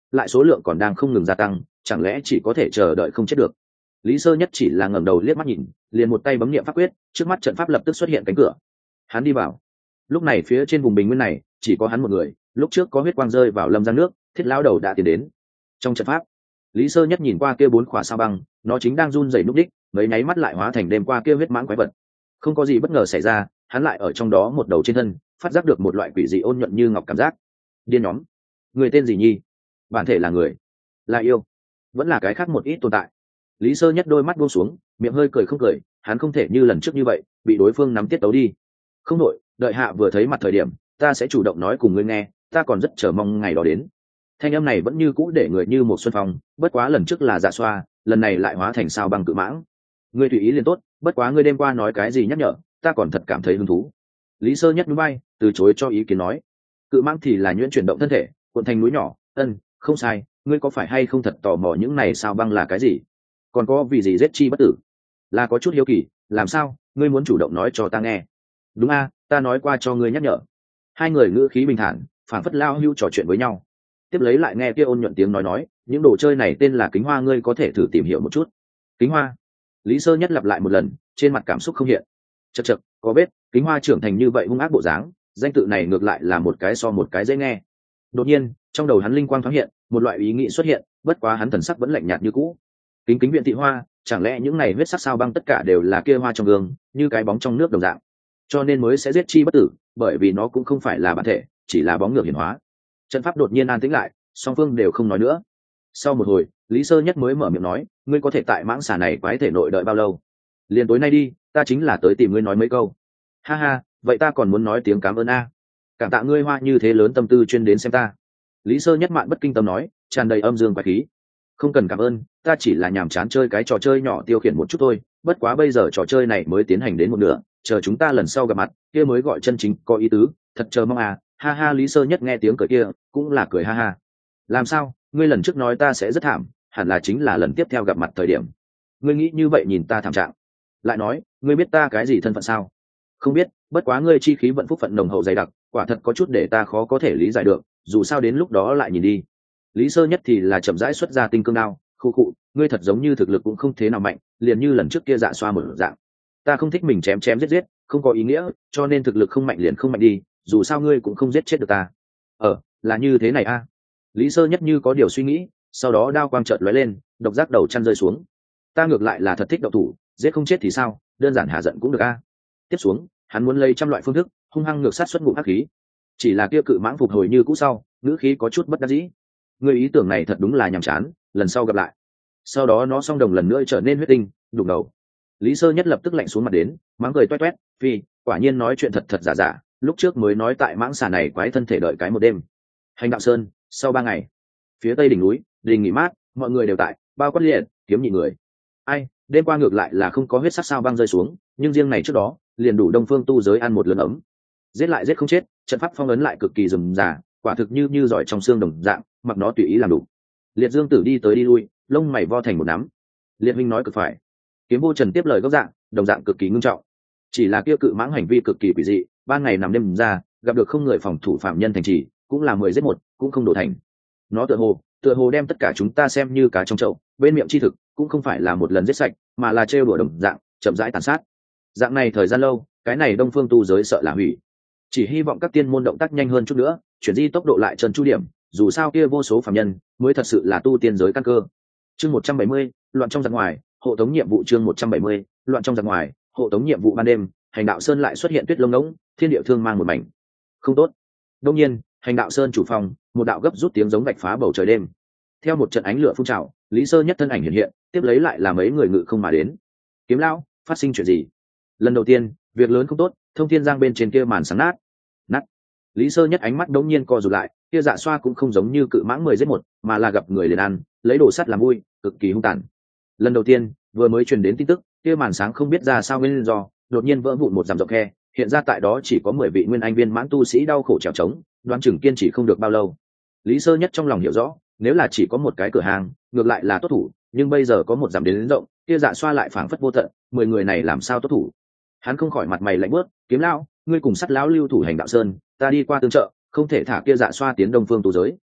lại số lượng còn đang không ngừng gia tăng, chẳng lẽ chỉ có thể chờ đợi không chết được? Lý Sơ Nhất chỉ là ngẩng đầu liếc mắt nhìn, liền một tay bấm niệm pháp quyết, trước mắt trận pháp lập tức xuất hiện cánh cửa. Hắn đi vào. Lúc này phía trên vùng bình nguyên này chỉ có hắn một người, lúc trước có huyết quang rơi vào lâm giang nước, Thiết lão đầu đã tiến đến. Trong trận pháp, Lý Sơ Nhất nhìn qua kia bốn khỏa sao băng, nó chính đang run rẩy núp đích, mấy nháy mắt lại hóa thành đêm qua kia huyết mãng quái vật. Không có gì bất ngờ xảy ra, hắn lại ở trong đó một đầu trên thân, phát giác được một loại quỷ dị ôn nhuận như ngọc cảm giác. Điên nhóm, người tên gì nhi? Bản thể là người, là yêu, vẫn là cái khác một ít tồn tại? Lý Sơ Nhất đôi mắt buông xuống, miệng hơi cười không cười, hắn không thể như lần trước như vậy, bị đối phương nắm tiết tấu đi. Không đội, đợi hạ vừa thấy mặt thời điểm, ta sẽ chủ động nói cùng ngươi nghe, ta còn rất chờ mong ngày đó đến. Thanh âm này vẫn như cũ để người như một xuân phong, bất quá lần trước là dạ xoa, lần này lại hóa thành sao băng cự mãng. Ngươi tùy ý liền tốt, bất quá ngươi đêm qua nói cái gì nhắc nhở, ta còn thật cảm thấy hứng thú. Lý Sơ Nhất núi bay, từ chối cho ý kiến nói. Cự mãng thì là nhuyễn chuyển động thân thể, cuộn thành núi nhỏ, ân, không sai, ngươi có phải hay không thật tò mò những này sao băng là cái gì? Còn có vì gì giết chi bất tử? Là có chút hiếu kỳ, làm sao, ngươi muốn chủ động nói cho ta nghe? Đúng a, ta nói qua cho ngươi nhắc nhở. Hai người ngữ khí bình thản, phảng phất lao hưu trò chuyện với nhau. Tiếp lấy lại nghe kia ôn nhuận tiếng nói nói, những đồ chơi này tên là kính hoa, ngươi có thể thử tìm hiểu một chút. Kính hoa? Lý Sơ Nhất lặp lại một lần, trên mặt cảm xúc không hiện. Chậc chậc, có biết, kính hoa trưởng thành như vậy hung ác bộ dáng, danh tự này ngược lại là một cái so một cái dễ nghe. Đột nhiên, trong đầu hắn linh quang thoáng hiện, một loại ý nghĩ xuất hiện, bất quá hắn thần sắc vẫn lạnh nhạt như cũ. Kính kính viện thị hoa, chẳng lẽ những này huyết sắc sao băng tất cả đều là kia hoa trong gương, như cái bóng trong nước đồng dạng, cho nên mới sẽ giết chi bất tử, bởi vì nó cũng không phải là bản thể, chỉ là bóng ngược hiển hóa. Trận pháp đột nhiên an tĩnh lại, song phương đều không nói nữa. Sau một hồi, Lý Sơ Nhất mới mở miệng nói, ngươi có thể tại mãng xà này quái thể nội đợi bao lâu? Liền tối nay đi, ta chính là tới tìm ngươi nói mấy câu. Ha ha, vậy ta còn muốn nói tiếng cảm ơn a. Cảm tạ ngươi hoa như thế lớn tâm tư chuyên đến xem ta. Lý Sơ Nhất mạn bất kinh tâm nói, tràn đầy âm dương quái khí. Không cần cảm ơn, ta chỉ là nhàm chán chơi cái trò chơi nhỏ tiêu khiển một chút thôi, bất quá bây giờ trò chơi này mới tiến hành đến một nửa, chờ chúng ta lần sau gặp mặt kia mới gọi chân chính có ý tứ, thật chờ mong à. Ha ha. Lý Sơ Nhất nghe tiếng cười kia cũng là cười ha ha. Làm sao, ngươi lần trước nói ta sẽ rất thảm, hẳn là chính là lần tiếp theo gặp mặt thời điểm ngươi nghĩ như vậy nhìn ta thảm trạng. Lại nói, ngươi biết ta cái gì thân phận sao? Không biết, bất quá ngươi chi khí vận phúc phận nồng hậu dày đặc, quả thật có chút để ta khó có thể lý giải được, dù sao đến lúc đó lại nhìn đi. Lý Sơ Nhất thì là chậm rãi xuất ra tinh cương đao, khu khụ, ngươi thật giống như thực lực cũng không thế nào mạnh, liền như lần trước kia dạ xoa một dạng. Ta không thích mình chém chém giết giết, không có ý nghĩa, cho nên thực lực không mạnh liền không mạnh đi, dù sao ngươi cũng không giết chết được ta. Ờ, là như thế này a. À. Lý Sơ Nhất như có điều suy nghĩ, sau đó đao quang chợt lóe lên, độc giác đầu chăn rơi xuống. Ta ngược lại là thật thích động thủ, giết không chết thì sao, đơn giản hạ giận cũng được a. À. Tiếp xuống, hắn muốn lấy trăm loại phương thức, hung hăng ngược sát xuất ngụm hắc khí. Chỉ là kia cự mãng phục hồi như cũ sau, ngữ khí có chút bất đắc dĩ. Người ý tưởng này thật đúng là nhàm chán, lần sau gặp lại. Sau đó nó song đồng lần nữa trở nên huyết tinh, đục đầu. Lý Sơ Nhất lập tức lạnh xuống mặt đến, mắng cười toét toét, phi, quả nhiên nói chuyện thật thật giả giả, lúc trước mới nói tại mãng xà này quái thân thể đợi cái một đêm. Hành đạo sơn, sau ba ngày, phía tây đỉnh núi, đình nghỉ mát, mọi người đều tại, bao quát liệt, kiếm nhị người. Ai, đêm qua ngược lại là không có huyết sắc sao băng rơi xuống, nhưng riêng này trước đó, liền đủ Đông Phương tu giới ăn một lớn ấm. Giết lại giết không chết, trận pháp phong ấn lại cực kỳ rườm rà, quả thực như như giỏi trong xương đồng dạng, mặc nó tùy ý làm đủ. Liệt Dương Tử đi tới đi lui, lông mày vo thành một nắm. Liệt Minh nói cực phải. Kiếm Vô Trần tiếp lời gốc dạng, đồng dạng cực kỳ ngưng trọng. Chỉ là kia cự mãng hành vi cực kỳ quỷ dị, ban ngày nằm đêm ra, gặp được không người phòng thủ phạm nhân thành trì, cũng là mười giết một, cũng không đổ thành. Nó tựa hồ, tựa hồ đem tất cả chúng ta xem như cá trong chậu, bên miệng chi thực, cũng không phải là một lần giết sạch, mà là trêu đùa đồng dạng, chậm rãi tàn sát. Dạng này thời gian lâu, cái này Đông Phương tu giới sợ là hủy. Chỉ hy vọng các tiên môn động tác nhanh hơn chút nữa, chuyển di tốc độ lại trần chu điểm, dù sao kia vô số phạm nhân mới thật sự là tu tiên giới căn cơ. Chương một trăm bảy mươi, loạn trong giặc ngoài, hộ tống nhiệm vụ. Chương một trăm bảy mươi, loạn trong giặc ngoài, hộ tống nhiệm vụ. Ban đêm, Hành Đạo Sơn lại xuất hiện tuyết lông ngỗng, thiên địa thương mang một mảnh. Không tốt. Đương nhiên, Hành Đạo Sơn chủ phòng, một đạo gấp rút tiếng giống vạch phá bầu trời đêm. Theo một trận ánh lửa phun trào, Lý Sơ Nhất thân ảnh hiện hiện, tiếp lấy lại là mấy người ngự không mà đến. Kiếm lão, phát sinh chuyện gì? Lần đầu tiên, việc lớn không tốt, Thông Thiên Giang bên trên kia màn sáng nát. Nát. Lý Sơ Nhất ánh mắt đống nhiên co rụt lại, kia dạ xoa cũng không giống như cự mãng mười giết một, mà là gặp người liền ăn, lấy đồ sắt làm vui, cực kỳ hung tàn. Lần đầu tiên, vừa mới truyền đến tin tức, kia màn sáng không biết ra sao nguyên do, đột nhiên vỡ vụn một dặm rộng khe, hiện ra tại đó chỉ có mười vị nguyên anh viên mãn tu sĩ đau khổ trèo trống, đoán chừng kiên trì không được bao lâu. Lý Sơ Nhất trong lòng hiểu rõ, nếu là chỉ có một cái cửa hàng, ngược lại là tốt thủ, nhưng bây giờ có một dặm đến, đến rộng, kia dạ xoa lại phảng phất vô tận, mười người này làm sao tốt thủ? Hắn không khỏi mặt mày lạnh bước, Kiếm lão, ngươi cùng Sắt lão lưu thủ Hành Đạo Sơn, ta đi qua tương trợ, không thể thả kia dạ xoa tiến Đông Phương tu giới.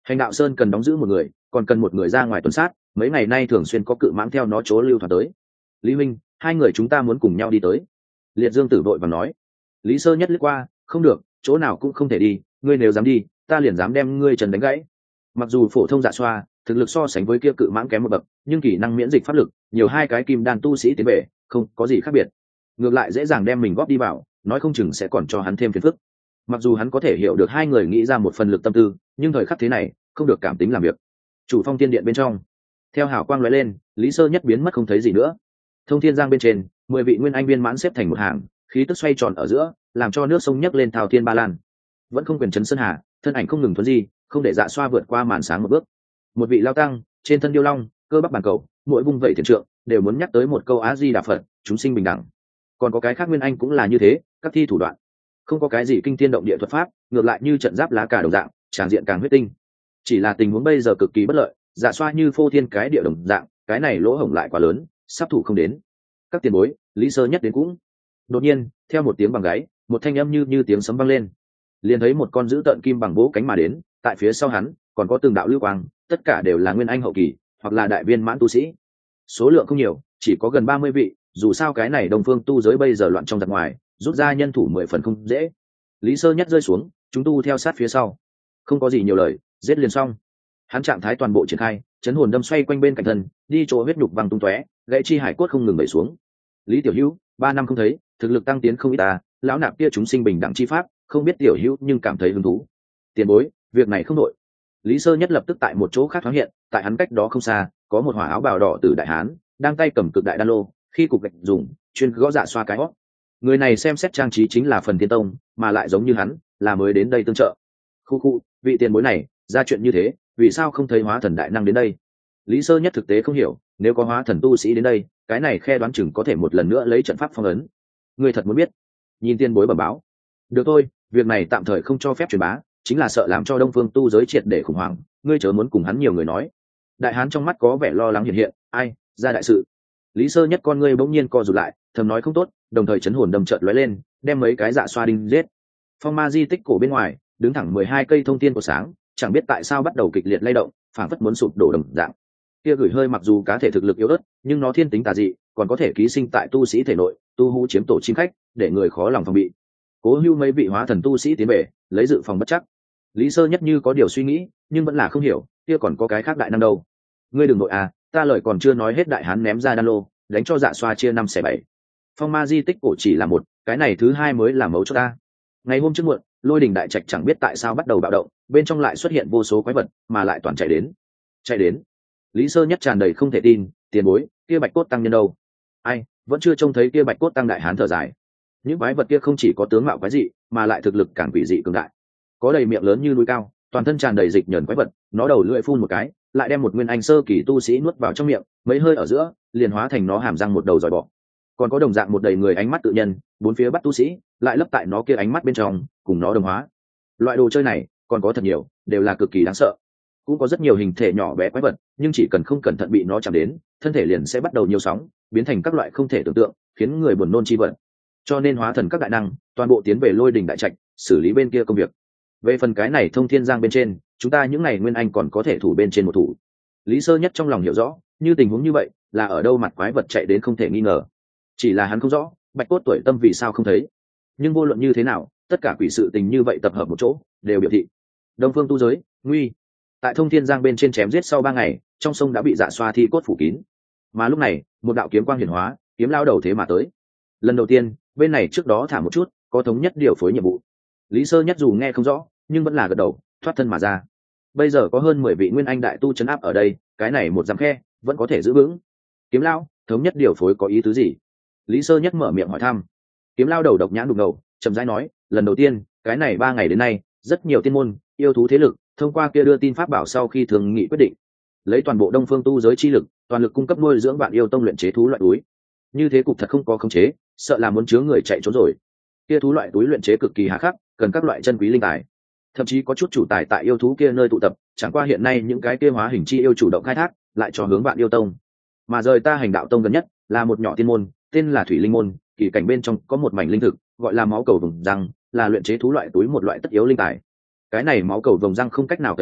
Hành đạo sơn cần đóng giữ một người, còn cần một người ra ngoài tuần sát, mấy ngày nay thường xuyên có cự mãng theo nó chỗ lưu thoáng tới. Lý Minh, hai người chúng ta muốn cùng nhau đi tới. Liệt Dương Tử vội vàng nói. Lý Sơ Nhất lướt qua, không được, chỗ nào cũng không thể đi, ngươi nếu dám đi, ta liền dám đem ngươi trần đánh gãy. Mặc dù phổ thông dạ xoa thực lực so sánh với kia cự mãng kém một bậc, nhưng kỹ năng miễn dịch pháp lực, nhiều hai cái kim đan tu sĩ tiến bể, không có gì khác biệt. Ngược lại dễ dàng đem mình góp đi vào, nói không chừng sẽ còn cho hắn thêm phiền phức. Mặc dù hắn có thể hiểu được hai người nghĩ ra một phần lực tâm tư, nhưng thời khắc thế này không được cảm tính làm việc. Chủ phong tiên điện bên trong, theo hào quang lóe lên, Lý Sơ Nhất biến mất không thấy gì nữa. Thông thiên giang bên trên, mười vị nguyên anh viên mãn xếp thành một hàng, khí tức xoay tròn ở giữa, làm cho nước sông nhấc lên thao thiên ba lan. Vẫn không quyền chấn sơn hà, thân ảnh không ngừng thuấn di, không để dạ xoa vượt qua màn sáng một bước. Một vị lao tăng trên thân điêu long, cơ bắp bản cầu, mỗi vung vẩy thiền trượng đều muốn nhắc tới một câu á di đà phật, chúng sinh bình đẳng. Còn có cái khác nguyên anh cũng là như thế, các thi thủ đoạn không có cái gì kinh thiên động địa thuật pháp, ngược lại như trận giáp lá cà đồng dạng, tràng diện càng huyết tinh. Chỉ là tình huống bây giờ cực kỳ bất lợi, dạ xoa như phô thiên cái địa đồng dạng, cái này lỗ hổng lại quá lớn, sắp thủ không đến. Các tiền bối, Lý Sơ Nhất đến cũng. Đột nhiên, theo một tiếng bằng gáy, một thanh âm như như tiếng sấm vang lên. Liền thấy một con dữ tợn kim bằng vỗ cánh mà đến, tại phía sau hắn còn có từng đạo lưu quang, tất cả đều là nguyên anh hậu kỳ hoặc là đại viên mãn tu sĩ. Số lượng không nhiều, chỉ có gần ba mươi vị, dù sao cái này Đông Phương tu giới bây giờ loạn trong giặc ngoài, rút ra nhân thủ mười phần không dễ. Lý Sơ Nhất rơi xuống, chúng tu theo sát phía sau, không có gì nhiều lời, giết liền xong. Hắn trạng thái toàn bộ triển khai, chấn hồn đâm xoay quanh bên cạnh thân, đi chỗ huyết nhục văng tung tóe, gãy chi hải cốt không ngừng đẩy xuống. Lý Tiểu Hữu, ba năm không thấy, thực lực tăng tiến không ít ta, lão nạp kia chúng sinh bình đẳng chi pháp, không biết Tiểu Hữu nhưng cảm thấy hứng thú. Tiền bối, việc này không đội. Lý Sơ Nhất lập tức tại một chỗ khác thoáng hiện, tại hắn cách đó không xa, có một hỏa áo bào đỏ từ đại hán, đang tay cầm cực đại đan lô, khi cục gạch dùng, chuyên gõ dạ xoa cái hót. Người này xem xét trang trí chính là phần thiên tông, mà lại giống như hắn, là mới đến đây tương trợ. Khu khu, vị tiền bối này, ra chuyện như thế, vì sao không thấy hóa thần đại năng đến đây? Lý Sơ Nhất thực tế không hiểu, nếu có hóa thần tu sĩ đến đây, cái này khe đoán chừng có thể một lần nữa lấy trận pháp phong ấn. Người thật muốn biết? Nhìn tiền bối bẩm báo. Được thôi, việc này tạm thời không cho phép truyền bá, chính là sợ làm cho Đông Phương tu giới triệt để khủng hoảng, ngươi chớ muốn cùng hắn nhiều người nói. Đại hán trong mắt có vẻ lo lắng hiện hiện, ai, ra đại sự. Lý Sơ Nhất con ngươi bỗng nhiên co rụt lại, thầm nói không tốt, đồng thời chấn hồn đâm chợt lóe lên, đem mấy cái dạ xoa đinh giết. Phong ma di tích cổ bên ngoài, đứng thẳng mười hai cây thông thiên của sáng, chẳng biết tại sao bắt đầu kịch liệt lay động, phảng phất muốn sụp đổ đồng dạng. Kia gửi hơi mặc dù cá thể thực lực yếu ớt, nhưng nó thiên tính tà dị, còn có thể ký sinh tại tu sĩ thể nội, tu hú chiếm tổ chim khách, để người khó lòng phòng bị. Cố Hưu mấy vị hóa thần tu sĩ tiến bể, lấy dự phòng bất chắc. Lý Sơ Nhất như có điều suy nghĩ, nhưng vẫn là không hiểu, kia còn có cái khác đại năng đâu. Ngươi đừng nội à, ta lời còn chưa nói hết, đại hán ném ra đan lô, đánh cho dạ xoa chia năm xẻ bảy. Phong ma di tích cổ chỉ là một, cái này thứ hai mới là mấu chốt ta. Ngày hôm trước muộn, Lôi Đình đại trạch chẳng biết tại sao bắt đầu bạo động, bên trong lại xuất hiện vô số quái vật, mà lại toàn chạy đến. Chạy đến. Lý Sơ Nhất tràn đầy không thể tin, tiền bối, kia bạch cốt tăng nhân đâu? Ai, vẫn chưa trông thấy kia bạch cốt tăng đại hán thở dài. Những quái vật kia không chỉ có tướng mạo quái dị, mà lại thực lực càng quỷ dị cường đại. Có đầy miệng lớn như núi cao, toàn thân tràn đầy dịch nhờn quái vật, nó đầu lưỡi phun một cái, lại đem một nguyên anh sơ kỳ tu sĩ nuốt vào trong miệng, mấy hơi ở giữa, liền hóa thành nó hàm răng một đầu dòi bọ. Còn có đồng dạng một đầy người ánh mắt tự nhân, bốn phía bắt tu sĩ, lại lấp tại nó kia ánh mắt bên trong, cùng nó đồng hóa. Loại đồ chơi này còn có thật nhiều, đều là cực kỳ đáng sợ. Cũng có rất nhiều hình thể nhỏ bé quái vật, nhưng chỉ cần không cẩn thận bị nó chạm đến, thân thể liền sẽ bắt đầu nhiều sóng, biến thành các loại không thể tưởng tượng, khiến người buồn nôn chi vật. Cho nên hóa thần các đại năng, toàn bộ tiến về Lôi Đình đại trạch, xử lý bên kia công việc. Về phần cái này Thông Thiên Giang bên trên, chúng ta những ngày nguyên anh còn có thể thủ bên trên một thủ. Lý Sơ Nhất trong lòng hiểu rõ, như tình huống như vậy, là ở đâu mặt quái vật chạy đến không thể nghi ngờ. Chỉ là hắn không rõ, bạch cốt tuổi tâm vì sao không thấy. Nhưng vô luận như thế nào, tất cả quỷ sự tình như vậy tập hợp một chỗ, đều biểu thị Đông Phương tu giới nguy. Tại Thông Thiên Giang bên trên chém giết sau ba ngày, trong sông đã bị dạ xoa thi cốt phủ kín. Mà lúc này, một đạo kiếm quang hiển hóa, kiếm lao đầu thế mà tới. Lần đầu tiên, bên này trước đó thả một chút, có thống nhất điều phối nhiệm vụ. Lý Sơ Nhất dù nghe không rõ, nhưng vẫn là gật đầu, thoát thân mà ra. Bây giờ có hơn mười vị nguyên anh đại tu trấn áp ở đây, cái này một dặm khe vẫn có thể giữ vững. Kiếm lao, thống nhất điều phối có ý tứ gì? Lý Sơ Nhất mở miệng hỏi thăm. Kiếm lao đầu độc nhãn đục ngầu, chậm rãi nói, lần đầu tiên, cái này ba ngày đến nay, rất nhiều tiên môn, yêu thú thế lực, thông qua kia đưa tin pháp bảo sau khi thường nghị quyết định, lấy toàn bộ Đông Phương tu giới chi lực, toàn lực cung cấp nuôi dưỡng vạn yêu tông luyện chế thú loại túi. Như thế cục thật không có khống chế, sợ là muốn chứa người chạy trốn rồi. Kia thú loại túi luyện chế cực kỳ hà khắc, cần các loại chân quý linh tài. Thậm chí có chút chủ tài tại yêu thú kia nơi tụ tập, chẳng qua hiện nay những cái kia hóa hình chi yêu chủ động khai thác, lại cho hướng vạn yêu tông. Mà rời ta hành đạo tông gần nhất, là một nhỏ tiên môn, tên là Thủy Linh môn, kỳ cảnh bên trong có một mảnh linh thực, gọi là máu cầu vồng răng, là luyện chế thú loại túi một loại tất yếu linh tài. Cái này máu cầu vồng răng không cách nào cấy ghép,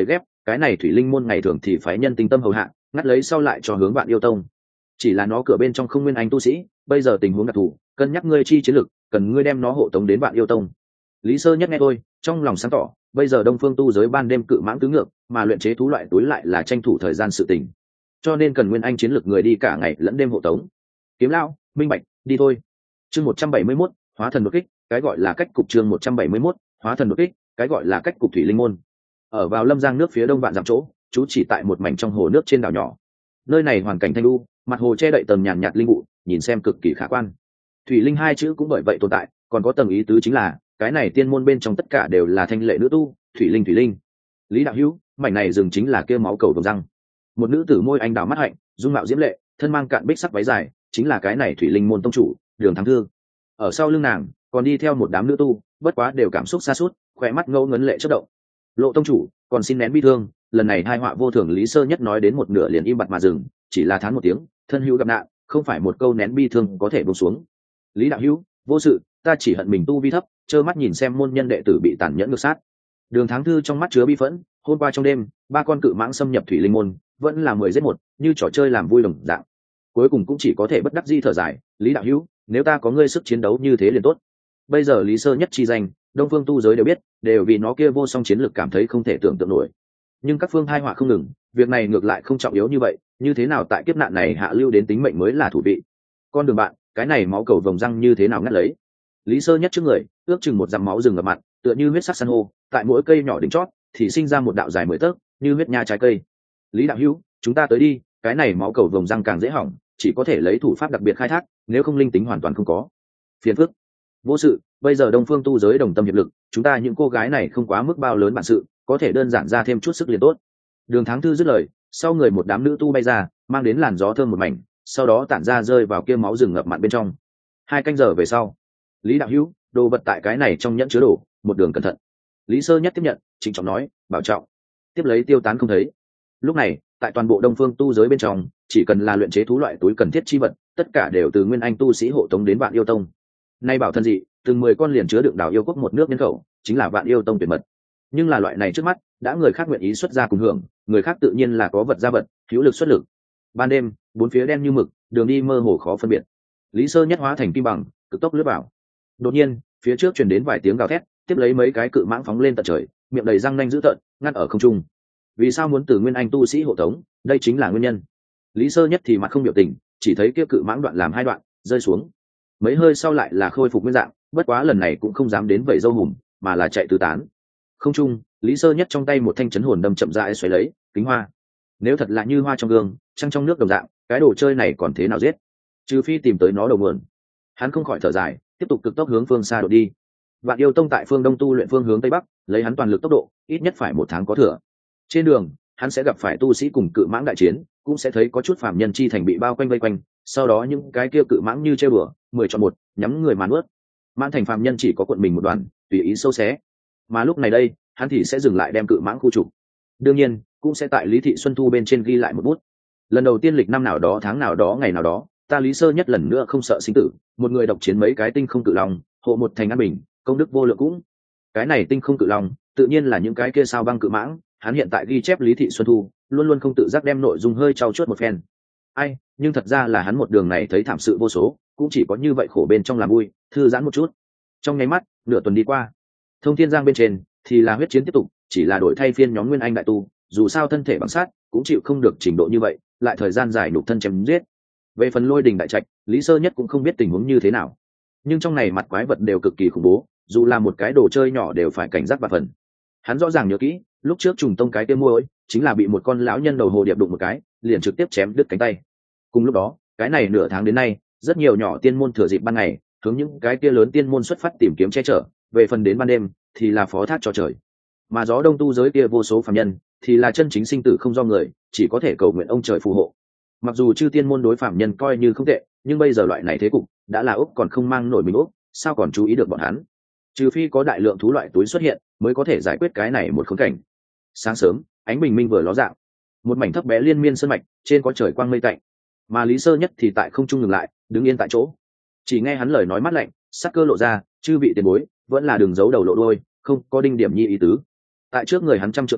cái này thủy linh môn ngày thường thì phái nhân tinh tâm hầu hạ, ngắt lấy sau lại cho hướng Vạn Yêu Tông. Chỉ là nó cửa bên trong không nguyên anh tu sĩ, bây giờ tình huống đặc thù, cân nhắc ngươi chi chiến lực, cần ngươi đem nó hộ tống đến Vạn Yêu Tông. Lý Sơ Nhất nghe tôi, trong lòng sáng tỏ, bây giờ Đông Phương tu giới ban đêm cự mãng tứ ngược, mà luyện chế thú loại túi lại là tranh thủ thời gian sự tình, cho nên cần nguyên anh chiến lực người đi cả ngày lẫn đêm hộ tống. Kiếm lão, minh bạch, đi thôi. Chương một trăm bảy mươi mốt, hóa thần đột kích, cái gọi là cách cục chương một trăm bảy mươi mốt, hóa thần đột kích, cái gọi là cách cục thủy linh môn. Ở vào Lâm Giang nước phía đông vạn dặm chỗ, chú chỉ tại một mảnh trong hồ nước trên đảo nhỏ. Nơi này hoàn cảnh thanh lưu, mặt hồ che đậy tầng nhàn nhạt linh vụ, nhìn xem cực kỳ khả quan. Thủy linh hai chữ cũng bởi vậy tồn tại, còn có tầng ý tứ chính là cái này tiên môn bên trong tất cả đều là thanh lệ nữ tu, thủy linh thủy linh. Lý đạo hữu, mảnh này dừng chính là kia máu cầu vồng răng. Một nữ tử môi anh đào mắt hạnh, dung mạo diễm lệ, thân mang cạn bích sắc váy dài, chính là cái này thủy linh môn tông chủ Đường Thắng Thư. Ở sau lưng nàng còn đi theo một đám nữ tu, bất quá đều cảm xúc xa suốt, khỏe mắt ngâu ngấn lệ chớp động. Lộ tông chủ còn xin nén bi thương, lần này hai họa vô thường. Lý Sơ Nhất nói đến một nửa liền im bặt mà dừng, chỉ là thán một tiếng, thân hữu gặp nạn, không phải một câu nén bi thương có thể buông xuống. Lý đạo hữu, vô sự, ta chỉ hận mình tu vi thấp, trơ mắt nhìn xem môn nhân đệ tử bị tàn nhẫn ngược sát. Đường Thắng Thư trong mắt chứa bi phẫn, hôm qua trong đêm, ba con cự mãng xâm nhập thủy linh môn, vẫn là mười giết một, như trò chơi làm vui đồng dạng. Cuối cùng cũng chỉ có thể bất đắc dĩ thở dài, Lý đạo hữu, nếu ta có ngươi sức chiến đấu như thế liền tốt. Bây giờ Lý Sơ Nhất chi danh, Đông Phương tu giới đều biết, đều vì nó kia vô song chiến lực cảm thấy không thể tưởng tượng nổi. Nhưng các phương hai họa không ngừng, việc này ngược lại không trọng yếu như vậy, như thế nào tại kiếp nạn này hạ lưu đến tính mệnh mới là thủ vị. Con đường bạn, cái này máu cầu vồng răng như thế nào ngắt lấy? Lý Sơ Nhất trước người, ước chừng một dặm máu rừng ngập mặn, tựa như huyết sắc san hô, tại mỗi cây nhỏ đỉnh chót thì sinh ra một đạo dài mười tấc, như huyết nha trái cây. Lý đạo hữu, chúng ta tới đi, cái này máu cầu vồng răng càng dễ hỏng, chỉ có thể lấy thủ pháp đặc biệt khai thác, nếu không linh tính hoàn toàn không có. Phiền phức. Vô sự, bây giờ Đông Phương tu giới đồng tâm hiệp lực, chúng ta những cô gái này không quá mức bao lớn bản sự, có thể đơn giản ra thêm chút sức liền tốt. Đường Thắng Thư dứt lời, sau người một đám nữ tu bay ra, mang đến làn gió thơm một mảnh, sau đó tản ra rơi vào kia máu rừng ngập mặn bên trong. Hai canh giờ về sau, Lý đạo hữu, đồ vật tại cái này trong nhẫn chứa đồ, một đường cẩn thận. Lý Sơ Nhất tiếp nhận, trịnh trọng nói, bảo trọng. Tiếp lấy tiêu tán không thấy. Lúc này, tại toàn bộ Đông Phương tu giới bên trong, chỉ cần là luyện chế thú loại túi cần thiết chi vật, tất cả đều từ nguyên anh tu sĩ hộ tống đến Vạn Yêu Tông. Nay bảo thân dị, từng mười con liền chứa đựng đào yêu quốc một nước nhân khẩu, chính là Vạn Yêu Tông tuyệt mật. Nhưng là loại này trước mắt, đã người khác nguyện ý xuất ra cùng hưởng, người khác tự nhiên là có vật ra vật, hữu lực xuất lực. Ban đêm, bốn phía đen như mực, đường đi mơ hồ khó phân biệt. Lý Sơ Nhất hóa thành kim bằng, cực tốc lướt vào. Đột nhiên, phía trước truyền đến vài tiếng gào thét, tiếp lấy mấy cái cự mãng phóng lên tận trời, miệng đầy răng nanh dữ tợn, ngăn ở không trung. Vì sao muốn từ nguyên anh tu sĩ hộ tống? Đây chính là nguyên nhân. Lý Sơ Nhất thì mặt không biểu tình, chỉ thấy kia cự mãng đoạn làm hai đoạn, rơi xuống. Mấy hơi sau lại là khôi phục nguyên dạng, bất quá lần này cũng không dám đến vẩy dâu hùm, mà là chạy tứ tán. Không trung, Lý Sơ Nhất trong tay một thanh chấn hồn đâm chậm rãi xoáy lấy, kính hoa. Nếu thật là như hoa trong gương, trăng trong nước đồng dạng, cái đồ chơi này còn thế nào giết? Trừ phi tìm tới nó đầu nguồn. Hắn không khỏi thở dài, tiếp tục cực tốc hướng phương xa đổ đi. Vạn Yêu Tông tại phương đông tu luyện phương hướng tây bắc, lấy hắn toàn lực tốc độ, ít nhất phải một tháng có thừa. Trên đường, hắn sẽ gặp phải tu sĩ cùng cự mãng đại chiến, cũng sẽ thấy có chút phàm nhân chi thành bị bao quanh vây quanh, sau đó những cái kia cự mãng như chơi bừa, mười chọn một, nhắm người mà nuốt. Mãn thành phàm nhân chỉ có cuộn mình một đoàn, tùy ý sâu xé. Mà lúc này đây, hắn thì sẽ dừng lại đem cự mãng khu trục. Đương nhiên, cũng sẽ tại Lý Thị Xuân Thu bên trên ghi lại một bút. Lần đầu tiên lịch năm nào đó tháng nào đó ngày nào đó, ta Lý Sơ Nhất lần nữa không sợ sinh tử, một người độc chiến mấy cái tinh không cự long, hộ một thành an bình, công đức vô lượng cũng. Cái này tinh không cự long, tự nhiên là những cái kia sao băng cự mãng, hắn hiện tại ghi chép Lý Thị Xuân Thu, luôn luôn không tự giác đem nội dung hơi trau chuốt một phen. Ai, nhưng thật ra là hắn một đường này thấy thảm sự vô số, cũng chỉ có như vậy khổ bên trong làm vui, thư giãn một chút. Trong nháy mắt, nửa tuần đi qua. Thông Thiên Giang bên trên thì là huyết chiến tiếp tục, chỉ là đổi thay phiên nhóm nguyên anh đại tu, dù sao thân thể bằng sát, cũng chịu không được trình độ như vậy, lại thời gian dài nhục thân chém giết. Về phần Lôi Đình đại trạch, Lý Sơ Nhất cũng không biết tình huống như thế nào. Nhưng trong này mặt quái vật đều cực kỳ khủng bố, dù là một cái đồ chơi nhỏ đều phải cảnh giác và phần. Hắn rõ ràng nhớ kỹ, lúc trước trùng tông cái tiêu môi chính là bị một con lão nhân đầu hồ điệp đụng một cái, liền trực tiếp chém đứt cánh tay. Cùng lúc đó, cái này nửa tháng đến nay, rất nhiều nhỏ tiên môn thừa dịp ban ngày, hướng những cái kia lớn tiên môn xuất phát tìm kiếm che chở, về phần đến ban đêm thì là phó thác cho trời. Mà gió đông tu giới kia vô số phàm nhân thì là chân chính sinh tử không do người, chỉ có thể cầu nguyện ông trời phù hộ. Mặc dù chư tiên môn đối phàm nhân coi như không tệ, nhưng bây giờ loại này thế cục đã là úc còn không mang nổi mình úc, sao còn chú ý được bọn hắn? Trừ phi có đại lượng thú loại túi xuất hiện, mới có thể giải quyết cái này một khốn cảnh. Sáng sớm, ánh bình minh vừa ló dạng, một mảnh thấp bé liên miên sơn mạch, trên có trời quang mây tạnh. Mà Lý Sơ Nhất thì tại không trung ngừng lại, đứng yên tại chỗ. Chỉ nghe hắn lời nói mát lạnh, sắc cơ lộ ra, chư vị tiền bối, vẫn là đường giấu đầu lộ đôi, không có đinh điểm nhi ý tứ. Tại trước người hắn trăm triệu chỗ,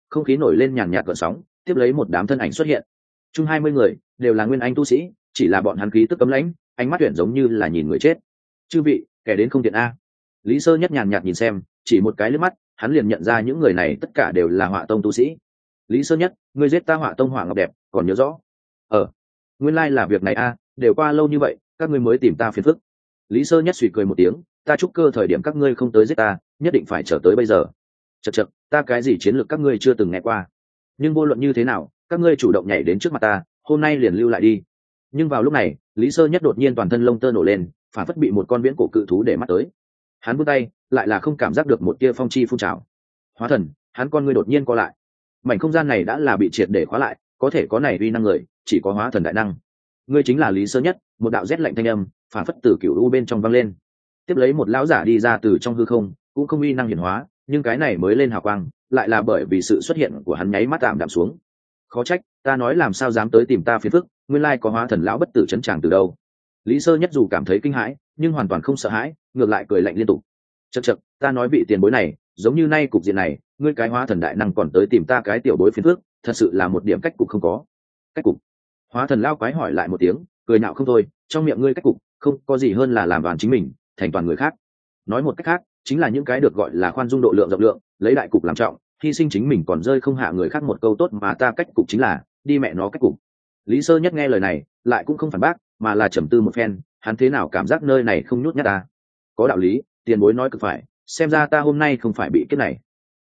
không khí nổi lên nhàn nhạt gợn sóng, tiếp lấy một đám thân ảnh xuất hiện. Chung hai mươi người đều là nguyên anh tu sĩ, chỉ là bọn hắn khí tức cấm lãnh, ánh mắt tuyển giống như là nhìn người chết. Chư vị, kẻ đến không tiện a. Lý Sơ Nhất nhàn nhạt nhìn xem, chỉ một cái lướt mắt, hắn liền nhận ra những người này tất cả đều là Họa Tông tu sĩ. Lý Sơ Nhất, ngươi giết ta Họa Tông Hỏa Ngọc Đẹp, còn nhớ rõ? Ờ, nguyên lai là việc này a, đều qua lâu như vậy, các ngươi mới tìm ta phiền phức. Lý Sơ Nhất suy cười một tiếng, ta chúc cơ thời điểm các ngươi không tới giết ta, nhất định phải chờ tới bây giờ. Chậc chậc, ta cái gì chiến lược các ngươi chưa từng nghe qua. Nhưng vô luận như thế nào, các ngươi chủ động nhảy đến trước mặt ta, hôm nay liền lưu lại đi. Nhưng vào lúc này, Lý Sơ Nhất đột nhiên toàn thân lông tơ nổ lên, phản phất bị một con viễn cổ cự thú để mắt tới. Hắn vươn tay, lại là không cảm giác được một tia phong chi phun trào. Hóa thần, hắn con ngươi đột nhiên co lại. Mảnh không gian này đã là bị triệt để khóa lại, có thể có này uy năng người, chỉ có hóa thần đại năng. Ngươi chính là Lý Sơ Nhất. Một đạo rét lạnh thanh âm phản phất từ cựu u bên trong vang lên. Tiếp lấy một lão giả đi ra từ trong hư không, cũng không uy năng hiển hóa, nhưng cái này mới lên hào quang, lại là bởi vì sự xuất hiện của hắn nháy mắt tạm đạm xuống. Khó trách, ta nói làm sao dám tới tìm ta phiền phức, nguyên lai có hóa thần lão bất tử chấn tràng từ đâu. Lý Sơ Nhất dù cảm thấy kinh hãi, nhưng hoàn toàn không sợ hãi, ngược lại cười lạnh liên tục. Chậc chậc, ta nói vị tiền bối này, giống như nay cục diện này, ngươi cái hóa thần đại năng còn tới tìm ta cái tiểu bối phiền phức, thật sự là một điểm cách cục không có. Cách cục? Hóa thần lão quái hỏi lại một tiếng, cười nhạo không thôi, trong miệng ngươi cách cục, không có gì hơn là làm đoàn chính mình, thành toàn người khác. Nói một cách khác, chính là những cái được gọi là khoan dung độ lượng rộng lượng, lấy đại cục làm trọng, hy sinh chính mình còn rơi không hạ người khác một câu tốt mà ta cách cục chính là, đi mẹ nó cách cục. Lý Sơ Nhất nghe lời này, lại cũng không phản bác, mà là trầm tư một phen, hắn thế nào cảm giác nơi này không nhút nhát ta. Có đạo lý, tiền bối nói cực phải, xem ra ta hôm nay không phải bị kiếp này.